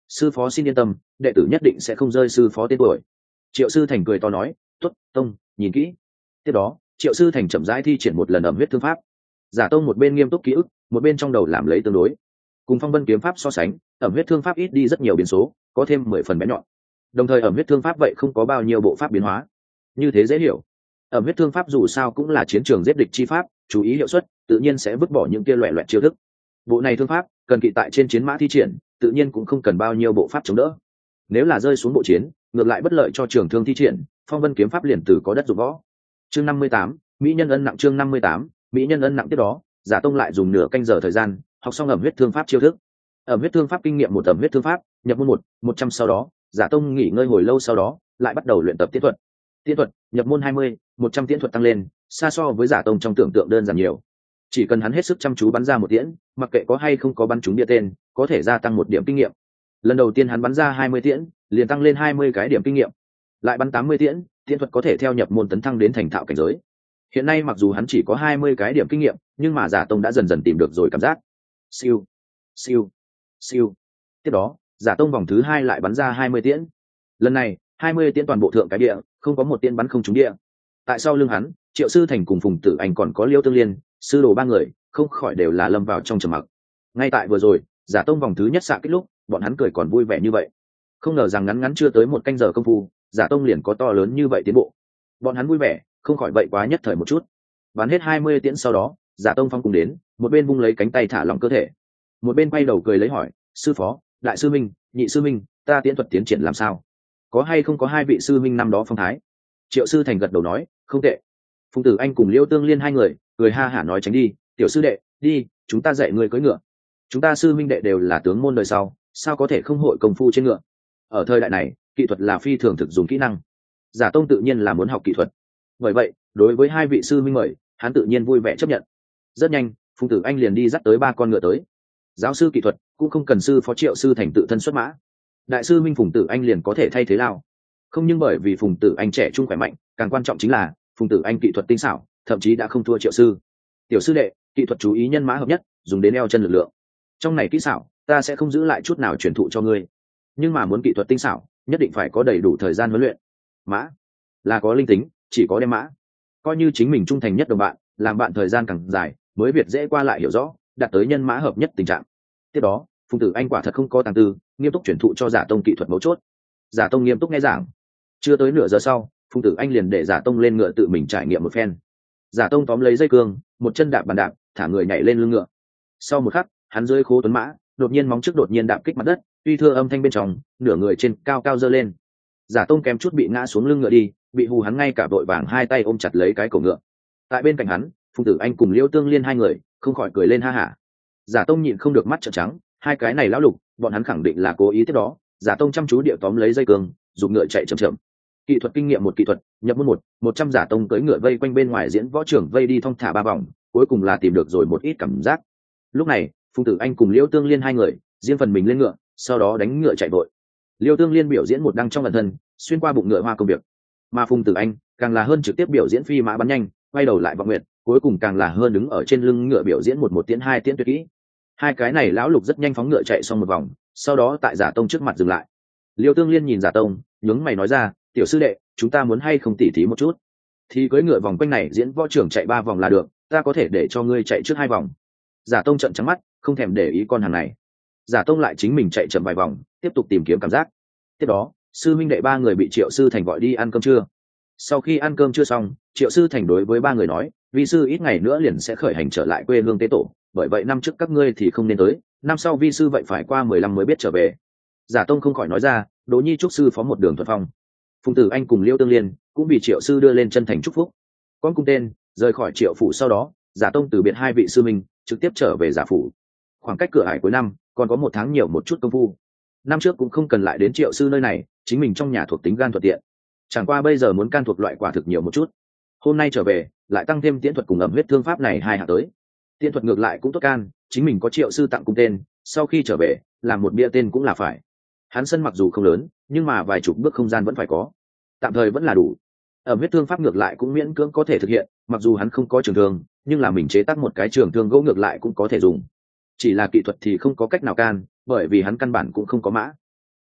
sư phó xin yên tâm, đệ tử nhất định sẽ không rơi sư phó tên tuổi. Triệu sư thành cười to nói, tuất tông nhìn kỹ. Tiếp đó Triệu sư thành chậm rãi thi triển một lần ẩm huyết thương pháp. Giả tông một bên nghiêm túc ký ức, một bên trong đầu làm lấy tương đối. Cùng phong vân kiếm pháp so sánh, ẩm huyết thương pháp ít đi rất nhiều biến số, có thêm 10 phần bén nhọn. Đồng thời ẩm huyết thương pháp vậy không có bao nhiêu bộ pháp biến hóa, như thế dễ hiểu. Ẩm huyết thương pháp dù sao cũng là chiến trường giết địch chi pháp, chú ý hiệu suất, tự nhiên sẽ vứt bỏ những kia loẻ loẹt chiêu thức. Bộ này thương pháp cần kỵ tại trên chiến mã thi triển, tự nhiên cũng không cần bao nhiêu bộ pháp chống đỡ. Nếu là rơi xuống bộ chiến, ngược lại bất lợi cho trường thương thi triển, phong vân kiếm pháp liền từ có đất dụng võ. Chương 58, mỹ nhân ân nặng. Chương 58, mỹ nhân ân nặng. Tiếp đó Giả tông lại dùng nửa canh giờ thời gian học xong ẩm huyết thương pháp chiêu thức. Ẩm huyết thương pháp kinh nghiệm một ẩm huyết thương pháp, nhập môn 100. Sau đó Giả tông nghỉ ngơi hồi lâu, sau đó lại bắt đầu luyện tập tiễn thuật. Tiễn thuật nhập môn 20, 100 tiễn thuật tăng lên, xa so với Giả tông trong tưởng tượng đơn giản nhiều. Chỉ cần hắn hết sức chăm chú bắn ra một tiễn, mặc kệ có hay không có bắn trúng địa tên, có thể gia tăng 1 điểm kinh nghiệm. Lần đầu tiên hắn bắn ra 20 tiễn, liền tăng lên 20 cái điểm kinh nghiệm. Lại bắn 80 tiễn, tiễn thuật có thể theo nhập môn tấn thăng đến thành thạo cảnh giới. Hiện nay mặc dù hắn chỉ có 20 cái điểm kinh nghiệm, nhưng mà Giả tông đã dần dần tìm được rồi cảm giác. Siêu, siêu, siêu. Tiếp đó Giả tông vòng thứ 2 lại bắn ra 20 tiễn. Lần này 20 tiễn toàn bộ thượng cái địa, không có một tiễn bắn không trúng địa. Tại sau lưng hắn, Triệu sư thành cùng Phùng Tử Anh còn có Liêu Tương Liên, sư đồ 3 người không khỏi đều là lâm vào trong trầm mặc. Ngay tại vừa rồi Giả tông vòng thứ nhất xạ kích lúc, bọn hắn cười còn vui vẻ như vậy. Không ngờ rằng ngắn ngắn chưa tới 1 canh giờ công phu, Giả tông liền có to lớn như vậy tiến bộ. Bọn hắn vui vẻ không khỏi vậy quá nhất thời một chút. Bắn hết 20 tiễn sau đó, Giả tông phong cùng đến, một bên vung lấy cánh tay thả lỏng cơ thể, một bên quay đầu cười lấy hỏi, sư phó, đại sư minh, nhị sư minh, ta tiễn thuật tiến triển làm sao? Có hay không có 2 vị sư minh năm đó phong thái? Triệu sư thành gật đầu nói, không tệ. Phùng Tử Anh cùng Liêu Tương Liên 2 người cười ha hả nói, tránh đi, tiểu sư đệ, đi, chúng ta dạy người cưỡi ngựa. Chúng ta sư minh đệ đều là tướng môn đời sau, sao có thể không hội công phu trên ngựa? Ở thời đại này, kỹ thuật là phi thường thực dùng kỹ năng. Giả tông tự nhiên là muốn học kỹ thuật. Bởi vậy, đối với 2 vị sư minh mời, hắn tự nhiên vui vẻ chấp nhận. Rất nhanh, Phùng Tử Anh liền đi dắt tới 3 con ngựa tới. Giáo sư kỹ thuật cũng không cần sư phó Triệu sư thành tự thân xuất mã, đại sư minh Phùng Tử Anh liền có thể thay thế lao. Không, nhưng bởi vì Phùng Tử Anh trẻ trung khỏe mạnh, càng quan trọng chính là Phùng Tử Anh kỹ thuật tinh xảo, thậm chí đã không thua Triệu sư. Tiểu sư đệ, kỹ thuật chú ý nhân mã hợp nhất, dùng đến eo chân lực lượng. Trong này kỹ xảo, ta sẽ không giữ lại chút nào truyền thụ cho ngươi. Nhưng mà muốn kỹ thuật tinh xảo, nhất định phải có đầy đủ thời gian huấn luyện. Mã là có linh tính, chỉ có đem mã coi như chính mình trung thành nhất đồng bạn, làm bạn thời gian càng dài, mới việc dễ qua lại hiểu rõ, đạt tới nhân mã hợp nhất tình trạng. Tiếp đó Phùng Tử Anh quả thật không có tàng tư, nghiêm túc chuyển thụ cho Giả tông kỹ thuật mấu chốt. Giả tông nghiêm túc nghe giảng. Chưa tới nửa giờ sau, Phùng Tử Anh liền để Giả tông lên ngựa tự mình trải nghiệm một phen. Giả tông tóm lấy dây cương, một chân đạp bàn đạp, thả người nhảy lên lưng ngựa. Sau một khắc, hắn rơi khố tuấn mã, đột nhiên móng trước đột nhiên đạp kích mặt đất, tuy thưa âm thanh bên trong, nửa người trên cao cao giơ lên. Giả tông kém chút bị ngã xuống lưng ngựa đi, bị hù hắn ngay cả vội vàng 2 tay ôm chặt lấy cái cổ ngựa. Tại bên cạnh hắn, Phùng Tử Anh cùng Liêu Tương Liên 2 người không khỏi cười lên ha hả. Giả tông nhịn không được mắt trợn trắng, 2 cái này lão lục, bọn hắn khẳng định là cố ý. Tiếp đó Giả tông chăm chú địa tóm lấy dây cương, dùng ngựa chạy chậm chậm. Kỹ thuật kinh nghiệm 1 kỹ thuật, nhập môn 100. Giả tông cưỡi ngựa vây quanh bên ngoài diễn võ trường vây đi thong thả 3 vòng, cuối cùng là tìm được rồi một ít cảm giác. Lúc này Phùng Tử Anh cùng Liêu Tương Liên 2 người riêng phần mình lên ngựa, sau đó đánh ngựa chạy vội. Liêu Tương Liên biểu diễn một đăng trong ẩn thân, xuyên qua bụng ngựa hoa công việc, mà Phùng Tử Anh càng là hơn trực tiếp biểu diễn phi mã bắn nhanh, quay đầu lại vọng nguyện, cuối cùng càng là hơn đứng ở trên lưng ngựa biểu diễn một tiễn 2 tiễn tuyệt kỹ. 2 cái này lão lục rất nhanh phóng ngựa chạy xong một vòng, sau đó tại Giả tông trước mặt dừng lại. Liêu Tương Liên nhìn Giả tông, nhướng mày nói ra, tiểu sư đệ, chúng ta muốn hay không tỉ thí một chút? Thì cưỡi ngựa vòng quanh này diễn võ trưởng chạy 3 vòng là được, ta có thể để cho ngươi chạy trước 2 vòng. Giả tông trợn trắng mắt, không thèm để ý con hàng này. Giả tông lại chính mình chạy chậm vài vòng, tiếp tục tìm kiếm cảm giác. Tiếp đó sư minh đệ 3 người bị Triệu sư thành gọi đi ăn cơm trưa. Sau khi ăn cơm trưa xong, Triệu sư thành đối với 3 người nói, vi sư ít ngày nữa liền sẽ khởi hành trở lại quê hương tế tổ, bởi vậy năm trước các ngươi thì không nên tới, năm sau vi sư vậy phải qua 15 mới biết trở về. Giả tông không khỏi nói ra, Đỗ Nhi chúc sư phó một đường thuận phong. Phùng Tử Anh cùng Liêu Tương Liên cũng bị Triệu sư đưa lên chân thành chúc phúc. Con cung tên rời khỏi Triệu phủ sau đó, Giả tông từ biệt 2 vị sư minh, trực tiếp trở về Giả phủ. Khoảng cách cửa ải cuối năm còn có 1 tháng nhiều một chút công phu. Năm trước cũng không cần lại đến Triệu sư nơi này, chính mình trong nhà thuộc tính gan thuận tiện. Chẳng qua bây giờ muốn can thuộc loại quả thực nhiều một chút. Hôm nay trở về lại tăng thêm tiễn thuật cùng ẩm huyết thương pháp này 2 hạng tới. Tiễn thuật ngược lại cũng tốt can, chính mình có Triệu sư tặng cung tên, sau khi trở về làm một bia tên cũng là phải. Hắn sân mặc dù không lớn, nhưng mà vài chục bước không gian vẫn phải có, tạm thời vẫn là đủ. Ẩm huyết thương pháp ngược lại cũng miễn cưỡng có thể thực hiện, mặc dù hắn không có trường thương, nhưng là mình chế tác một cái trường thương gỗ ngược lại cũng có thể dùng. Chỉ là kỹ thuật thì không có cách nào can, bởi vì hắn căn bản cũng không có mã.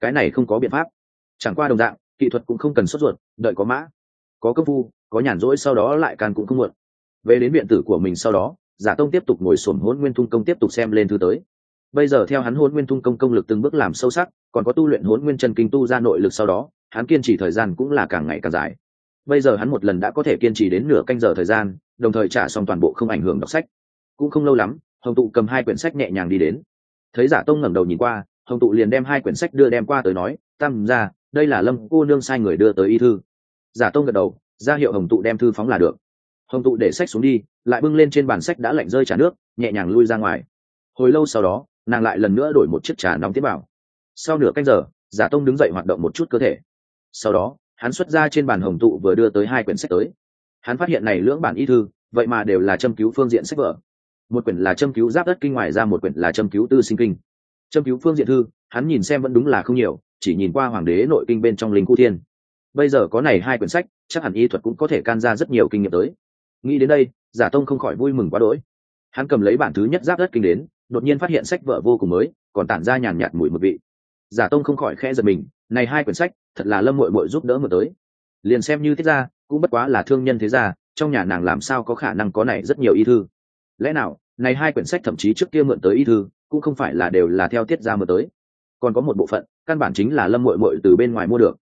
cái này không có biện pháp. Chẳng qua đồng dạng kỹ thuật cũng không cần sốt ruột, đợi có mã có công phu có nhàn rỗi sau đó lại can cũng không muộn. Về đến viện tử của mình sau đó, Giả Tông tiếp tục ngồi xổm Hỗn Nguyên Thung Công tiếp tục xem lên thư tới. Bây giờ theo hắn Hỗn Nguyên Thung Công công lực từng bước làm sâu sắc, còn có tu luyện Hỗn Nguyên Chân Kinh tu ra nội lực sau đó, hắn kiên trì thời gian cũng là càng ngày càng dài. Bây giờ hắn một lần đã có thể kiên trì đến nửa canh giờ thời gian, đồng thời trả xong toàn bộ không ảnh hưởng đọc sách. Cũng không lâu lắm, Hồng Tụ cầm 2 quyển sách nhẹ nhàng đi đến. Thấy Giả Tông ngẩng đầu nhìn qua, Hồng Tụ liền đem 2 quyển sách đem qua tới nói, "Tam gia, đây là Lâm cô nương sai người đưa tới y thư." Giả Tông gật đầu, ra hiệu Hồng Tụ đem thư phóng là được. Hồng Tụ để sách xuống đi, lại bưng lên trên bàn sách đã lạnh rơi trà nước, nhẹ nhàng lui ra ngoài. Hồi lâu sau đó, nàng lại lần nữa đổi một chiếc trà nóng tiếp vào. Sau nửa canh giờ, Giả Tông đứng dậy hoạt động một chút cơ thể. Sau đó, hắn xuất ra trên bàn Hồng Tụ vừa đưa tới 2 quyển sách tới. Hắn phát hiện này lưỡng bản y thư, vậy mà đều là châm cứu phương diện sách vở. Một quyển là châm cứu giáp đất kinh, ngoài ra một quyển là châm cứu tư sinh kinh. Châm cứu phương diện thư, hắn nhìn xem vẫn đúng là không nhiều, chỉ nhìn qua hoàng đế nội kinh bên trong linh khu thiên. Bây giờ có này 2 quyển sách, chắc hẳn y thuật cũng có thể can ra rất nhiều kinh nghiệm tới. Nghĩ đến đây, Giả Tông không khỏi vui mừng quá đỗi. Hắn cầm lấy bản thứ nhất giáp đất kinh đến, đột nhiên phát hiện sách vở vô cùng mới, còn tản ra nhàn nhạt mùi mực vị. Giả Tông không khỏi khẽ giật mình, này 2 quyển sách, thật là Lâm muội muội giúp đỡ mà tới. Liền xem như thiết gia, cũng bất quá là thương nhân thế gia, trong nhà nàng làm sao có khả năng có này rất nhiều y thư. Lẽ nào, này 2 quyển sách thậm chí trước kia mượn tới y thư, cũng không phải là đều là theo thiết gia mà tới. Còn có một bộ phận, căn bản chính là Lâm muội muội từ bên ngoài mua được.